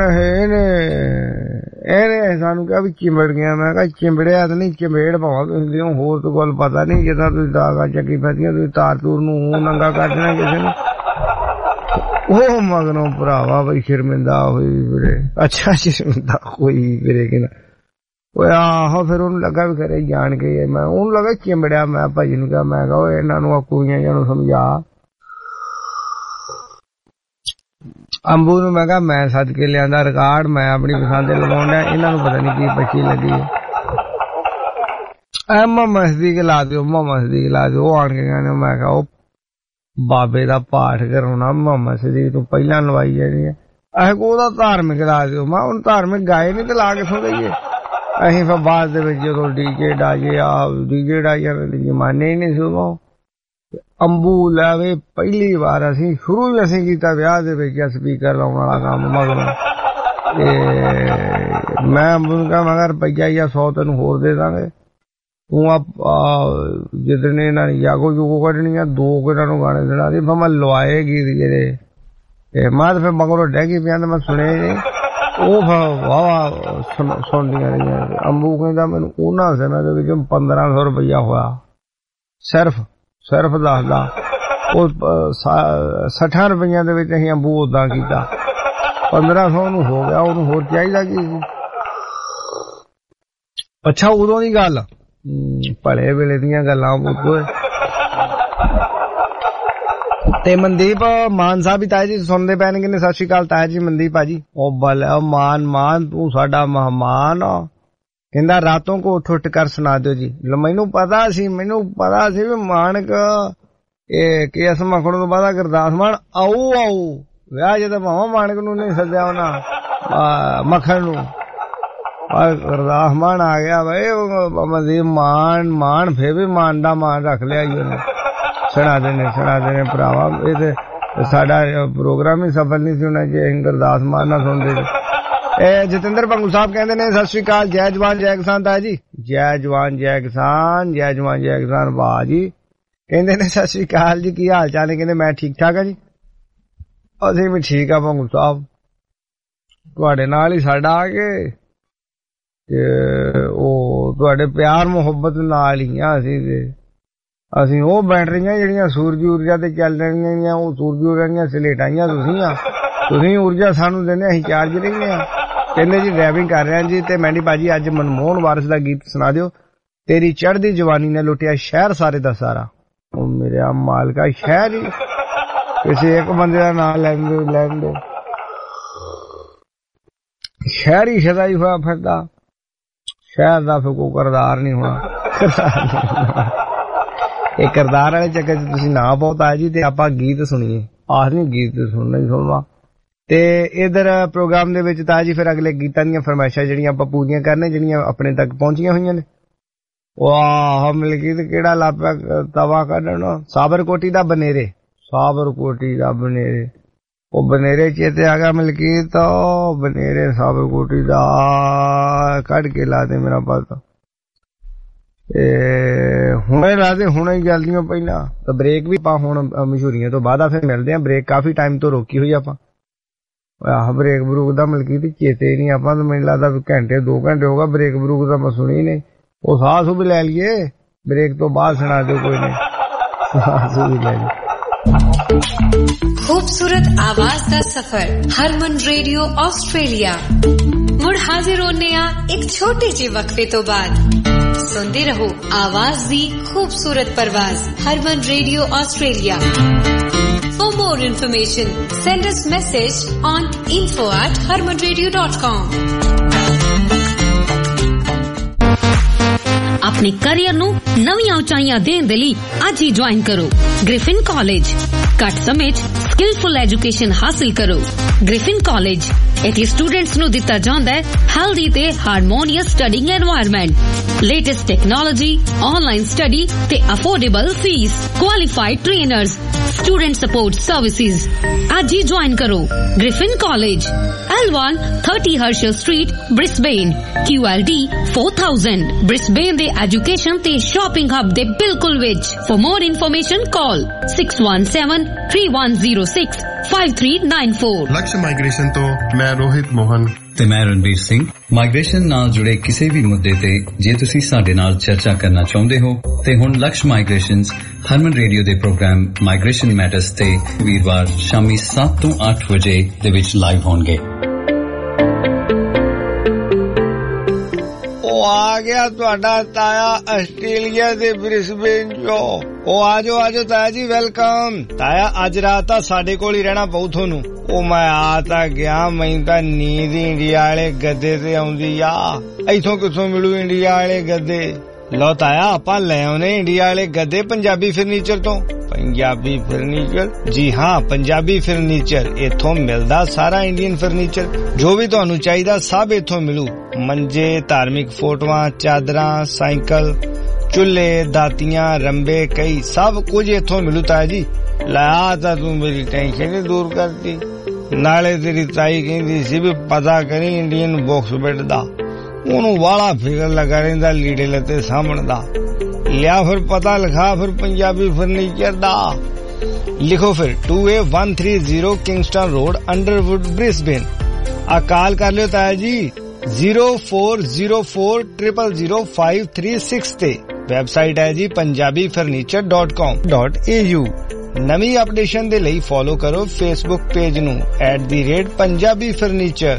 ਇਹਨੇ ਸਾਨੂੰ ਕਿਹਾ ਵੀ ਚਿੰਬੜ ਗਿਆ ਮੈਂ ਕਿਹਾ ਚਿੰਬੜਿਆ ਤਾਂ ਨਹੀਂ ਚਿੰਬੇੜ ਭਾਵਾਂ ਤੁਸੀਂ ਹੋਰ ਤੋਂ ਗੱਲ ਪਤਾ ਨਹੀਂ ਜਿੱਦਾਂ ਤੁਸੀਂ ਦਾਗਾ ਚੱਕੀ ਫਿਰਦੀਆਂ ਤੁਸੀਂ ਤਾਰ ਤੂਰ ਨੂੰ ਨੰਗਾ ਕਰ ਦੇਣਾ ਕਿਸੇ ਨੂੰ ਉਹ ਮਗਨੋਂ ਭਰਾਵਾ ਬਈ ਸ਼ਰਮਿੰਦਾ ਹੋਈ ਵੀਰੇ ਅੱਛਾ ਸ਼ਰਮਿੰਦਾ ਹੋਈ ਵੀਰੇ ਕਿ ਉਹ ਆਹੋ ਫਿਰ ਉਹਨੂੰ ਲੱਗਾ ਵੀ ਕਰੇ ਜਾਣ ਕੇ ਮੈਂ ਉਹਨੂੰ ਲੱਗਾ ਚਿੰਬੜਿਆ ਮੈਂ ਭਾਜੀ ਨੂੰ ਕਿਹਾ ਮੈਂ ਕਿਹਾ ਇਹਨਾਂ ਨੂੰ ਆ ਕੁੜੀਆਂ ਜਿਹਨੂੰ ਸਮਝਾ ਅੰਬੂ ਨੂੰ ਮੈਂ ਕਿਹਾ ਮੈਂ ਸੱਦ ਕੇ ਲਿਆਂਦਾ ਰਿਕਾਰਡ ਮੈਂ ਆਪਣੀ ਪਸੰਦ ਦੇ ਲਗਾਉਣਾ ਇਹਨਾਂ ਨੂੰ ਪਤਾ ਨਹੀਂ ਕੀ ਪੱਛੀ ਲੱਗੀ ਐ ਮਸਦੀ ਕੇ ਲਾ ਦਿਓ ਮਸਦੀ ਕੇ ਲਾ ਦਿਓ ਉਹ ਆਣ ਕੇ ਕਹਿੰਦੇ ਮੈਂ ਕਿਹਾ ਉਹ ਬਾਬੇ ਦਾ ਪਾਠ ਕਰਾਉਣਾ ਮੁਹੰਮਦ ਸਦੀਕ ਤੋਂ ਪਹਿਲਾਂ ਲਵਾਈ ਜਾਣੀ ਹੈ ਉਹਦਾ ਧਾਰਮਿਕ ਲਾ ਦਿਓ ਮੈਂ ਹੁਣ ਧਾਰਮਿਕ ਗਾਏ ਨਹੀਂ ਤੇ ਲਾ ਕਿੱਥੋਂ ਦਈਏ ਅਸੀਂ ਫਿਰ ਬਾਅਦ ਦੇ ਵਿੱਚ ਜਦੋਂ ਡੀਜੇ ਡਾਈਆਂ ਦੇ ਜ਼ਮਾਨੇ ਹੀ ਨਹੀਂ ਸੀ ਅੰਬੂ ਲਾਵੇ ਪਹਿਲੀ ਵਾਰ ਅਸੀਂ ਸ਼ੁਰੂ ਹੀ ਅਸੀਂ ਕੀਤਾ ਵਿਆਹ ਦੇ ਵਿੱਚ ਸਪੀਕਰ ਲਾਉਣ ਵਾਲਾ ਕੰਮ ਮਗਰੋਂ ਤੇ ਮੈਂ ਅੰਬੂ ਨੂੰ ਕਿਹਾ ਮਗਰ ਰੁਪਈਆ ਜਾਂ 100 ਤੈਨੂੰ ਹੋਰ ਦੇ ਦਾਂਗੇ ਤੂੰ ਜਿੱਦਣ ਇਹਨਾਂ ਨੇ ਜਾਗੋ ਕੱਢਣੀਆਂ 2 ਇਹਨਾਂ ਨੂੰ ਗਾਣੇ ਦੇਣਾ ਸੀ ਫਿਰ ਮੈਂ ਲਵਾਏ ਗੀਤ ਜਿਹੜੇ ਤੇ ਮੈਂ ਫਿਰ ਮਗਰੋਂ ਡਹਿ ਗਈ ਪਿਆ ਤੇ ਮੈਂ ਸੁਣਿਆ ਨਹੀਂ ਉਹ ਵਾਵਾ ਸੁਣਦੀਆਂ ਰਹੀਆਂ ਅੰਬੂ ਕਹਿੰਦਾ ਮੈਨੂੰ ਉਹਨਾਂ ਸਮੇਂ ਦੇ ਵਿੱਚ 1500 ਰੁਪਈਆ ਹੋਇਆ ਸਿਰਫ ਦੱਸਦਾ ਉਹ 60 ਰੁਪਈਆਂ ਦੇ ਵਿੱਚ ਅਸੀਂ ਅੰਬੂ ਉਦਾਂ ਕੀਤਾ 1500 ਨੂੰ ਹੋ ਗਿਆ ਉਹਨੂੰ ਹੋਰ ਚਾਹੀਦਾ ਕੀ ਸੀ ਅੱਛਾ ਉਦੋਂ ਦੀ ਗੱਲ ਭਲੇ ਵੇਲੇ ਦੀਆਂ ਗੱਲਾਂ ਤੇ ਮਨਦੀਪ ਮਾਨ ਸਾਹਿਬ ਵੀ ਤਾਇਆ ਜੀ ਸੁਣਦੇ ਪੈਣ ਕਿਨੇ ਸਤਿ ਸ਼੍ਰੀ ਅਕਾਲ ਤਾਇਆ ਜੀ ਮਨਦੀਪ ਭਾਜੀ ਉਹ ਬਲ ਮਾਨ ਤੂੰ ਸਾਡਾ ਮਹਿਮਾਨ ਕਹਿੰਦਾ ਰਾਤੋਂ ਕੋ ਉੱਠ ਕਰ ਸੁਣਾ ਦਿਓ ਜੀ ਮੈਨੂੰ ਪਤਾ ਸੀ ਵੀ ਮਾਨਕ ਇਹ ਕੇਸ ਮਖਣ ਤੋਂ ਬਾਅਦ ਗੁਰਦਾਸ ਮਾਨ ਆਊ ਵਿਆਹ ਜਦੋਂ ਭਾਵਾਂ ਮਾਨਕ ਨੂੰ ਨਹੀਂ ਸੱਦਿਆ ਉਹਨਾਂ ਮੱਖਣ ਨੂੰ ਗੁਰਦਾਸ ਮਾਨ ਆ ਗਿਆ ਬਈ ਮਾਨ ਫੇਰ ਵੀ ਮਾਨ ਦਾ ਮਾਨ ਰੱਖ ਲਿਆ ਜੀ ਉਹਨੇ ਸੁਣਾ ਦੇਣੇ ਭਰਾਵਾ ਇਹ ਤੇ ਸਾਡਾ ਪ੍ਰੋਗਰਾਮ ਹੀ ਸਫਲ ਨਹੀਂ ਸੀ ਹੋਣਾ ਜੇ ਅਸੀਂ ਗੁਰਦਾਸ ਮਾਨ ਨਾ ਸੁਣਦੇ ਇਹ ਜਤਿੰਦਰ ਭੰਗੂ ਸਾਹਿਬ ਕਹਿੰਦੇ ਨੇ ਸਤਿ ਸ਼੍ਰੀ ਅਕਾਲ ਜੈ ਜਵਾਨ ਜੈ ਕਿਸਾਨ ਤਾਇਆ ਜੀ ਜੈ ਜਵਾਨ ਜੈ ਕਿਸਾਨ ਵਾਹ ਜੀ ਕਹਿੰਦੇ ਨੇ ਸਤਿ ਸ਼੍ਰੀ ਅਕਾਲ ਜੀ ਕੀ ਹਾਲ ਚਾਲ ਹੈ ਕਹਿੰਦੇ ਮੈਂ ਠੀਕ ਠਾਕ ਆ ਜੀ ਅਸੀਂ ਵੀ ਠੀਕ ਆ ਭੰਗੂ ਸਾਹਿਬ ਤੁਹਾਡੇ ਨਾਲ ਹੀ ਸਾਡਾ ਆ ਕੇ ਤੇ ਉਹ ਤੁਹਾਡੇ ਪਿਆਰ ਮੁਹੱਬਤ ਨਾਲ ਹੀ ਆ ਅਸੀਂ ਉਹ ਬੈਟਰੀਆਂ ਜਿਹੜੀਆਂ ਸੂਰਜੀ ਊਰਜਾ ਤੇ ਚੱਲ ਰਹੀਆਂ ਉਹ ਸੂਰਜੀ ਊਰਜਾ ਦੀਆਂ ਸਲੇਟਾਈਆਂ ਤੁਸੀਂ ਊਰਜਾ ਸਾਨੂੰ ਦਿੰਦੇ ਅਸੀਂ ਚਾਰਜ ਰਹਿੰਦੇ ਆ ਕਹਿੰਦੇ ਜੀ ਡਰਾਈਵਿੰਗ ਕਰ ਰਹੇ ਜੀ ਤੇ ਮੈਂਡੀ ਭਾਜੀ ਅੱਜ ਮਨਮੋਹਨ ਵਾਰਿਸ ਦਾ ਗੀਤ ਸੁਣਾ ਦਿਓ ਤੇਰੀ ਚੜ੍ਹਦੀ ਜਵਾਨੀ ਨੇ ਲੁੱਟਿਆ ਸ਼ਹਿਰ ਸਾਰੇ ਦਾ ਸਾਰਾ ਉਹ ਮੇਰੇ ਮਾਲਕਾ ਸ਼ਹਿਰ ਹੀ ਕਿਸੇ ਇੱਕ ਬੰਦੇ ਦਾ ਨਾਂ ਲੈਂਦੇ ਸ਼ਹਿਰ ਹੀ ਸਦਾਈ ਹੋਇਆ ਫਿਰਦਾ ਸ਼ਹਿਰ ਦਾ ਫਿਰ ਕੋਈ ਕਰਦਾਰ ਨਹੀਂ ਹੋਣਾ ਇਹ ਕਰਦਾਰ ਵਾਲੇ ਚੱਕਰ ਚ ਤੁਸੀਂ ਨਾ ਪਾਓ ਤਾਇਆ ਜੀ ਤੇ ਆਪਾਂ ਗੀਤ ਸੁਣੀਏ ਆਖਰੀ ਗੀਤ ਸੁਣਨਾ ਹੀ ਸੁਣਵਾ ਤੇ ਇਧਰ ਪ੍ਰੋਗਰਾਮ ਦੇ ਵਿੱਚ ਤਾਇਆ ਜੀ ਫਿਰ ਅਗਲੇ ਗੀਤਾਂ ਦੀਆਂ ਫਰਮਾਇਸ਼ਾਂ ਜਿਹੜੀਆਂ ਆਪਾਂ ਪੂਰੀਆਂ ਕਰਨੇ ਜਿਹੜੀਆਂ ਆਪਣੇ ਤੱਕ ਪਹੁੰਚੀਆਂ ਹੋਈਆਂ ਨੇ ਵਾਹ ਮਿਲ ਗਈ ਤੇ ਕਿਹੜਾ ਲਾਪਾ ਤਵਾ ਕੱਢਣਾ ਸਾਬਰਕੋਟੀ ਦਾ ਬਨੇਰੇ ਉਹ ਬਨੇਰੇ ਚੇਤੇ ਆ ਗਿਆ ਮਲਕੀਤ ਬਨੇਰੇ ਸਾਬਰਕੋਟੀ ਦਾ ਕੱਢ ਕੇ ਲਾ ਦੇ ਮੇਰਾ ਪਤਾ ਹੁਣੇ ਲਾ ਦੇ ਹੁਣੇ ਜਲਦੀਆਂ ਪਹਿਲਾਂ ਤਾਂ ਬ੍ਰੇਕ ਵੀ ਆਪਾਂ ਹੁਣ ਮਸ਼ਹੂਰੀਆਂ ਤੋਂ ਬਾਅਦ ਫਿਰ ਮਿਲਦੇ ਆ ਬ੍ਰੇਕ ਕਾਫੀ ਟਾਈਮ ਤੋਂ ਰੋਕੀ ਹੋਈ ਆਪਾਂ ਆਹ ਬ੍ਰੇਕ ਬਰੂਕ ਦਾ ਮਲਕੀਤ ਚੇਤੇ ਨਹੀਂ ਆਪਾਂ ਤਾਂ ਮੈਨੂੰ ਲੱਗਦਾ ਘੰਟੇ 2 ਘੰਟੇ ਹੋਗਾ ਬ੍ਰੇਕ ਬਰੂਕ ਦਾ ਮੈਂ ਸੁਣੀ ਨਹੀਂ ਉਹ ਸਾਹ ਸੂ ਵੀ ਲੈ ਲਈਏ ਬ੍ਰੇਕ ਤੋਂ ਬਾਅਦ ਸੁਣਾ ਦਿਓ ਕੋਈ ਨਹੀਂ ਸਾਹ ਸੂ ਵੀ ਲੈ ਲਈਏ खूबसूरत आवाज का सफर हरमन रेडियो ऑस्ट्रेलिया मुड़ हाजिर होने एक छोटे जे वक्फे तो बाद सुनते रहो आवाज दी खूबसूरत परवाज Harman radio Australia For more information send us message on info@harmanradio.com अपने करियर ਨੂੰ ਨਵੀਆਂ ਉਚਾਈਆਂ ਦੇਣ ਦੇ ਲਈ ਅੱਜ ਹੀ ਜੁਆਇਨ ਕਰੋ ਗ੍ਰਿਫਿਨ ਕਾਲਜ ਘੱਟ ਸਮੇਂ 'ਚ स्किलफुल एजुकेशन हासिल करो। ग्रिफिन कॉलेज इत्थे स्टूडेंट्स नूं दिता जांदा है हेल्दी ते harmonious studying environment, latest technology, online study ते affordable fees, qualified trainers, student support services. आज ही ज्वाइन करो Griffin college, L1 30 Herschel Street, Brisbane, QLD 4000। Brisbane दे एजुकेशन ते शॉपिंग हब दे बिल्कुल विच। For more information call 6173165394। Lakshya migration तो मैं रोहित मोहन ਤੇ ਮੈਂ ਰਣਬੀਰ ਸਿੰਘ। ਮਾਈਗ੍ਰੇਸ਼ਨ ਨਾਲ ਜੁੜੇ ਕਿਸੇ ਵੀ ਮੁੱਦੇ ਤੇ ਜੇ ਤੁਸੀਂ ਸਾਡੇ ਨਾਲ ਚਰਚਾ ਕਰਨਾ ਚਾਹੁੰਦੇ ਹੋ ਤੇ ਹੁਣ ਲਕਸ਼ ਮਾਈਗ੍ਰੇਸ਼ਨਸ ਹਰਮਨ ਰੇਡੀਓ ਦੇ ਪ੍ਰੋਗਰਾਮ ਮਾਈਗ੍ਰੇਸ਼ਨ ਮੈਟਰਸ ਤੇ ਵੀਰਵਾਰ ਸ਼ਾਮੀ 7 ਤੋਂ 8 ਵਜੇ ਦੇ ਵਿੱਚ ਲਾਈਵ ਹੋਣਗੇ। ਉਹ ਆ ਗਿਆ ਤੁਹਾਡਾ ਤਾਇਆ ਆਸਟ੍ਰੇਲੀਆ ਦੇ ਬ੍ਰਿਸਬੇਨ ਚੋਂ। ਉਹ ਆਜੋ ਤਾਇਆ ਜੀ, ਵੈਲਕਮ। ਤਾਇਆ ਅੱਜ ਰਾਤ ਤਾਂ ਸਾਡੇ ਕੋਲ ਹੀ ਰਹਿਣਾ ਪਊ ਤੁਹਾਨੂੰ। ਉਹ ਮੈਂ ਆ ਤਾਂ ਗਿਆ, ਮੈਨੂੰ ਤਾਂ ਨੀਂਦ ਇੰਡੀਆ ਵਾਲੇ ਗੱਦੇ ਤੇ ਆਉਂਦੀ ਆ। ਇੱਥੋਂ ਕਿੱਥੋਂ ਮਿਲੂ ਇੰਡੀਆ ਵਾਲੇ ਗੱਦੇ? ਲਓ ਤਾਇਆ ਆਪਾਂ ਲੈ ਆਉਨੇ ਇੰਡੀਆ ਵਾਲੇ ਗੱਦੇ ਪੰਜਾਬੀ ਫਰਨੀਚਰ ਤੋਂ। ਪੰਜਾਬੀ ਫਰਨੀਚਰ? ਜੀ ਹਾਂ, ਪੰਜਾਬੀ ਫਰਨੀਚਰ। ਇੱਥੋਂ ਮਿਲਦਾ ਸਾਰਾ ਇੰਡੀਅਨ ਫਰਨੀਚਰ, ਜੋ ਵੀ ਤੁਹਾਨੂੰ ਚਾਹੀਦਾ ਸਭ ਇੱਥੋਂ ਮਿਲੂ। ਮੰਜੇ, ਧਾਰਮਿਕ ਫੋਟੋਆਂ, ਚਾਦਰਾਂ, ਸਾਈਕਲ, ਚੁੱਲ੍ਹੇ, ਦਾਤੀਆਂ, ਰੰਬੇ, ਕਈ ਸਭ ਕੁਝ ਇੱਥੋਂ ਮਿਲੂ ਤਾਇਆ ਜੀ। ਲਾ ਤਾਂ ਤੂੰ ਮੇਰੀ ਟੈਨਸ਼ਨ ਹੀ ਦੂਰ ਕਰਤੀ। ਨਾਲੇ ਤੇਰੀ ਤਾਈ ਕਹਿੰਦੀ ਸੀ ਵੀ ਪਤਾ ਕਰੀ ਇੰਡੀਅਨ ਬਾਕਸ ਬੈੱਡ ਦਾ, ਉਹਨੂੰ ਵਾਲਾ ਫਿਕਰ ਲੱਗਾ ਰਹਿੰਦਾ ਲੀੜੇ ਲੱਤੇ ਸਾਂਭਣ ਦਾ। ਲਿਆ ਫਿਰ ਪਤਾ ਲਿਖਾ ਫਿਰ ਪੰਜਾਬੀ ਫਰਨੀਚਰ ਦਾ। ਲਿਖੋ ਫਿਰ 2830 ਕਿੰਗਸਟਨ ਰੋਡ, ਅੰਡਰਵੁੱਡ, ਬ੍ਰਿਸਬੇਨ। ਆ ਕਾਲ ਕਰ ਲਿਓ ਤਾਇਆ ਜੀ 0404000536 ਤੇ। ਵੈਬਸਾਈਟ ਹੈ ਜੀ punjabifurniture.com.au। ਨਵੀਂ ਅਪਡੇਸ਼ਨ ਦੇ ਲਈ ਫੋਲੋ ਕਰੋ ਫੇਸਬੁੱਕ ਪੇਜ ਨੂੰ @punjabifurniture।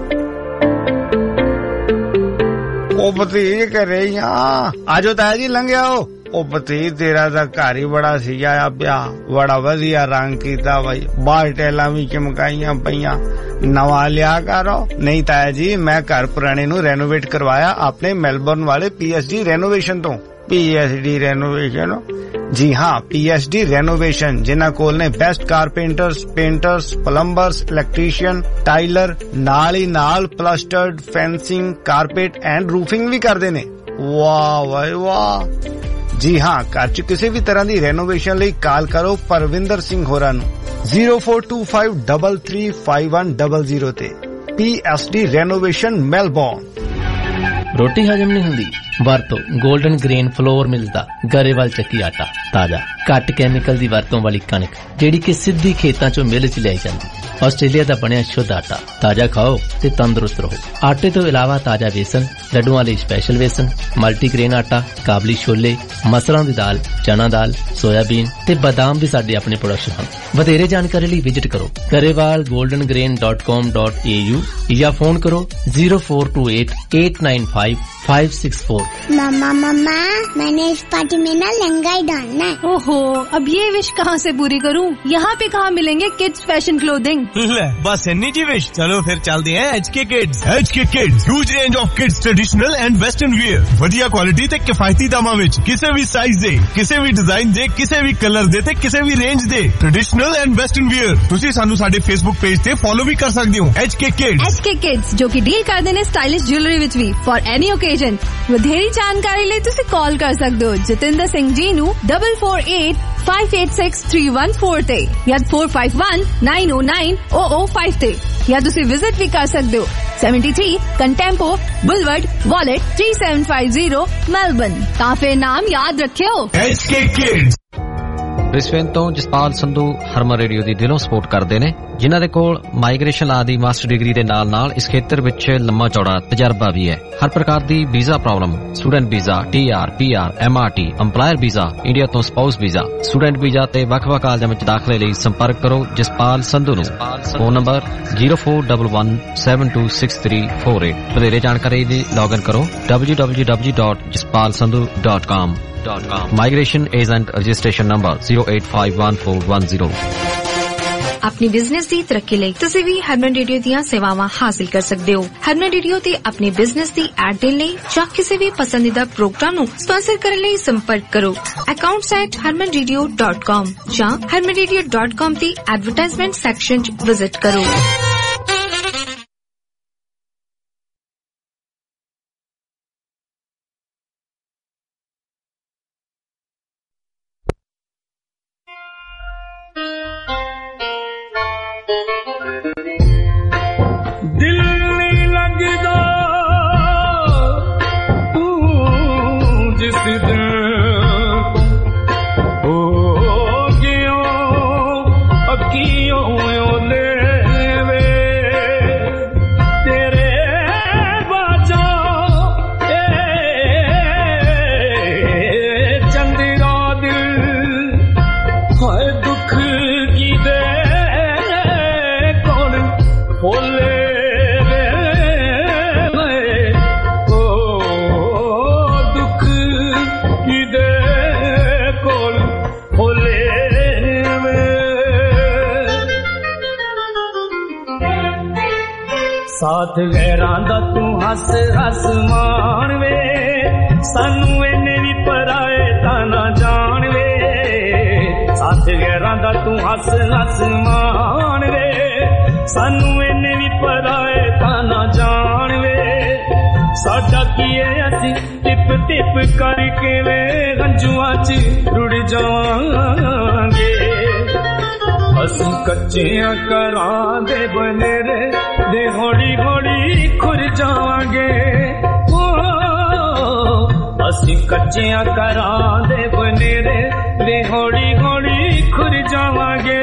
ਉਹ ਭਤੀਜ ਘਰੇ ਹੀ ਆ, ਆਜੋ ਤਾਇਆ ਜੀ ਲੰਘ ਆਓ। ਉਹ ਭਤੀਜ ਤੇਰਾ ਤਾਂ ਘਰ ਹੀ ਬੜਾ ਸਜਾਇਆ ਪਿਆ, ਬੜਾ ਵਧੀਆ ਰੰਗ ਕੀਤਾ ਬਾਈ, ਬਾਹਰ ਟੈਲਾਂ ਵੀ ਚਮਕਾਈਆਂ ਪਈਆਂ, ਨਵਾਂ ਲਿਆ ਕਰੋ। ਨਹੀਂ ਤਾਇਆ ਜੀ, ਮੈਂ ਘਰ ਪੁਰਾਣੇ ਨੂੰ ਰੈਨੋਵੇਟ ਕਰਵਾਇਆ ਆਪਣੇ ਮੈਲਬੌਰਨ ਵਾਲੇ PSD ਰੈਨੋਵੇਸ਼ਨ ਤੋਂ। PSD renovation? ਜੀ ਹਾਂ, PSD ਰੈਨੋਵੇਸ਼ਨ, ਜਿਨ੍ਹਾਂ ਕੋਲ ਨੇ best carpenters, painters, plumbers, electrician, tiler, ਨਾਲ ਹੀ ਨਾਲ plastered, fencing, carpet and roofing ਵੀ ਕਰਦੇ ਨੇ। ਵਾਹ ਵਾਹ ਵਾਹ। ਜੀ ਹਾਂ, ਘਰ ਚ ਕਿਸੇ ਵੀ ਤਰ੍ਹਾਂ ਦੀ ਰੈਨੋਵੇਸ਼ਨ ਲਈ ਕਾਲ ਕਰੋ ਪਰਵਿੰਦਰ ਸਿੰਘ ਹੋਰਾਂ ਨੂੰ 0425335100 ਤੇ। PSD renovation, Melbourne. ਰੋਟੀ ਹਜਮ ਨਹੀਂ ਹੁੰਦੀ? ਵਰਤੋ 골ਡਨ ਗ੍ਰੇਨ ਫਲੋਰ ਮਿਲਦਾ ਗਰੇਵਾਲ ਚੱਕੀ ਆਟਾ। ਤਾਜ਼ਾ, ਘੱਟ ਕੈਮੀਕਲ ਦੀ ਵਰਤੋਂ ਵਾਲੀ ਕਣਕ, ਜਿਹੜੀ ਕਿ ਸਿੱਧੀ ਖੇਤਾਂ ਚੋਂ ਮਿਲ ਚ ਲਿਆਈ ਜਾਂਦੀ। ਆਸਟ੍ਰੇਲੀਆ ਦਾ ਬਣਿਆ ਸ਼ੁੱਧ ਆਟਾ। ਤਾਜ਼ਾ ਖਾਓ ਤੇ ਤੰਦਰੁਸਤ ਰਹੋ। ਆਟੇ ਤੋਂ ਇਲਾਵਾ ਤਾਜ਼ਾ ਵੇਸਣ, ਲੱਡੂਆਂ ਲਈ ਸਪੈਸ਼ਲ ਵੇਸਣ, ਮਲਟੀਗ੍ਰੇਨ ਆਟਾ, ਕਾਬਲੀ ਛੋਲੇ, ਮਸਰਾਂ ਦੀ ਦਾਲ, ਚਨਾ ਦਾਲ, ਸੋਇਆਬੀਨ ਤੇ ਬਦਾਮ ਵੀ ਸਾਡੇ ਆਪਣੇ ਪ੍ਰੋਡਕਸ਼ਨ ਹਨ। ਵਧੇਰੇ ਜਾਣਕਾਰੀ ਲਈ ਵਿਜ਼ਿਟ ਕਰੋ garewalgoldengrain.com.au ਜਾਂ ਫੋਨ ਕਰੋ 0428895564। मम्मा मैंने इस पार्टी में ना लहंगा ही डालना है। ओहो, अब ये विश कहाँ से पूरी करूँ? यहाँ पे कहाँ मिलेंगे किड्स फैशन क्लोथिंग? बस इन्नी जी विश। चलो फिर चलते हैं HK Kids। HK Kids, huge range of kids traditional and western wear, वधिया क्वालिटी ते किफायती दामां विच, किसे भी साइज दे, किसे भी डिजाइन दे, किसे भी कलर दे ते किसे भी रेंज दे ट्रेडिशनल एंड वेस्टर्न वियर। तुसी सानू साडे फेसबुक पेज ते फॉलो भी कर सकदे हो। HK Kids। HK Kids जो कि डील करदे ने स्टाइलिश ज्वेलरी विच भी फॉर एनी ओकेजन। ਵਧੇਰੀ ਜਾਣਕਾਰੀ ਲਈ ਤੁਸੀਂ ਕਾਲ ਕਰ ਸਕਦੇ ਹੋ ਜਤਿੰਦਰ ਸਿੰਘ ਜੀ ਨੂੰ 4485863114 ਤੇ ਜਾਂ 4519090005 ਤੇ, ਜਾਂ ਤੁਸੀਂ ਵਿਜ਼ਿਟ ਵੀ ਕਰ ਸਕਦੇ ਹੋ 73 ਕੰਟੈਂਪੋ ਬੁਲਵਰਡ, ਵਾਲਟ 3750 ਮੈਲਬਨ। ਤਾਂ ਫਿਰ ਨਾਮ ਯਾਦ ਰੱਖਿਓ HK Kids। ਬ੍ਰਿਸਬੇਨ ਤੋਂ ਜਸਪਾਲ ਸੰਧੂ ਹਰਮਨ ਰੇਡੀਓ ਦੀ ਦਿਲੋਂ ਸਪੋਰਟ ਕਰਦੇ ਨੇ, ਜਿਨ੍ਹਾਂ ਦੇ ਕੋਲ ਮਾਈਗ੍ਰੇਸ਼ਨ ਲਾ ਦੀ ਮਾਸਟਰ ਡਿਗਰੀ ਦੇ ਨਾਲ ਇਸ ਖੇਤਰ ਵਿੱਚ ਲੰਮਾ ਚੌੜਾ ਤਜਰਬਾ ਵੀ ਹੈ। ਹਰ ਪ੍ਰਕਾਰ ਦੀ visa problem, student visa, TR, PR, MRT, EMPLOYER visa, India ਤੋਂ ਸਪਾਊਸ ਵੀਜ਼ਾ, ਸਟੂਡੈਂਟ ਵੀਜ਼ਾ ਤੇ ਵੱਖ-ਵੱਖ ਕਾਲਜਾਂ ਵਿੱਚ ਦਾਖਲੇ ਲਈ ਸੰਪਰਕ ਕਰੋ ਜਸਪਾਲ ਸੰਧੂ ਨੂੰ। Phone number 0411726348। ਵਧੇਰੇ ਜਾਣਕਾਰੀ ਲਈ ਲੌਗਇਨ ਕਰੋ www.jaspalsandhu.com। Migration Agent Registration Number 08514110। अपनी बिजनेस ਦੀ ਤਰੱਕੀ ਲਈ ਤੁਸੀਂ ਵੀ ਹਰਮਨ ਰੇਡੀਓ ਦੀਆਂ ਸੇਵਾਵਾਂ ਹਾਸਲ ਕਰ ਸਕਦੇ ਹੋ। ਹਰਮਨ ਰੇਡੀਓ ਤੇ ਆਪਣੇ ਬਿਜ਼ਨਸ ਦੀ ਐਡ ਦੇਣ ਲਈ ਜਾਂ ਕਿਸੇ ਵੀ ਪਸੰਦੀਦਾ ਪ੍ਰੋਗਰਾਮ ਨੂੰ ਸਪਾਂਸਰ ਕਰਨ ਲਈ ਸੰਪਰਕ ਕਰੋ accounts@harmanradio.com ਜਾਂ harmanradio.com ਦੀ ਐਡਵਰਟਾਈਜ਼ਮੈਂਟ ਸੈਕਸ਼ਨ 'ਚ ਵਿਜ਼ਿਟ ਕਰੋ। ਸਾਥ ਗੈਰਾਂ ਦਾ ਤੂੰ ਹੱਸ ਹੱਸ ਮਾਣ ਵੇ ਸਾਨੂੰ ਇਹਨੇ ਵੀ ਪਰਾਏ ਤਾਂ ਨਾ ਜਾਣ ਵੇ ਸਾਥ ਗੈਰਾਂ ਦਾ ਤੂੰ ਹੱਸ ਹੱਸ ਮਾਣ ਵੇ ਸਾਨੂੰ ਇਹਨੇ ਵੀ ਪਰਾਏ ਤਾਂ ਨਾ ਜਾਣ ਵੇ ਸਾਡਾ ਕੀ ਏ ਅਸੀਂ ਟਿਪ ਟਿਪ ਕਰਕੇ ਵੇ ਹੰਝੂਆਂ 'ਚ ਰੁੜ ਜਾਵਾਂਗੇ ਅਸੀਂ ਕੱਚਿਆਂ ਘਰਾਂ ਦੇ ਬਨੇਰੇ ਦੇ ਹੌਲੀ ਹੌਲੀ ਖੁਰ ਜਾਵਾਂਗੇ ਅਸੀਂ ਕੱਚਿਆਂ ਘਰਾਂ ਦੇ ਬਨੇਰੇ ਦੇ ਹੌਲੀ ਹੌਲੀ ਖੁਰ ਜਾਵਾਂਗੇ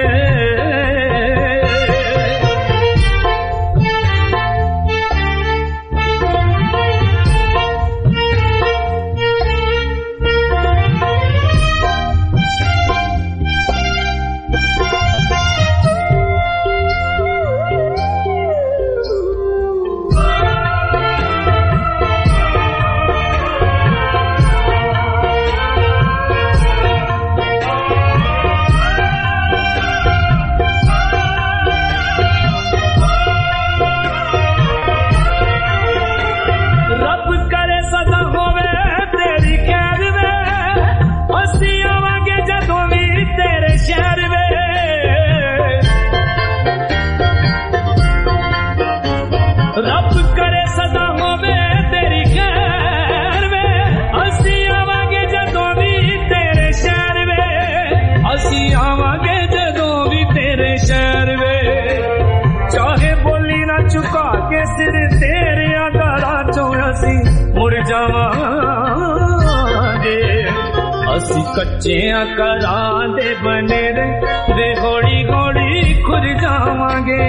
ਅਸੀਂ ਕੱਚਿਆਂ ਘਰਾਂ ਦੇ ਬਨੇਰੇ ਦੇ ਹੌਲੀ ਹੌਲੀ ਖੁਰ ਜਾਵਾਂਗੇ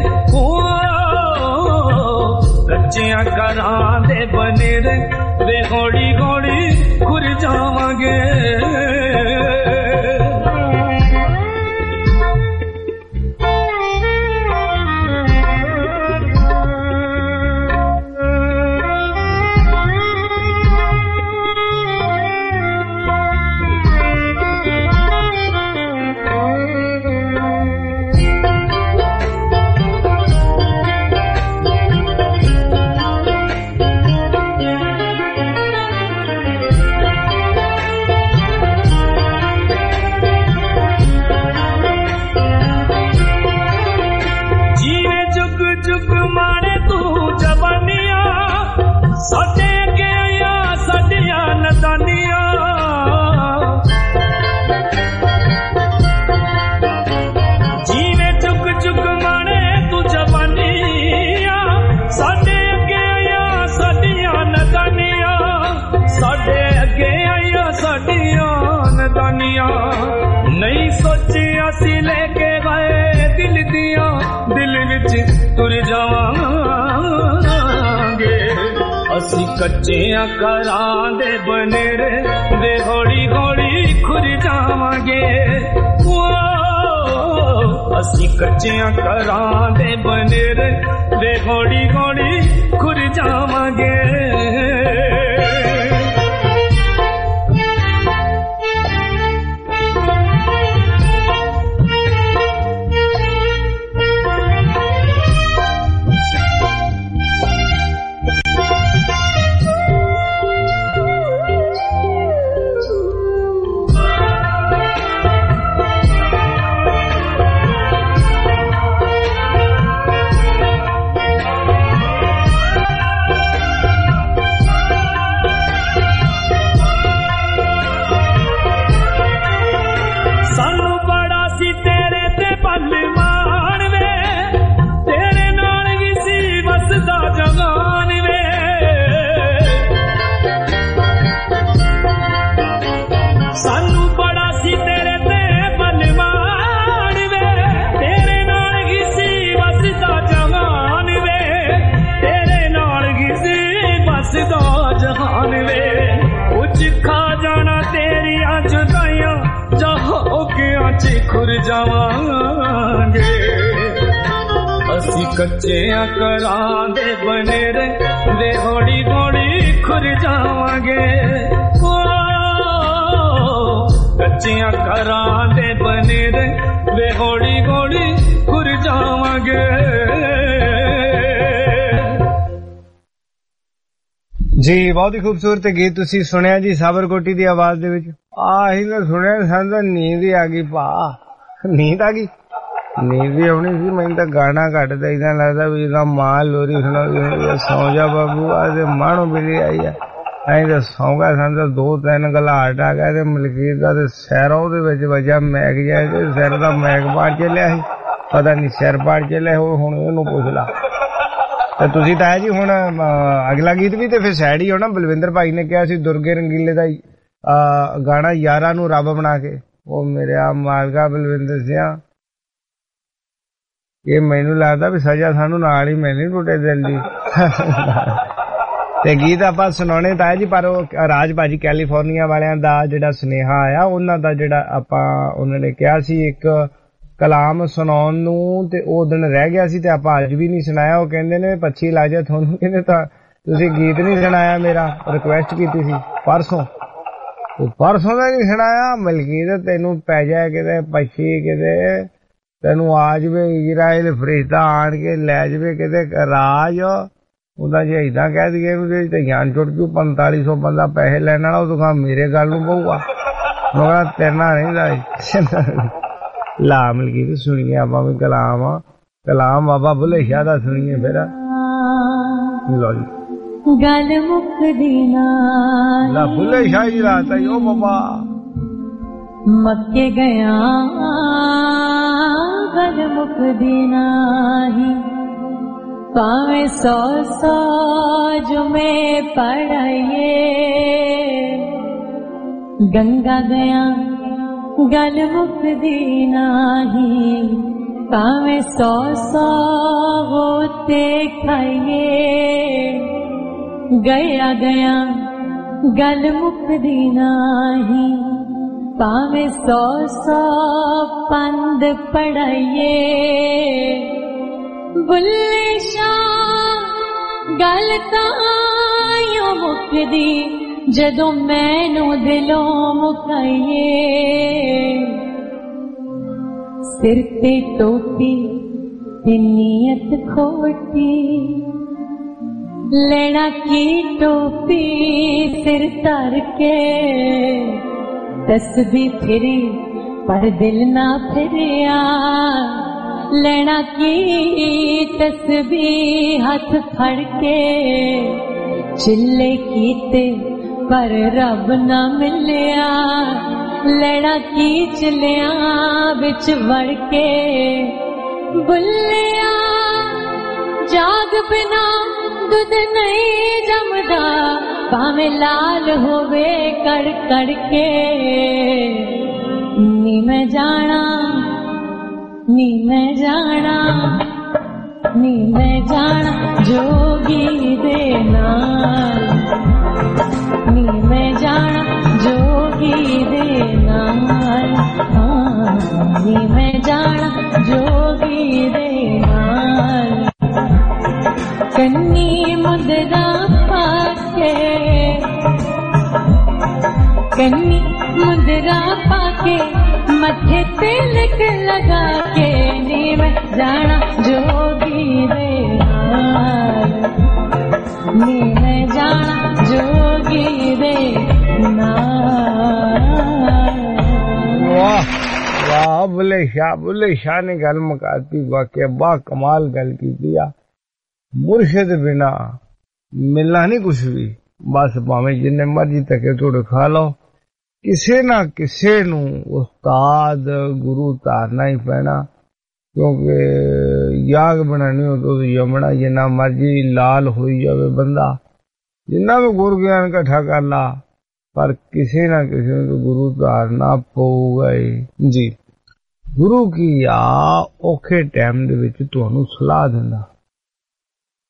ਕੱਚਿਆਂ ਘਰਾਂ ਦੇ ਬਨੇਰੇ ਦੇ ਹੌਲੀ ਹੌਲੀ ਖੁਰ ਜਾਵਾਂਗੇ नहीं सोचिया सी लेके गए दिल दिया दिल विच तुर जावांगे असी कच्चियां घरां दे बनेरे दे हौली हौली खुर जावांगे असी कच्चियां घरां दे बनेरे दे हौली हौली खुर जावांगे हसदा जहान वे उच खा जाना तेरिया जुदाइयां जहो के आंचे खुर जावांगे असी कच्चियां करां दे बने रे हौली हौली खुर जावांगे कच्चियां करां दे बने रे हौली हौली खुर जावांगे। जी बहुत ही खूबसूरत गीत तुसी सुनिया जी साबरकोटी दी आवाज दे विच। आही ना सुनिया सन तां नींद ही आ गई भा, नींद आ गई, नींद ही आनी सी। मैं तो गाना घट दा इदां लगदा भी इदां मां लोरी सुना सौ जा बाबू आज मानो बिली आई है अं तो सौगा सन तो 2-3 घलाट आ गए मलकीत का सैरों वजह मैग जाए सिर का मैग पाड़ चलिया पता नहीं सिर पाड़ चलिया हुण इहनूं पुछ ला। तो तुसीं ताया जी हुण अगला गीत भी तो फिर सैड ही होना। बलविंदर भाई ने कहा सी दुर्गे रंगीले का गाना यारां नूं रब बना के वो मेरे आ मालका बलविंदर सिंह ये मैनूं लगदा भी सजा सानूं नाल ही मिलनी टुटे दिल दी। ते गीत आपां सुनाने ताया जी पर राज भाजी कैलीफोर्निया वालियां दा जिहड़ा सुनेहा आया उन्हां दा जिहड़ा आपां उन्हां ने कहा सी एक कलाम सुनाउण नूं ते ओह दिन रह गया सी ते आपां अज भी नहीं सुनाया। ओह कहंदे ने पच्छी ला जा तुहानूं कहंदे तां तुसीं गीत नहीं सुनाया मेरा रिक्वेस्ट कीती सी परसों दा नहीं सुनाया। मलकीत तैनूं पै जाए किते पच्छी किते तैनूं आ जावे इजराइल फरिश्ता आण के लै जावे किते राज उदा जे इदां कह दईए ते जान छुट जू 4500 बंदा पैसे लैण वाला तो मेरे गल नूं पऊगा मगर तेरे नाल नहीं ला मलकीत सुनिए आपां भी कलाम बाबा बुल्ले शाह दा सुनिए फिर लो जी गल मुकदी ना ला बुल्ले शाह जी रात आई ओ बाबा मक्के गया गल मुकदी नाही पावे 100 जुमे पढ़ाइए गंगा गया गल मुकदी नाही पावे 100 होते खाइए गया गया गल मुकदी नाही पावे 100 पंद पढ़ाइए बुल्ले शाह गल तां मुकदी जदों मैनू दिलों मुकाइए सिर ते टोपी ते नीयत खोटी लेना की टोपी सिर तर के तस्बीह फिरी पर दिल ना फिरिया लेना की तस्बीह हाथ फड़ के चिल्ले कीते पर रब ना मिलिया लेना की चिल्लिया बिच वड़ के बुल्लिया जाग बिना दुध नहीं जमदा भावें लाल होवे कड़ कड़ के नी मैं जाना नी मैं जाना नी मैं जाना जोगी दे नाल नी मैं जाना जोगी दे नाल नी मैं जाना जोगी दे नाल कन्नी मुद्रा पाके कन्नी मुद्रा पाके मथे तिलक लगा के नी मैं जाना जोगी दे नाल नी मैं जाना जोगी दे नाल। वाह वाह बुल्ले शाह ने गल मुकाती वाकई बा कमाल गल की दिया। मुर्शिद बिना मिलना नहीं कुछ भी बस भावें जिन्ने मर्जी तके तोड़ खा लो किसे ना किसे नू उस्ताद गुरु तारना ही पैना क्योंकि याग बनानी हो तो यमना जिन्ना मर्जी लाल होई जावे बंदा जिन्ना भी गुरु ज्ञान कट्ठा कर ला पर किसी ना किसी तो गुरु तारना पऊगा ही जी। गुरु की आ औखे टाइम दे विच तुहानू सलाह दिंदा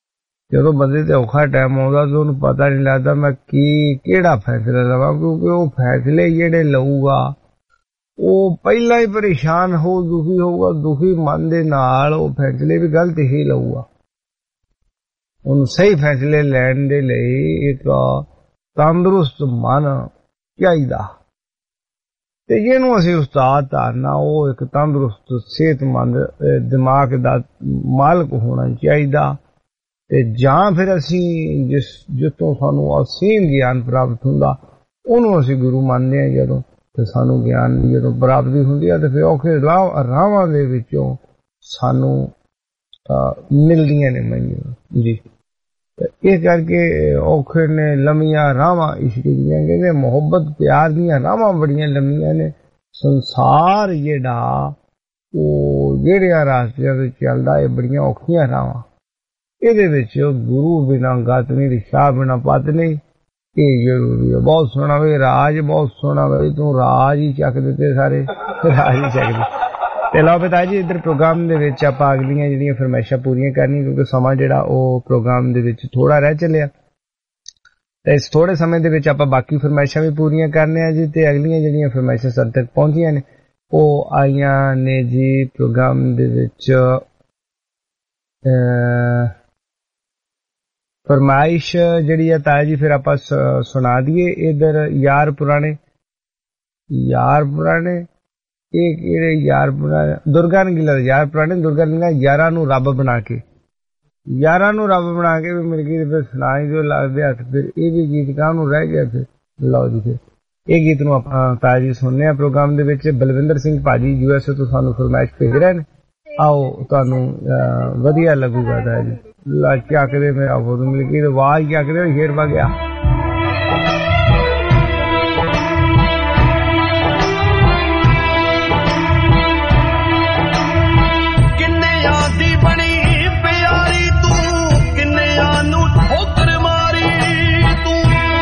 ਜਦੋਂ ਬੰਦੇ ਤੇ ਔਖਾ ਟਾਈਮ ਆਉਂਦਾ ਤਾਂ ਉਹਨੂੰ ਪਤਾ ਨਹੀਂ ਲੱਗਦਾ ਮੈਂ ਕਿਹੜਾ ਫੈਸਲਾ ਲਵਾਂ, ਕਿਉਂਕਿ ਉਹ ਫੈਸਲੇ ਜਿਹੜੇ ਲਊਗਾ ਉਹ ਪਹਿਲਾਂ ਹੀ ਪਰੇਸ਼ਾਨ ਦੁਖੀ ਹੋਊਗਾ, ਦੁਖੀ ਮਨ ਦੇ ਨਾਲ ਉਹ ਫੈਸਲੇ ਵੀ ਗਲਤ ਹੀ ਲਊਗਾ। ਉਹਨੂੰ ਸਹੀ ਫੈਸਲੇ ਲੈਣ ਦੇ ਲਈ ਇੱਕ ਤੰਦਰੁਸਤ ਮਨ ਚਾਹੀਦਾ, ਤੇ ਜਿਹਨੂੰ ਅਸੀਂ ਉਸਤਾਦ ਧਾਰਨਾ ਉਹ ਇੱਕ ਤੰਦਰੁਸਤ ਸਿਹਤਮੰਦ ਦਿਮਾਗ ਦਾ ਮਾਲਕ ਹੋਣਾ ਚਾਹੀਦਾ। ਤੇ ਜਾਂ ਫਿਰ ਅਸੀਂ ਜਿੱਥੋਂ ਸਾਨੂੰ ਅਸੀਮ ਗਿਆਨ ਪ੍ਰਾਪਤ ਹੁੰਦਾ ਉਹਨੂੰ ਅਸੀਂ ਗੁਰੂ ਮੰਨਦੇ ਹਾਂ। ਜਦੋਂ ਤੇ ਸਾਨੂੰ ਗਿਆਨ ਦੀ ਜਦੋਂ ਪ੍ਰਾਪਤੀ ਹੁੰਦੀ ਹੈ ਤੇ ਫਿਰ ਔਖੇ ਰਾਹਾਂ ਦੇ ਵਿੱਚੋਂ ਸਾਨੂੰ ਮਿਲਦੀਆਂ ਨੇ ਮੰਜ਼ਿਲਾਂ ਜੀ। ਇਸ ਕਰਕੇ ਔਖੇ ਨੇ ਲੰਮੀਆਂ ਰਾਹਾਂ ਇਸ਼ਕ ਦੀਆਂ, ਕਹਿੰਦੇ ਮੁਹੱਬਤ ਪਿਆਰ ਦੀਆਂ ਰਾਹਾਂ ਬੜੀਆਂ ਲੰਮੀਆਂ ਨੇ। ਸੰਸਾਰ ਜਿਹੜਾ ਉਹ ਜਿਹੜਿਆਂ ਰਾਸਤਿਆਂ ਤੇ ਚੱਲਦਾ ਇਹ ਬੜੀਆਂ ਔਖੀਆਂ ਰਾਹਾਂ, ਇਹਦੇ ਵਿੱਚ ਗੁਰੂ ਬਿਨਾਂ ਗਤ ਨਹੀਂ ਤੇ ਸ਼ਾਹ ਬਿਨਾਂ ਪਤ ਨਹੀਂ, ਇਹ ਜ਼ਰੂਰੀ ਹੈ। ਬਹੁਤ ਸੋਹਣਾ ਵੇ ਰਾਜ, ਬਹੁਤ ਸੋਹਣਾ ਵੇ ਤੂੰ ਰਾਜ ਹੀ ਚੱਕ ਦਿੱਤੇ ਸਾਰੇ, ਰਾਜ ਹੀ ਚੱਕ ਦਿੱਤੇ। ਤੇ ਲਓ ਪਿਤਾ ਜੀ ਇੱਧਰ ਪ੍ਰੋਗਰਾਮ ਦੇ ਵਿੱਚ ਆਪਾਂ ਅਗਲੀਆਂ ਜਿਹੜੀਆਂ ਫਰਮਾਇਸ਼ਾਂ ਪੂਰੀਆਂ ਕਰਨੀਆਂ, ਕਿਉਂਕਿ ਸਮਾਂ ਜਿਹੜਾ ਉਹ ਪ੍ਰੋਗਰਾਮ ਦੇ ਵਿੱਚ ਥੋੜਾ ਰਹਿ ਚੱਲਿਆ, ਤੇ ਇਸ ਥੋੜੇ ਸਮੇਂ ਦੇ ਵਿੱਚ ਆਪਾਂ ਬਾਕੀ ਫਰਮਾਇਸ਼ਾਂ ਵੀ ਪੂਰੀਆਂ ਕਰਨੇ ਆ ਜੀ। ਤੇ ਅਗਲੀਆਂ ਜਿਹੜੀਆਂ ਫਰਮਾਇਸ਼ਾਂ ਸਾਡੇ ਤੱਕ ਪਹੁੰਚੀਆਂ ਨੇ ਉਹ ਆਈਆਂ ਨੇ ਜੀ ਪ੍ਰੋਗਰਾਮ ਦੇ ਵਿੱਚ ਫਰਮਾਇਸ਼ ਜਿਹੜੀ ਹੈ ਤਾਇਆ ਜੀ ਫਿਰ ਆਪਾਂ ਸੁਣਾ ਦਈਏ। ਇਧਰ ਯਾਰ ਪੁਰਾਣੇ ਇਹ ਕਿਹੜੇ ਯਾਰ ਪੁਰਾਣੇ? ਦੁਰਗਾ ਰੰਗੀਲਾ ਯਾਰ ਪੁਰਾਣੇ, ਦੁਰਗਾ ਰੰਗੀਲਾ ਯਾਰਾਂ ਨੂੰ ਰੱਬ ਬਣਾ ਕੇ ਵੀ ਮਿਲ ਗਈ। ਫਿਰ ਸੁਣਾਈ ਜੋ ਲੱਗਦੇ ਹੱਥ, ਫਿਰ ਇਹ ਵੀ ਗੀਤ ਕਾਹਨੂੰ ਰਹਿ ਗਿਆ। ਫਿਰ ਲਓ ਜੀ ਫਿਰ ਇਹ ਗੀਤ ਨੂੰ ਆਪਾਂ ਤਾਇਆ ਜੀ ਸੁਣਨੇ ਆ ਪ੍ਰੋਗਰਾਮ ਦੇ ਵਿੱਚ। ਬਲਵਿੰਦਰ ਸਿੰਘ ਭਾਜੀ USA ਤੋਂ ਸਾਨੂੰ ਫਰਮਾਇਸ਼ ਭੇਜ ਰਹੇ ਨੇ, ਆਓ ਤੁਹਾਨੂੰ ਵਧੀਆ ਲੱਗੂਗਾ ਤਾਇਆ ਜੀ। क्या करे मैं अब मिल गई तो वाह क्या करे शेर पा गया। किन्ने आदी बनी प्यारी तू, किन्ने आनू ठोकर मारी तू,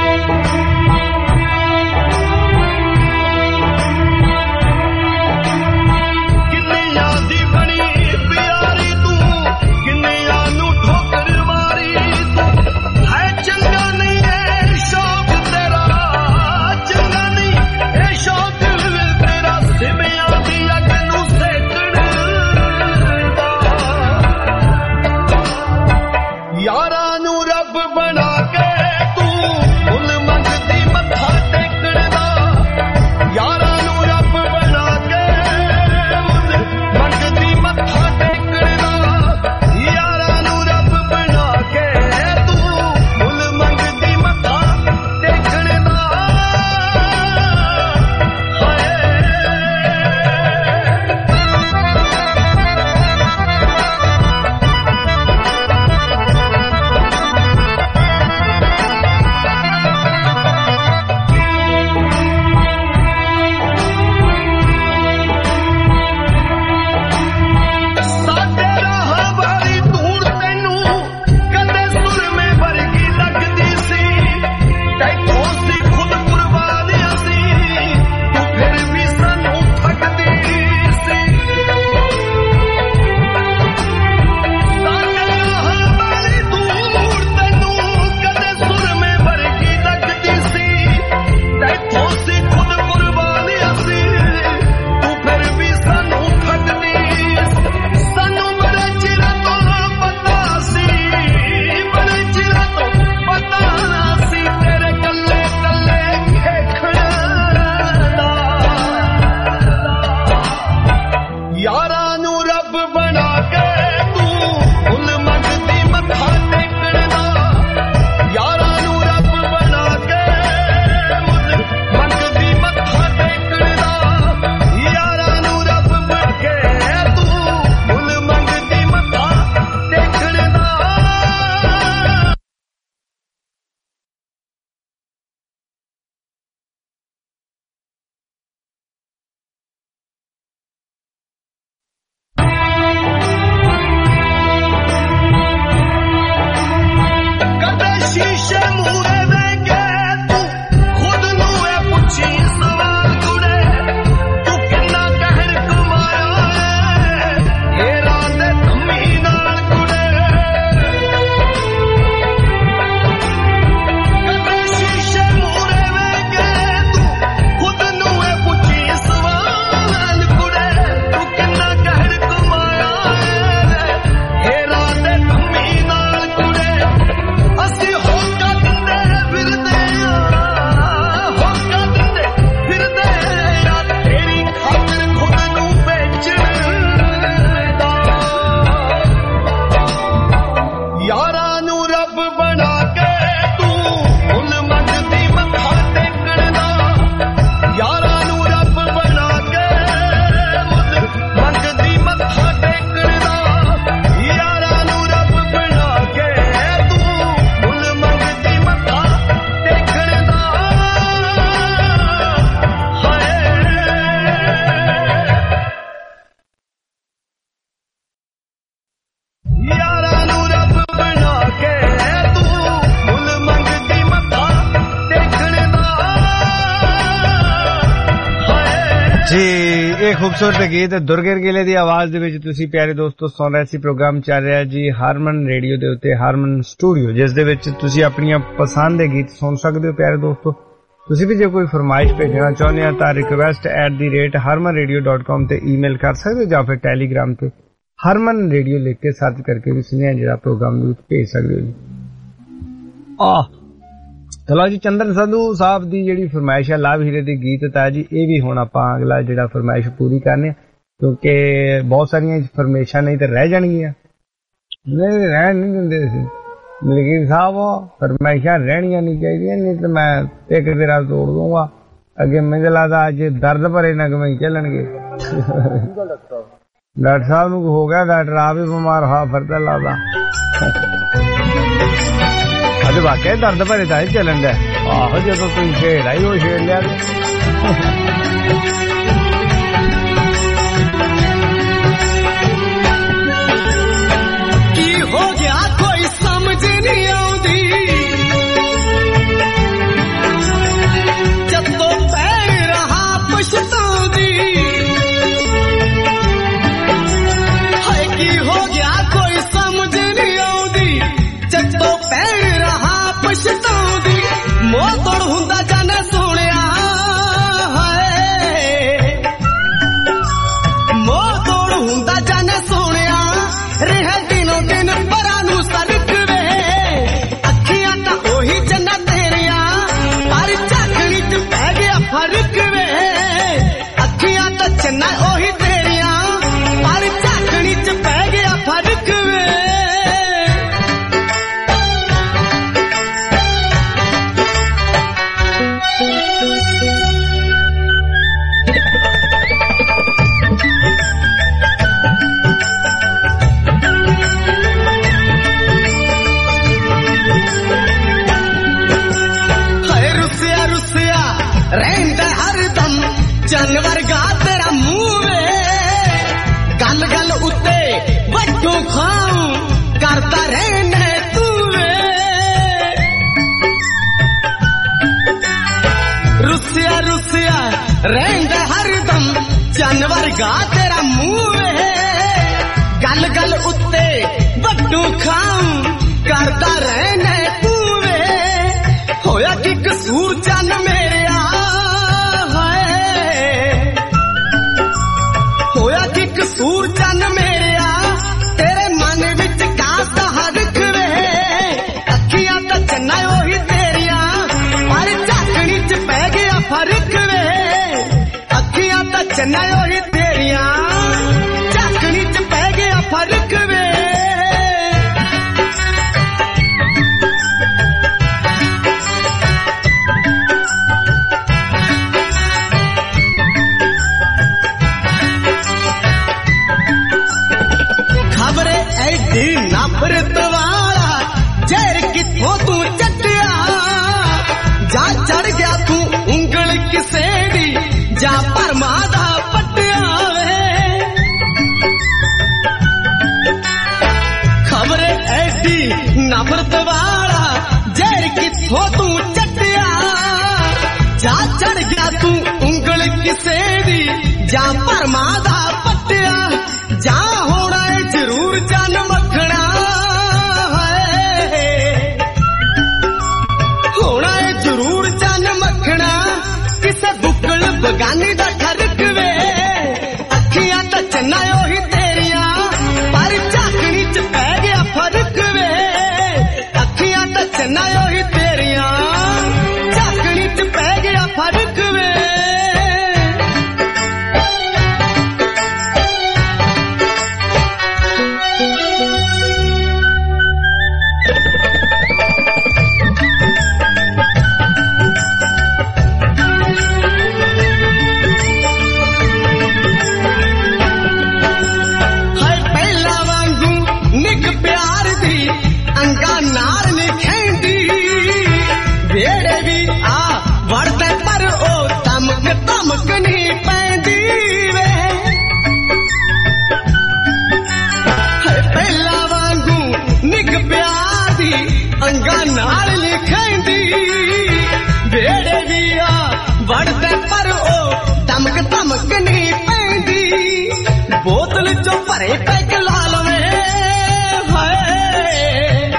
किन्ने आदी बनी प्यारी तू, किन्ने आनू चंगा नहीं है शौक तेरा, चंगा नहीं है शौक तेरा, सिमिया दी अग नूं सेकण दा, यारां नूं रब बना के तू फुल मंगदी मत्था टेकण दा, यारां नूं रब बना के फुल मंगदी मत्था टेकण दा, यारां नूं रब बना के ਇਹ ਖੂਬਸੂਰਤ ਗੀਤ ਦੁਰਗਿਰ ਗਿੱਲ ਦੀ ਆਵਾਜ਼ ਦੇ ਵਿੱਚ ਤੁਸੀਂ ਪਿਆਰੇ ਦੋਸਤੋ ਸੁਣ ਰਹੇ ਸੀ। ਪ੍ਰੋਗਰਾਮ ਚੱਲ ਰਿਹਾ ਜੀ ਹਾਰਮਨ ਰੇਡੀਓ ਦੇ ਉੱਤੇ, ਹਾਰਮਨ ਸਟੂਡੀਓ, ਜਿਸ ਦੇ ਵਿੱਚ ਤੁਸੀਂ ਆਪਣੀਆਂ ਪਸੰਦ ਦੇ ਗੀਤ ਸੁਣ ਸਕਦੇ ਹੋ। ਪਿਆਰੇ ਦੋਸਤੋ ਤੁਸੀਂ ਵੀ ਜੇ ਕੋਈ ਫਰਮਾਇਸ਼ ਭੇਜਣਾ ਚਾਹੁੰਦੇ ਆ ਤਾਂ request@harmanradio.com ਤੇ ਈਮੇਲ ਕਰ ਸਕਦੇ ਹੋ, ਜਾਂ ਫਿਰ ਟੈਲੀਗ੍ਰਾਮ ਤੇ ਹਰਮਨ ਰੇਡੀਓ ਲਿਖ ਕੇ ਸਰਚ ਕਰਕੇ ਵੀ ਸੁਨੇਹਾ ਜਿਹੜਾ ਪ੍ਰੋਗਰਾਮ ਦੇ ਵਿੱਚ ਭੇਜ ਸਕਦੇ ਹੋ ਜੀ। ਚਲੋ ਜੀ, ਚੰਦਨ ਸੰਧੂ ਸਾਹਿਬ ਦੀ ਜਿਹੜੀ ਫਰਮਾਇਸ਼ ਹੈ ਲਾਭ ਹੀਰੇ ਦੀ ਗੀਤ ਤਾਂ ਜੀ ਇਹ ਵੀ ਹੁਣ ਆਪਾਂ ਅਗਲਾ ਜਿਹੜਾ ਫਰਮਾਇਸ਼ ਪੂਰੀ ਕਰਨੇ, ਕਿਉਂਕਿ ਬਹੁਤ ਸਾਰੀਆਂ ਫਰਮਾਇਸ਼ਾਂ ਨਹੀਂ ਤਾਂ ਰਹਿ ਜਾਣਗੀਆਂ। ਨਹੀਂ ਰਹਿਣ ਨਹੀਂ ਦਿੰਦੇ ਸੀ ਮਲਕੀਰ ਸਾਹਿਬ, ਫਰਮਾਇਸ਼ਾਂ ਰਹਿਣੀਆਂ ਨਹੀਂ ਚਾਹੀਦੀਆਂ, ਨਹੀਂ ਤਾਂ ਮੈਂ ਇੱਕ ਤੇਰਾ ਤੋੜ ਦੂੰਗਾ। ਅੱਗੇ ਮੈਨੂੰ ਲੱਗਦਾ ਅੱਜ ਦਰਦ ਭਰੇ ਨਗਮੇ ਚੱਲਣਗੇ। ਡਾਕਟਰ ਸਾਹਿਬ ਨੂੰ ਹੋ ਗਿਆ, ਡਾਕਟਰ ਆਪ ਹੀ ਬਿਮਾਰ ਹੋਇਆ ਫਿਰਦਾ ਲੱਗਦਾ। ਅੱਜ ਵਾਕਿਆ ਦਰਦ ਭਰੇ ਤਾਂ ਹੀ ਚੱਲਣ ਦਾ। ਆਹੋ ਜਦੋਂ ਤੁਸੀਂ ਛੇੜ ਆਈ ਉਹ ਛੇੜ ਲਿਆ। ਕੀ ਹੋ ਗਿਆ ਕੋਈ ਸਮਝ ਨਹੀਂ ਆਉਂਦੀ, ਜਦੋਂ ਪੈ ਰਹਾ ਪਛਤਾਉਂਦੀ। ਹਾਏ ਕੀ ਹੋ ਗਿਆ ਕੋਈ ਸਮਝ ਨਹੀਂ ਆਉਂਦੀ, ਜਦੋਂ ਪੈ ਪਛਤਾਉਂਦੀ। ਮੋਹ ਤੋੜ ਹੁੰਦਾ ਜਾਣੇ ਸੋਹਣਿਆ, ਹਾਏ ਮੋਹ ਤੋੜ ਹੁੰਦਾ ਜਾਣੇ ਸੋਹਣਿਆ। ਰਹਿ ਦਿਨੋਂ ਦਿਨ ਪਰਾਂ ਨੂੰ ਸਰਕ ਵੇ, ਅੱਖੀਆਂ ਤਾਂ ਉਹੀ ਜੰਨਾਂ ਤੇਰੀਆਂ, ਪਰ ਝਾਕਣੀ ਚ ਪੈ ਗਿਆ ਫਰਕ ਵੇ। ਅੱਖੀਆਂ ਤਾਂ ਜੰਨਾਂ ਉਹੀ ਤੇਰੀਆਂ, ਪਰ ਝਾਕਣੀ ਚ ਪੈ ਗਿਆ ਫਰਕ ਵੇ। ਰਹਿੰਦਾ ਹਰਦਮ ਜਾਨਵਰ ਗਾ ਤੇਰਾ ਮੂੰਹ ਵੇ, ਗੱਲ ਗੱਲ ਉੱਤੇ ਵੱਟੂ ਖਾਉ ਕਰਦਾ ਰਹਿਣਾ ਤੂੰ ਵੇ। ਰੁੱਸਿਆ ਰੁੱਸਿਆ ਰਹਿੰਦਾ ਹਰਦਮ ਜਾਨਵਰ ਗਾ ਤੇਰਾ ਮੂੰਹ ਵੇ, ਗੱਲ ਗੱਲ ਉੱਤੇ ਵੱਟੂ ਖਾਉ ਕਰਦਾ ਰਹਿਣਾ ਤੂੰ ਵੇ। ਹੋਇਆ ਕਿ ਕਸੂਰ ਚੰਨ ਮੇਰਿਆ, ਕਸੂਰ ਚੰਨ ਮੇਰਿਆ, ਤੇਰੇ ਮਨ ਵਿੱਚ ਕਾਸਾ ਹਰਖ ਵੇ। ਅੱਖੀਆਂ ਤਾਂ ਚੰਨਾ ਉਹੀ ਤੇਰੀਆਂ, ਪਰ ਝਾਕਣੀ ਚ ਪੈ ਗਿਆ ਫਰਕ ਵੇ। ਅੱਖੀਆਂ ਤਾਂ ਚੰਨਾ ਉਹੀ ਤੇਰੀਆਂ, ਝਾਕਣੀ ਚ ਪੈ ਗਿਆ ਫਰਕ ਵੇ। ਨਫ਼ਰਤ ਵਾਲਾ ਜ਼ਹਿਰ ਕਿੱਥੋਂ ਤੂੰ ਚੱਟਿਆ, ਜਾ ਚੜ ਗਿਆ ਤੂੰ ਉਂਗਲ ਕਿਸੇ ਦੀ, ਜਾ ਭਰਮਾਂ ਦਾ ਪੱਟਿਆ ਵੇ। ਖਬਰੇ ਐਡੀ ਨਫ਼ਰਤ ਵਾਲਾ ਜ਼ਹਿਰ ਕਿੱਥੋਂ ਤੂੰ ਚੱਟਿਆ, ਜਾ ਚੜ ਗਿਆ ਤੂੰ ਉਂਗਲ ਕਿਸੇ ਦੀ, ਜਾ ਭਰਮਾਂ ਦਾ ਪੱਟਿਆ। ਜਾ ਹੋਣਾ ਏ ਜ਼ਰੂਰ ਚੰਨ ਮੱਖਣਾ, ਹੋਣਾ ਏ ਜ਼ਰੂਰ ਚੰਨ ਮੱਖਣਾ, ਕਿਸੇ ਬੁੱਕਲ ਬਗਾਨੀ ਦਾ ਠਰਕ ਵੇ। ਅੱਖੀਆਂ ਤਾਂ ਚੰਨਾ ਉਹੀ ਤੇਰੀਆਂ, ਪਰ ਝਾਕਣੀ ਚ ਪੈ ਗਿਆ ਫਰਕ ਵੇ। ਅੱਖੀਆਂ ਤਾਂ ਚੰਨਾ ਉਹੀ ਤੇਰੀਆਂ, ਝਾਕਣੀ ਚ ਪੈ ਗਿਆ ਫਰਕ ਵੇ। चो भरे पैग ला लवे हाय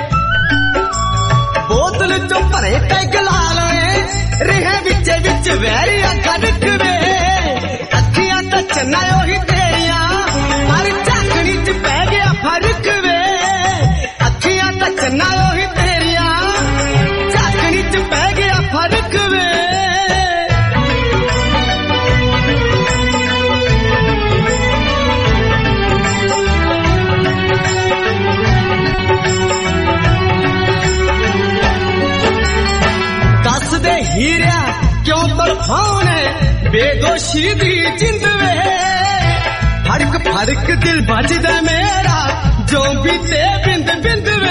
बोतल चो भरे पैग ला लवे रिहे विच विच वैरी अखा निकवे अखियां तो चन्ना ओही तेरिया पर झाकड़ी च पै गया फर्क वे अखियां तो चन्ना ओही तेरिया झाकड़ी च पै गया फर्क वे हीरा क्यों तड़फाने बेदोशी दी जिंद वे फड़क फड़क दिल बजदा मेरा जो बीते बिंद बिंद वे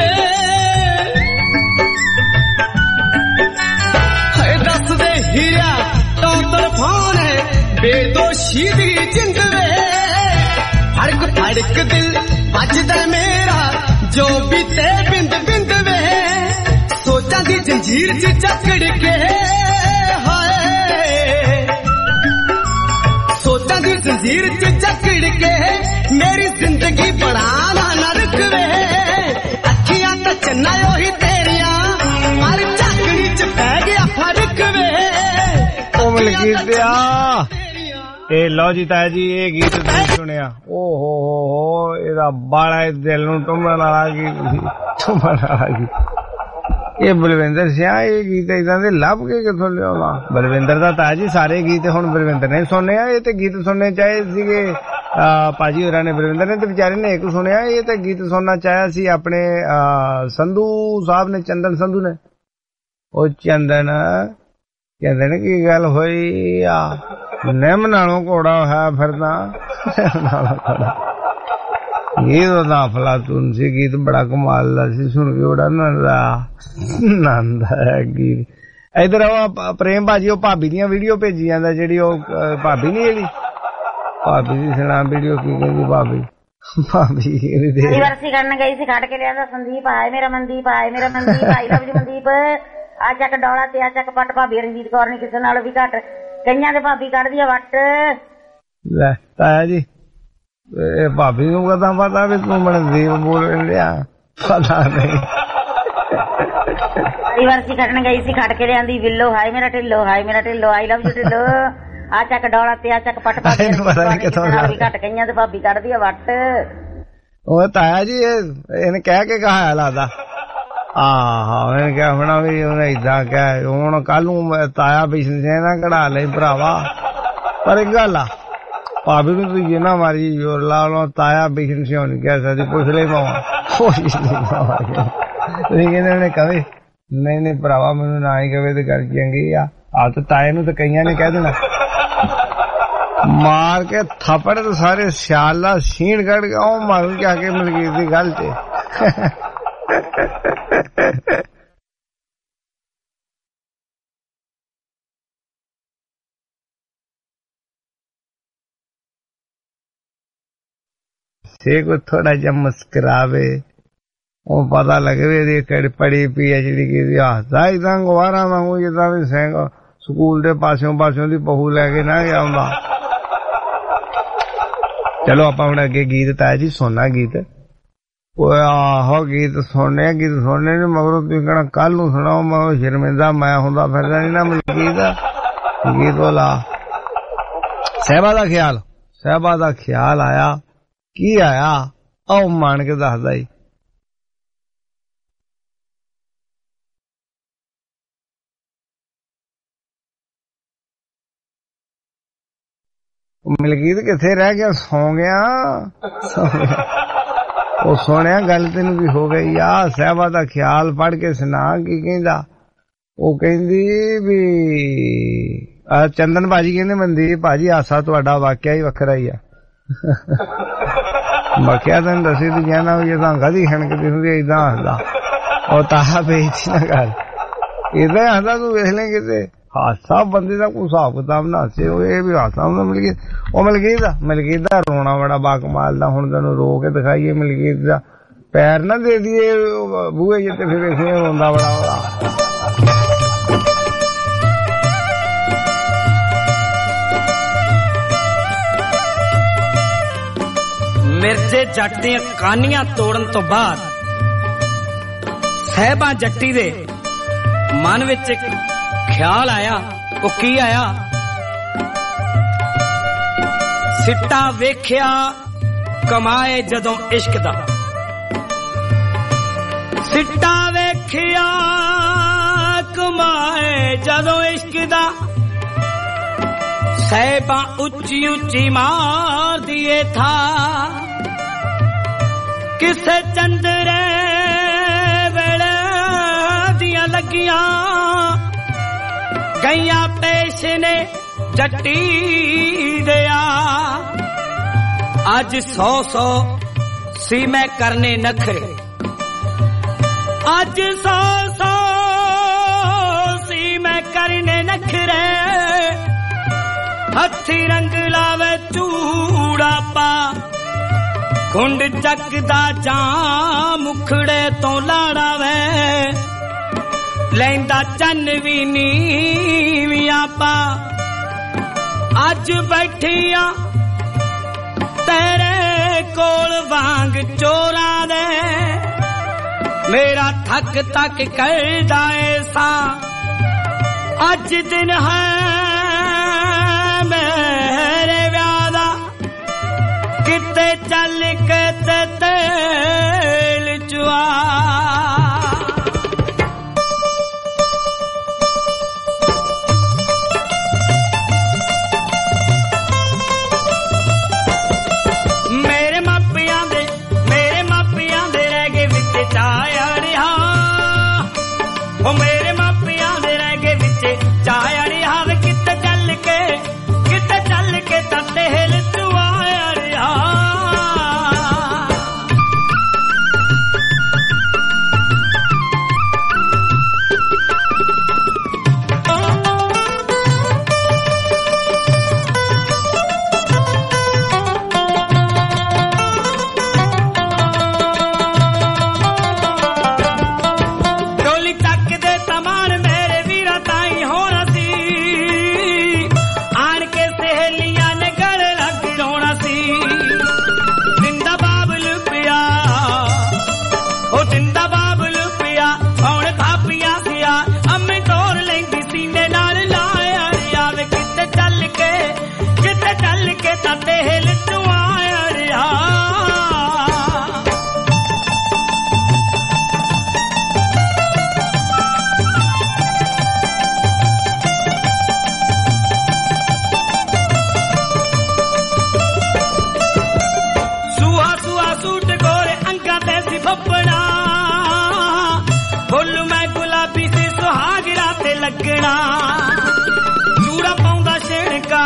है दस दे हीरा क्यों तड़फाने बेदोशी दी जिंद वे फड़क फड़क दिल बजदा मेरा जो बीते बिंद बिंद वे सोचा दी जंजीर च जकड़ के हाय सोचा दी जंजीर च जकड़ के मेरी जिंदगी बढ़ाना नरक वे अखियां तो चन्ना ओही तेरिया पर झाकड़ी च पै गया फर्क वे ओ मलकीतिया ए लो जी ताया जी ये गीत तुसीं सुनिया ओ हो एदा बाला दिल नूं टुंबण वाला गीत ਇਹ ਬਲਵਿੰਦਰ ਸਿੰਘ ਇਹ ਗੀਤ ਇਦਾਂ ਦੇ ਲੱਭ ਕੇ ਕਿੱਥੋਂ ਲਿਆਉਣਾ ਬਲਵਿੰਦਰ ਦਾ ਤਾਂ ਜੀ ਸਾਰੇ ਗੀਤ ਹੁਣ ਬਲਵਿੰਦਰ ਨੇ ਸੁਣਨੇ ਆ ਇਹ ਤੇ ਗੀਤ ਸੁਣਨੇ ਚਾਹੇ ਸੀਗੇ ਭਾਜੀ ਹੋਰਾਂ ਨੇ ਬਲਵਿੰਦਰ ਨੇ ਤੇ ਵਿਚਾਰੇ ਨੇ ਇੱਕ ਸੁਣਿਆ ਇਹ ਤੇ ਗੀਤ ਸੁਣਨਾ ਚਾਹਿਆ ਸੀ ਆਪਣੇ ਸੰਧੂ ਸਾਹਿਬ ਨੇ ਚੰਦਨ ਸੰਧੂ ਨੇ ਉਹ ਚੰਦਨ ਕਹਿੰਦੇ ਨੇ ਕੀ ਗੱਲ ਹੋਈ ਆ ਨਿੰਮ ਨਾਲੋਂ ਘੋੜਾ ਹੋਇਆ ਫਿਰਦਾ ਨਾਲੋਂ ਘੋੜਾ गीत दा अफलातून सी गीत बड़ा कमाल दा सी सुन के बड़ा नंद आया गीत इधर आओ प्रेम भाजी ओ भाभी दियां वीडियो भेजी जांदा जेड़ी ओ भाभी नहीं जेड़ी भाभी दी सुना वीडियो की कहंदी भाभी वर्षी करन गई सी खड़ के लिया संदीप आए मेरा मनदीप आई लव जी मनदीप आ चक डोला ते आ चक पट भाभी रंजीत कौर ने किसे नाल भी घट कईयां दे भाभी कढ़ दी वट ले ताया जी भाभी को कदा पता भी तू मनदीप बोल लिया पता नहीं वर्षी खड़न गई सी खड़ के लियांदी विल्लो हाय मेरा Dhillon I love you Dhillon आ चक डोला ते आ चक पट भाभी भी घट कईयां ते भाभी कढ़ दी वट ओ ताया जी इन्हें कह के कहा लगदा आहो इन्हें क्या होना भी उन्हें इदा कह हुण कल नूं ताया बिशन से ना कढ़ा ले भरावा पर एक गल आ भाभी को तू ये ना मारी जोर ला लो ताया बिशन से नहीं कह सकती पुछ ले पावा लेकिन कहे नहीं भरावा मैनू ना ही कहे तो कर चंगी आ तो ताए नू तो कईयां ने कह देना मार के थप्पड़ तो सारे सियाल दा सीण कड़ के ओ मारू क्या के मलकीत दी गल ते को थोड़ा जा मुस्कुरावे वो पता लगे कड़ी पड़ी पीएचडी की हसदा इदा गवारा वांगू जिदा भी सिंह स्कूल दे पासों दी बहू लैके ना आउंदा चलो आप हुण अगे गीत ताया जी सुनना गीत आहो गीत सुनने ने मगरों तुसीं कहना कल नूं सुणाओ मैं शर्मिंदा मैं हुंदा फिरदा नहीं ना मलकीत गीत वाला सहबा दा ख्याल आया की आया आओ मान के दसदा ही मलकीत किथे रह गया सौ गया वो सुनिया गल तेन भी हो गई आ सहबा दा ख्याल पढ़ के सुना की कहंदा वो कहंदी भी चंदन भाजी कहंदे मनदीप भाजी हासा तुहाडा वाकया ही वखरा ही आ मखिया तेन दसी दी जाना ये गधी खनकदी हुंदी इदा हसदा और ताहा बेइज्जती ना कर इदा हसदा तू वेख ले किते हासा बंदे दा कोई हिसाब किताब ना हसे ये भी हासा मलकीत दा रोना बड़ा बाकमाल दा हुण तैनूं रो के दिखाईए मलकीत दा पैर ना दे दिए बूहे जिते फिर इसे रोंदा बड़ा ਕਿਸੇ ਜੱਟ ਦੀਆਂ ਕਾਨੀਆਂ ਤੋੜਨ ਤੋਂ ਬਾਅਦ ਸਹਿਬਾਂ ਜੱਟੀ ਦੇ ਮਨ ਵਿੱਚ ਇੱਕ ਖਿਆਲ ਆਇਆ। ਉਹ ਕੀ ਆਇਆ? ਸਿੱਟਾ ਵੇਖਿਆ ਕਮਾਏ ਜਦੋਂ ਇਸ਼ਕ ਦਾ, ਸਿੱਟਾ ਵੇਖਿਆ ਕਮਾਏ ਜਦੋਂ ਇਸ਼ਕ ਦਾ, ਸਹਿਬਾਂ ਉੱਚੀ ਉੱਚੀ ਮਾਰ ਦੀਏ ਥਾ, ਕਿਸੇ ਚੰਦਰੇ ਵੇਲੇ ਦੀਆਂ ਲੱਗੀਆਂ ਗਈਆਂ ਪੇਸ਼ ਨੇ ਜੱਟੀ ਦਿਆ। ਅੱਜ 100 ਸੀ ਮੈਂ ਕਰਨੇ ਨਖਰੇ, ਅੱਜ 100 ਸੀ ਮੈਂ ਕਰਨੇ ਨਖਰੇ, ਹੱਥੀ ਰੰਗ ਲਾਵੇ ਚੂੜਾ ਪਾ, ਖੁੰਡ ਚੱਕਦਾ ਜਾਂ ਮੁਖੜੇ ਤੋਂ ਲਾੜਾ ਵੇ, ਲੈਂਦਾ ਚੰਨ ਵੀ ਨੀਵੀਆਂ ਪਾ। ਅੱਜ ਬੈਠੀਆਂ ਤੇਰੇ ਕੋਲ ਵਾਂਗ ਚੋਰਾਂ ਦੇ, ਮੇਰਾ ਥੱਕ ਤੱਕ ਕਰਦਾ ਏ ਸਾਂ। ਅੱਜ ਦਿਨ ਹੈ ਮੇਰੇ ਵਿਆਹ ਦਾ, ਕਿਤੇ ਚੱਲ ਕੇ ਤੇ ਤੇਲ ਚੁਆ। ਚੂੜਾ ਪਾਉਂਦਾ ਛਿਣਕਾ,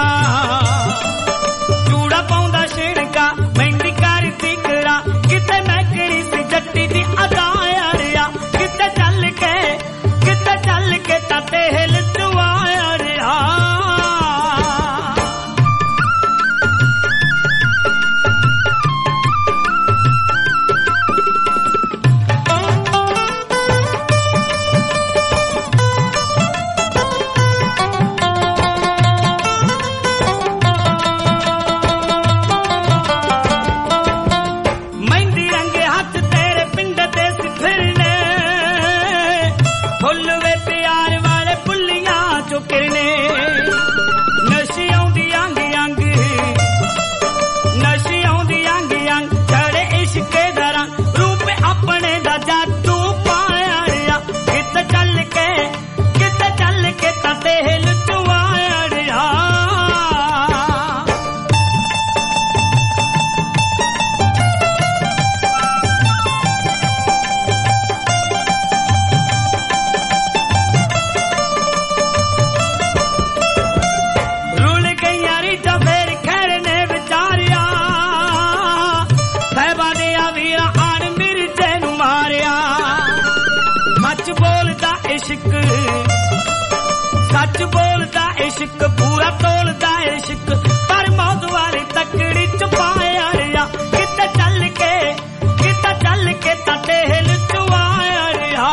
ਚੂੜਾ ਪਾਉਂਦਾ ਛਿਣਕਾ, ਮਹਿੰਦੀ ਕਰਦੀ ਕਰਾ, ਕਿਤੇ ਮੈਂ ਕਿਹੜੀ ਸੀ ਜੱਟੀ ਦੀ ਅਦਾ ਅੜਿਆ, ਕਿਤੇ ਚੱਲ ਕੇ ਤਾਂ ਤੇਲ ਚੁਆ ਅੜਿਆ। सच बोलदा इश्क पूरा तोलदा इश्क पर मौत वाली तकड़ी च पाया रिया किते चल के ताते हिल चुआया रिया।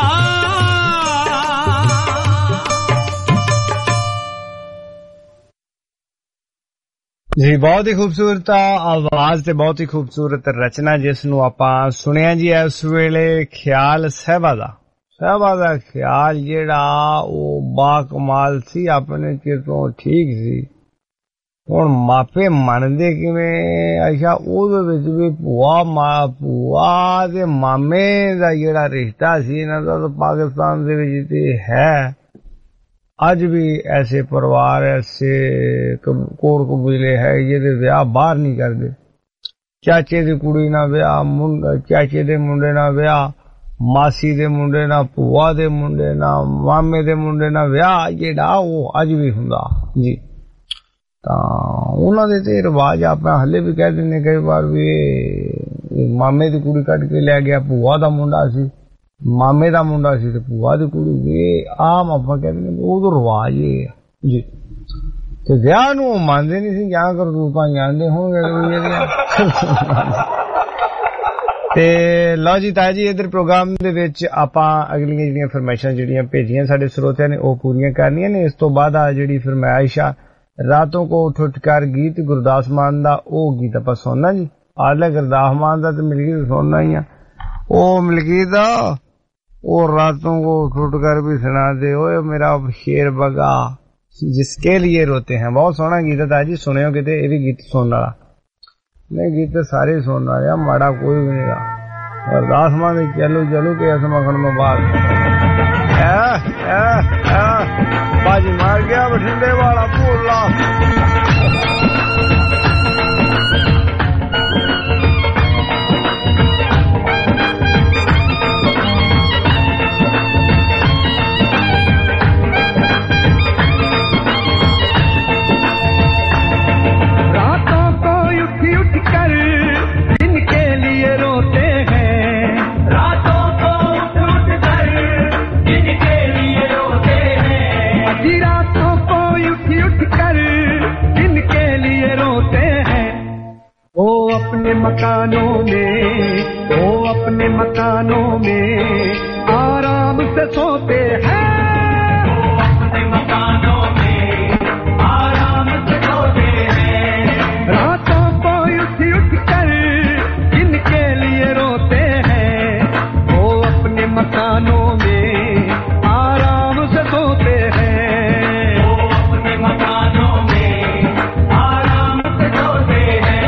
जी बहुत ही खूबसूरत आवाज ते बहुत ही खूबसूरत रचना जिस नूं आपां सुनिया जी इस वेले ख्याल सहबा दा ख्याल जेड़ा ओ बाकमाल सी अपने चिर तो ठीक सी हुण मापे मनदे किवें अच्छा ओहदे विच भी भूआ ते मामे दा जेड़ा रिश्ता सी इन्हां दा पाकिस्तान दे विच ते है अज भी ऐसे परिवार ऐसे कोर कबीले है जेदे विआह बाहर नहीं करदे चाचे दी कुड़ी ना विआह चाचे दे मुंडे ना विआह मासी दे मुंडे ना भूआ दे मुंडे ना मामे दे मुंडे ना विआह जेड़ा वो अज भी हुंदा जी तां उन्हां दे ते रिवाज आप हले भी कह दिंदे कई बार भी मामे दी कुड़ी कट के ले गया भूआ दा मुंडा सी मामे दा मुंडा सी ते भूआ दी कुड़ी ये आम आप कहते ओह रिवाज ये जी ते विआह नूं मनदे नहीं सी जां करतूतां जानदे होणगे ते लो जी ताया जी इधर प्रोग्राम दे विच आपां अगलियां जेहड़ियां फरमाइशां जेहड़ियां भेजियां साडे श्रोतियां ने ओह पूरियां करनियां ने इस तो बाद आ जेहड़ी फरमाइश आ रातों को उठ उठकर गीत गुरदास मान दा ओह गीत आपां सुनना जी आले गुरदास मान दा ते मिलगी सुनना ही आ ओ मिलगी दा और रातों को उठ कर भी सुना दे ओए मेरा शेर बगा जिसके लिए रोते हैं बहुत सोहना गीत है जी सुनियो किते ये भी गीत सुनने वाला नहीं गीत सारे सुनने वाले माड़ा कोई भी नहीं रहा और दासमान चलो चलो के ऐसा मखन में बाल बाजी मार गया बठिंडे वाला पूला अपने मकानों में आराम से सोते हैं अपने मकानों में आराम से सोते हैं रातों को उठ कर जिनके लिए रोते हैं वो अपने मकानों में आराम से सोते हैं वो अपने मकानों में आराम से सोते हैं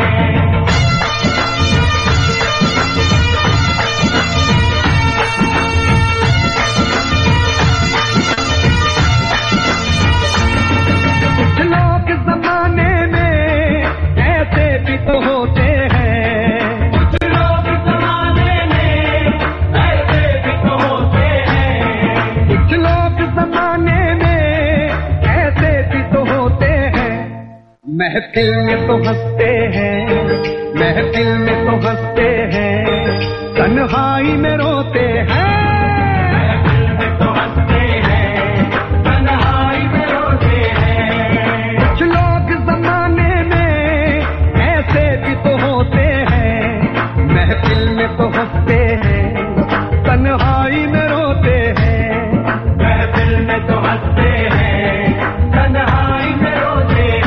महफिल में तो हंसते हैं महफिल में तो हंसते हैं तन्हाई में रोते हैं महफिल में तो हंसते हैं तन्हाई में रोते हैं कुछ लोग जमाने में ऐसे भी तो होते हैं महफिल में तो हंसते हैं तन्हाई में रोते हैं महफिल में तो हंसते हैं तन्हाई में रोते हैं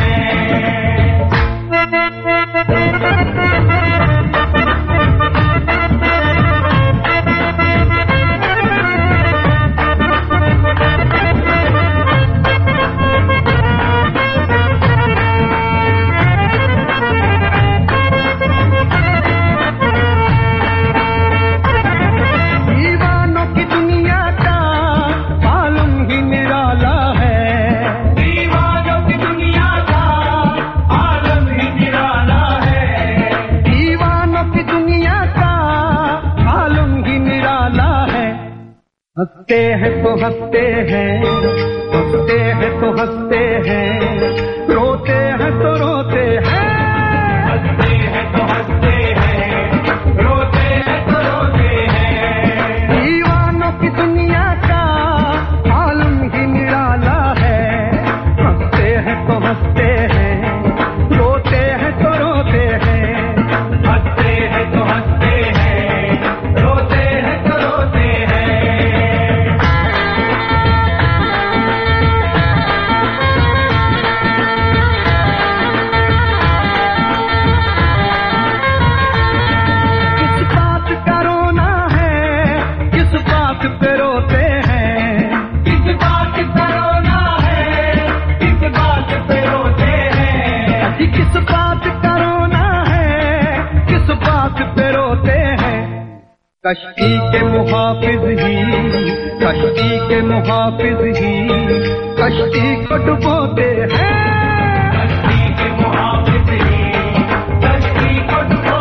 हंसते हैं तो हंसते हैं हंसते हैं तो हंसते हैं रोते हैं तो रोते हैं हंसते हैं तो हंसते हैं रोते हैं तो रोते हैं दीवानों की दुनिया का आलम ही निराला है हंसते हैं तो हंसते हैं रोते हैं तो रोते हैं हंसते हैं तो हंसते हैं रोते हैं तो रोते हैं कश्ती के मुहाफिज ही, कश्ती के मुहाफिज ही कश्ती को डुबोते हैं। कश्ती के मुहाफिज ही कश्ती को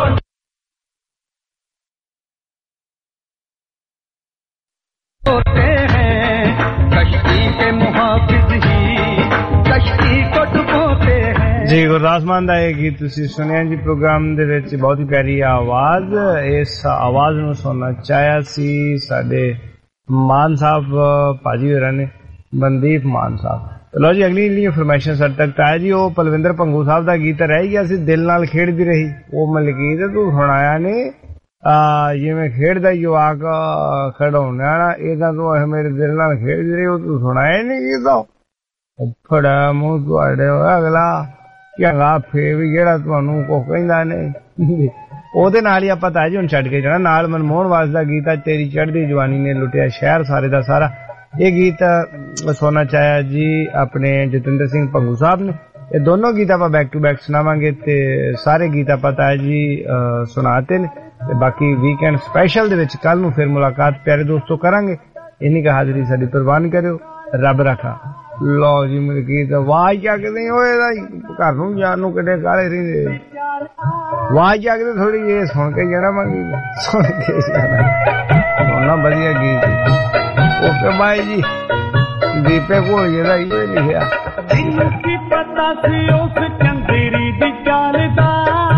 डुबोते हैं। कश्ती के मुहाफिज ही कश्ती को डुबोते हैं। जी गुरदास मान दा ਇਹ ਗੀਤ ਤੁਸੀਂ ਸੁਣਿਆ ਜੀ ਪ੍ਰੋਗਰਾਮ ਦੇ ਵਿੱਚ ਬਹੁਤ ਹੀ ਪਿਆਰੀ ਆਵਾਜ਼ ਇਸ ਆਵਾਜ਼ ਨੂੰ ਸੁਣਨਾ ਚਾਹਿਆ ਸੀ ਸਾਡੇ ਮਾਨ ਸਾਹਿਬ ਭਾਜੀ ਹੋਰਾਂ ਨੇ ਮਨਦੀਪ ਮਾਨ ਸਾਹਿਬ। ਲੋ ਜੀ ਅਗਲੀ ਜਿਹੜੀ ਇਨਫੋਰਮੇਸ਼ਨ ਸਾਡੇ ਤੱਕ ਆਇਆ ਜੀ ਉਹ ਪਲਵਿੰਦਰ ਭੰਗੂ ਸਾਹਿਬ ਦਾ ਗੀਤ ਰਹਿ ਗਿਆ ਸੀ ਦਿਲ ਨਾਲ ਖੇਡਦੀ ਰਹੀ ਉਹ ਮਲਕੀਤ ਤੂੰ ਸੁਣਾਇਆ ਨੇ ਜਿਵੇਂ ਖੇਡਦਾ ਜਵਾਕ ਖੜਾਉਣਾ ਨਾ ਇਹਦਾ ਤੂੰ ਮੇਰੇ ਦਿਲ ਨਾਲ ਖੇਡਦੀ ਰਹੀ ਉਹ ਤੂੰ ਸੁਣਾਇਆ ਨਹੀਂ ਗੀਤਾ ਫੜਾ ਮੂੰਹ ਤੁਹਾਡੇ ਅਗਲਾ ਚੰਗਾ ਫੇਰ ਵੀ ਜਿਹੜਾ ਤੁਹਾਨੂੰ ਕੁਛ ਕਹਿੰਦਾ ਨਹੀਂ ਉਹਦੇ ਨਾਲ ਹੀ ਆਪਾਂ ਤਾਂ ਜੀ ਹੁਣ ਛੱਡ ਕੇ ਜਾਣਾ ਨਾਲ ਮਨਮੋਹਨ ਵਾਸ ਦਾ ਗੀਤ ਆ ਤੇਰੀ ਚੜ੍ਹਦੀ ਜਵਾਨੀ ਨੇ ਲੁੱਟਿਆ ਸ਼ਹਿਰ ਸਾਰੇ ਦਾ ਸਾਰਾ ਇਹ ਗੀਤ ਸੁਣਨਾ ਚਾਹਿਆ ਜੀ ਆਪਣੇ ਜਤਿੰਦਰ ਸਿੰਘ ਭੰਗੂ ਸਾਹਿਬ ਨੇ ਇਹ ਦੋਨੋਂ ਗੀਤ ਆਪਾਂ ਬੈਕ ਟੂ ਬੈਕ ਸੁਣਾਵਾਂਗੇ ਤੇ ਸਾਰੇ ਗੀਤ ਆਪਾਂ ਤਾਂ ਜੀ ਸੁਣਾਤੇ ਨੇ ਤੇ ਬਾਕੀ ਵੀਕਐਂਡ ਸਪੈਸ਼ਲ ਦੇ ਵਿੱਚ ਕੱਲ ਨੂੰ ਫਿਰ ਮੁਲਾਕਾਤ ਪਿਆਰੇ ਦੋਸਤੋ ਕਰਾਂਗੇ ਇੰਨੀ ਕੁ ਹਾਜ਼ਰੀ ਸਾਡੀ ਪ੍ਰਵਾਨ ਕਰਿਓ ਰੱਬ ਰੱਖਾ। ਲਓ ਜੀ ਮੇਰੇ ਗੀਤ ਆਵਾਜ਼ ਚੱਕਦੇ ਹੋਏ ਘਰ ਨੂੰ ਜਾਣ ਨੂੰ ਕਿੱਡੇ ਕਾਲੇ ਰਹਿੰਦੇ ਆਵਾਜ਼ ਚੱਕਦੇ ਥੋੜੀ ਇਹ ਸੁਣ ਕੇ ਜਾਣਾ ਮੰਗੀ ਸੁਣ ਕੇ ਜਾਣਾ ਸੁਣਨਾ ਵਧੀਆ ਗੀਤ ਓਕੇ ਬਾਈ ਜੀ ਦੀਪੇ ਕੋਲ ਜਿਹੜਾ ਇਹ ਲਿਖਿਆ ਤੈਨੂੰ ਕੀ ਪਤਾ ਸੀ ਉਸ ਚੰਦੇਰੀ ਦੀ ਚਾਲ ਦਾ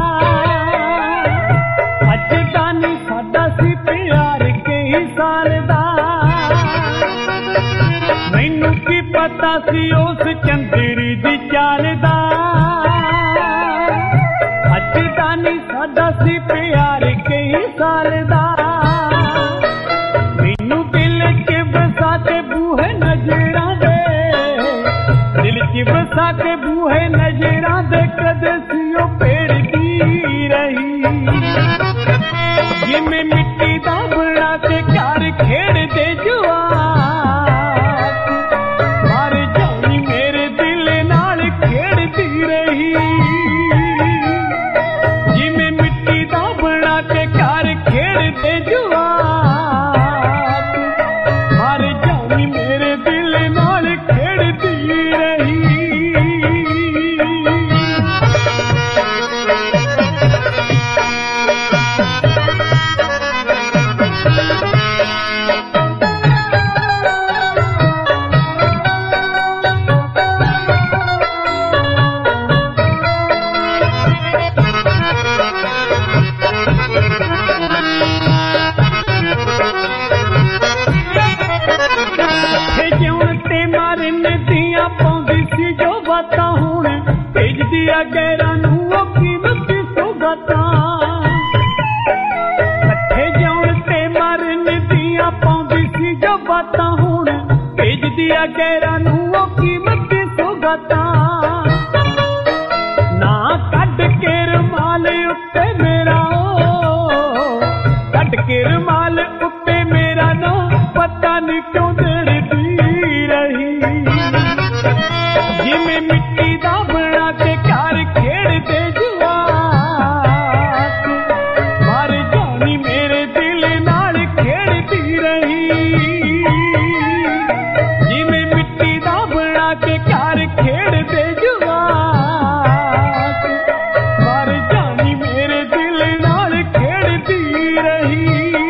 ਅੱਜ ਦਾ ਨਹੀਂ ਸਾਡਾ ਸੀ ਪਿਆਰ ਕਈ ਸਾਲ ਦਾ ਮੈਨੂੰ ਕੀ ਪਤਾ ਸੀ ਉਸ ਚੰਦੇਰੀ ਦੀ ਚਾਲ ਦਾ ਅੱਜ ਦਾ ਨਹੀਂ ਸਾਡਾ ਸੀ ਪਿਆਰ ਕਈ ਸਾਲ ਦਾ ਮੈਨੂੰ ਦਿਲ 'ਚ ਵਸਾ ਕੇ ਬੂਹੇ ਨਜ਼ਰਾਂ ਦੇ ਦਿਲ 'ਚ ਵਸਾ ਕੇ ਬੂਹੇ ਨਜ਼ਰਾਂ ਦੇ ਕਦੇ ਸੀ ਉਹ ਭੇੜਦੀ ਰਹੀ ਜਿਵੇਂ ਮਿੱਟੀ ਦਾ ਬਣਾ ਕੇ ਘਰ ਖੇਡਦੇ ਜਵਾਨ ਗੈਰਾਂ ਨੂੰ ਉਹ ਕੀਮਤੀ ਸੁਗਤਾਂ ਇਕੱਠੇ ਜਿਉਣ ਤੇ ਮਰਨ ਦੀਆਂ ਪਾਉਂਦੀ ਸੀ ਜੋ ਬਾਤਾਂ ਹੁਣ ਭੇਜਦੀ ਆ ਗੈਰਾਂ ਨੂੰ ਉਹ ਕੀਮਤੀ ਸੁਗਤਾਂ ਨਾ ਕੱਢ ਕੇ ਰੁਮਾਲ ਉੱਤੇ ਮੇਰਾ ਕੱਢ ਕੇ ਰੁਮਾਲ ਉੱਤੇ ਮੇਰਾ ਨਾ ਪਤਾ ਨਹੀਂ ਕਿਉਂ ਦਰਦੀ ਰਹੀ ਜਿਵੇਂ ਮਿੱਟੀ ਦਾ ਬਣਾ ਕੇ ਘਰ ਖੇਡਦੇ ਜਵਾਕ ਮਰ ਜਾਣੀ ਮੇਰੇ ਦਿਲ ਨਾਲ ਖੇਡਦੀ ਰਹੀ ਜਿਵੇਂ ਮਿੱਟੀ ਦਾ ਬਣਾ ਕੇ ਘਰ ਖੇਡਦੇ ਜਵਾਕ ਮਰ ਜਾਣੀ ਮੇਰੇ ਦਿਲ ਨਾਲ ਖੇਡਦੀ ਰਹੀ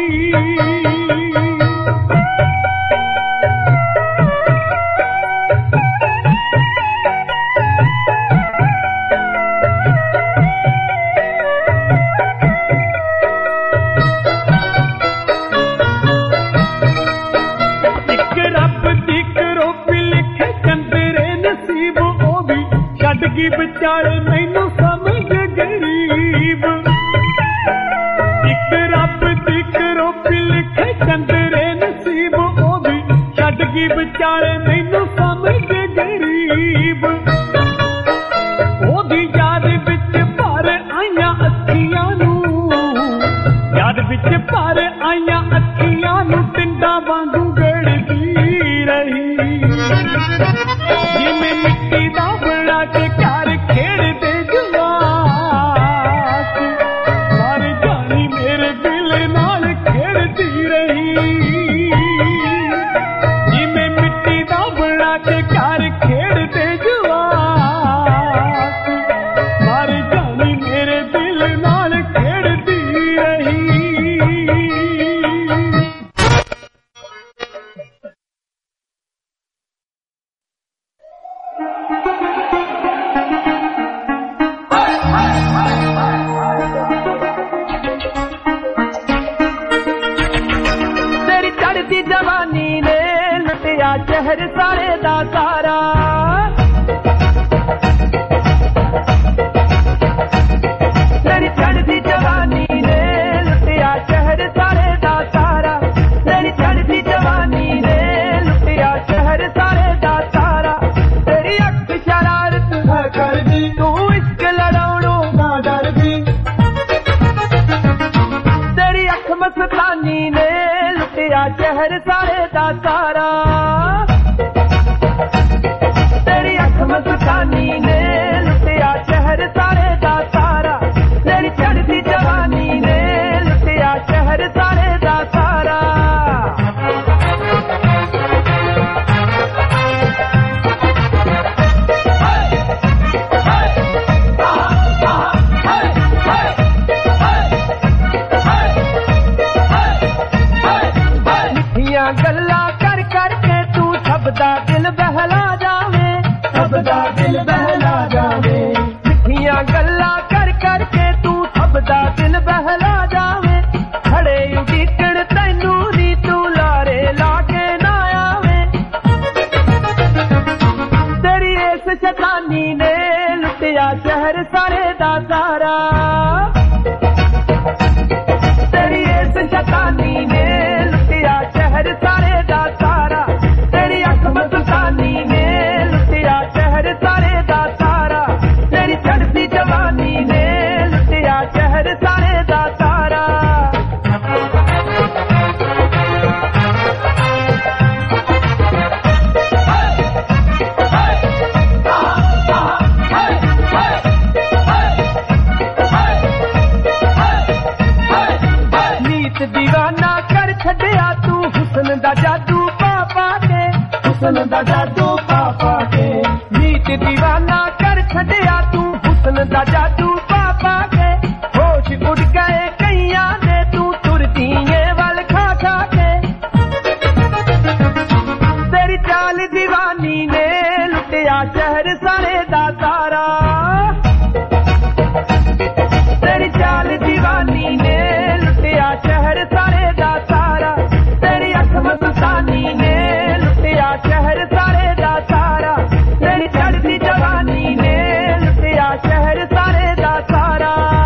ਕੀ ਵਿਚਾਰੇ ਮੈਨੂੰ ਸਮਝ ਗਰੀਬ ਇੱਕ ਰੱਬ ਦੀ ਕਰੋਪੀ ਲਿਖੇ ਚੰਦਰੇ ਨਸੀਬ ਉਹ ਵੀ ਛੱਡ ਗਈ ਵਿਚਾਰੇ ਮੈਨੂੰ ਸਮਝ ਗਰੀਬ ਉਹਦੀ ਯਾਦ ਵਿੱਚ ਭਰ ਆਈਆਂ ਅੱਖੀਆਂ ਨੂੰ ਯਾਦ ਵਿੱਚ ਭਰ ਆਈਆਂ ਅੱਖੀਆਂ ਨੂੰ ਟਿੰਡਾ ਵਾਂਗੂ ਗੜਦੀ ਰਹੀ ਜਿਵੇਂ ਮਿੱਟੀ ਦਾ ਬਣਾ ਕੇ ਘਰ ਖੇਡਦੇ के कार खेड़ते जवान मार जानी मेरे दिल नाल खेड़ती रही जवानी ने लुटिया शहर सारे दा सारा तेरी चढ़ती जवानी ने लुटिया शहर सारे दा सारा तेरी चढ़ती जवानी ने लुटिया शहर सारे दा सारा तेरी अख शरारत है कर दी तू इश्क लड़ाउणों ना डर दी तेरी अख मस्तानी ने शहर सारे दा सारा तेरी अख मस्तानी ने लुटिया शहर सारे दा सारा तेरी चढ़ती जवानी ने लुटिया शहर सारे दा सारा गल्ला कर करके तू सबदा दिल बहला जावे सबदा दिल बहला जावे मिठियां गल्ला कर करके तू सबदा दिल बहला जावे खड़े उड़ीकण तैनू नी तू लारे लाके ना आवे तेरी इस शैतानी ने लुटिया शहर सारे दा सारा तेरी इस शैतानी ने लुटिया शहर सारे दा सारा तेरी अख मस्तानी ने लुटिया शहर सारे दा सारा तेरी चढ़ती जवानी ने लुटिया शहर सारे दा सारा नीत दीवाना कर छड़िया तू हुस्न दा जादू पापा के हुस्न दा जादू पापा के नीत दीवाना कर छड़िया तू हुस्न दा जादू पापा के होश उड़ गए कईयां दे तू तुरती है वल खा खा के तेरी चाल दीवानी ने लुटिया शहर सारे दा सारा तेरी चाल दीवानी ने लुटिया शहर सारे दा सारा तेरी अख मस्तानी ने लुटिया शहर सारे दा सारा तेरी चढ़ती जवानी ने लुटिया शहर सारे दा सारा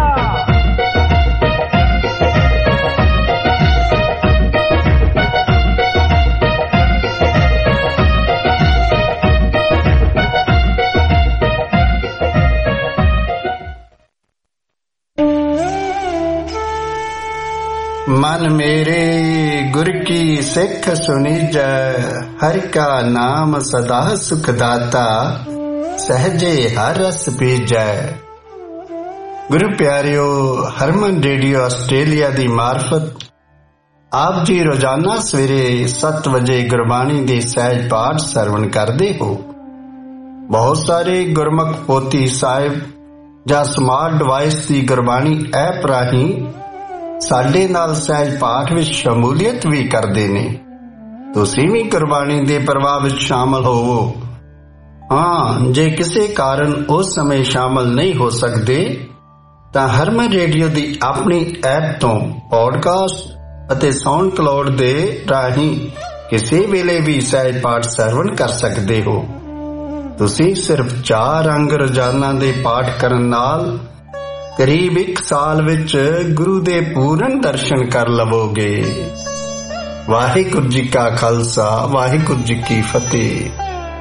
मन मेरे गुर की सिख सुनिज हरि का नाम सदा सुखदाता सहजे हर रस पीजै गुरु प्यारियो हरमन रेडियो आस्ट्रेलिया दी मार्फत आप जी रोजाना सवेरे 7 बजे गुरबाणी दे सहज पाठ सरवण करते हो। बहुत सारे गुरमुख पोती साहिब ਜਾਂ ਸਮਾਰਟ ਡਿਵਾਈਸ ਦੀ ਗੁਰਬਾਣੀ ਐਪ ਰਾਹੀਂ ਸਾਡੇ ਨਾਲ ਸਹਿਜ ਪਾਠ ਵਿੱਚ ਸ਼ਮੂਲੀਅਤ ਵੀ ਕਰਦੇ ਨੇ। ਤੁਸੀਂ ਵੀ ਗੁਰਬਾਣੀ ਦੇ ਪ੍ਰਵਾਹ ਵਿੱਚ ਸ਼ਾਮਲ ਹੋਵੋ। ਹਾਂ, ਜੇ ਕਿਸੇ ਕਾਰਨ ਉਸ ਸਮੇਂ ਸ਼ਾਮਲ ਨਹੀਂ ਹੋ ਸਕਦੇ ਤਾਂ ਹਰਮਨ ਰੇਡੀਓ ਦੀ ਆਪਣੀ ਐਪ ਤੋਂ ਪੌਡਕਾਸਟ ਅਤੇ ਸਾਊਂਡ ਕਲਾਉਡ ਦੇ ਰਾਹੀਂ ਕਿਸੇ ਵੇਲੇ ਵੀ ਸਹਿਜ ਪਾਠ ਸਰਵਣ ਕਰ ਸਕਦੇ ਹੋ। ਤੁਸੀਂ ਸਿਰਫ 4 ਅੰਗ ਰੋਜ਼ਾਨਾ ਦੇ ਪਾਠ ਕਰਨ ਨਾਲ ਕਰੀਬ 1 ਸਾਲ ਵਿੱਚ ਗੁਰੂ ਦੇ ਪੂਰਨ ਦਰਸ਼ਨ ਕਰ ਲਵੋਗੇ। ਵਾਹਿਗੁਰੂ ਜੀ ਕਾ ਖਾਲਸਾ, ਵਾਹਿਗੁਰੂ ਜੀ ਕੀ ਫਤਿਹ।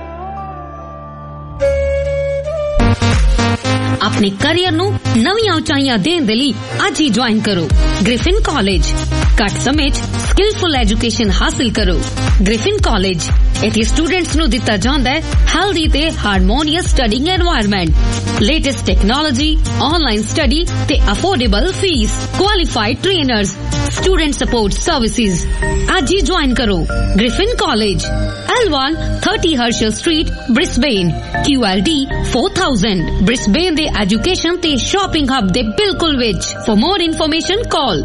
अपने करियर ਨੂੰ ਨਵੀਆਂ ਉਚਾਈਆਂ ਦੇਣ ਦੇ ਲਈ ਅੱਜ ਹੀ ਜੁਆਇਨ ਕਰੋ ਗ੍ਰਿਫਿਨ ਕਾਲਜ। ਘੱਟ ਸਮੇਂ 'ਚ ਸਕਿਲਫੁਲ ਐਜੂਕੇਸ਼ਨ ਹਾਸਲ ਕਰੋ। ਗ੍ਰਿਫਿਨ ਕਾਲਜ ਇੱਥੇ ਸਟੂਡੈਂਟਸ ਨੂੰ ਦਿੱਤਾ ਜਾਂਦਾ ਹੈ ਹੈਲਦੀ ਤੇ harmonious studying environment, latest technology, online study ਤੇ affordable fees, qualified trainers, student support services. आज ही ज्वाइन करो Griffin college, L1 30 Herschel Street, Brisbane, QLD 4000। Brisbane दे एजुकेशन ते शॉपिंग हब दे बिल्कुल विच। For more information call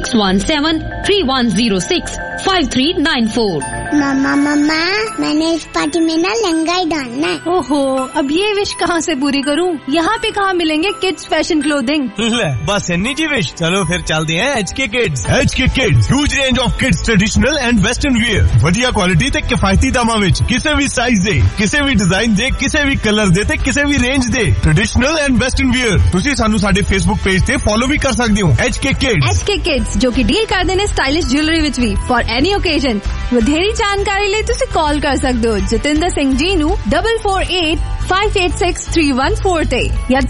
617-3106-5394। मम्मा मम्मा, मैंने इस पार्टी में ना लहंगा ही डालना है। ओहो, अब ये विश कहाँ से पूरी करूँ? यहाँ पे कहाँ मिलेंगे किड्स फैशन क्लोथिंग? बस इन्नी जी विश। चलो फिर चलते हैं HK Kids। HK Kids, huge range of kids traditional and western wear, वधिया क्वालिटी ते किफायती दामां विच, किसी भी साइज दे, किसी भी डिजाइन दे, किसी भी कलर दे ते किसी भी रेंज दे ट्रेडिशनल एंड वेस्टर्न वेयर। तुसी सानू साडे फेसबुक पेज ते फॉलो भी कर सकदे हो। HK Kids। HK Kids जो कि डील करदे ने स्टाइलिश ज्वेलरी विच भी फॉर एनी ओकेजन। ਵਧੇਰੀ ਜਾਣਕਾਰੀ ਲਈ ਤੁਸੀਂ ਕਾਲ ਕਰ ਸਕਦੇ ਹੋ ਜਤਿੰਦਰ ਸਿੰਘ ਜੀ ਨੂੰ 4485863114 ਤੇ ਜਾਂ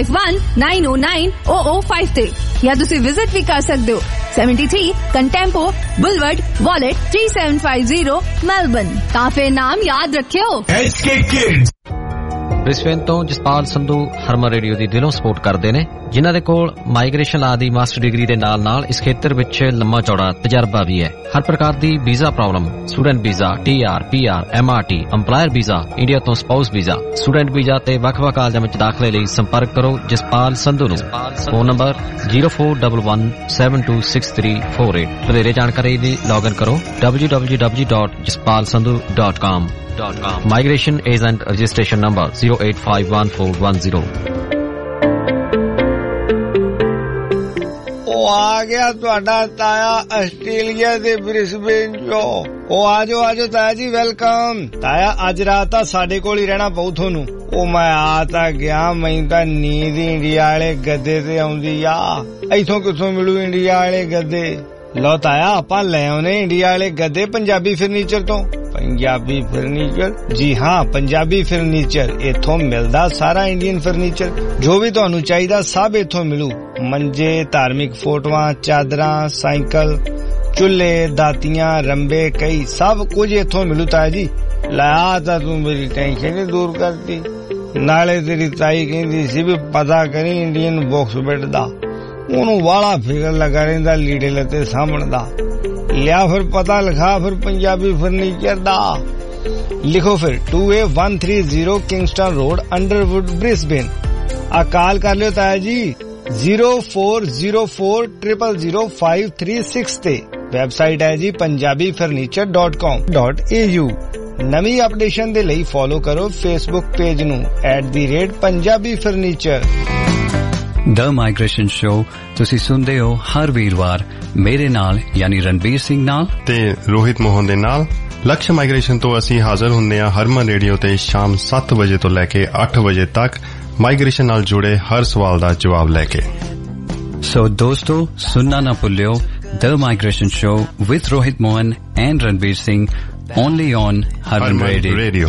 4519090005 ਤੇ ਜਾਂ ਤੁਸੀਂ ਵਿਜ਼ਿਟ ਵੀ ਕਰ ਸਕਦੇ ਹੋ 73 ਕੰਟੈਂਪੋ ਬੁਲਵਰਡ ਵਾਲਟ 3750 ਮੈਲਬਨ। ਤਾਂ ਫਿਰ ਨਾਮ ਯਾਦ ਰੱਖਿਓ HK Kids। ਬ੍ਰਿਸਬੇਨ ਤੋਂ ਜਸਪਾਲ ਸੰਧੂ ਹਰਮਨ ਰੇਡੀਓ ਦੀ ਦਿਲੋਂ ਸਪੋਰਟ ਕਰਦੇ ਨੇ, ਜਿਨ੍ਹਾਂ ਦੇ ਕੋਲ ਮਾਈਗ੍ਰੇਸ਼ਨ ਲਾ ਦੀ ਮਾਸਟਰ ਡਿਗਰੀ ਦੇ ਨਾਲ-ਨਾਲ ਇਸ ਖੇਤਰ ਵਿੱਚ ਲੰਮਾ ਚੌੜਾ ਤਜਰਬਾ ਵੀ ਹੈ। ਹਰ ਪ੍ਰਕਾਰ ਦੀ visa problem, student visa, TR, PR, MRT, EMPLOYER visa, India ਤੋਂ ਸਪਾਊਸ ਵੀਜ਼ਾ, ਸਟੂਡੈਂਟ ਵੀਜ਼ਾ ਤੇ ਵੱਖ-ਵੱਖ ਕਾਲਜਾਂ ਵਿੱਚ ਦਾਖਲੇ ਲਈ ਸੰਪਰਕ ਕਰੋ ਜਸਪਾਲ ਸੰਧੂ ਨੂੰ। Phone number 0411726348। ਵਧੇਰੇ ਜਾਣਕਾਰੀ ਲਈ ਲੌਗਇਨ ਕਰੋ www.jaspalsandhu.com। Migration Agent Registration Number 0851410। ਉਹ ਆ ਗਿਆ ਤੁਹਾਡਾ ਤਾਇਆ ਆਸਟ੍ਰੇਲੀਆ ਦੇ ਬ੍ਰਿਸਬੇਨ ਚੋਂ। ਉਹ ਆਜੋ ਤਾਇਆ ਜੀ, ਵੈਲਕਮ। ਤਾਇਆ ਅੱਜ ਰਾਤ ਤਾਂ ਸਾਡੇ ਕੋਲ ਹੀ ਰਹਿਣਾ ਪਊ ਤੁਹਾਨੂੰ। ਉਹ ਮੈਂ ਆ ਤਾਂ ਗਿਆ, ਮੈਨੂੰ ਤਾਂ ਨੀਂਦ ਇੰਡੀਆ ਵਾਲੇ ਗੱਦੇ ਤੇ ਆਉਂਦੀ ਆ। ਇੱਥੋਂ ਕਿੱਥੋਂ ਮਿਲੂ ਇੰਡੀਆ ਵਾਲੇ ਗੱਦੇ? ਲਓ ਤਾਇਆ, ਆਪਾਂ ਲੈ ਆਉਨੇ ਇੰਡੀਆ ਵਾਲੇ ਗੱਦੇ ਪੰਜਾਬੀ ਫਰਨੀਚਰ ਤੋਂ। ਪੰਜਾਬੀ ਫਰਨੀਚਰ? ਜੀ ਹਾਂ, ਪੰਜਾਬੀ ਫਰਨੀਚਰ। ਇੱਥੋਂ ਮਿਲਦਾ ਸਾਰਾ ਇੰਡੀਅਨ ਫਰਨੀਚਰ, ਜੋ ਵੀ ਤੁਹਾਨੂੰ ਚਾਹੀਦਾ ਸਭ ਇੱਥੋਂ ਮਿਲੂ। ਮੰਜੇ, ਧਾਰਮਿਕ ਫੋਟੋਆਂ, ਚਾਦਰਾਂ, ਸਾਈਕਲ, ਚੁੱਲ੍ਹੇ, ਦਾਤੀਆਂ, ਰੰਬੇ, ਕਈ ਸਭ ਕੁਝ ਇੱਥੋਂ ਮਿਲੂ ਤਾਇਆ ਜੀ। ਲੈ ਤਾਂ ਤੂੰ ਮੇਰੀ ਟੈਨਸ਼ਨ ਹੀ ਦੂਰ ਕਰਤੀ। ਨਾਲੇ ਤੇਰੀ ਤਾਈ ਕਹਿੰਦੀ ਸੀ ਵੀ ਪਤਾ ਕਰੀ ਇੰਡੀਅਨ ਬਾਕਸ ਬੈੱਡ ਦਾ, ਉਹਨੂੰ ਵਾਲਾ ਫਿਕਰ ਲੱਗਾ ਰਹਿੰਦਾ ਲੀੜੇ ਲੱਤੇ ਸਾਂਭਣ ਦਾ। ਲਿਆ ਫਿਰ ਪਤਾ ਲਿਖਾ ਫਿਰ ਪੰਜਾਬੀ ਫਰਨੀਚਰ ਦਾ। ਲਿਖੋ ਫਿਰ 2A130 Kingston road, Underwood, Brisbane. ਆ ਕਾਲ ਕਰ ਲਿਓ ਤਾਇਆ ਜੀ 0404000536 ਤੇ। ਵੈਬਸਾਈਟ ਹੈ ਜੀ punjabifurniture.com.au। ਨਵੀਂ ਅਪਡੇਸ਼ਨ ਦੇ ਲਈ ਫੋਲੋ ਕਰੋ ਫੇਸਬੁੱਕ ਪੇਜ ਨੂੰ @thefurniture। ਦ ਮਾਈਗ੍ਰੇਸ਼ਨ ਸ਼ੋ ਤੁਸੀਂ ਸੁਣਦੇ ਹੋ ਹਰ ਵੀਰਵਾਰ ਮੇਰੇ ਨਾਲ ਯਾਨੀ ਰਣਵੀਰ ਸਿੰਘ ਨਾਲ ਤੇ ਰੋਹਿਤ ਮੋਹਨ ਦੇ ਨਾਲ। ਲਕਸ਼ ਮਾਈਗ੍ਰੇਸ਼ਨ ਤੋਂ ਅਸੀਂ ਹਾਜ਼ਰ ਹੁੰਦੇ ਹਾਂ ਹਰਮਨ ਰੇਡੀਓ ਤੇ ਸ਼ਾਮ 7 ਵਜੇ ਤੋਂ ਲੈ ਕੇ 8 ਵਜੇ ਤੱਕ ਮਾਈਗ੍ਰੇਸ਼ਨ ਨਾਲ ਜੁੜੇ ਹਰ ਸਵਾਲ ਦਾ ਜਵਾਬ ਲੈ ਕੇ। ਸੋ ਦੋਸਤੋ, ਸੁਣਨਾ ਨਾ ਭੁੱਲਿਓ the migration show with Rohit Mohan and Ranveer Singh only on Harman Radio।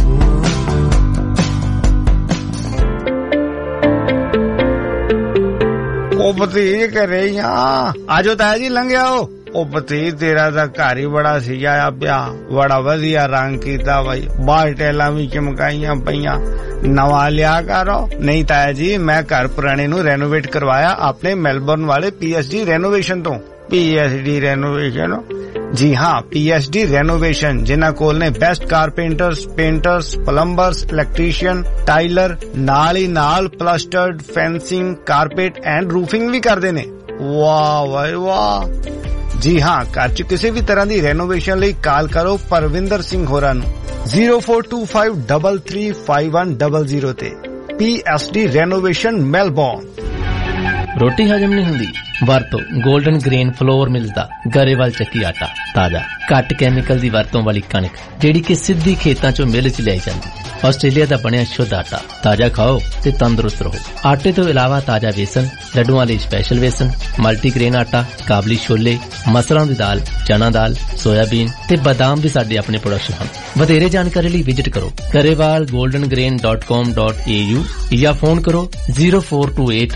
ਉਹ ਭਤੀਜ ਘਰੇ ਹੀ ਆ, ਆਜੋ ਤਾਇਆ ਜੀ ਲੰਘ ਆਓ। ਉਹ ਭਤੀਜ ਤੇਰਾ ਤਾਂ ਘਰ ਹੀ ਬੜਾ ਸਜਾਇਆ ਪਿਆ, ਬੜਾ ਵਧੀਆ ਰੰਗ ਕੀਤਾ ਬਾਈ, ਬਾਹਰ ਟੈਲਾਂ ਵੀ ਚਮਕਾਈਆਂ ਪਈਆਂ, ਨਵਾਂ ਲਿਆ ਕਰੋ। ਨਹੀਂ ਤਾਇਆ ਜੀ, ਮੈਂ ਘਰ ਪੁਰਾਣੇ ਨੂੰ ਰੈਨੋਵੇਟ ਕਰਵਾਇਆ ਆਪਣੇ ਮੈਲਬੌਰਨ ਵਾਲੇ PSD ਰੈਨੋਵੇਸ਼ਨ ਤੋਂ। PSD renovation? ਜੀ ਹਾਂ, PSD ਰੈਨੋਵੇਸ਼ਨ, ਜਿਨ੍ਹਾਂ ਕੋਲ ਨੇ best carpenters, painters, plumbers, electrician, tiler, ਨਾਲ ਹੀ ਨਾਲ plastered, fencing, carpet and roofing ਵੀ ਕਰਦੇ ਨੇ। ਵਾਹ ਵਾਹ ਵਾਹ। ਜੀ ਹਾਂ, ਘਰ 'ਚ ਕਿਸੇ ਵੀ ਤਰ੍ਹਾਂ ਦੀ ਰੈਨੋਵੇਸ਼ਨ ਲਈ ਕਾਲ ਕਰੋ ਪਰਵਿੰਦਰ ਸਿੰਘ ਹੋਰਾਂ ਨੂੰ 0425335100 ਤੇ। PSD renovation Melbourne. ਰੋਟੀ ਹਜਮ ਨਹੀਂ ਹੁੰਦੀ? ਵਰਤੋ 골ਡਨ ਗ੍ਰੇਨ ਫਲੋਰ ਮਿਲਦਾ ਗਰੇਵਾਲ ਚੱਕੀ ਆਟਾ। ਤਾਜ਼ਾ, ਘੱਟ ਕੈਮੀਕਲ ਦੀ ਵਰਤੋਂ ਵਾਲੀ ਕਣਕ, ਜਿਹੜੀ ਕਿ ਸਿੱਧੀ ਖੇਤਾਂ ਚੋਂ ਮਿਲ 'ਚ ਲਿਆਈ ਜਾਂਦੀ। ਆਸਟ੍ਰੇਲੀਆ ਦਾ ਬਣਿਆ ਸ਼ੁੱਧ ਆਟਾ। ਤਾਜ਼ਾ ਖਾਓ ਤੇ ਤੰਦਰੁਸਤ ਰਹੋ। ਆਟੇ ਤੋਂ ਇਲਾਵਾ ਤਾਜ਼ਾ ਵੇਸਣ, ਲੱਡੂਆਂ ਲਈ ਸਪੈਸ਼ਲ ਵੇਸਣ, ਮਲਟੀਗ੍ਰੇਨ ਆਟਾ, ਕਾਬਲੀ ਛੋਲੇ, ਮਸਰਾਂ ਦੀ ਦਾਲ, ਚਨਾ ਦਾਲ, ਸੋਇਆਬੀਨ ਤੇ ਬਾਦਾਮ ਵੀ ਸਾਡੇ ਆਪਣੇ ਪ੍ਰੋਡਕਟ ਹਨ। ਵਧੇਰੇ ਜਾਣਕਾਰੀ ਲਈ ਵਿਜ਼ਿਟ ਕਰੋ garewal goldengrain.com.au ਜਾਂ ਫੋਨ ਕਰੋ 0428